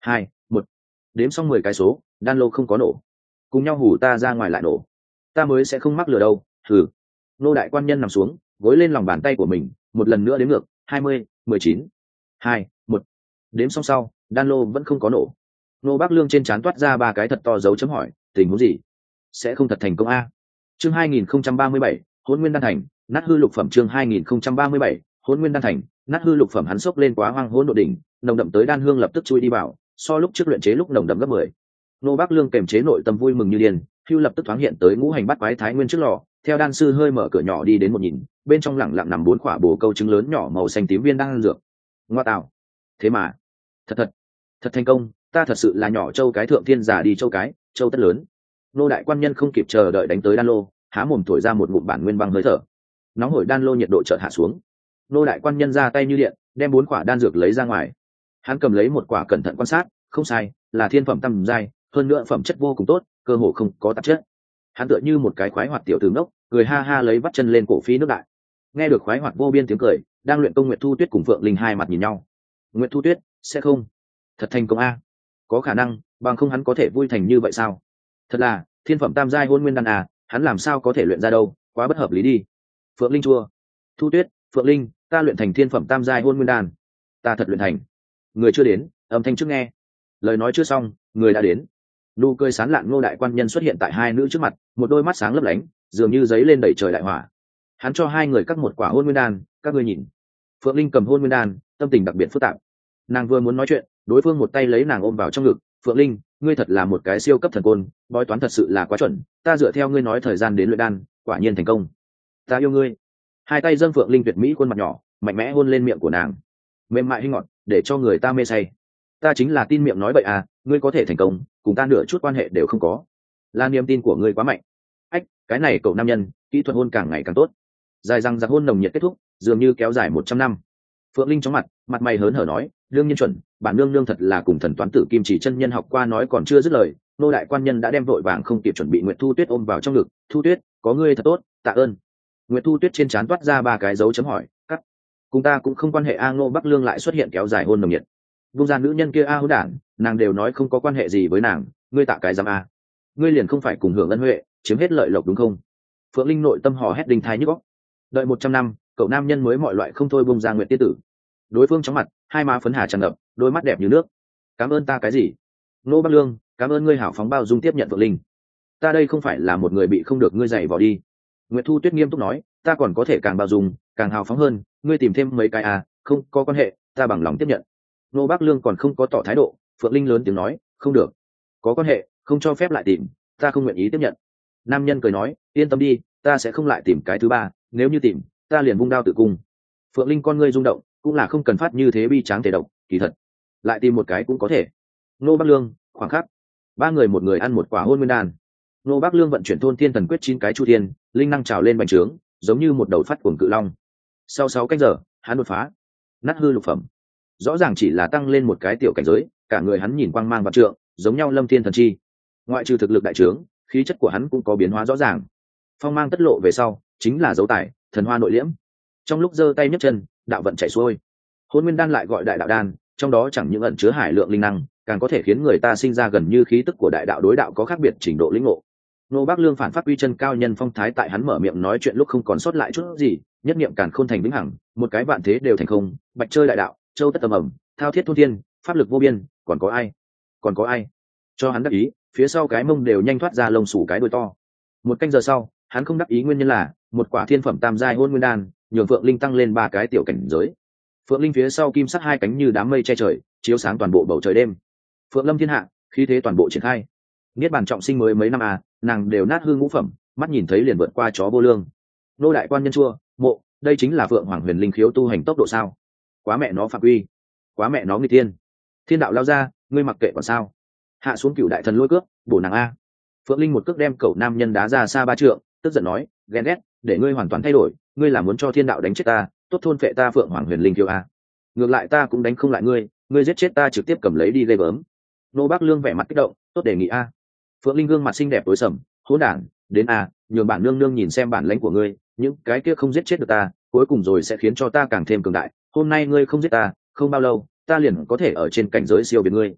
hai một. Đếm xong mười cái số, đan lô không có nổ. Cùng nhau hù ta ra ngoài lại nổ, ta mới sẽ không mắc lừa đâu. Thử. Nô đại quan nhân nằm xuống, gối lên lòng bàn tay của mình, một lần nữa đếm ngược. Hai mươi, mười chín, hai một. Đếm xong sau, đan lô vẫn không có nổ. Nô Bác Lương trên trán toát ra ba cái thật to dấu chấm hỏi, tình huống gì? Sẽ không thật thành công a? Chương hai nghìn không trăm ba mươi bảy, Hỗn Nguyên Đan Thành, nát hư lục phẩm. Chương hai nghìn không trăm ba mươi bảy, Hỗn Nguyên Đan Thành, nát hư lục phẩm. Hắn sốc lên Quá Hoang Hỗn Độn đỉnh, nồng đậm tới đan hương lập tức chui đi vào, so lúc trước luyện chế lúc nồng đậm gấp mười. Nô Bác Lương kềm chế nội tâm vui mừng như điên, hưu lập tức thoáng hiện tới ngũ hành bát quái thái nguyên trước lò, theo đan sư hơi mở cửa nhỏ đi đến một nhìn, bên trong lẳng lặng nằm bốn quả bồ câu trứng lớn nhỏ màu xanh tím viên đang dược. Ngoa tạo, thế mà thật thật thật thành công, ta thật sự là nhỏ châu cái thượng thiên giả đi châu cái châu tất lớn. Nô đại quan nhân không kịp chờ đợi đánh tới đan lô, há mồm thổi ra một ngụm bản nguyên băng hơi thở. Nóng hổi đan lô nhiệt độ chợt hạ xuống. Nô đại quan nhân ra tay như điện, đem bốn quả đan dược lấy ra ngoài. Hắn cầm lấy một quả cẩn thận quan sát, không sai, là thiên phẩm tầm giai, hơn nữa phẩm chất vô cùng tốt, cơ hồ không có tạp chất. Hắn tựa như một cái khoái hoạt tiểu tử ngốc, cười ha ha lấy vắt chân lên cổ phi nước đại. Nghe được khoái hoạt vô biên tiếng cười, đang luyện công Nguyệt Thu Tuyết cùng Phượng Linh hai mặt nhìn nhau. Nguyệt Thu Tuyết, sẽ không thật thành công a? Có khả năng, bằng không hắn có thể vui thành như vậy sao? Thật là thiên phẩm tam giai hôn nguyên đan à, hắn làm sao có thể luyện ra đâu, quá bất hợp lý đi. Phượng Linh chua, Thu Tuyết, Phượng Linh, ta luyện thành thiên phẩm tam giai hôn nguyên đan, ta thật luyện thành. Người chưa đến, âm thanh trước nghe. Lời nói chưa xong, người đã đến. Nụ cười sán lạn Ngô đại quan nhân xuất hiện tại hai nữ trước mặt, một đôi mắt sáng lấp lánh, dường như giấy lên đầy trời đại hỏa. Hắn cho hai người cắt một quả hôn nguyên đan, các ngươi nhìn. Phượng Linh cầm hôn nguyên đan, tâm tình đặc biệt phức tạp. Nàng vừa muốn nói chuyện, đối phương một tay lấy nàng ôm vào trong ngực. Phượng Linh, ngươi thật là một cái siêu cấp thần côn, bói toán thật sự là quá chuẩn, ta dựa theo ngươi nói thời gian đến luyện đan, quả nhiên thành công. Ta yêu ngươi. Hai tay dâng Phượng Linh tuyệt mỹ khuôn mặt nhỏ, mạnh mẽ hôn lên miệng của nàng, mềm mại hinh ngọt, để cho người ta mê say. Ta chính là tin miệng nói bậy à, ngươi có thể thành công, cùng ta nửa chút quan hệ đều không có. Là niềm tin của ngươi quá mạnh. Ách, cái này cậu nam nhân, kỹ thuật hôn càng ngày càng tốt. Dài răng giặc hôn nồng nhiệt kết thúc, dường như kéo dài một trăm năm. Phượng Linh chóng mặt, mặt mày hớn hở nói, đương nhiên chuẩn, bản nương nương thật là cùng thần toán tử Kim Chỉ chân nhân học qua. Nói còn chưa dứt lời, nô đại quan nhân đã đem vội vàng không kịp chuẩn bị Nguyệt Thu Tuyết ôm vào trong ngực. Thu Tuyết, có ngươi thật tốt, tạ ơn. Nguyệt Thu Tuyết trên trán toát ra ba cái dấu chấm hỏi, cắt. Cùng ta cũng không quan hệ a. Ngô Bắc Lương lại xuất hiện kéo dài hôn nồng nhiệt. Vung ra nữ nhân kia a hữu đản, nàng đều nói không có quan hệ gì với nàng, ngươi tạ cái giám a. Ngươi liền không phải cùng hưởng ân huệ, chiếm hết lợi lộc đúng không? Phượng Linh nội tâm hò hét đinh thái nhức óc. Đợi một trăm năm, cậu nam nhân mới mọi loại không thôi bung ra Nguyệt tiên tử. Đối phương chóng mặt, hai má phấn hà tràn ngập, đôi mắt đẹp như nước. Cảm ơn ta cái gì? Nô Bắc Lương, cảm ơn ngươi hảo phóng bao dung tiếp nhận Phượng Linh. Ta đây không phải là một người bị không được ngươi dạy vào đi. Nguyệt Thu Tuyết nghiêm túc nói, ta còn có thể càng bao dung, càng hào phóng hơn, ngươi tìm thêm mấy cái à, không có quan hệ, ta bằng lòng tiếp nhận. Nô Bắc Lương còn không có tỏ thái độ, Phượng Linh lớn tiếng nói, không được, có quan hệ, không cho phép lại tìm, ta không nguyện ý tiếp nhận. Nam nhân cười nói, yên tâm đi, ta sẽ không lại tìm cái thứ ba, nếu như tìm, ta liền vung đao tự cung. Phượng Linh con ngươi rung động, cũng là không cần phát như thế bi tráng thể độc, kỳ thật, lại tìm một cái cũng có thể. Nô Bắc Lương, khoảng khắc, ba người một người ăn một quả hôn nguyên đan. Nô Bắc Lương vận chuyển thôn thiên thần quyết chín cái chu thiên, linh năng trào lên bành trướng, giống như một đầu phát cuồng cự long. Sau sáu canh giờ, hắn đột phá, nát hư lục phẩm. Rõ ràng chỉ là tăng lên một cái tiểu cảnh giới, cả người hắn nhìn quang mang vạn trượng, giống nhau lâm thiên thần chi. Ngoại trừ thực lực đại trướng, khí chất của hắn cũng có biến hóa rõ ràng. Phong mang tất lộ về sau, chính là dấu tài, thần hoa nội liễm. Trong lúc giơ tay nhấc chân, đạo vận chảy xuôi. Hôn nguyên đan lại gọi đại đạo đan, trong đó chẳng những ẩn chứa hải lượng linh năng, càng có thể khiến người ta sinh ra gần như khí tức của đại đạo đối đạo có khác biệt trình độ lĩnh ngộ. Nô Bắc Lương phản phát uy chân cao nhân phong thái tại hắn mở miệng nói chuyện lúc không còn sót lại chút gì, nhất niệm càn khôn thành vĩnh hằng, một cái vạn thế đều thành không, bạch chơi đại đạo, châu tất tầm ẩm, thao thiết thôn thiên, pháp lực vô biên, còn có ai? Còn có ai? Cho hắn đắc ý, phía sau cái mông đều nhanh thoát ra lông sủ cái đuôi to. Một canh giờ sau, hắn không đắc ý nguyên nhân là một quả thiên phẩm tam giai hôn nguyên đan, nhường Phượng Linh tăng lên ba cái tiểu cảnh giới. Phượng Linh phía sau kim sắc hai cánh như đám mây che trời, chiếu sáng toàn bộ bầu trời đêm. Phượng Lâm thiên hạ, khí thế toàn bộ triển khai. Niết bàn trọng sinh mới mấy năm à, nàng đều nát hương ngũ phẩm, mắt nhìn thấy liền vượt qua chó vô lương. Nô đại quan nhân chua, mộ, đây chính là Phượng Hoàng Huyền Linh khiếu tu hành tốc độ sao? Quá mẹ nó phạm quy, quá mẹ nó nghịch thiên. Thiên đạo lao ra, ngươi mặc kệ còn sao? Hạ xuống cửu đại thần lôi cước, bổ nàng a. Phượng Linh một cước đem cậu nam nhân đá ra xa ba trượng, tức giận nói, ghen ghét, để ngươi hoàn toàn thay đổi, ngươi là muốn cho thiên đạo đánh chết ta, tốt thôn phệ ta Phượng Hoàng Huyền Linh khiếu a. Ngược lại ta cũng đánh không lại ngươi, ngươi giết chết ta trực tiếp cầm lấy đi gây bớm. Nô Bắc Lương vẻ mặt kích động, tốt đề nghị a. Phượng Linh gương mặt xinh đẹp tối sầm, hỗn đản, đến a, nhường bản nương nương nhìn xem bản lãnh của ngươi, những cái kia không giết chết được ta, cuối cùng rồi sẽ khiến cho ta càng thêm cường đại. Hôm nay ngươi không giết ta, không bao lâu, ta liền có thể ở trên cảnh giới siêu việt ngươi.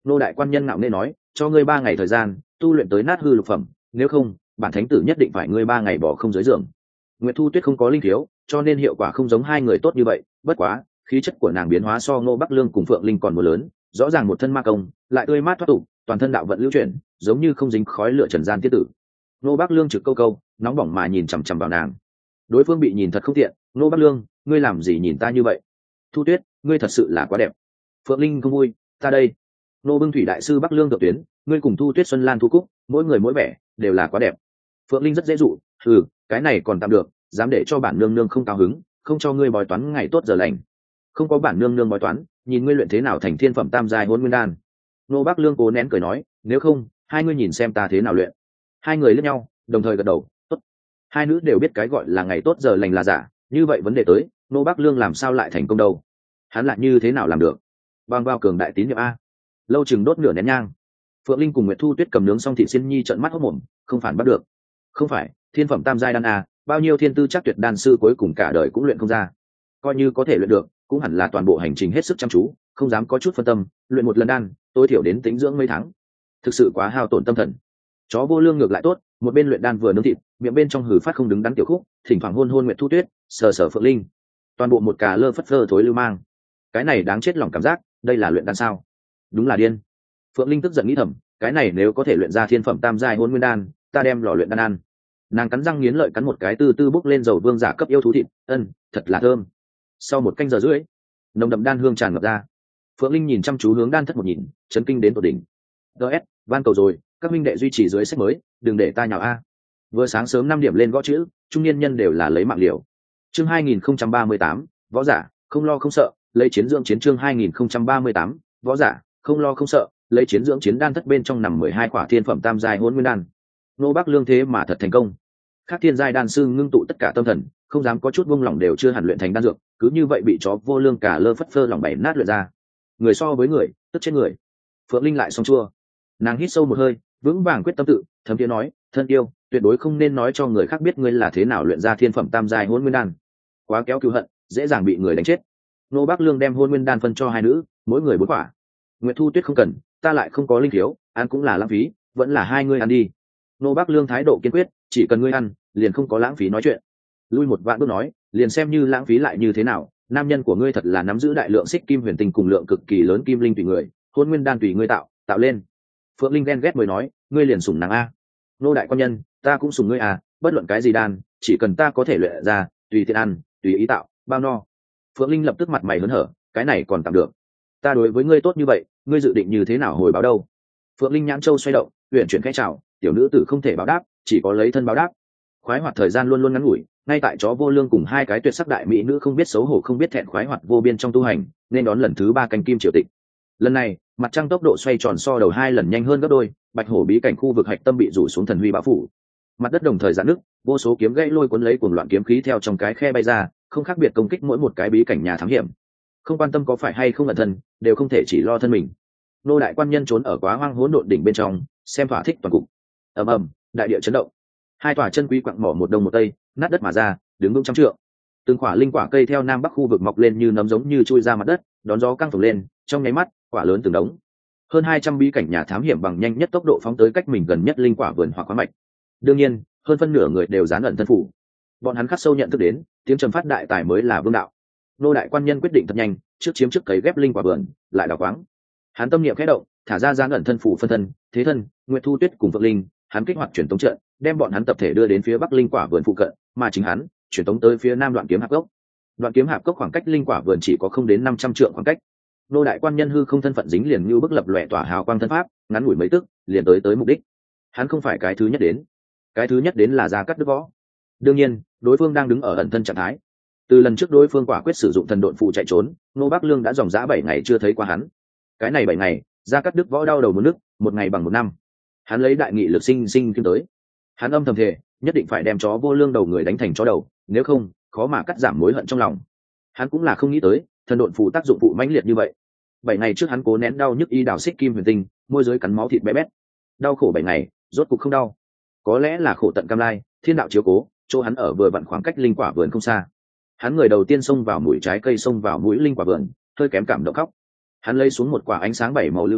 Nô đại quan nhân ngạo nghễ nói, cho ngươi ba ngày thời gian tu luyện tới nát hư lục phẩm, nếu không bản thánh tử nhất định phải ngươi ba ngày bỏ không dưới giường. Nguyệt Thu Tuyết không có linh thiếu, cho nên hiệu quả không giống hai người tốt như vậy, bất quá khí chất của nàng biến hóa so Ngô Bắc Lương cùng Phượng Linh còn một lớn, rõ ràng một thân ma công lại tươi mát thoát tục, toàn thân đạo vận lưu chuyển, giống như không dính khói lửa trần gian tiết tử. Ngô Bắc Lương trực câu câu nóng bỏng mà nhìn chằm chằm vào nàng. Đối phương bị nhìn thật không tiện. Ngô Bắc Lương, ngươi làm gì nhìn ta như vậy? Thu Tuyết, ngươi thật sự là quá đẹp. Phượng Linh không vui, ta đây. Nô Bưng Thủy đại sư Bắc Lương Thượng Tuyến, ngươi cùng Thu Tuyết Xuân Lan Thu Cúc, mỗi người mỗi vẻ, đều là quá đẹp. Phượng Linh rất dễ dụ, ừ, cái này còn tạm được, dám để cho bản nương nương không cao hứng, không cho ngươi bói toán ngày tốt giờ lành. Không có bản nương nương bói toán, nhìn ngươi luyện thế nào thành thiên phẩm tam giai hôn nguyên đan. Nô Bắc Lương cố nén cười nói, nếu không, hai ngươi nhìn xem ta thế nào luyện. Hai người liếc nhau, đồng thời gật đầu, tốt. Hai nữ đều biết cái gọi là ngày tốt giờ lành là giả, như vậy vấn đề tới, Nô Bắc Lương làm sao lại thành công đâu? Hắn lại như thế nào làm được? Bằng vào cường đại tín nhiệm a. Lâu chừng đốt nửa nén nhang. Phượng Linh cùng Nguyệt Thu Tuyết cầm nướng xong thịt xiên nhi trợn mắt hốt mồm, không phản bắt được. Không phải, thiên phẩm tam giai đan a, bao nhiêu thiên tư chắc tuyệt đan sư cuối cùng cả đời cũng luyện không ra. Coi như có thể luyện được, cũng hẳn là toàn bộ hành trình hết sức chăm chú, không dám có chút phân tâm, luyện một lần đan, tối thiểu đến tĩnh dưỡng mấy tháng. Thực sự quá hao tổn tâm thần. Chó Vô Lương ngược lại tốt, một bên luyện đan vừa nướng thịt, miệng bên trong hừ phát không đứng đắn tiểu khúc, thỉnh thoảng hôn hôn Nguyệt Thu Tuyết, sờ sờ Phượng Linh. Toàn bộ một cà lơ phất phơ thối lưu mang. Cái này đáng chết lòng cảm giác, đây là luyện đan sao? Đúng là điên. Phượng Linh tức giận nghĩ thầm, cái này nếu có thể luyện ra thiên phẩm tam giai hôn nguyên đan, ta đem lò luyện đan ăn. Nàng cắn răng nghiến lợi cắn một cái từ từ bốc lên dầu vương giả cấp yêu thú thịt, ân, thật là thơm. Sau một canh giờ rưỡi, nồng đậm đan hương tràn ngập ra. Phượng Linh nhìn chăm chú hướng đan thất một nhìn, chấn kinh đến tột đỉnh. ds van cầu rồi, các minh đệ duy trì dưới sách mới, đừng để ta nhào a. Vừa sáng sớm năm điểm lên gõ chữ, trung niên nhân đều là lấy mạng liều. Chương hai nghìn không trăm ba mươi tám, võ giả không lo không sợ, lấy chiến dưỡng chiến. Chương hai nghìn không trăm ba mươi tám, võ giả không lo không sợ, lấy chiến dưỡng chiến. Đan thất bên trong nằm mười hai quả thiên phẩm tam giai hỗn nguyên đan. Nô Bắc Lương thế mà thật thành công. Khác thiên giai đan sư ngưng tụ tất cả tâm thần, không dám có chút vung lòng đều chưa hẳn luyện thành đan dược, cứ như vậy bị chó Vô Lương cả lơ phất phơ lòng bảy nát luyện ra. Người so với người, tức chết người. Phượng Linh lại xong chua. Nàng hít sâu một hơi, vững vàng quyết tâm tự, thấm tiếng nói, thân yêu, tuyệt đối không nên nói cho người khác biết ngươi là thế nào luyện ra thiên phẩm tam giai hỗn nguyên đan. Quá kéo cứu hận, dễ dàng bị người đánh chết. Nô Bắc Lương đem hôn nguyên đan phân cho hai nữ, mỗi người bốn quả. Nguyệt Thu Tuyết không cần, ta lại không có linh thiếu, ăn cũng là lãng phí, vẫn là hai ngươi ăn đi. Nô Bắc Lương thái độ kiên quyết, chỉ cần ngươi ăn, liền không có lãng phí nói chuyện. Lui một vạn bước nói, liền xem như lãng phí lại như thế nào, nam nhân của ngươi thật là nắm giữ đại lượng xích kim huyền tinh cùng lượng cực kỳ lớn kim linh tùy người, hôn nguyên đan tùy ngươi tạo, tạo lên. Phượng Linh ghen ghét mới nói, ngươi liền sủng nàng a. Nô đại quan nhân, ta cũng sủng ngươi à, bất luận cái gì đan, chỉ cần ta có thể luyện ra, tùy tiện ăn, tùy ý tạo, bao no. Phượng Linh lập tức mặt mày hớn hở, cái này còn tạm được. Ta đối với ngươi tốt như vậy, ngươi dự định như thế nào hồi báo đâu? Phượng Linh nhãn châu xoay động, huyền chuyển khẽ chào, tiểu nữ tử không thể báo đáp, chỉ có lấy thân báo đáp. Khoái hoạt thời gian luôn luôn ngắn ngủi, ngay tại chó Vô Lương cùng hai cái tuyệt sắc đại mỹ nữ không biết xấu hổ không biết thẹn khoái hoạt vô biên trong tu hành, nên đón lần thứ ba canh kim triều tịch. Lần này, mặt trăng tốc độ xoay tròn so đầu hai lần nhanh hơn gấp đôi, bạch hổ bí cảnh khu vực hạch tâm bị rủ xuống thần huy bão phủ. Mặt đất đồng thời giãn nứt, vô số kiếm gãy lôi cuốn lấy cuồng loạn kiếm khí theo trong cái khe bay ra, không khác biệt công kích mỗi một cái bí cảnh nhà thám hiểm. Không quan tâm có phải hay không ẩn thân, đều không thể chỉ lo thân mình. Nô đại quan nhân trốn ở quá hoang hỗn độn đỉnh bên trong, xem thỏa thích toàn cục. Ầm ầm, đại địa chấn động. Hai tòa chân quý quặng mỏ một đông một tây, nát đất mà ra, đứng vững trăm trượng. Từng quả linh quả cây theo nam bắc khu vực mọc lên như nấm giống như chui ra mặt đất, đón gió căng phồng lên, trong nháy mắt, quả lớn từng đống. Hơn hai trăm bí cảnh nhà thám hiểm bằng nhanh nhất tốc độ phóng tới cách mình gần nhất linh quả vườn hoặc khoáng mạch. Đương nhiên, hơn phân nửa người đều dán ẩn thân phủ. Bọn hắn khắc sâu nhận thức đến, tiếng trầm phát đại tài mới là vương đạo. Nô đại quan nhân quyết định thật nhanh, trước chiếm trước cấy ghép linh quả vườn, lại đào khoáng. Hắn tâm niệm khẽ động, thả ra dán ẩn thân phủ phân thân, thế thân, Nguyệt Thu Tuyết cùng Phượng Linh, hắn kích hoạt truyền tống trận, đem bọn hắn tập thể đưa đến phía bắc linh quả vườn phụ cận, mà chính hắn truyền tống tới phía nam đoạn kiếm hạp cốc. Đoạn kiếm hạp cốc khoảng cách linh quả vườn chỉ có không đến năm trăm trượng khoảng cách. Nô đại quan nhân hư không thân phận dính liền như bức lập lòe tỏa hào quang thân pháp, ngắn ngủi mấy tức, liền tới tới mục đích. Hắn không phải cái thứ nhất đến, cái thứ nhất đến là Gia Cát Đức Võ. Đương nhiên, đối phương đang đứng ở ẩn thân trạng thái. Từ lần trước đối phương quả quyết sử dụng thần độn phù chạy trốn, Nô Bắc Lương đã dòng dã bảy ngày chưa thấy qua hắn. Cái này bảy ngày, Gia Cát Đức Võ đau đầu muốn nước, một ngày bằng một năm. Hắn lấy đại nghị lực sinh sinh kiếm tới. Hắn âm thầm thề, nhất định phải đem chó Vô Lương đầu người đánh thành chó đầu, nếu không, khó mà cắt giảm mối hận trong lòng. Hắn cũng là không nghĩ tới, thần độn phù tác dụng phụ mãnh liệt như vậy. Bảy ngày trước hắn cố nén đau nhức y đào xích kim huyền tinh, môi dưới cắn máu thịt bé bét. Đau khổ bảy ngày, rốt cục không đau. Có lẽ là khổ tận cam lai, thiên đạo chiếu cố, chỗ hắn ở vừa vặn khoảng cách linh quả vườn không xa. Hắn người đầu tiên xông vào mũi trái cây xông vào mũi linh quả vườn, hơi kém cảm động khóc. Hắn lấy xuống một quả ánh sáng bảy màu lưu chuyển,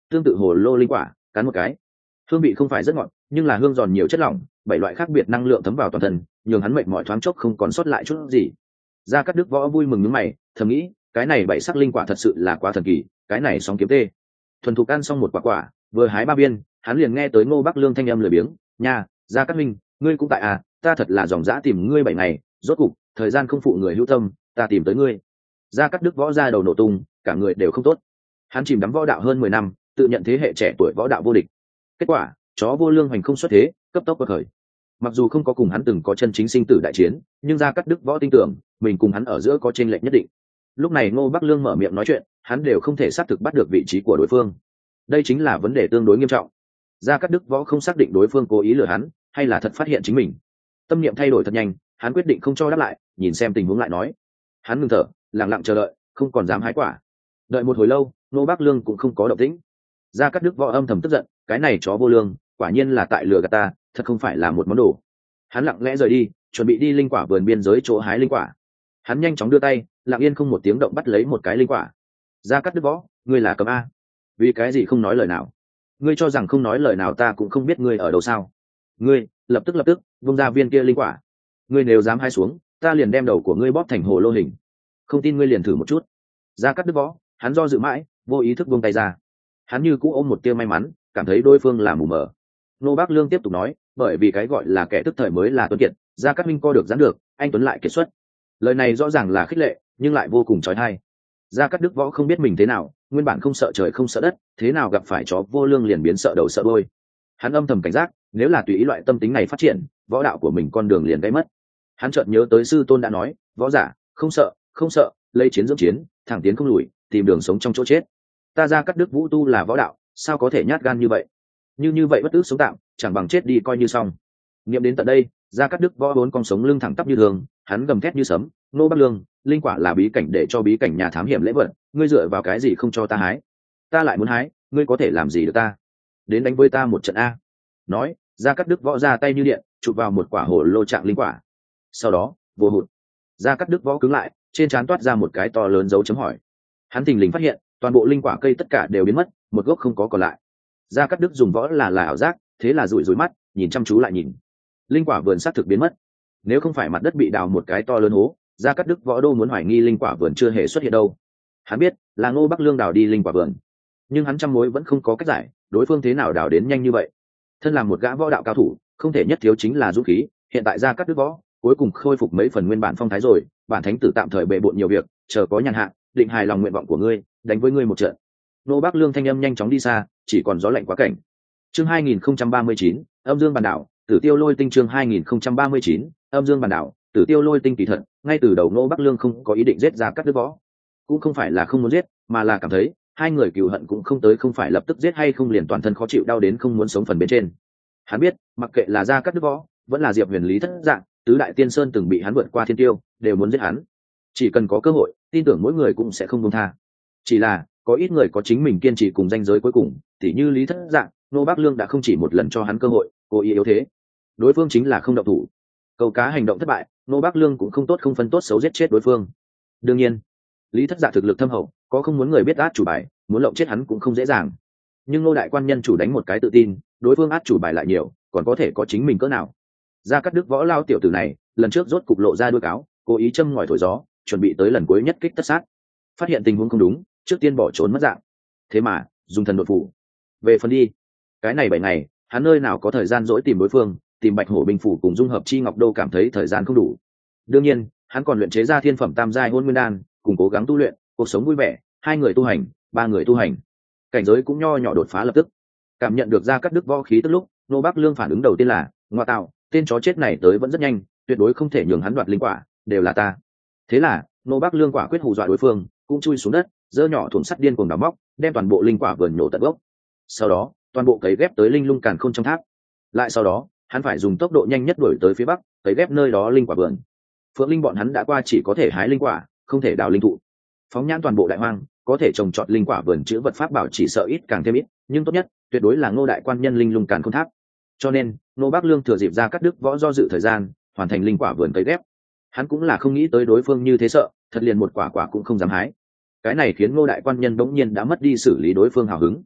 tương tự hồ lô linh quả, cắn một cái hương vị không phải rất ngọt, nhưng là hương giòn nhiều chất lỏng, bảy loại khác biệt năng lượng thấm vào toàn thân, nhường hắn mệt mỏi thoáng chốc không còn sót lại chút gì. Gia Cát Đức Võ vui mừng nhướng mày, thầm nghĩ, cái này bảy sắc linh quả thật sự là quá thần kỳ, cái này sóng kiếm tê. Thuần thục ăn xong một quả quả, vừa hái ba viên, hắn liền nghe tới Ngô Bắc Lương thanh âm lười biếng, "Nha, Gia Cát Minh, ngươi cũng tại à, ta thật là dòng dã tìm ngươi bảy ngày, rốt cục, thời gian không phụ người hữu tâm, ta tìm tới ngươi." Gia Cát Đức Võ ra đầu nổ tung, cả người đều không tốt. Hắn chìm đắm võ đạo hơn mười năm, tự nhận thế hệ trẻ tuổi võ đạo vô địch. Kết quả, chó vô lương hoành không xuất thế, cấp tốc quật khởi. Mặc dù không có cùng hắn từng có chân chính sinh tử đại chiến, nhưng Gia Cát Đức Võ tin tưởng mình cùng hắn ở giữa có chênh lệch nhất định. Lúc này Ngô Bắc Lương mở miệng nói chuyện, hắn đều không thể xác thực bắt được vị trí của đối phương. Đây chính là vấn đề tương đối nghiêm trọng. Gia Cát Đức Võ không xác định đối phương cố ý lừa hắn, hay là thật phát hiện chính mình. Tâm niệm thay đổi thật nhanh, hắn quyết định không cho đáp lại, nhìn xem tình huống lại nói. Hắn ngừng thở, lặng lặng chờ đợi, không còn dám hái quả. Đợi một hồi lâu, Ngô Bắc Lương cũng không có động tĩnh. Gia Cát Đức Võ âm thầm tức giận, cái này chó vô lương, quả nhiên là tại lừa gạt ta, thật không phải là một món đồ. Hắn lặng lẽ rời đi, chuẩn bị đi linh quả vườn biên giới chỗ hái linh quả. Hắn nhanh chóng đưa tay, lặng yên không một tiếng động bắt lấy một cái linh quả. Gia Cát Đức Võ, ngươi là cấm a? Vì cái gì không nói lời nào? Ngươi cho rằng không nói lời nào ta cũng không biết ngươi ở đâu sao? Ngươi, lập tức lập tức, vung ra viên kia linh quả. Ngươi nếu dám hái xuống, ta liền đem đầu của ngươi bóp thành hồ lô hình. Không tin ngươi liền thử một chút. Gia Cát Đức Võ, hắn do dự mãi, vô ý thức buông tay ra. Hắn như cũ ôm một tia may mắn, cảm thấy đối phương là mù mờ. Nô Bác Lương tiếp tục nói, bởi vì cái gọi là kẻ tức thời mới là tuấn kiệt, Gia Cát Minh co được giãn được, anh tuấn lại kiệt xuất. Lời này rõ ràng là khích lệ, nhưng lại vô cùng trói tai. Gia Cát Đức Võ không biết mình thế nào, nguyên bản không sợ trời không sợ đất, thế nào gặp phải chó vô lương liền biến sợ đầu sợ đuôi. Hắn âm thầm cảnh giác, nếu là tùy ý loại tâm tính này phát triển, võ đạo của mình con đường liền gãy mất. Hắn chợt nhớ tới sư tôn đã nói, võ giả không sợ, không sợ, lấy chiến dưỡng chiến, thẳng tiến không lùi, tìm đường sống trong chỗ chết. Ta Gia Cát Đức Vũ tu là võ đạo, sao có thể nhát gan như vậy? Như như vậy bất ước sống tạm, chẳng bằng chết đi coi như xong. Niệm đến tận đây, Gia Cát Đức Võ vốn cong sống lưng thẳng tắp như thường, hắn gầm thét như sấm, Nô Bắc Lương, linh quả là bí cảnh để cho bí cảnh nhà thám hiểm lễ vật, ngươi dựa vào cái gì không cho ta hái? Ta lại muốn hái, ngươi có thể làm gì được ta? Đến đánh với ta một trận a. Nói, Gia Cát Đức Võ ra tay như điện, chụp vào một quả hồ lô trạng linh quả. Sau đó, vô hụt. Gia Cát Đức Võ cứng lại, trên trán toát ra một cái to lớn dấu chấm hỏi. Hắn thình lình phát hiện, toàn bộ linh quả cây tất cả đều biến mất, một gốc không có còn lại. Gia Cát Đức dùng võ là là ảo giác, thế là rủi rủi mắt, nhìn chăm chú lại nhìn. Linh quả vườn sát thực biến mất. Nếu không phải mặt đất bị đào một cái to lớn hố, Gia Cát Đức Võ đô muốn hoài nghi linh quả vườn chưa hề xuất hiện đâu. Hắn biết, là Ngô Bắc Lương đào đi linh quả vườn, nhưng hắn trăm mối vẫn không có cách giải, đối phương thế nào đào đến nhanh như vậy. Thân làm một gã võ đạo cao thủ, không thể nhất thiếu chính là dũng khí, hiện tại Gia Cát Đức Võ cuối cùng khôi phục mấy phần nguyên bản phong thái rồi, bản thánh tử tạm thời bệ bội nhiều việc, chờ có nhàn hạ, định hài lòng nguyện vọng của ngươi, đánh với ngươi một trận. Ngô Bắc Lương thanh âm nhanh chóng đi xa, chỉ còn gió lạnh quá cảnh. Chương hai nghìn không trăm ba mươi chín, Âm Dương Bàn Đảo, Tử Tiêu Lôi Tinh chương hai nghìn không trăm ba mươi chín, Âm Dương Bàn Đảo, Tử Tiêu Lôi Tinh kỳ thật, ngay từ đầu Ngô Bắc Lương không có ý định giết Gia Cát Đức Võ, cũng không phải là không muốn giết, mà là cảm thấy hai người cừu hận cũng không tới không phải lập tức giết hay không liền toàn thân khó chịu đau đến không muốn sống phần bên trên. Hắn biết, mặc kệ là Gia Cát Đức Võ, vẫn là Diệp Huyền Lý thất dạng, tứ đại tiên sơn từng bị hắn vượt qua thiên tiêu, đều muốn giết hắn. Chỉ cần có cơ hội, tin tưởng mỗi người cũng sẽ không buông tha. Chỉ là, có ít người có chính mình kiên trì cùng danh giới cuối cùng, tỉ như Lý thất dạng, Ngô Bắc Lương đã không chỉ một lần cho hắn cơ hội, cố ý yếu thế. Đối phương chính là không động thủ. Câu cá hành động thất bại, Ngô Bắc Lương cũng không tốt không phân tốt xấu giết chết đối phương. Đương nhiên, Lý thất dạ thực lực thâm hậu, có không muốn người biết át chủ bài, muốn lộng chết hắn cũng không dễ dàng. Nhưng Ngô đại quan nhân chủ đánh một cái tự tin, đối phương át chủ bài lại nhiều, còn có thể có chính mình cỡ nào. Gia Cát Đức Võ lao tiểu tử này, lần trước rốt cục lộ ra đuôi cáo, cố ý châm ngòi thổi gió, chuẩn bị tới lần cuối nhất kích tất sát. Phát hiện tình huống không đúng, trước tiên bỏ trốn mất dạng. Thế mà, dùng thần đột phủ. Về phần đi, cái này bảy ngày, hắn nơi nào có thời gian dỗi tìm đối phương, tìm Bạch Hổ binh phủ cùng dung hợp chi ngọc đô cảm thấy thời gian không đủ. Đương nhiên, hắn còn luyện chế ra thiên phẩm tam giai hôn nguyên đan, cùng cố gắng tu luyện, cuộc sống vui vẻ, hai người tu hành, ba người tu hành. Cảnh giới cũng nho nhỏ đột phá lập tức. Cảm nhận được Gia Cát Đức Võ khí tức lúc, Ngô Bắc Lương phản ứng đầu tiên là, ngoa tạo, tên chó chết này tới vẫn rất nhanh, tuyệt đối không thể nhường hắn đoạt linh quả, đều là ta. Thế là, Ngô Bắc Lương quả quyết hù dọa đối phương, cũng chui xuống đất, giơ nhỏ thủng sắt điên cuồng đào móc, đem toàn bộ linh quả vườn nhổ tận gốc. Sau đó, toàn bộ cấy ghép tới linh lung càn khôn trong tháp. Lại sau đó, hắn phải dùng tốc độ nhanh nhất đuổi tới phía bắc, cấy ghép nơi đó linh quả vườn. Phượng Linh bọn hắn đã qua chỉ có thể hái linh quả, không thể đào linh thụ. Phóng nhãn toàn bộ đại hoang, có thể trồng trọt linh quả vườn chữ vật pháp bảo chỉ sợ ít càng thêm ít, nhưng tốt nhất, tuyệt đối là Ngô đại quan nhân linh lung càn khôn tháp. Cho nên, Ngô Bắc Lương thừa dịp Gia Cát Đức Võ do dự thời gian, hoàn thành linh quả vườn cấy ghép. Hắn cũng là không nghĩ tới đối phương như thế sợ, thật liền một quả quả cũng không dám hái. Cái này khiến Ngô đại quan nhân bỗng nhiên đã mất đi xử lý đối phương hào hứng.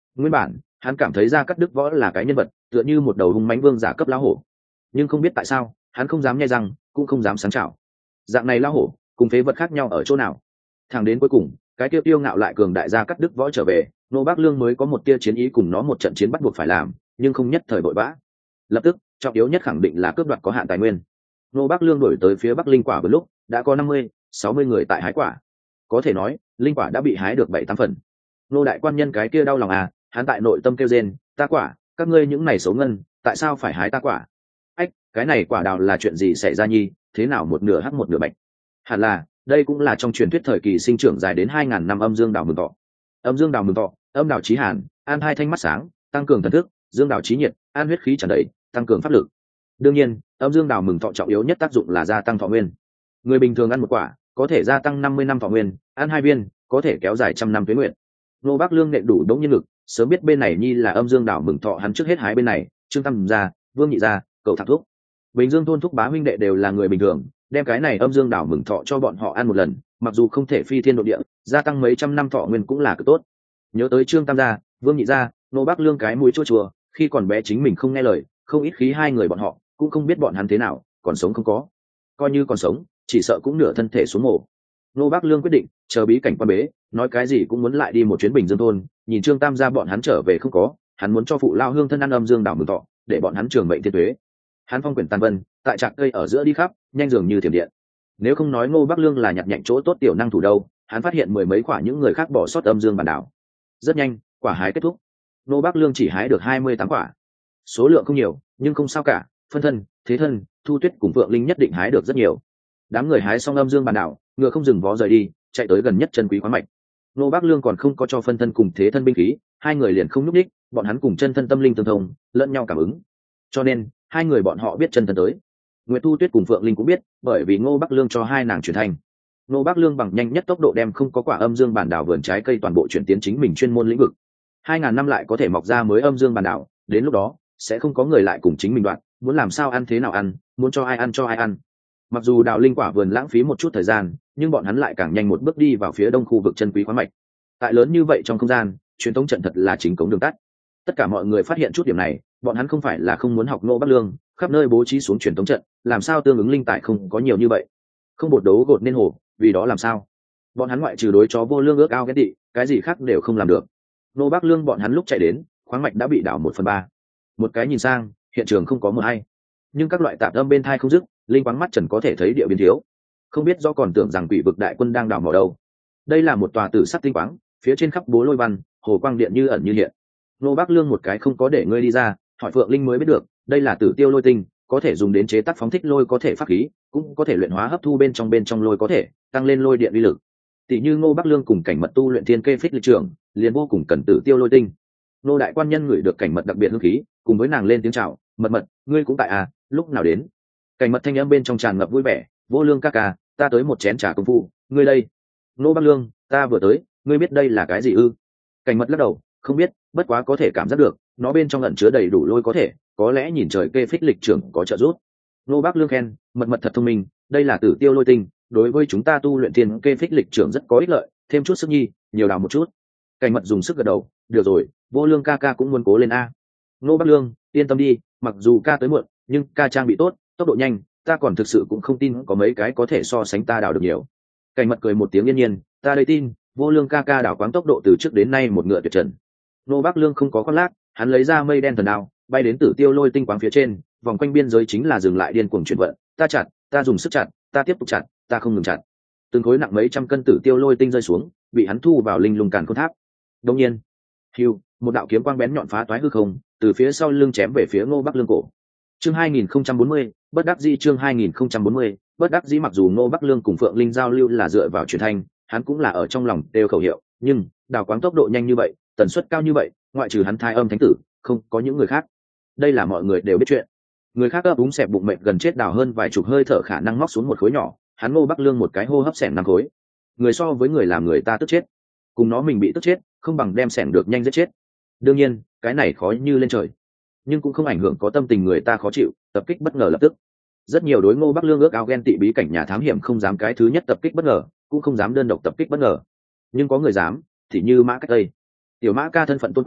Nguyên bản hắn cảm thấy Gia Cát Đức Võ là cái nhân vật tựa như một đầu hung mãnh vương giả cấp lão hổ, nhưng không biết tại sao hắn không dám nhai răng cũng không dám sáng trào. Dạng này lão hổ cùng phế vật khác nhau ở chỗ nào? Thẳng đến cuối cùng cái tiêu tiêu ngạo lại cường đại Gia Cát Đức Võ trở về, Nô Bác Lương mới có một tia chiến ý cùng nó một trận chiến bắt buộc phải làm, nhưng không nhất thời vội vã. Lập tức trọng yếu nhất khẳng định là cướp đoạt có hạn tài nguyên. Nô Bác Lương đổi tới phía Bắc linh quả vừa lúc đã có năm mươi sáu mươi người tại hái quả, có thể nói linh quả đã bị hái được bảy tám phần. Nô đại quan nhân cái kia đau lòng à, hắn tại nội tâm kêu rên, ta quả, các ngươi những này xấu ngân, tại sao phải hái ta quả? Ách, cái này quả đào là chuyện gì xảy ra nhi, thế nào một nửa hắc một nửa bạch? Hẳn là đây cũng là trong truyền thuyết thời kỳ sinh trưởng dài đến hai ngàn năm âm dương đào mừng thọ. Âm dương đào mừng thọ, âm đào chí hàn, an hai thanh mắt sáng, tăng cường thần thức, dương đào chí nhiệt, an huyết khí tràn đầy, tăng cường pháp lực. Đương nhiên âm dương đào mừng thọ trọng yếu nhất tác dụng là gia tăng thọ nguyên. Người bình thường ăn một quả có thể gia tăng năm mươi năm thọ nguyên, ăn hai viên có thể kéo dài trăm năm tuế nguyện. Nô Bác Lương nện đủ đống nhân lực, sớm biết bên này nhi là âm dương đào mừng thọ, hắn trước hết hái bên này. Trương Tam gia, Vương Nhị gia, cậu Thạc Thúc, Bình Dương thôn thúc bá huynh đệ đều là người bình thường, đem cái này âm dương đào mừng thọ cho bọn họ ăn một lần, mặc dù không thể phi thiên độ địa, gia tăng mấy trăm năm thọ nguyên cũng là cực tốt. Nhớ tới Trương Tam gia, Vương Nhị gia, Nô Bác Lương cái mũi chua chua, khi còn bé chính mình không nghe lời, không ít khí hai người bọn họ, cũng không biết bọn hắn thế nào, còn sống không có. Coi như còn sống, chỉ sợ cũng nửa thân thể xuống mồ. Nô Bác Lương quyết định chờ bí cảnh quan bế, nói cái gì cũng muốn lại đi một chuyến Bình Dương thôn, nhìn Trương Tam gia bọn hắn trở về không có, hắn muốn cho phụ lao hương thân ăn âm dương đảo mừng thọ, để bọn hắn trường mệnh thiên tuế. Hắn phong quyển tàn vân, tại trạc cây ở giữa đi khắp, nhanh dường như thiểm điện. Nếu không nói Ngô Bác Lương là nhặt nhạnh chỗ tốt tiểu năng thủ đâu, hắn phát hiện mười mấy quả những người khác bỏ sót âm dương bản đảo. Rất nhanh, quả hái kết thúc. Ngô Bác Lương chỉ hái được hai mươi tám quả. Số lượng không nhiều, nhưng không sao cả, phân thân, thế thân, Thu Tuyết cùng Phượng Linh nhất định hái được rất nhiều. Đám người hái xong âm dương bản đảo, ngựa không dừng vó rời đi, chạy tới gần nhất chân quý khoáng mạch. Ngô Bác Lương còn không có cho phân thân cùng thế thân binh khí, hai người liền không nhúc nhích, bọn hắn cùng chân thân tâm linh tương thông, lẫn nhau cảm ứng. Cho nên, hai người bọn họ biết chân thân tới. Nguyệt Thu Tuyết cùng Phượng Linh cũng biết, bởi vì Ngô Bác Lương cho hai nàng chuyển thành. Ngô Bác Lương bằng nhanh nhất tốc độ đem không có quả âm dương bản đảo vườn trái cây toàn bộ chuyển tiến chính mình chuyên môn lĩnh vực. Hai ngàn năm lại có thể mọc ra mới âm dương bản đảo, đến lúc đó sẽ không có người lại cùng chính mình đoạn, muốn làm sao ăn thế nào ăn, muốn cho ai ăn cho ai ăn. Mặc dù đào linh quả vườn lãng phí một chút thời gian, nhưng bọn hắn lại càng nhanh một bước đi vào phía đông khu vực chân quý khoáng mạch. Tại lớn như vậy trong không gian, truyền thống trận thật là chính cống đường tắt. Tất cả mọi người phát hiện chút điểm này, bọn hắn không phải là không muốn học Ngô Bác Lương, khắp nơi bố trí xuống truyền thống trận, làm sao tương ứng linh tài không có nhiều như vậy. Không bột đấu gột nên hồ, vì đó làm sao? Bọn hắn ngoại trừ đối chó vô lương ước ao ghét tị, cái gì khác đều không làm được. Ngô Bác Lương bọn hắn lúc chạy đến, khoáng mạch đã bị đảo một phần ba. Một cái nhìn sang, hiện trường không có mờ hay, nhưng các loại tạp âm bên thai không dứt, linh quáng mắt trần có thể thấy địa biến thiếu. Không biết do còn tưởng rằng quỷ vực đại quân đang đào mỏ đâu. Đây là một tòa tử sắc tinh quáng, phía trên khắp bố lôi văn, hồ quang điện như ẩn như hiện. Ngô Bác Lương một cái không có để ngươi đi ra, hỏi Phượng Linh mới biết được, đây là tử tiêu lôi tinh, có thể dùng đến chế tác phóng thích lôi có thể pháp khí, cũng có thể luyện hóa hấp thu bên trong bên trong lôi có thể tăng lên lôi điện uy lực. Tỷ như Ngô Bác Lương cùng cảnh mật tu luyện thiên kê phích lịch trưởng, liền vô cùng cần tử tiêu lôi tinh. Ngô đại quan nhân ngửi được cảnh mật đặc biệt hương khí, cùng với nàng lên tiếng chào, mật mật, ngươi cũng tại à, lúc nào đến? Cảnh mật thanh âm bên trong tràn ngập vui vẻ, vô lương ca ca, ta tới một chén trà công phu, ngươi đây? Ngô Bác Lương, ta vừa tới, ngươi biết đây là cái gì ư? Cảnh mật lắc đầu, không biết, bất quá có thể cảm giác được, nó bên trong ẩn chứa đầy đủ lôi có thể, có lẽ nhìn trời kê phích lịch trưởng có trợ giúp. Ngô Bác Lương khen, mật mật thật thông minh, đây là tử tiêu lôi tinh, đối với chúng ta tu luyện thiên kê phích lịch trưởng rất có ích lợi, thêm chút sức nhi, nhiều đào một chút. Cảnh mật dùng sức gật đầu, được rồi, vô lương ca ca cũng muốn cố lên a. Ngô Bác Lương, yên tâm đi, mặc dù ca tới muộn, nhưng ca trang bị tốt, tốc độ nhanh, ta còn thực sự cũng không tin có mấy cái có thể so sánh ta đào được nhiều. Cảnh mật cười một tiếng yên nhiên, ta đây tin, vô lương ca ca đào quáng tốc độ từ trước đến nay một ngựa tuyệt trần. Ngô Bác Lương không có khoác lác, hắn lấy ra mây đen thần đao, bay đến tử tiêu lôi tinh quáng phía trên, vòng quanh biên giới chính là dừng lại điên cuồng chuyển vận, ta chặt, ta dùng sức chặt, ta tiếp tục chặt, ta không ngừng chặt. Từng khối nặng mấy trăm cân tử tiêu lôi tinh rơi xuống, bị hắn thu vào linh lung càn khôn tháp. Đương nhiên, hưu, một đạo kiếm quang bén nhọn phá toái hư không, từ phía sau lưng chém về phía Ngô Bác Lương cổ. Chương hai nghìn không trăm bốn mươi, bất đắc dĩ chương hai nghìn không trăm bốn mươi, bất đắc dĩ mặc dù Ngô Bác Lương cùng Phượng Linh giao lưu là dựa vào truyền thanh, hắn cũng là ở trong lòng đều khẩu hiệu, nhưng đào quáng tốc độ nhanh như vậy, tần suất cao như vậy, ngoại trừ hắn thai âm thánh tử, không có những người khác. Đây là mọi người đều biết chuyện. Người khác ấp úng xẹp bụng mệt gần chết đào hơn vài chục hơi thở khả năng móc xuống một khối nhỏ, hắn Ngô Bác Lương một cái hô hấp xẻng năm khối. Người so với người làm người ta tức chết, cùng nó mình bị tức chết, không bằng đem xẻng được nhanh giết chết. Đương nhiên, cái này khó như lên trời, nhưng cũng không ảnh hưởng có tâm tình người ta khó chịu, tập kích bất ngờ lập tức. Rất nhiều đối Ngô Bác Lương ước ao ghen tị bí cảnh nhà thám hiểm không dám cái thứ nhất tập kích bất ngờ, cũng không dám đơn độc tập kích bất ngờ, nhưng có người dám, thì như Mã Cách Tây. Tiểu Mã ca thân phận tôn quý,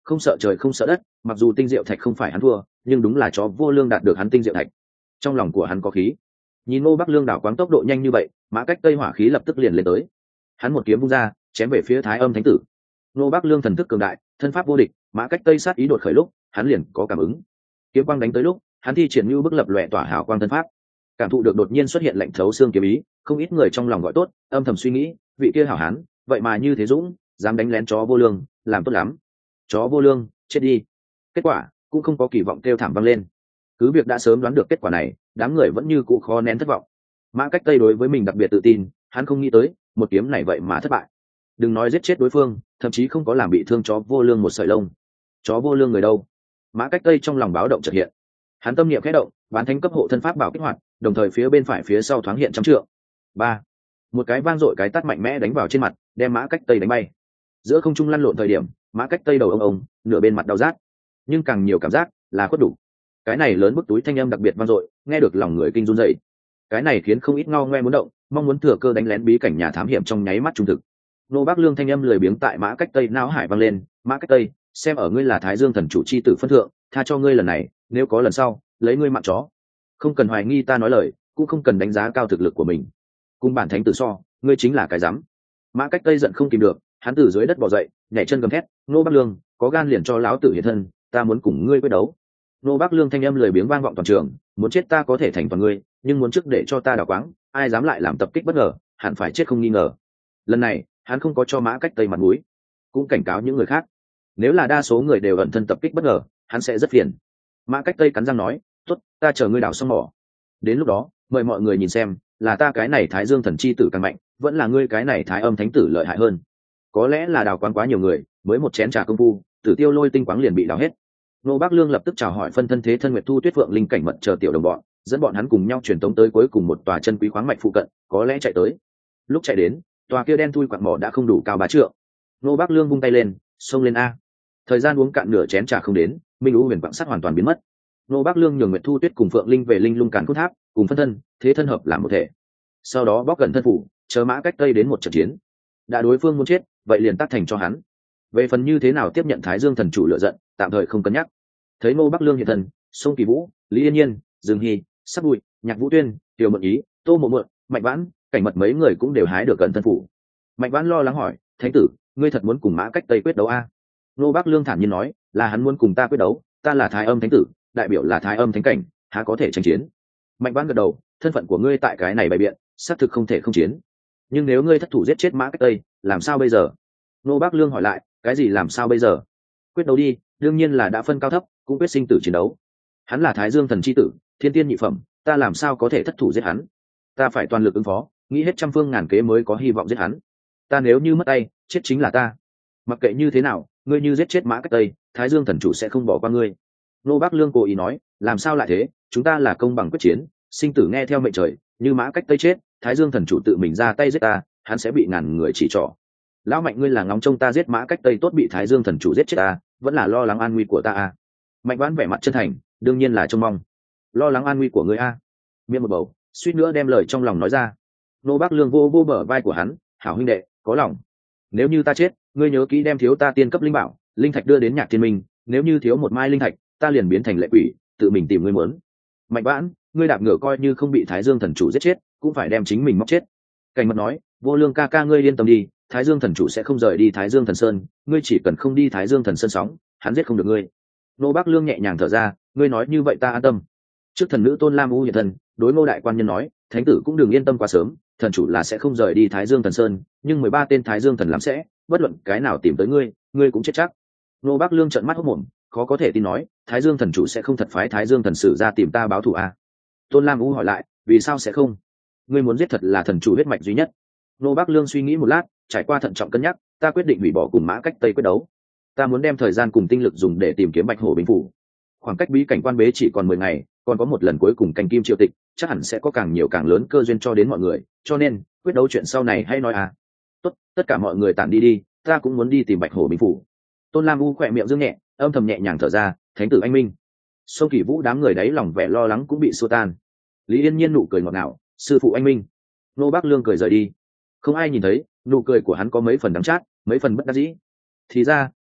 không sợ trời không sợ đất, mặc dù tinh diệu thạch không phải hắn thua, nhưng đúng là chó vô lương đạt được hắn tinh diệu thạch. Trong lòng của hắn có khí. Nhìn Ngô Bắc Lương đảo quáng tốc độ nhanh như vậy, Mã Cách Tây hỏa khí lập tức liền lên tới. Hắn một kiếm vung ra, chém về phía Thái Âm Thánh Tử. Ngô Bắc Lương thần thức cường đại, thân pháp vô địch, Mã Cách Tây sát ý đột khởi lúc, hắn liền có cảm ứng. Kiếm quang đánh tới lúc, hắn thi triển như bức lập lòe tỏa hào quang thân pháp. Cảm thụ được đột nhiên xuất hiện lạnh thấu xương kiếm ý, không ít người trong lòng gọi tốt, âm thầm suy nghĩ, vị kia hảo hán, vậy mà như thế dũng, dám đánh lén chó vô lương, làm tốt lắm. Chó vô lương, chết đi. Kết quả cũng không có kỳ vọng kêu thảm vang lên. Cứ việc đã sớm đoán được kết quả này, đám người vẫn như cũ khó nén thất vọng. Mã Cách Tây đối với mình đặc biệt tự tin, hắn không nghĩ tới một kiếm này vậy mà thất bại. Đừng nói giết chết đối phương, thậm chí không có làm bị thương chó vô lương một sợi lông. Chó vô lương người đâu? Mã Cách Tây trong lòng báo động chợt hiện. Hắn tâm niệm khẽ động, bán thánh cấp hộ thân pháp bảo kích hoạt, đồng thời phía bên phải phía sau thoáng hiện trăm trượng. Ba, một cái vang dội cái tát mạnh mẽ đánh vào trên mặt, đem Mã Cách Tây đánh bay. Giữa không trung lăn lộn thời điểm, Mã Cách Tây đầu ông ông, nửa bên mặt đau rát, nhưng càng nhiều cảm giác là khuất đủ. Cái này lớn bức túi thanh âm đặc biệt vang dội, nghe được lòng người kinh run dậy. Cái này khiến không ít ngao ngoe muốn động, mong muốn thừa cơ đánh lén bí cảnh nhà thám hiểm trong nháy mắt trung thực. Nô Bác Lương thanh âm lười biếng tại Mã Cách Tây não hải vang lên, Mã Cách Tây, xem ở ngươi là Thái Dương thần chủ chi tử phân thượng, tha cho ngươi lần này, nếu có lần sau, lấy ngươi mạng chó. Không cần hoài nghi ta nói lời, cũng không cần đánh giá cao thực lực của mình. Cùng bản thánh tử so, ngươi chính là cái rắm. Mã Cách Tây giận không kìm được, hắn từ dưới đất bò dậy, nhảy chân gầm thét, Nô Bác Lương, có gan liền cho lão tử hiện thân, ta muốn cùng ngươi quyết đấu. Nô Bác Lương thanh âm lười biếng vang vọng toàn trường, muốn chết ta có thể thành toàn ngươi, nhưng muốn trước để cho ta đào quáng, ai dám lại làm tập kích bất ngờ, hẳn phải chết không nghi ngờ. Lần này, hắn không có cho Mã Cách Tây mặt mũi, cũng cảnh cáo những người khác, nếu là đa số người đều ẩn thân tập kích bất ngờ, hắn sẽ rất phiền. Mã Cách Tây cắn răng nói, tốt, ta chờ ngươi đào xong mỏ. Đến lúc đó, mời mọi người nhìn xem, là ta cái này Thái Dương thần chi tử càng mạnh, vẫn là ngươi cái này Thái Âm thánh tử lợi hại hơn. Có lẽ là đào quáng quá nhiều người, mới một chén trà công phu, Tử Tiêu Lôi tinh quáng liền bị đào hết. Nô Bác Lương lập tức chào hỏi phân thân thế thân Nguyệt Thu Tuyết Phượng linh cảnh mật chờ tiểu đồng bọn, dẫn bọn hắn cùng nhau truyền tống tới cuối cùng một tòa chân quý khoáng mạch phụ cận, có lẽ chạy tới. Lúc chạy đến, tòa kia đen thui quặng mỏ đã không đủ cao bá trượng. Nô Bác Lương vung tay lên, xông lên a. Thời gian uống cạn nửa chén trà không đến, Minh U huyền quặng sắt hoàn toàn biến mất. Nô Bác Lương nhường Nguyệt Thu Tuyết cùng Phượng Linh về Linh Lung Càn Cốt Tháp, cùng phân thân, thế thân hợp làm một thể. Sau đó bóc gần thân phủ, chờ Mã Cách Tây đến một trận chiến. Đã đối phương muốn chết, vậy liền tác thành cho hắn. Về phần như thế nào tiếp nhận Thái Dương thần chủ lựa giận, tạm thời không cân nhắc. Thấy Ngô Bắc Lương hiện thân, Sông Kỳ Vũ, Lý Yên Nhiên, Dương Hy, Sắc Bụi, Nhạc Vũ Tuyên, Tiểu Mượn Ý, Tô Mộ Mượn, Mạnh Vãn, cảnh mật mấy người cũng đều hái được gần thân phủ. Mạnh Vãn lo lắng hỏi, Thánh tử, ngươi thật muốn cùng Mã Cách Tây quyết đấu a? Ngô Bắc Lương thản nhiên nói, là hắn muốn cùng ta quyết đấu, ta là Thái Âm Thánh tử, đại biểu là Thái Âm Thánh cảnh, há có thể tranh chiến? Mạnh Vãn gật đầu, thân phận của ngươi tại cái này bày biện, xác thực không thể không chiến. Nhưng nếu ngươi thất thủ giết chết Mã Cách Tây, làm sao bây giờ? Ngô Bắc Lương hỏi lại, cái gì làm sao bây giờ? Quyết đấu đi, đương nhiên là đã phân cao thấp, cũng quyết sinh tử chiến đấu. Hắn là Thái Dương thần chi tử, thiên tiên nhị phẩm, ta làm sao có thể thất thủ giết hắn? Ta phải toàn lực ứng phó, nghĩ hết trăm phương ngàn kế mới có hy vọng giết hắn. Ta nếu như mất tay, chết chính là ta. Mặc kệ như thế nào, ngươi như giết chết Mã Cách Tây, Thái Dương thần chủ sẽ không bỏ qua ngươi. Nô Bắc Lương cố ý nói, làm sao lại thế? Chúng ta là công bằng quyết chiến, sinh tử nghe theo mệnh trời. Như Mã Cách Tây chết, Thái Dương thần chủ tự mình ra tay giết ta, hắn sẽ bị ngàn người chỉ trỏ. Lão Mạnh, ngươi là ngóng trông ta giết Mã Cách Tây tốt bị Thái Dương thần chủ giết chết ta, vẫn là lo lắng an nguy của ta à? Mạnh Vãn vẻ mặt chân thành, đương nhiên là trông mong. Lo lắng an nguy của ngươi a? Miệng một bầu, suýt nữa đem lời trong lòng nói ra. Nô Bắc Lương vô vô bờ vai của hắn, hảo huynh đệ, có lòng. Nếu như ta chết, ngươi nhớ kỹ đem thiếu ta tiên cấp linh bảo, linh thạch đưa đến Nhạc Thiên Minh, nếu như thiếu một mai linh thạch, ta liền biến thành lệ quỷ, tự mình tìm ngươi muốn. Mạnh Vãn, ngươi đạp ngựa coi như không bị Thái Dương thần chủ giết chết, cũng phải đem chính mình móc chết. Cảnh Mật nói, Vô Lương ca ca ngươi yên tâm đi, Thái Dương thần chủ sẽ không rời đi Thái Dương thần sơn, ngươi chỉ cần không đi Thái Dương thần sơn sóng, hắn giết không được ngươi. Nô Bắc Lương nhẹ nhàng thở ra, ngươi nói như vậy ta an tâm. Trước thần nữ Tôn Lam U hiện thân, đối Ngô đại quan nhân nói, thánh tử cũng đừng yên tâm quá sớm, thần chủ là sẽ không rời đi Thái Dương thần sơn, nhưng mười ba tên Thái Dương thần làm sẽ, bất luận cái nào tìm tới ngươi, ngươi cũng chết chắc. Nô Bắc Lương trợn mắt hốt mồm, khó có thể tin nói, Thái Dương thần chủ sẽ không thật phái Thái Dương thần sử ra tìm ta báo thù à? Tôn Lam U hỏi lại, vì sao sẽ không? Ngươi muốn giết thật là thần chủ huyết mạch duy nhất. Nô Bắc Lương suy nghĩ một lát, trải qua thận trọng cân nhắc, ta quyết định hủy bỏ cùng Mã Cách Tây quyết đấu. Ta muốn đem thời gian cùng tinh lực dùng để tìm kiếm Bạch Hổ Bình phủ. Khoảng cách bí cảnh quan bế chỉ còn mười ngày, còn có một lần cuối cùng canh kim triều tịch, chắc hẳn sẽ có càng nhiều càng lớn cơ duyên cho đến mọi người, cho nên quyết đấu chuyện sau này hay nói à. Tốt, tất cả mọi người tản đi đi, ta cũng muốn đi tìm Bạch Hổ Bình phủ. Tôn Lam U khỏe miệng dương nhẹ, âm thầm nhẹ nhàng thở ra, thánh tử anh minh. Sông Kỳ Vũ đám người đấy lòng vẻ lo lắng cũng bị xua tan. Lý Yên Nhiên nụ cười ngọt ngào, sư phụ anh minh. Nô Bắc Lương cười rời đi. Không ai nhìn thấy, nụ cười của hắn có mấy phần đắng chát, mấy phần bất đắc dĩ. Thì ra,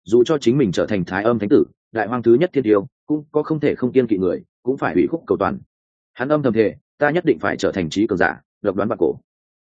dù cho chính mình trở thành thái âm thánh tử, đại hoang thứ nhất thiên tiêu, cũng có không thể không kiên kỵ người, cũng phải ủy khúc cầu toàn. Hắn âm thầm thề, ta nhất định phải trở thành trí cường giả, độc đoán bạc cổ.